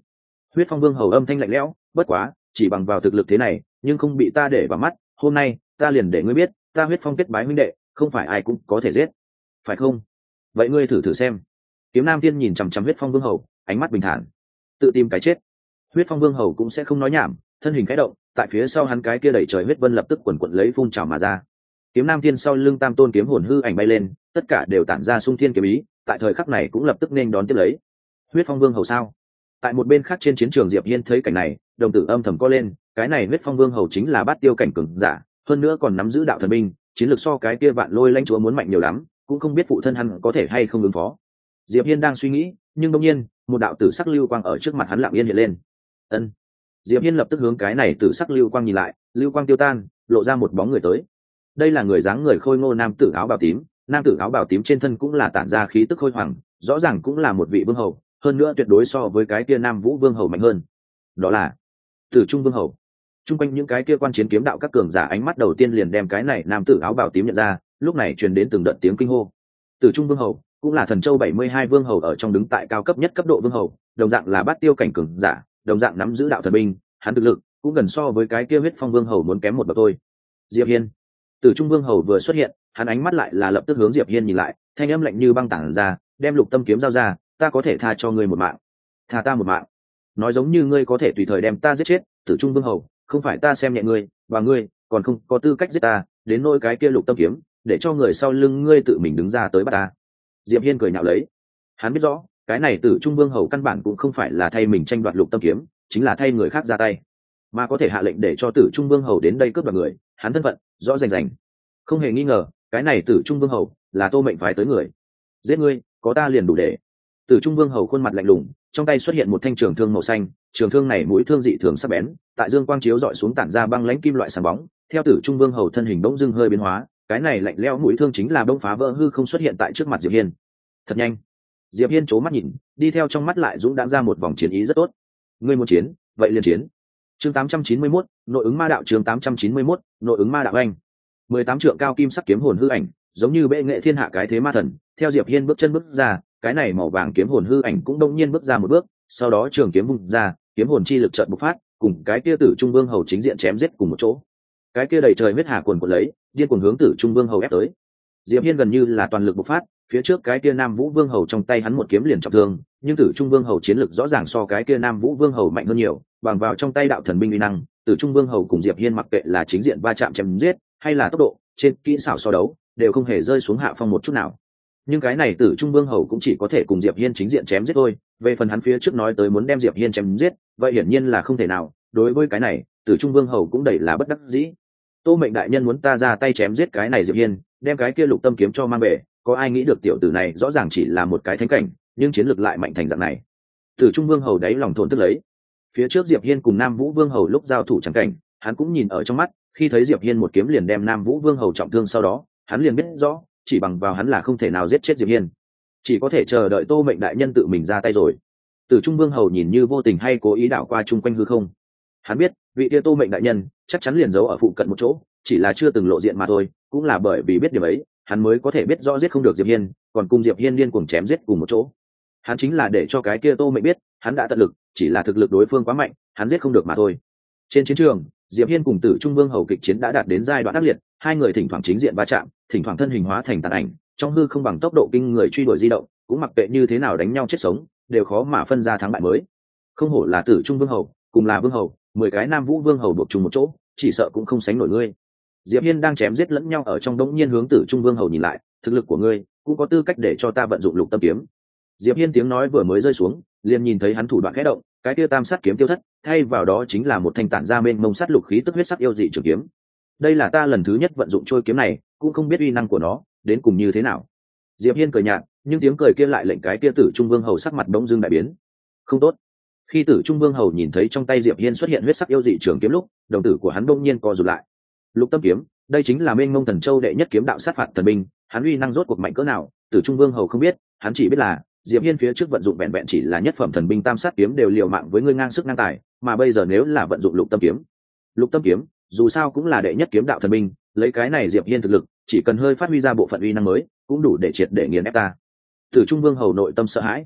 Huyết Phong Vương hầu âm thanh lạnh lẽo, bất quá chỉ bằng vào thực lực thế này nhưng không bị ta để vào mắt, hôm nay ta liền để ngươi biết ta Huyết Phong kết bái huynh đệ không phải ai cũng có thể giết, phải không? Vậy ngươi thử thử xem. Kiếm Nam Thiên nhìn chằm chằm Huyết Phong Vương hầu, ánh mắt bình thản. Tự tìm cái chết. Huyết Phong Vương hầu cũng sẽ không nói nhảm, thân hình khẽ động, tại phía sau hắn cái kia đẩy trời huyết vân lập tức quần quật lấy phun trào mà ra. Kiếm Nam Thiên sau lưng tam tôn kiếm hồn hư ảnh bay lên, tất cả đều tản ra xung thiên kiếm ý, tại thời khắc này cũng lập tức nên đón tiếp lấy. Huyết Phong Vương hầu sao? Tại một bên khác trên chiến trường Diệp Hiên thấy cảnh này, đồng tử âm thầm co lên, cái này Huyết Phong Vương hầu chính là bát tiêu cảnh cường giả, hơn nữa còn nắm giữ đạo thần binh, chiến lược so cái kia vạn lôi lãnh chúa muốn mạnh nhiều lắm, cũng không biết phụ thân hắn có thể hay không ứng phó. Diệp Hiên đang suy nghĩ, nhưng đột nhiên, một đạo tử sắc lưu quang ở trước mặt hắn lặng yên hiện lên. Ân. Diệp Hiên lập tức hướng cái này tử sắc lưu quang nhìn lại, lưu quang tiêu tan, lộ ra một bóng người tới. Đây là người dáng người khôi ngô nam tử áo bào tím, nam tử áo bào tím trên thân cũng là tản ra khí tức khôi hoàng, rõ ràng cũng là một vị vương hầu, hơn nữa tuyệt đối so với cái kia Nam Vũ Vương hầu mạnh hơn. Đó là Tử Trung Vương hầu. Trung quanh những cái kia quan chiến kiếm đạo các cường giả ánh mắt đầu tiên liền đem cái này nam tử áo bào tím nhận ra, lúc này truyền đến từng đợt tiếng kinh hô. Tử Trung Vương hầu cũng là Thần Châu bảy mươi hai vương hầu ở trong đứng tại cao cấp nhất cấp độ vương hầu, đồng dạng là bát tiêu cảnh cường giả, đồng dạng nắm giữ đạo thần binh, hắn thực lực cũng gần so với cái kia Huyết Phong Vương hầu muốn kém một bậc thôi. Diệp Hiên. Tử Trung Vương hầu vừa xuất hiện, hắn ánh mắt lại là lập tức hướng Diệp Hiên nhìn lại, thanh âm lạnh như băng tản ra, đem Lục Tâm kiếm giao ra, ta có thể tha cho ngươi một mạng. Tha ta một mạng? Nói giống như ngươi có thể tùy thời đem ta giết chết, Tử Trung Vương hầu, không phải ta xem nhẹ ngươi, và ngươi còn không có tư cách giết ta, đến nỗi cái kia Lục Tâm kiếm, để cho người sau lưng ngươi tự mình đứng ra tới bắt ta. Diệp Hiên cười nhạo lấy. Hắn biết rõ, cái này Tử Trung Vương hầu căn bản cũng không phải là thay mình tranh đoạt Lục Tâm kiếm, chính là thay người khác ra tay, mà có thể hạ lệnh để cho Tử Trung Vương hầu đến đây cướp đoạt người, hắn thân phận rõ rành rành. Không hề nghi ngờ, cái này Tử Trung Vương hầu là Tô Mệnh phái tới người. Giết ngươi, có ta liền đủ để. Tử Trung Vương hầu khuôn mặt lạnh lùng, trong tay xuất hiện một thanh trường thương màu xanh, trường thương này mũi thương dị thường sắc bén, tại dương quang chiếu dọi xuống tản ra băng lãnh kim loại sáng bóng. Theo Tử Trung Vương hầu thân hình bỗng dưng hơi biến hóa, cái này lạnh lẽo mũi thương chính là bỗng phá vỡ hư không xuất hiện tại trước mặt Diệp Hiên. Thật nhanh. Diệp Hiên chố mắt nhìn, đi theo trong mắt lại dũng đãng ra một vòng chiến ý rất tốt. Ngươi muốn chiến, vậy liền chiến. Chương tám trăm chín mươi mốt, nội ứng ma đạo. Chương tám trăm chín mươi mốt, nội ứng ma đạo anh. mười tám trượng cao kim sắc kiếm hồn hư ảnh, giống như bệ nghệ thiên hạ cái thế ma thần, theo Diệp Hiên bước chân bước ra, cái này màu vàng kiếm hồn hư ảnh cũng đông nhiên bước ra một bước, sau đó trường kiếm vung ra, kiếm hồn chi lực chợt bộc phát, cùng cái kia Tử Trung Vương hầu chính diện chém giết cùng một chỗ. Cái kia đầy trời huyết hà cuồn cuộn lấy, điên cuồng hướng Tử Trung Vương hầu ép tới. Diệp Hiên gần như là toàn lực bộc phát, phía trước cái kia Nam Vũ Vương hầu trong tay hắn một kiếm liền trọng thương, nhưng Tử Trung Vương hầu chiến lực rõ ràng so cái kia Nam Vũ Vương hầu mạnh hơn nhiều, bằng vào trong tay đạo thần binh uy năng, Tử Trung Vương hầu cùng Diệp Hiên mặc kệ là chính diện va chạm chém giết, hay là tốc độ, trên kỹ xảo so đấu, đều không hề rơi xuống hạ phong một chút nào. Nhưng cái này Tử Trung Vương hầu cũng chỉ có thể cùng Diệp Hiên chính diện chém giết thôi, về phần hắn phía trước nói tới muốn đem Diệp Hiên chém giết, vậy hiển nhiên là không thể nào, đối với cái này, Tử Trung Vương hầu cũng đầy là bất đắc dĩ. Tô Mệnh đại nhân muốn ta ra tay chém giết cái này Diệp Hiên, đem cái kia Lục Tâm kiếm cho mang về, có ai nghĩ được tiểu tử này rõ ràng chỉ là một cái thánh cảnh, nhưng chiến lược lại mạnh thành dạng này. Tử Trung Vương hầu đáy lòng thổn thức lấy. Phía trước Diệp Hiên cùng Nam Vũ Vương hầu lúc giao thủ chẳng cảnh, hắn cũng nhìn ở trong mắt, khi thấy Diệp Hiên một kiếm liền đem Nam Vũ Vương hầu trọng thương sau đó, hắn liền biết rõ, chỉ bằng vào hắn là không thể nào giết chết Diệp Hiên, chỉ có thể chờ đợi Tô Mệnh đại nhân tự mình ra tay rồi. Tử Trung Vương hầu nhìn như vô tình hay cố ý đảo qua chung quanh hư không, hắn biết vị kia Tô Mệnh đại nhân chắc chắn liền giấu ở phụ cận một chỗ, chỉ là chưa từng lộ diện mà thôi, cũng là bởi vì biết điểm ấy, hắn mới có thể biết rõ giết không được Diệp Hiên, còn cùng Diệp Hiên điên cuồng chém giết cùng một chỗ. Hắn chính là để cho cái kia Tô Mệnh biết, hắn đã tận lực, chỉ là thực lực đối phương quá mạnh, hắn giết không được mà thôi. Trên chiến trường, Diệp Hiên cùng Tử Trung Vương hầu kịch chiến đã đạt đến giai đoạn ác liệt, hai người thỉnh thoảng chính diện va chạm, thỉnh thoảng thân hình hóa thành tàn ảnh, trong hư không bằng tốc độ kinh người truy đuổi di động, cũng mặc kệ như thế nào đánh nhau chết sống, đều khó mà phân ra thắng bại mới. Không hổ là Tử Trung Vương hầu, cùng là vương hầu, mười cái Nam Vũ Vương hầu buộc chung một chỗ, chỉ sợ cũng không sánh nổi ngươi. Diệp Hiên đang chém giết lẫn nhau ở trong đống nhiên hướng Tử Trung Vương hầu nhìn lại, thực lực của ngươi cũng có tư cách để cho ta vận dụng Lục Tâm kiếm. Diệp Hiên tiếng nói vừa mới rơi xuống, liền nhìn thấy hắn thủ đoạn khẽ động, cái kia tam sát kiếm tiêu thất, thay vào đó chính là một thanh tản ra mênh mông sát lục khí tức huyết sắc yêu dị trường kiếm. Đây là ta lần thứ nhất vận dụng trôi kiếm này, cũng không biết uy năng của nó đến cùng như thế nào. Diệp Hiên cười nhạt, nhưng tiếng cười kia lại lệnh cái kia Tử Trung Vương hầu sắc mặt bỗng dưng đại biến. Không tốt. Khi Tử Trung Vương hầu nhìn thấy trong tay Diệp Hiên xuất hiện huyết sắc yêu dị trường kiếm lúc, đồng tử của hắn bỗng nhiên co rụt lại. Lục Tâm kiếm, đây chính là mênh mông thần châu đệ nhất kiếm đạo sát phạt thần binh, hắn uy năng rốt cuộc mạnh cỡ nào, Tử Trung Vương hầu không biết, hắn chỉ biết là Diệp Hiên phía trước vận dụng vẹn vẹn chỉ là nhất phẩm thần binh tam sát kiếm đều liều mạng với ngươi ngang sức ngang tài, mà bây giờ nếu là vận dụng Lục Tâm kiếm. Lục Tâm kiếm, dù sao cũng là đệ nhất kiếm đạo thần binh, lấy cái này Diệp Hiên thực lực, chỉ cần hơi phát huy ra bộ phận uy năng mới, cũng đủ để triệt để nghiền ép ta. Tử Trung Vương hầu nội tâm sợ hãi.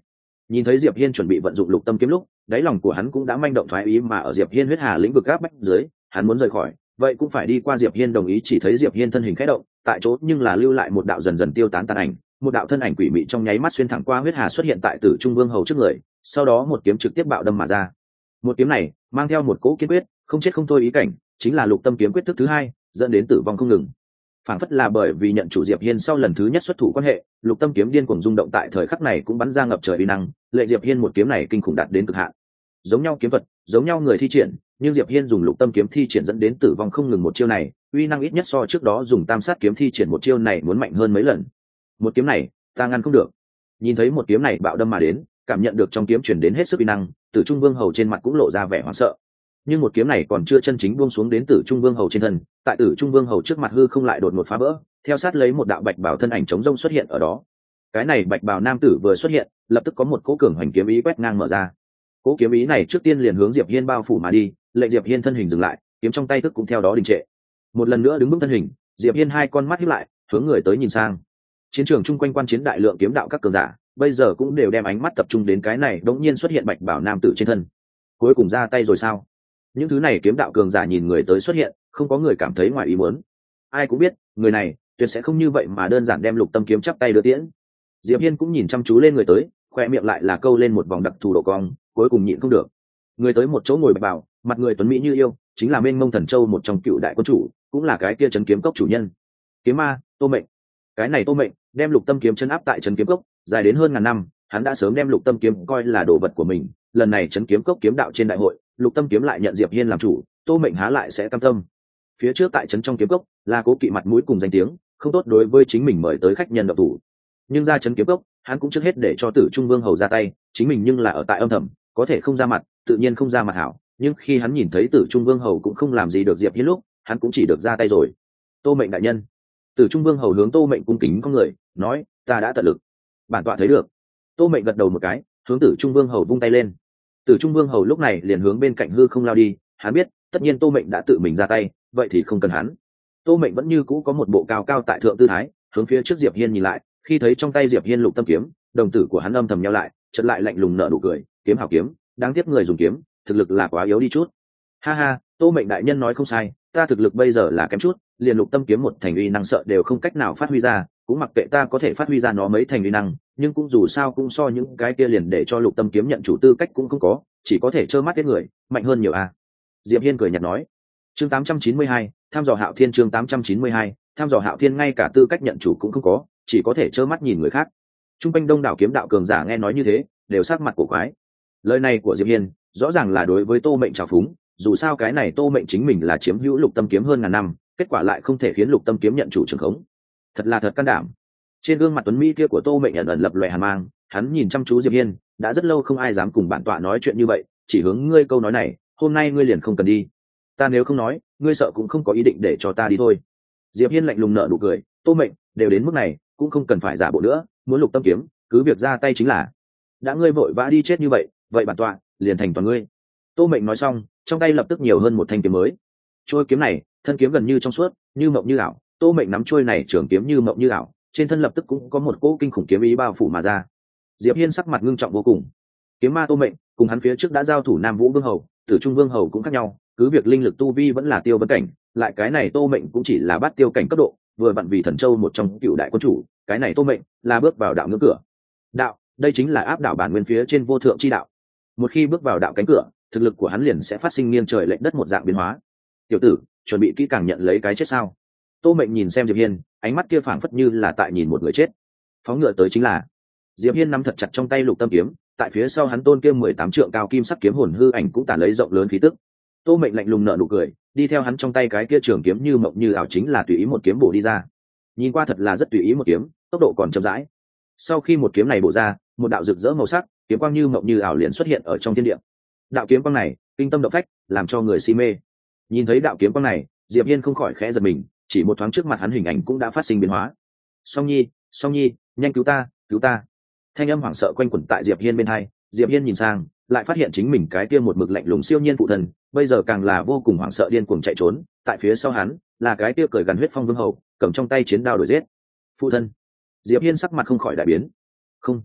Nhìn thấy Diệp Hiên chuẩn bị vận dụng lục tâm kiếm lúc, đáy lòng của hắn cũng đã manh động thoái ý, mà ở Diệp Hiên huyết hà lĩnh vực áp bách dưới, hắn muốn rời khỏi, vậy cũng phải đi qua Diệp Hiên đồng ý. Chỉ thấy Diệp Hiên thân hình khẽ động, tại chỗ nhưng là lưu lại một đạo dần dần tiêu tán tàn ảnh, một đạo thân ảnh quỷ mị trong nháy mắt xuyên thẳng qua huyết hà xuất hiện tại Tử Trung Vương hầu trước người, sau đó một kiếm trực tiếp bạo đâm mà ra. Một kiếm này mang theo một cỗ kiên quyết, không chết không thôi ý cảnh, chính là lục tâm kiếm quyết thức thứ hai, dẫn đến tử vong không ngừng. Phản phất là bởi vì nhận chủ Diệp Hiên sau lần thứ nhất xuất thủ quan hệ, lục tâm kiếm điên cuồng rung động tại thời khắc này cũng bắn ra ngập trời uy năng, lệ Diệp Hiên một kiếm này kinh khủng đạt đến cực hạn. Giống nhau kiếm thuật, giống nhau người thi triển, nhưng Diệp Hiên dùng lục tâm kiếm thi triển dẫn đến tử vong không ngừng một chiêu này, uy năng ít nhất so trước đó dùng tam sát kiếm thi triển một chiêu này muốn mạnh hơn mấy lần. Một kiếm này, ta ngăn không được. Nhìn thấy một kiếm này bạo đâm mà đến, cảm nhận được trong kiếm truyền đến hết sức uy năng, Tử Trung Vương hầu trên mặt cũng lộ ra vẻ hoảng sợ. Nhưng một kiếm này còn chưa chân chính buông xuống đến Tử Trung Vương hầu trên thân, tại Tử Trung Vương hầu trước mặt hư không lại đột ngột phá vỡ, theo sát lấy một đạo bạch bào thân ảnh chống rông xuất hiện ở đó. Cái này bạch bào nam tử vừa xuất hiện, lập tức có một cỗ cường hoành kiếm ý quét ngang mở ra. Cỗ kiếm ý này trước tiên liền hướng Diệp Hiên bao phủ mà đi, lệnh Diệp Hiên thân hình dừng lại, kiếm trong tay tức cũng theo đó đình trệ. Một lần nữa đứng vững thân hình, Diệp Hiên hai con mắt híp lại, hướng người tới nhìn sang. Chiến trường chung quanh quan chiến đại lượng kiếm đạo các cường giả, bây giờ cũng đều đem ánh mắt tập trung đến cái này đống nhiên xuất hiện bạch bào nam tử trên thân. Cuối cùng ra tay rồi sao? Những thứ này kiếm đạo cường giả nhìn người tới xuất hiện, không có người cảm thấy ngoài ý muốn. Ai cũng biết, người này tuyệt sẽ không như vậy mà đơn giản đem lục tâm kiếm chắp tay đưa tiễn. Diệp Hiên cũng nhìn chăm chú lên người tới, khoe miệng lại là câu lên một vòng đặc thù độ cong, cuối cùng nhịn không được. Người tới một chỗ ngồi bạch bào, mặt người tuấn mỹ như yêu, chính là Mênh Mông Thần Châu một trong cựu đại quân chủ, cũng là cái kia trấn kiếm cốc chủ nhân. Kiếm ma, Tô Mệnh. Cái này Tô Mệnh đem lục tâm kiếm chân áp tại trấn kiếm cốc, dài đến hơn ngàn năm, hắn đã sớm đem lục tâm kiếm coi là đồ vật của mình. Lần này trấn kiếm cốc kiếm đạo trên đại hội, lục tâm kiếm lại nhận Diệp Hiên làm chủ, Tô Mệnh há lại sẽ cam tâm. Phía trước tại trấn trong kiếm cốc là cố kỵ mặt mũi cùng danh tiếng, không tốt đối với chính mình mời tới khách nhân độc thủ. Nhưng ra trấn kiếm cốc, hắn cũng trước hết để cho Tử Trung Vương hầu ra tay, chính mình nhưng là ở tại âm thầm, có thể không ra mặt, tự nhiên không ra mặt hảo. Nhưng khi hắn nhìn thấy Tử Trung Vương hầu cũng không làm gì được Diệp Hiên lúc, hắn cũng chỉ được ra tay rồi. Tô Mệnh đại nhân. Tử Trung Vương hầu hướng Tô Mệnh cung kính con người, nói, ta đã tận lực. Bản tọa thấy được. Tô Mệnh gật đầu một cái, hướng Tử Trung Vương hầu vung tay lên. Tử Trung Vương hầu lúc này liền hướng bên cạnh hư không lao đi, hắn biết, tất nhiên Tô Mệnh đã tự mình ra tay, vậy thì không cần hắn. Tô Mệnh vẫn như cũ có một bộ cao cao tại thượng tư thái, hướng phía trước Diệp Hiên nhìn lại, khi thấy trong tay Diệp Hiên lục tâm kiếm, đồng tử của hắn âm thầm nheo lại, chợt lại lạnh lùng nở nụ cười, kiếm hảo kiếm, đáng tiếc người dùng kiếm, thực lực là quá yếu đi chút. Ha ha, Tô Mệnh đại nhân nói không sai, ta thực lực bây giờ là kém chút, liền lục tâm kiếm một thành uy năng sợ đều không cách nào phát huy ra, cũng mặc kệ ta có thể phát huy ra nó mấy thành uy năng, nhưng cũng dù sao cũng so những cái kia liền để cho lục tâm kiếm nhận chủ tư cách cũng không có, chỉ có thể trơ mắt đến người, mạnh hơn nhiều à. Diệp Hiên cười nhạt nói. Chương tám trăm chín mươi hai, tham dò Hạo Thiên. Chương tám trăm chín mươi hai, tham dò Hạo Thiên ngay cả tư cách nhận chủ cũng không có, chỉ có thể trơ mắt nhìn người khác. Trung quanh đông đảo kiếm đạo cường giả nghe nói như thế, đều sắc mặt cổ quái. Lời này của Diệp Hiên, rõ ràng là đối với Tô Mệnh trào phúng, dù sao cái này Tô Mệnh chính mình là chiếm hữu lục tâm kiếm hơn ngàn năm, kết quả lại không thể khiến lục tâm kiếm nhận chủ trường khống. Thật là thật can đảm. Trên gương mặt tuấn mỹ kia của Tô Mệnh ẩn ẩn lập lòe hàn mang, hắn nhìn chăm chú Diệp Hiên, đã rất lâu không ai dám cùng bản tọa nói chuyện như vậy, chỉ hướng ngươi câu nói này, hôm nay ngươi liền không cần đi. Ta nếu không nói, ngươi sợ cũng không có ý định để cho ta đi thôi. Diệp Hiên lạnh lùng nở nụ cười, Tô Mệnh, đều đến mức này, cũng không cần phải giả bộ nữa, muốn lục tâm kiếm, cứ việc ra tay chính là. Đã ngươi vội vã đi chết như vậy, vậy bản tọa liền thành toàn ngươi. Tô Mệnh nói xong, trong tay lập tức nhiều hơn một thanh kiếm mới. Trôi kiếm này, thân kiếm gần như trong suốt, như mộng như ảo. Tô Mệnh nắm trôi này trường kiếm như mộng như ảo, trên thân lập tức cũng có một cỗ kinh khủng kiếm ý bao phủ mà ra. Diệp Hiên sắc mặt ngưng trọng vô cùng. Kiếm ma Tô Mệnh, cùng hắn phía trước đã giao thủ Nam Vũ Vương hầu, Tử Trung Vương hầu cũng khác nhau, cứ việc linh lực tu vi vẫn là tiêu vấn cảnh, lại cái này Tô Mệnh cũng chỉ là bát tiêu cảnh cấp độ, vừa vặn vì Thần Châu một trong cựu đại quân chủ, cái này Tô Mệnh là bước vào đạo ngưỡng cửa. Đạo, đây chính là áp đảo bản nguyên phía trên vô thượng chi đạo. Một khi bước vào đạo cánh cửa, thực lực của hắn liền sẽ phát sinh nghiêng trời lệch đất một dạng biến hóa. Tiểu tử, chuẩn bị kỹ càng nhận lấy cái chết sao? Tô Mệnh nhìn xem Diệp Hiên, ánh mắt kia phảng phất như là tại nhìn một người chết. Phóng ngựa tới chính là. Diệp Hiên nắm thật chặt trong tay lục tâm kiếm, tại phía sau hắn tôn kia mười tám trượng cao kim sắc kiếm hồn hư ảnh cũng tản lấy rộng lớn khí tức. Tô Mệnh lạnh lùng nở nụ cười, đi theo hắn trong tay cái kia trường kiếm như mộng như ảo chính là tùy ý một kiếm bổ đi ra. Nhìn qua thật là rất tùy ý một kiếm, tốc độ còn chậm rãi. Sau khi một kiếm này bổ ra, một đạo rực rỡ màu sắc, kiếm quang như mộng như ảo liền xuất hiện ở trong thiên địa. Đạo kiếm quang này, kinh tâm động phách, làm cho người si mê. Nhìn thấy đạo kiếm quang này, Diệp Hiên không khỏi khẽ giật mình, chỉ một thoáng trước mặt hắn hình ảnh cũng đã phát sinh biến hóa. Song Nhi, Song Nhi, nhanh cứu ta, cứu ta! Thanh âm hoảng sợ quanh quẩn tại Diệp Hiên bên hai. Diệp Hiên nhìn sang, lại phát hiện chính mình cái kia một mực lạnh lùng siêu nhiên phụ thần, bây giờ càng là vô cùng hoảng sợ điên cuồng chạy trốn. Tại phía sau hắn là cái kia cởi gần huyết phong vương hầu, cầm trong tay chiến đao đuổi giết. Phụ thân! Diệp Hiên sắc mặt không khỏi đại biến. Không,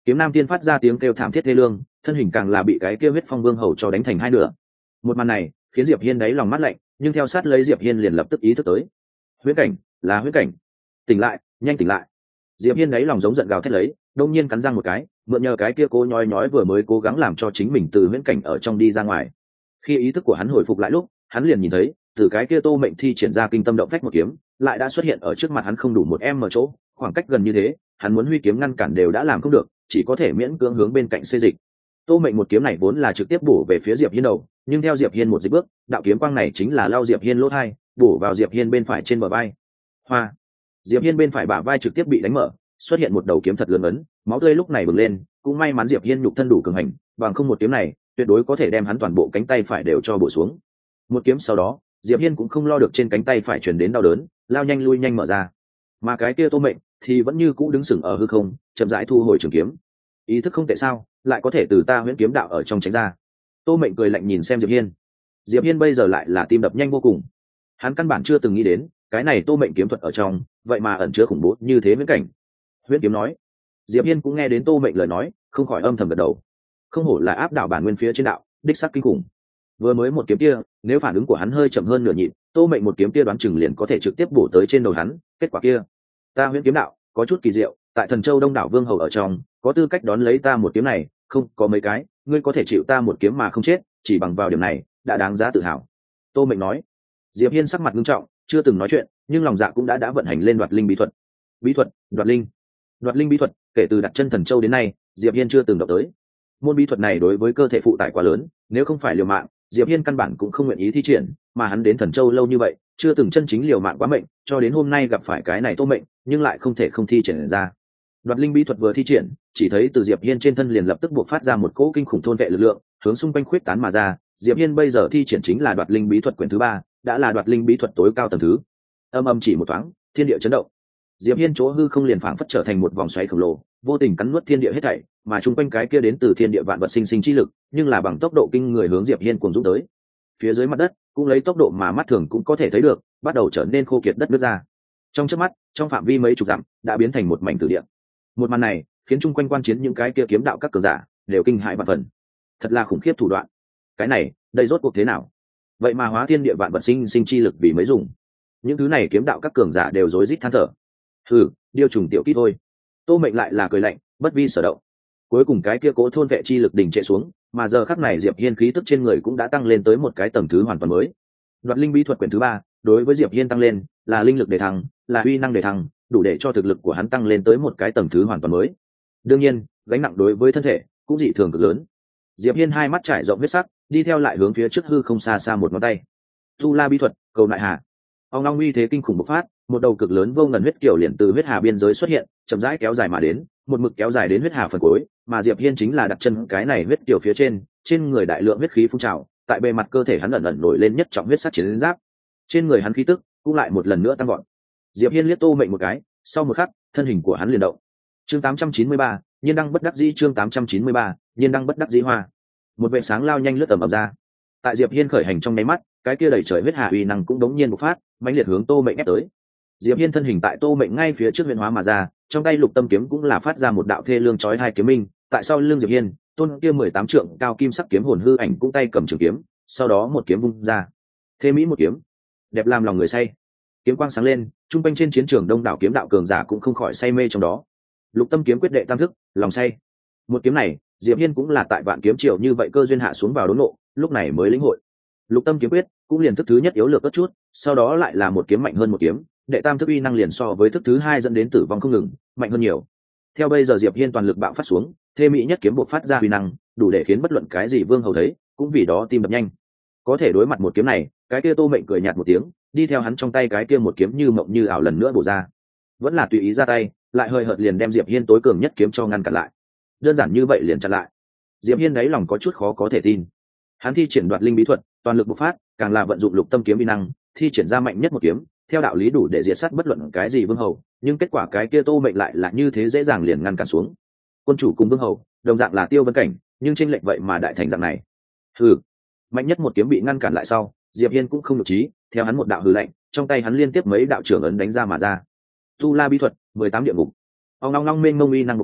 Kiếm Nam Tiên phát ra tiếng kêu thảm thiết thê lương, thân hình càng là bị cái kia huyết phong vương hầu cho đánh thành hai nửa. Một màn này khiến Diệp Hiên đáy lòng mát lạnh, nhưng theo sát lấy Diệp Hiên liền lập tức ý thức tới, huyễn cảnh, là huyễn cảnh, tỉnh lại, nhanh tỉnh lại. Diệp Hiên đáy lòng giống giận gào thét lấy, đột nhiên cắn răng một cái, mượn nhờ cái kia cố nhói nhói vừa mới cố gắng làm cho chính mình từ huyễn cảnh ở trong đi ra ngoài. Khi ý thức của hắn hồi phục lại lúc, hắn liền nhìn thấy, từ cái kia Tô Mệnh thi triển ra kinh tâm động phách một kiếm, lại đã xuất hiện ở trước mặt hắn không đủ một em ở chỗ, khoảng cách gần như thế, hắn muốn huy kiếm ngăn cản đều đã làm không được, chỉ có thể miễn cưỡng hướng bên cạnh xê dịch. Tô Mệnh một kiếm này vốn là trực tiếp bổ về phía Diệp Hiên đầu, nhưng theo Diệp Hiên một dịch bước, đạo kiếm quang này chính là lao Diệp Hiên lỗ hai, bổ vào Diệp Hiên bên phải trên bờ vai. Hoa! Diệp Hiên bên phải bả vai trực tiếp bị đánh mở, xuất hiện một đầu kiếm thật lớn ấn, máu tươi lúc này bừng lên, cũng may mắn Diệp Hiên nhục thân đủ cường hành, bằng không một kiếm này, tuyệt đối có thể đem hắn toàn bộ cánh tay phải đều cho bổ xuống. Một kiếm sau đó, Diệp Hiên cũng không lo được trên cánh tay phải truyền đến đau đớn, lao nhanh lui nhanh mở ra. Mà cái kia Tô Mệnh thì vẫn như cũ đứng sừng ở hư không, chậm rãi thu hồi trường kiếm. Ý thức không tệ sao, lại có thể từ ta huyễn kiếm đạo ở trong tránh ra. Tô Mệnh cười lạnh nhìn xem Diệp Hiên. Diệp Hiên bây giờ lại là tim đập nhanh vô cùng. Hắn căn bản chưa từng nghĩ đến, cái này Tô Mệnh kiếm thuật ở trong, vậy mà ẩn chứa khủng bố như thế viễn cảnh. Huyễn kiếm nói. Diệp Hiên cũng nghe đến Tô Mệnh lời nói, không khỏi âm thầm gật đầu. Không hổ là áp đảo bản nguyên phía trên đạo, đích xác kinh khủng. Vừa mới một kiếm kia, nếu phản ứng của hắn hơi chậm hơn nửa nhịp, Tô Mệnh một kiếm kia đoán chừng liền có thể trực tiếp bổ tới trên đầu hắn. Kết quả kia, ta huyễn kiếm đạo có chút kỳ diệu, tại Thần Châu Đông đảo vương hầu ở trong, có tư cách đón lấy ta một kiếm này, không có mấy cái, ngươi có thể chịu ta một kiếm mà không chết, chỉ bằng vào điểm này, đã đáng giá tự hào. Tô Mệnh nói. Diệp Hiên sắc mặt nghiêm trọng, chưa từng nói chuyện, nhưng lòng dạ cũng đã đã vận hành lên đoạt linh bí thuật. Bí thuật, đoạt linh. Đoạt linh bí thuật, kể từ đặt chân Thần Châu đến nay, Diệp Hiên chưa từng động tới. Môn bí thuật này đối với cơ thể phụ tải quá lớn, nếu không phải liều mạng, Diệp Hiên căn bản cũng không nguyện ý thi triển, mà hắn đến Thần Châu lâu như vậy, chưa từng chân chính liều mạng quá mệnh, cho đến hôm nay gặp phải cái này Tô Mệnh, nhưng lại không thể không thi triển ra. Đoạt linh bí thuật vừa thi triển, chỉ thấy từ Diệp Hiên trên thân liền lập tức buộc phát ra một cỗ kinh khủng thôn vệ lực lượng, hướng xung quanh khuyết tán mà ra. Diệp Hiên bây giờ thi triển chính là đoạt linh bí thuật quyển thứ ba, đã là đoạt linh bí thuật tối cao tầng thứ. Âm âm chỉ một thoáng, thiên địa chấn động. Diệp Hiên chỗ hư không liền phảng phất trở thành một vòng xoáy khổng lồ, vô tình cắn nuốt thiên địa hết thảy, mà chung quanh cái kia đến từ thiên địa vạn vật sinh sinh chi lực, nhưng là bằng tốc độ kinh người hướng Diệp Hiên cuồng dũng tới. Phía dưới mặt đất, cũng lấy tốc độ mà mắt thường cũng có thể thấy được, bắt đầu trở nên khô kiệt đất nứt ra. Trong chớp mắt, trong phạm vi mấy chục dặm, đã biến thành một mảnh tử địa. Một màn này, khiến chung quanh quan chiến những cái kia kiếm đạo các cường giả đều kinh hãi vạn phần. Thật là khủng khiếp thủ đoạn. Cái này, đây rốt cuộc thế nào? Vậy mà hóa thiên địa vạn vật sinh sinh chi lực vì mấy dùng. Những thứ này kiếm đạo các cường giả đều rối rít than thở. Hừ, điêu trùng tiểu kỹ thôi. Tô Mệnh lại là cười lạnh, bất vi sở động. Cuối cùng cái kia cố thôn vệ chi lực đỉnh trệ xuống, mà giờ khắc này Diệp Hiên khí tức trên người cũng đã tăng lên tới một cái tầng thứ hoàn toàn mới. Đoạt linh bí thuật quyển thứ ba, đối với Diệp Hiên tăng lên, là linh lực để thăng, là uy năng để thăng, đủ để cho thực lực của hắn tăng lên tới một cái tầng thứ hoàn toàn mới. Đương nhiên, gánh nặng đối với thân thể cũng dị thường cực lớn. Diệp Hiên hai mắt trải rộng huyết sắc, đi theo lại hướng phía trước hư không xa xa một ngón tay. Tu La bí thuật, cầu nại hà. Ông long uy thế kinh khủng bộc phát, một đầu cực lớn vô ngần huyết kiểu liền từ huyết hà biên giới xuất hiện, chậm rãi kéo dài mà đến, một mực kéo dài đến huyết hà phần cuối, mà Diệp Hiên chính là đặt chân cái này huyết kiểu phía trên, trên người đại lượng huyết khí phun trào, tại bề mặt cơ thể hắn ẩn ẩn nổi lên nhất trọng huyết sắc chiến giáp. Trên người hắn khí tức cũng lại một lần nữa tăng vọt. Diệp Hiên liếc Tô Mệnh một cái, sau một khắc, thân hình của hắn liền động. Chương tám trăm chín mươi ba, nhiên đăng bất đắc dĩ. Chương tám trăm chín mươi ba, nhiên đăng bất đắc dĩ hoa. Một vệt sáng lao nhanh lướt tầm ầm ra. Tại Diệp Hiên khởi hành trong nháy mắt, cái kia đẩy trời huyết hà uy năng cũng đống nhiên bộc phát, mãnh liệt hướng Tô Mệnh ép tới. Diệp Hiên thân hình tại Tô Mệnh ngay phía trước huyền hóa mà ra, trong tay lục tâm kiếm cũng là phát ra một đạo thê lương chói hai kiếm minh, tại sau lưng Diệp Hiên, tôn kia mười tám trượng cao kim sắc kiếm hồn hư ảnh cũng tay cầm trường kiếm, sau đó một kiếm vung ra. Thế mỹ một kiếm, đẹp làm lòng người say. Kiếm quang sáng lên, trung quanh trên chiến trường đông đảo kiếm đạo cường giả cũng không khỏi say mê trong đó. Lục tâm kiếm quyết đệ tam thức, lòng say. Một kiếm này, Diệp Hiên cũng là tại vạn kiếm triều như vậy cơ duyên hạ xuống vào đốn ngộ, lúc này mới lĩnh hội. Lục tâm kiếm quyết cũng liền thức thứ nhất yếu lược cất chút, sau đó lại là một kiếm mạnh hơn một kiếm, đệ tam thức uy năng liền so với thức thứ hai dẫn đến tử vong không ngừng, mạnh hơn nhiều. Theo bây giờ Diệp Hiên toàn lực bạo phát xuống, thê mỹ nhất kiếm bộc phát ra uy năng, đủ để khiến bất luận cái gì vương hầu thấy, cũng vì đó tim đập nhanh. Có thể đối mặt một kiếm này, cái kia Tô Mệnh cười nhạt một tiếng, đi theo hắn trong tay cái kia một kiếm như mộng như ảo lần nữa bổ ra. Vẫn là tùy ý ra tay, lại hơi hợt liền đem Diệp Hiên tối cường nhất kiếm cho ngăn cản lại. Đơn giản như vậy liền chặn lại. Diệp Hiên đáy lòng có chút khó có thể tin. Hắn thi triển đoạt linh bí thuật, toàn lực bộc phát, càng là vận dụng lục tâm kiếm uy năng, thi triển ra mạnh nhất một kiếm, theo đạo lý đủ để diệt sát bất luận cái gì vương hầu, nhưng kết quả cái kia Tô Mệnh lại là như thế dễ dàng liền ngăn cản xuống. Quân chủ cùng vương hầu, đồng dạng là Tiêu Vân cảnh, nhưng chênh lệch vậy mà đại thành dạng này. Hừ. Mạnh nhất một kiếm bị ngăn cản lại sau, Diệp Hiên cũng không nhục trí, theo hắn một đạo hừ lạnh, trong tay hắn liên tiếp mấy đạo trưởng ấn đánh ra mà ra. Tu La bí thuật, mười tám địa ngục. Ông long long mênh mông uy năng bộc phát,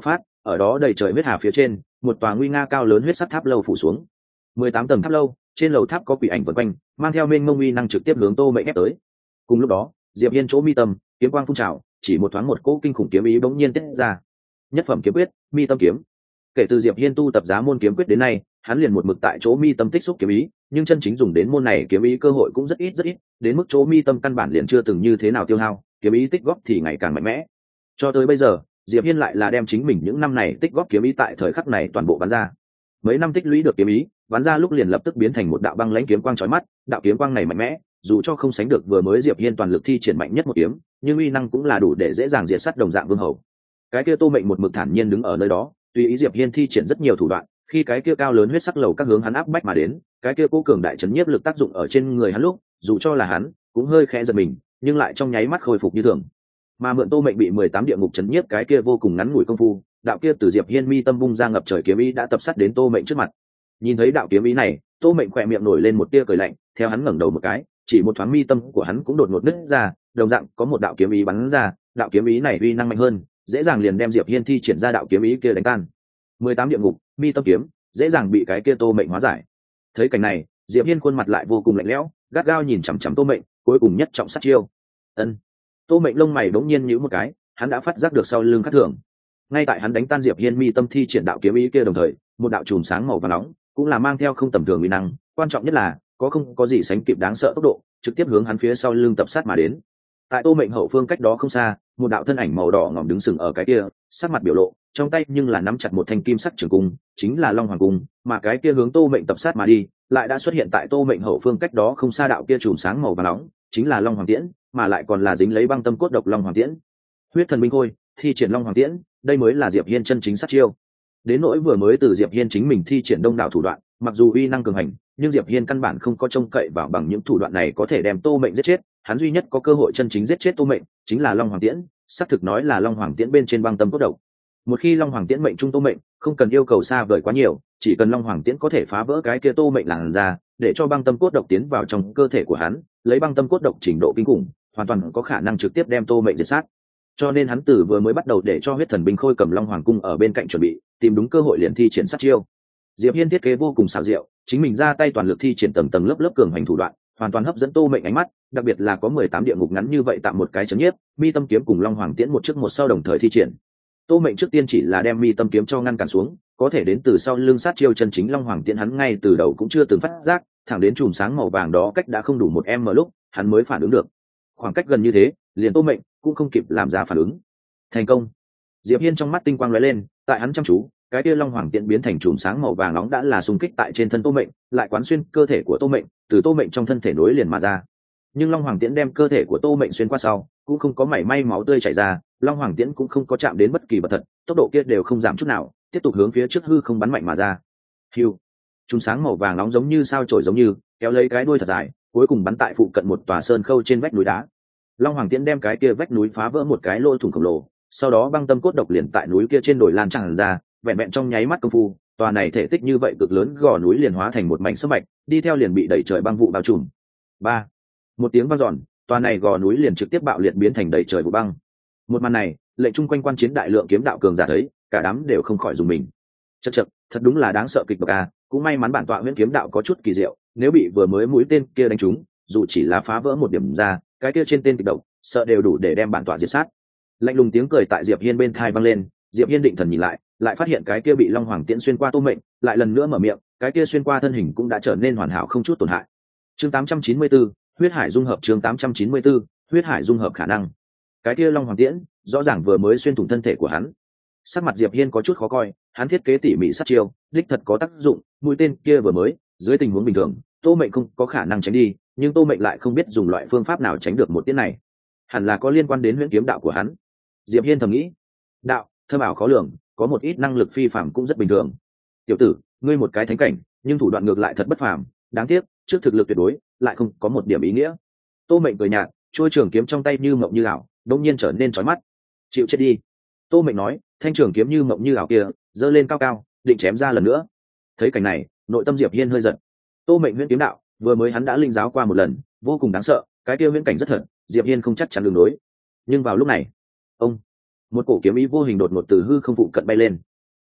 ở đó đầy trời huyết hà phía trên một tòa nguy nga cao lớn huyết sắc tháp lâu phủ xuống. Mười tám tầng tháp lâu, trên lầu tháp có quỷ ảnh vần quanh, mang theo mênh mông uy năng trực tiếp hướng Tô Mệnh ép tới. Cùng lúc đó, Diệp Hiên chỗ mi tâm, kiếm quang phun trào, chỉ một thoáng một cỗ kinh khủng kiếm ý bỗng nhiên tiết ra. Nhất phẩm kiếm quyết, mi tâm kiếm. Kể từ Diệp Hiên tu tập giá môn kiếm quyết đến nay, hắn liền một mực tại chỗ mi tâm tích xúc kiếm ý, nhưng chân chính dùng đến môn này kiếm ý cơ hội cũng rất ít rất ít, đến mức chỗ mi tâm căn bản liền chưa từng như thế nào tiêu hao, kiếm ý tích góp thì ngày càng mạnh mẽ. Cho tới bây giờ, Diệp Hiên lại là đem chính mình những năm này tích góp kiếm ý tại thời khắc này toàn bộ bắn ra. Mấy năm tích lũy được kiếm ý, bắn ra lúc liền lập tức biến thành một đạo băng lãnh kiếm quang chói mắt, đạo kiếm quang này mạnh mẽ, dù cho không sánh được vừa mới Diệp Hiên toàn lực thi triển mạnh nhất một kiếm, nhưng uy năng cũng là đủ để dễ dàng diệt sát đồng dạng vương hầu. Cái kia Tô Mệnh một mực thản nhiên đứng ở nơi đó, tùy ý Diệp Hiên thi triển rất nhiều thủ đoạn, khi cái kia cao lớn huyết sắc lầu các hướng hắn áp bách mà đến, cái kia cố cường đại chấn nhiếp lực tác dụng ở trên người hắn lúc, dù cho là hắn, cũng hơi khẽ giật mình, nhưng lại trong nháy mắt khôi phục như thường. Mà mượn Tô Mệnh bị mười tám địa ngục chấn nhiếp cái kia vô cùng ngắn ngủi công phu, đạo kia từ Diệp Hiên mi tâm bung ra ngập trời kiếm ý đã tập sát đến Tô Mệnh trước mặt. Nhìn thấy đạo kiếm ý này, Tô Mệnh khỏe miệng nổi lên một tia cười lạnh, theo hắn ngẩng đầu một cái, chỉ một thoáng mi tâm của hắn cũng đột ngột nứt ra, đồng dạng có một đạo kiếm ý bắn ra, đạo kiếm ý này uy năng mạnh hơn, dễ dàng liền đem Diệp Hiên thi triển ra đạo kiếm ý kia đánh tan. mười tám địa ngục, mi tâm kiếm, dễ dàng bị cái kia Tô Mệnh hóa giải. Thấy cảnh này, Diệp Hiên khuôn mặt lại vô cùng lạnh lẽo, gắt gao nhìn chằm chằm Tô Mệnh, cuối cùng nhất trọng sát chiêu. Ân. Tô Mệnh lông mày bỗng nhiên nhíu một cái, hắn đã phát giác được sau lưng khác thường. Ngay tại hắn đánh tan Diệp Hiên mi tâm thi triển đạo kiếm ý kia đồng thời, một đạo chùm sáng màu vàng nóng, cũng là mang theo không tầm thường uy năng, quan trọng nhất là có không có gì sánh kịp đáng sợ tốc độ, trực tiếp hướng hắn phía sau lưng tập sát mà đến. Tại Tô Mệnh hậu phương cách đó không xa, một đạo thân ảnh màu đỏ ngòm đứng sừng ở cái kia, sắc mặt biểu lộ, trong tay nhưng là nắm chặt một thanh kim sắc trường cung, chính là Long Hoàng cung, mà cái kia hướng Tô Mệnh tập sát mà đi, lại đã xuất hiện tại Tô Mệnh hậu phương cách đó không xa đạo kia chùm sáng màu vàng nóng, chính là Long Hoàng tiễn, mà lại còn là dính lấy băng tâm cốt độc Long Hoàng tiễn. Huyết thần binh khôi, thi triển Long Hoàng tiễn, đây mới là Diệp Hiên chân chính sát chiêu. Đến nỗi vừa mới từ Diệp Hiên chính mình thi triển đông đảo thủ đoạn, mặc dù uy năng cường hành, nhưng Diệp Hiên căn bản không có trông cậy vào bằng những thủ đoạn này có thể đem Tô Mệnh giết chết, hắn duy nhất có cơ hội chân chính giết chết Tô Mệnh, chính là Long Hoàng tiễn, xác thực nói là Long Hoàng tiễn bên trên băng tâm cốt độc. Một khi Long Hoàng tiễn mệnh trung Tô Mệnh, không cần yêu cầu xa vời quá nhiều, chỉ cần Long Hoàng tiễn có thể phá vỡ cái kia Tô Mệnh làn ra, để cho băng tâm cốt độc tiến vào trong cơ thể của hắn, lấy băng tâm cốt độc trình độ kinh khủng, hoàn toàn có khả năng trực tiếp đem Tô Mệnh diệt sát. Cho nên hắn từ vừa mới bắt đầu để cho huyết thần binh khôi cầm Long Hoàng cung ở bên cạnh chuẩn bị, tìm đúng cơ hội liền thi triển sát chiêu. Diệp Hiên thiết kế vô cùng xảo diệu, chính mình ra tay toàn lực thi triển tầng tầng lớp lớp cường hành thủ đoạn, hoàn toàn hấp dẫn Tô Mệnh ánh mắt, đặc biệt là có mười tám địa ngục ngắn như vậy tạm một cái chấn nhiếp, mi tâm kiếm cùng Long Hoàng tiễn một trước một sau đồng thời thi triển. Tô Mệnh trước tiên chỉ là đem mi tâm kiếm cho ngăn cản xuống, có thể đến từ sau lưng sát chiêu chân chính Long Hoàng tiễn hắn ngay từ đầu cũng chưa từng phát giác, thẳng đến chùm sáng màu vàng đó cách đã không đủ một em lúc, hắn mới phản ứng được. Khoảng cách gần như thế, liền Tô Mệnh cũng không kịp làm ra phản ứng. Thành công. Diệp Hiên trong mắt tinh quang lóe lên, tại hắn chăm chú, cái kia Long Hoàng tiễn biến thành chùm sáng màu vàng nóng đã là xung kích tại trên thân Tô Mệnh, lại quán xuyên cơ thể của Tô Mệnh, từ Tô Mệnh trong thân thể nối liền mà ra. Nhưng Long Hoàng tiễn đem cơ thể của Tô Mệnh xuyên qua sau, cũng không có mảy may máu tươi chảy ra, Long Hoàng tiễn cũng không có chạm đến bất kỳ vật thật, tốc độ kia đều không giảm chút nào, tiếp tục hướng phía trước hư không bắn mạnh mà ra. Hưu. Chùm sáng màu vàng nóng giống như sao chổi giống như, kéo lấy cái đuôi thật dài, cuối cùng bắn tại phụ cận một tòa sơn khâu trên vách núi đá. Long Hoàng tiễn đem cái kia vách núi phá vỡ một cái lỗ thủng khổng lồ, sau đó băng tâm cốt độc liền tại núi kia trên đồi lan tràn ra, vẹn vẹn trong nháy mắt công phu, tòa này thể tích như vậy cực lớn gò núi liền hóa thành một mảnh sấm bạch, đi theo liền bị đẩy trời băng vụ bao trùm. Ba, một tiếng vang dọn, tòa này gò núi liền trực tiếp bạo liệt biến thành đẩy trời vụ băng. Một màn này, lệnh chung quanh quan chiến đại lượng kiếm đạo cường giả thấy, cả đám đều không khỏi dùng mình. Chậc chậc, thật đúng là đáng sợ kịch độc a, cũng may mắn bản tọa Huyễn Kiếm đạo có chút kỳ diệu, nếu bị vừa mới mũi tên kia đánh trúng, dù chỉ là phá vỡ một điểm ra, cái kia trên tên kịch độc, sợ đều đủ để đem bản tọa diệt sát. Lạnh lùng tiếng cười tại Diệp Hiên bên tai vang lên, Diệp Hiên định thần nhìn lại, lại phát hiện cái kia bị Long Hoàng tiễn xuyên qua Tô Mệnh, lại lần nữa mở miệng, cái kia xuyên qua thân hình cũng đã trở nên hoàn hảo không chút tổn hại. Chương tám trăm chín mươi tư, huyết hải dung hợp. Chương tám trăm chín mươi tư, huyết hải dung hợp khả năng. Cái kia Long Hoàng tiễn, rõ ràng vừa mới xuyên thủng thân thể của hắn. Sắc mặt Diệp Hiên có chút khó coi, hắn thiết kế tỉ mỉ sát chiêu, đích thật có tác dụng, mũi tên kia vừa mới, dưới tình huống bình thường, Tô Mệnh không có khả năng tránh đi, nhưng Tô Mệnh lại không biết dùng loại phương pháp nào tránh được một tiễn này. Hẳn là có liên quan đến Huyễn Kiếm đạo của hắn. Diệp Hiên thầm nghĩ. Đạo, thâm ảo khó lường, có một ít năng lực phi phàm cũng rất bình thường. Tiểu tử, ngươi một cái thánh cảnh, nhưng thủ đoạn ngược lại thật bất phàm, đáng tiếc, trước thực lực tuyệt đối, lại không có một điểm ý nghĩa. Tô Mệnh cười nhạt, chuôi trường kiếm trong tay như mộng như ảo, đột nhiên trở nên chói mắt. Chịu chết đi. Tô Mệnh nói, thanh trường kiếm như mộng như ảo kia, giơ lên cao cao, định chém ra lần nữa. Thấy cảnh này, nội tâm Diệp Hiên hơi giận. Tô Mệnh Huyễn Kiếm đạo, vừa mới hắn đã linh giáo qua một lần, vô cùng đáng sợ, cái kia huyễn cảnh rất thật, Diệp Hiên không chắc chắn đường đối. Nhưng vào lúc này, ông, một cổ kiếm ý vô hình đột ngột từ hư không phụ cận bay lên,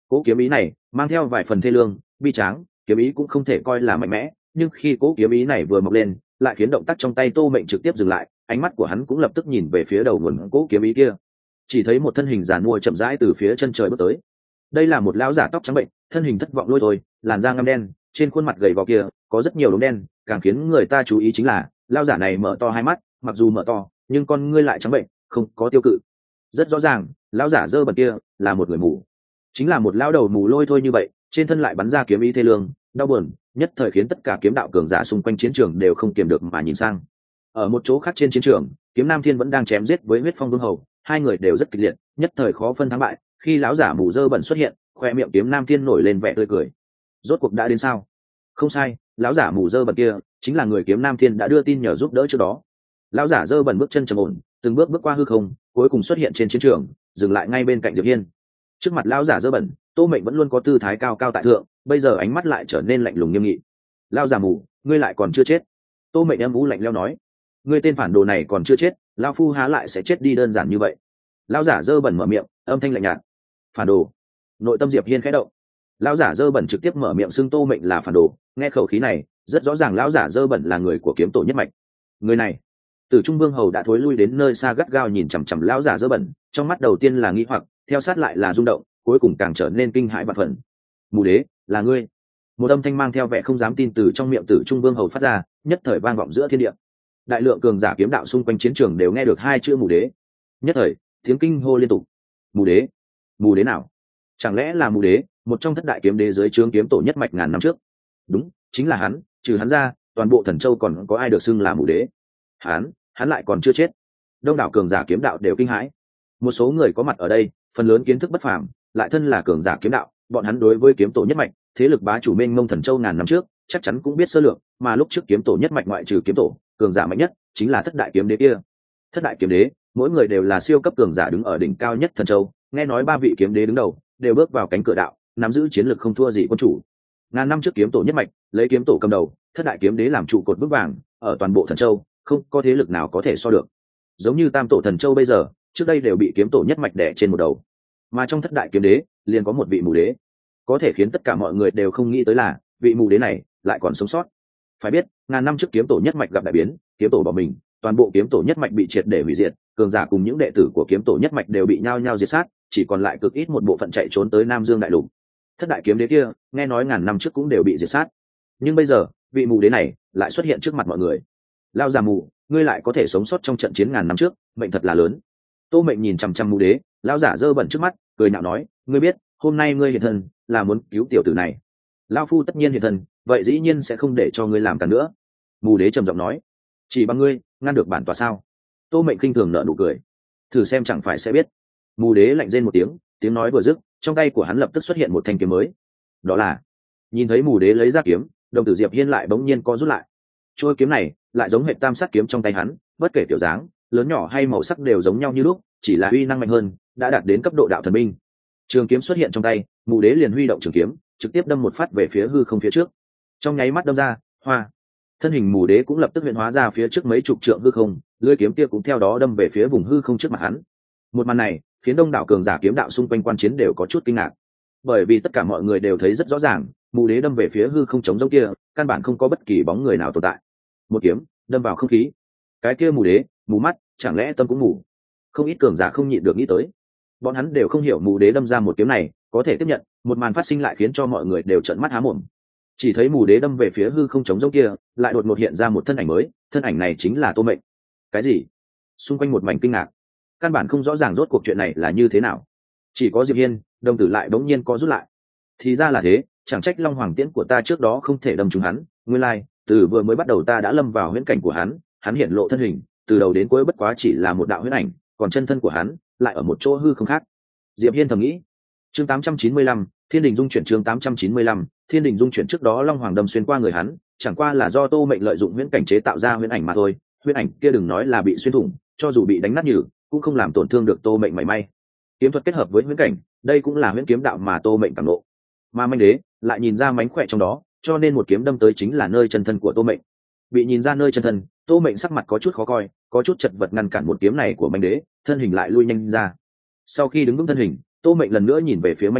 Cố kiếm ý này mang theo vài phần thê lương bi tráng, kiếm ý cũng không thể coi là mạnh mẽ, nhưng khi cố kiếm ý này vừa mọc lên lại khiến động tác trong tay Tô Mệnh trực tiếp dừng lại, ánh mắt của hắn cũng lập tức nhìn về phía đầu nguồn cố kiếm ý kia. Chỉ thấy một thân hình giàn mua chậm rãi từ phía chân trời bước tới. Đây là một lão giả tóc trắng bệnh, thân hình thất vọng lôi thôi, làn da ngăm đen, trên khuôn mặt gầy gò kia có rất nhiều đốm đen, càng khiến người ta chú ý chính là lão giả này mở to hai mắt, mặc dù mở to nhưng con ngươi lại trắng bệnh, không có tiêu cự. Rất rõ ràng lão giả dơ bẩn kia là một người mù, chính là một lão đầu mù lôi thôi như vậy, trên thân lại bắn ra kiếm ý thê lương đau buồn, nhất thời khiến tất cả kiếm đạo cường giả xung quanh chiến trường đều không kiềm được mà nhìn sang. Ở một chỗ khác trên chiến trường, Kiếm Nam Thiên vẫn đang chém giết với Huyết Phong Vương Hầu, hai người đều rất kịch liệt, nhất thời khó phân thắng bại. Khi lão giả mù dơ bẩn xuất hiện, khoe miệng Kiếm Nam Thiên nổi lên vẻ tươi cười. Rốt cuộc đã đến sao? Không sai, lão giả mù dơ bẩn kia chính là người Kiếm Nam Thiên đã đưa tin nhờ giúp đỡ trước đó. Lão giả dơ bẩn bước chân trầm ổn, từng bước bước qua hư không, cuối cùng xuất hiện trên chiến trường, dừng lại ngay bên cạnh Diệp Hiên. Trước mặt lão giả dơ bẩn, Tô Mệnh vẫn luôn có tư thái cao cao tại thượng, bây giờ ánh mắt lại trở nên lạnh lùng nghiêm nghị. Lão giả mù, ngươi lại còn chưa chết. Tô Mệnh em vũ lạnh lẽo nói, ngươi tên phản đồ này còn chưa chết, lão phu há lại sẽ chết đi đơn giản như vậy. Lão giả dơ bẩn mở miệng, âm thanh lạnh nhạt. Phản đồ. Nội tâm Diệp Hiên khẽ động. Lão giả dơ bẩn trực tiếp mở miệng xưng Tô Mệnh là phản đồ, nghe khẩu khí này rất rõ ràng lão giả dơ bẩn là người của kiếm tổ nhất mạch. Người này, Tử Trung Vương Hầu đã thối lui đến nơi xa gắt gao nhìn chằm chằm lão giả dơ bẩn, trong mắt đầu tiên là nghi hoặc, theo sát lại là rung động, cuối cùng càng trở nên kinh hãi vạn phần. Mù đế, là ngươi? Một âm thanh mang theo vẻ không dám tin từ trong miệng Tử Trung Vương Hầu phát ra, nhất thời vang vọng giữa thiên địa. Đại lượng cường giả kiếm đạo xung quanh chiến trường đều nghe được hai chữ mù đế, nhất thời tiếng kinh hô liên tục. Mù đế? Mù đế nào? Chẳng lẽ là mù đế, một trong thất đại kiếm đế dưới trướng kiếm tổ nhất mạch ngàn năm trước? Đúng, chính là hắn, trừ hắn ra toàn bộ Thần Châu còn có ai được xưng là mù đế? Hắn, hắn lại còn chưa chết. Đông đảo cường giả kiếm đạo đều kinh hãi. Một số người có mặt ở đây phần lớn kiến thức bất phàm, lại thân là cường giả kiếm đạo, bọn hắn đối với kiếm tổ nhất mạch, thế lực bá chủ mênh mông Thần Châu ngàn năm trước chắc chắn cũng biết sơ lược, mà lúc trước kiếm tổ nhất mạch ngoại trừ kiếm tổ, cường giả mạnh nhất chính là thất đại kiếm đế kia. Thất đại kiếm đế mỗi người đều là siêu cấp cường giả đứng ở đỉnh cao nhất Thần Châu, nghe nói ba vị kiếm đế đứng đầu đều bước vào cánh cửa đạo, nắm giữ chiến lược không thua gì quân chủ. Ngàn năm trước kiếm tổ nhất mạch lấy kiếm tổ cầm đầu, thất đại kiếm đế làm trụ cột vững vàng, ở toàn bộ Thần Châu không có thế lực nào có thể so được. Giống như tam tổ Thần Châu bây giờ, trước đây đều bị kiếm tổ nhất mạch đè trên một đầu, mà trong thất đại kiếm đế liền có một vị mù đế. Có thể khiến tất cả mọi người đều không nghĩ tới là vị mù đế này lại còn sống sót. Phải biết, ngàn năm trước kiếm tổ nhất mạch gặp đại biến, kiếm tổ bỏ mình, toàn bộ kiếm tổ nhất mạch bị triệt để hủy diệt, cường giả cùng những đệ tử của kiếm tổ nhất mạch đều bị nhao nhao diệt sát, chỉ còn lại cực ít một bộ phận chạy trốn tới Nam Dương đại lục. Thất đại kiếm đế kia nghe nói ngàn năm trước cũng đều bị diệt sát, nhưng bây giờ vị mù đế này lại xuất hiện trước mặt mọi người. Lao già mù, ngươi lại có thể sống sót trong trận chiến ngàn năm trước, mệnh thật là lớn. Tô Mệnh nhìn chằm chằm mù đế, lão giả dơ bẩn trước mắt, cười nhạo nói, ngươi biết hôm nay ngươi hiện thân là muốn cứu tiểu tử này. Lão phu tất nhiên hiện thân, vậy dĩ nhiên sẽ không để cho ngươi làm càn nữa. Mù đế trầm giọng nói, chỉ bằng ngươi ngăn được bản tòa sao? Tô Mệnh khinh thường nở nụ cười, thử xem chẳng phải sẽ biết. Mù đế lạnh rên một tiếng, tiếng nói vừa dứt, trong tay của hắn lập tức xuất hiện một thanh kiếm mới. Đó là, nhìn thấy mù đế lấy ra kiếm, đồng tử Diệp Hiên lại bỗng nhiên co rút lại. Trôi kiếm này lại giống hệ tam sát kiếm trong tay hắn, bất kể kiểu dáng lớn nhỏ hay màu sắc đều giống nhau như lúc, chỉ là uy năng mạnh hơn, đã đạt đến cấp độ đạo thần binh. Trường kiếm xuất hiện trong tay, mù đế liền huy động trường kiếm, trực tiếp đâm một phát về phía hư không phía trước. Trong nháy mắt đâm ra, hoa, thân hình mù đế cũng lập tức hiện hóa ra phía trước mấy chục trượng hư không, lưỡi kiếm kia cũng theo đó đâm về phía vùng hư không trước mặt hắn. Một màn này khiến đông đảo cường giả kiếm đạo xung quanh quan chiến đều có chút kinh ngạc, bởi vì tất cả mọi người đều thấy rất rõ ràng, mù đế đâm về phía hư không trống rỗng kia, căn bản không có bất kỳ bóng người nào tồn tại. Một kiếm đâm vào không khí, cái kia mù đế mù mắt, chẳng lẽ tâm cũng mù? Không ít cường giả không nhịn được nghĩ tới, bọn hắn đều không hiểu mù đế đâm ra một kiếm này có thể tiếp nhận. Một màn phát sinh lại khiến cho mọi người đều trợn mắt há mồm. Chỉ thấy mù đế đâm về phía hư không trống rỗng kia, lại đột ngột hiện ra một thân ảnh mới, thân ảnh này chính là Tô Mệnh. Cái gì? Xung quanh một mảnh kinh ngạc, căn bản không rõ ràng rốt cuộc chuyện này là như thế nào. Chỉ có Diệp Hiên đồng tử lại bỗng nhiên có rút lại. Thì ra là thế, chẳng trách Long Hoàng Tiễn của ta trước đó không thể đâm trúng hắn, nguyên lai từ vừa mới bắt đầu ta đã lâm vào huyễn cảnh của hắn, hắn hiện lộ thân hình từ đầu đến cuối bất quá chỉ là một đạo huyễn ảnh, còn chân thân của hắn lại ở một chỗ hư không khác. Diệp Hiên thầm nghĩ. Chương tám trăm chín mươi lăm, Thiên Đình Dung chuyển. Chương tám trăm chín mươi lăm, Thiên Đình Dung chuyển. Trước đó Long Hoàng đâm xuyên qua người hắn, chẳng qua là do Tô Mệnh lợi dụng huyễn cảnh chế tạo ra huyễn ảnh mà thôi. Huyễn ảnh kia đừng nói là bị xuyên thủng, cho dù bị đánh nát nhừ, cũng không làm tổn thương được Tô Mệnh mảy may. Kiếm thuật kết hợp với huyễn cảnh, đây cũng là huyễn kiếm đạo mà Tô Mệnh cảm ngộ. Mà Manh Đế lại nhìn ra mánh khỏe trong đó, cho nên một kiếm đâm tới chính là nơi chân thân của Tô Mệnh. Bị nhìn ra nơi chân thân, Tô Mệnh sắc mặt có chút khó coi, có chút chật vật ngăn cản một kiếm này của Manh Đế, thân hình lại lui nhanh ra. Sau khi đứng vững thân hình, Tô Mệnh lần nữa nhìn về phía Manh Đế,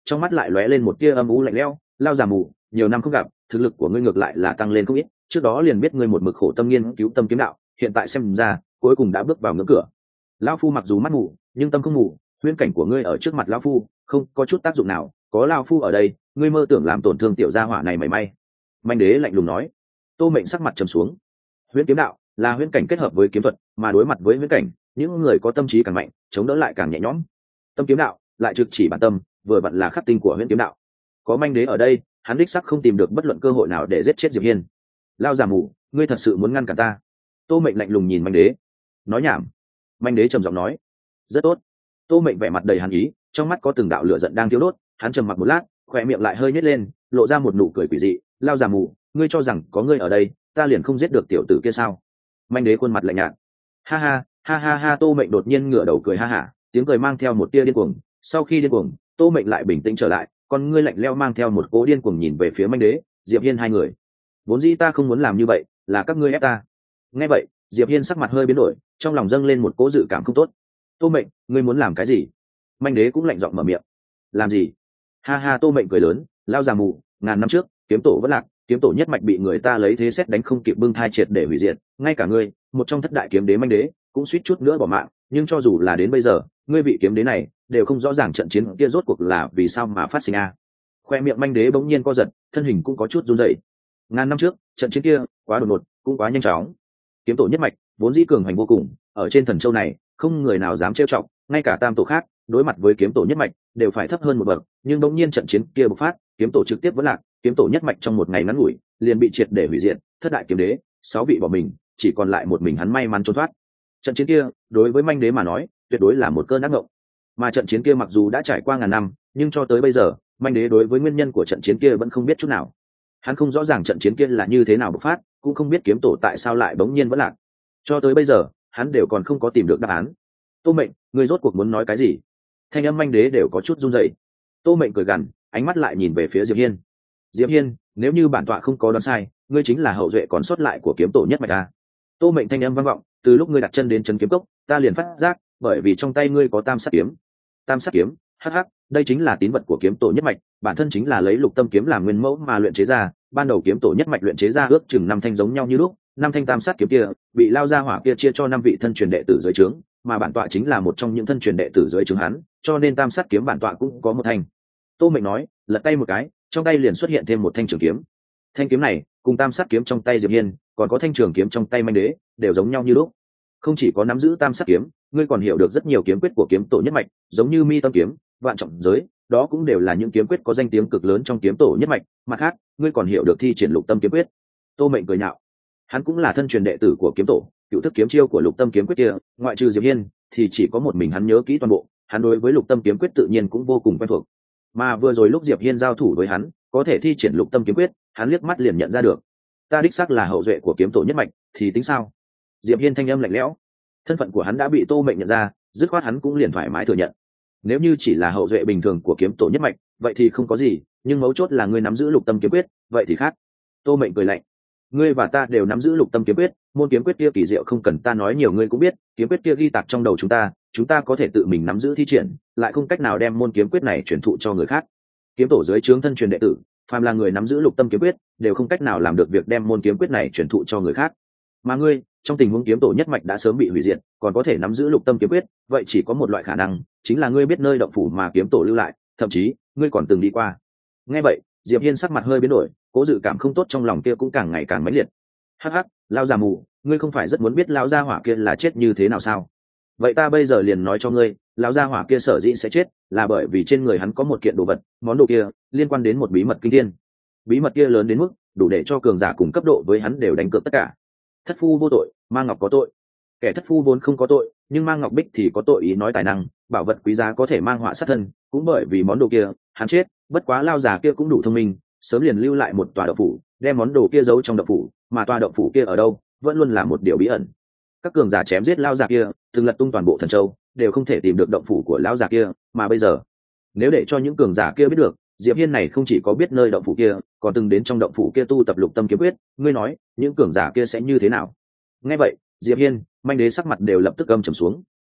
trong mắt lại lóe lên một tia âm u lạnh lẽo. Lao già mù, nhiều năm không gặp, thực lực của ngươi ngược lại là tăng lên không ít, trước đó liền biết ngươi một mực khổ tâm nghiên cứu tâm kiếm đạo, hiện tại xem ra cuối cùng đã bước vào ngưỡng cửa. Lão phu mặc dù mắt mù nhưng tâm không mù, huyễn cảnh của ngươi ở trước mặt lão phu không có chút tác dụng nào, có lão phu ở đây, ngươi mơ tưởng làm tổn thương tiểu gia hỏa này mảy may. Manh đế lạnh lùng nói. Tô Mệnh sắc mặt trầm xuống. Huyễn kiếm đạo là huyễn cảnh kết hợp với kiếm thuật, mà đối mặt với huyễn cảnh, những người có tâm trí càng mạnh, chống đỡ lại càng nhẹ nhõm. Tâm kiếm đạo lại trực chỉ bản tâm, vừa vặn là khắc tinh của huyễn kiếm đạo. Có manh đế ở đây, hắn đích sắc không tìm được bất luận cơ hội nào để giết chết Diệp Hiên. Lao giả mù, ngươi thật sự muốn ngăn cản ta? Tô Mệnh lạnh lùng nhìn manh đế. Nói nhảm. Manh đế trầm giọng nói. Rất tốt. Tô Mệnh vẻ mặt đầy hàn ý, trong mắt có từng đạo lửa giận đang thiêu đốt. Hắn trầm mặc một lát, khóe miệng lại hơi nhếch lên, lộ ra một nụ cười quỷ dị. Lao giả mù, ngươi cho rằng có ngươi ở đây, ta liền không giết được tiểu tử kia sao? Manh đế khuôn mặt lạnh nhạt. Ha ha, ha ha ha. Tô Mệnh đột nhiên ngửa đầu cười ha hả, tiếng cười mang theo một tia điên cuồng. Sau khi điên cuồng, Tô Mệnh lại bình tĩnh trở lại, con ngươi lạnh lẽo mang theo một cố điên cuồng nhìn về phía Manh đế, Diệp Hiên hai người. Vốn dĩ ta không muốn làm như vậy, là các ngươi ép ta. Nghe vậy, Diệp Hiên sắc mặt hơi biến đổi, trong lòng dâng lên một cố dự cảm không tốt. Tô Mệnh, ngươi muốn làm cái gì? Manh đế cũng lạnh giọng mở miệng. Làm gì? Ha ha. Tô Mệnh cười lớn. Lao già mù, ngàn năm trước kiếm tổ vẫn lạc, kiếm tổ nhất mạch bị người ta lấy thế xét đánh không kịp bưng thai triệt để hủy diệt, ngay cả ngươi, một trong thất đại kiếm đế Manh đế, cũng suýt chút nữa bỏ mạng. Nhưng cho dù là đến bây giờ, ngươi vị kiếm đế này đều không rõ ràng trận chiến kia rốt cuộc là vì sao mà phát sinh a. À. Khoe miệng Manh đế bỗng nhiên co giật, thân hình cũng có chút run rẩy. Ngàn năm trước trận chiến kia quá đột ngột, cũng quá nhanh chóng. Kiếm tổ nhất mạch vốn dĩ cường hành vô cùng, ở trên thần châu này không người nào dám trêu chọc, ngay cả tam tổ khác đối mặt với kiếm tổ nhất mạch đều phải thấp hơn một bậc. Nhưng bỗng nhiên trận chiến kia bộc phát, kiếm tổ trực tiếp vẫn lạc, kiếm tổ nhất mạch trong một ngày ngắn ngủi liền bị triệt để hủy diệt, thất đại kiếm đế sáu vị bỏ mình, chỉ còn lại một mình hắn may mắn trốn thoát. Trận chiến kia đối với Manh đế mà nói tuyệt đối là một cơn ác mộng, mà trận chiến kia mặc dù đã trải qua ngàn năm, nhưng cho tới bây giờ Manh đế đối với nguyên nhân của trận chiến kia vẫn không biết chút nào. Hắn không rõ ràng trận chiến kia là như thế nào bộc phát, cũng không biết kiếm tổ tại sao lại bỗng nhiên vẫn lạc. Cho tới bây giờ hắn đều còn không có tìm được đáp án. Tô Mệnh, ngươi rốt cuộc muốn nói cái gì? Thanh âm Manh đế đều có chút run rẩy. Tô Mệnh cười gằn, ánh mắt lại nhìn về phía Diệp Hiên. Diệp Hiên, nếu như bản tọa không có đoán sai, ngươi chính là hậu duệ còn sót lại của kiếm tổ nhất mạch a. Tô Mệnh thanh âm vang vọng, từ lúc ngươi đặt chân đến trấn kiếm cốc, ta liền phát giác, bởi vì trong tay ngươi có tam sát kiếm. Tam sát kiếm, hắc hắc, đây chính là tín vật của kiếm tổ nhất mạch, bản thân chính là lấy lục tâm kiếm làm nguyên mẫu mà luyện chế ra, ban đầu kiếm tổ nhất mạch luyện chế ra ước chừng năm thanh giống nhau như lúc, năm thanh tam sát kiếm kia bị lao ra hỏa kia chia cho năm vị thân truyền đệ tử dưới trướng, mà bản tọa chính là một trong những thân truyền đệ tử dưới trướng hắn, cho nên tam sát kiếm bản tọa cũng có một thanh. Tô Mệnh nói, lật tay một cái, trong tay liền xuất hiện thêm một thanh trường kiếm. Thanh kiếm này cùng tam sát kiếm trong tay Diệp Hiên, còn có thanh trường kiếm trong tay Manh đế, đều giống nhau như lúc. Không chỉ có nắm giữ tam sát kiếm, ngươi còn hiểu được rất nhiều kiếm quyết của kiếm tổ nhất mạch, giống như Mi Tâm kiếm, Vạn Trọng giới, đó cũng đều là những kiếm quyết có danh tiếng cực lớn trong kiếm tổ nhất mạch. Mặt khác, ngươi còn hiểu được thi triển Lục Tâm kiếm quyết. Tô Mệnh cười nhạo, hắn cũng là thân truyền đệ tử của kiếm tổ, cựu thức kiếm chiêu của Lục Tâm kiếm quyết kia, ngoại trừ Diệp Hiên, thì chỉ có một mình hắn nhớ kỹ toàn bộ. Hắn đối với Lục Tâm kiếm quyết tự nhiên cũng vô cùng quen thuộc. Mà vừa rồi lúc Diệp Hiên giao thủ với hắn, có thể thi triển Lục Tâm kiếm quyết, hắn liếc mắt liền nhận ra được. Ta đích xác là hậu duệ của kiếm tổ nhất mạch, thì tính sao? Diệp Hiên thanh âm lạnh lẽo. Thân phận của hắn đã bị Tô Mệnh nhận ra, dứt khoát hắn cũng liền thoải mái thừa nhận. Nếu như chỉ là hậu duệ bình thường của kiếm tổ nhất mạch, vậy thì không có gì, nhưng mấu chốt là ngươi nắm giữ Lục Tâm kiếm quyết, vậy thì khác. Tô Mệnh cười lạnh. Ngươi và ta đều nắm giữ Lục Tâm kiếm quyết, môn kiếm quyết kia kỳ diệu không cần ta nói nhiều ngươi cũng biết, kiếm quyết kia ghi tạc trong đầu chúng ta, chúng ta có thể tự mình nắm giữ thi triển, lại không cách nào đem môn kiếm quyết này truyền thụ cho người khác. Kiếm tổ dưới trướng thân truyền đệ tử, phàm là người nắm giữ Lục Tâm kiếm quyết, đều không cách nào làm được việc đem môn kiếm quyết này truyền thụ cho người khác. Mà ngươi, trong tình huống kiếm tổ nhất mạch đã sớm bị hủy diệt, còn có thể nắm giữ Lục Tâm kiếm quyết, vậy chỉ có một loại khả năng, chính là ngươi biết nơi động phủ mà kiếm tổ lưu lại, thậm chí ngươi còn từng đi qua. Nghe vậy, Diệp Hiên sắc mặt hơi biến đổi, cố dự cảm không tốt trong lòng kia cũng càng ngày càng mãnh liệt. Hắc hắc, lao già mù, ngươi không phải rất muốn biết lão gia hỏa kia là chết như thế nào sao? Vậy ta bây giờ liền nói cho ngươi, lão gia hỏa kia sở dĩ sẽ chết, là bởi vì trên người hắn có một kiện đồ vật, món đồ kia liên quan đến một bí mật kinh thiên. Bí mật kia lớn đến mức đủ để cho cường giả cùng cấp độ với hắn đều đánh cược tất cả. Thất phu vô tội, Mang Ngọc có tội. Kẻ thất phu vốn không có tội, nhưng Mang Ngọc Bích thì có tội ý nói tài năng, bảo vật quý giá có thể mang họa sát thân, cũng bởi vì món đồ kia, hắn chết. Bất quá lao già kia cũng đủ thông minh, sớm liền lưu lại một tòa động phủ, đem món đồ kia giấu trong động phủ, mà tòa động phủ kia ở đâu, vẫn luôn là một điều bí ẩn. Các cường giả chém giết lao già kia, từng lật tung toàn bộ thần châu, đều không thể tìm được động phủ của lão già kia, mà bây giờ, nếu để cho những cường giả kia biết được, Diệp Hiên này không chỉ có biết nơi động phủ kia, còn từng đến trong động phủ kia tu tập Lục Tâm kiếm quyết, ngươi nói, những cường giả kia sẽ như thế nào? Nghe vậy, Diệp Hiên, Manh đế sắc mặt đều lập tức âm trầm xuống,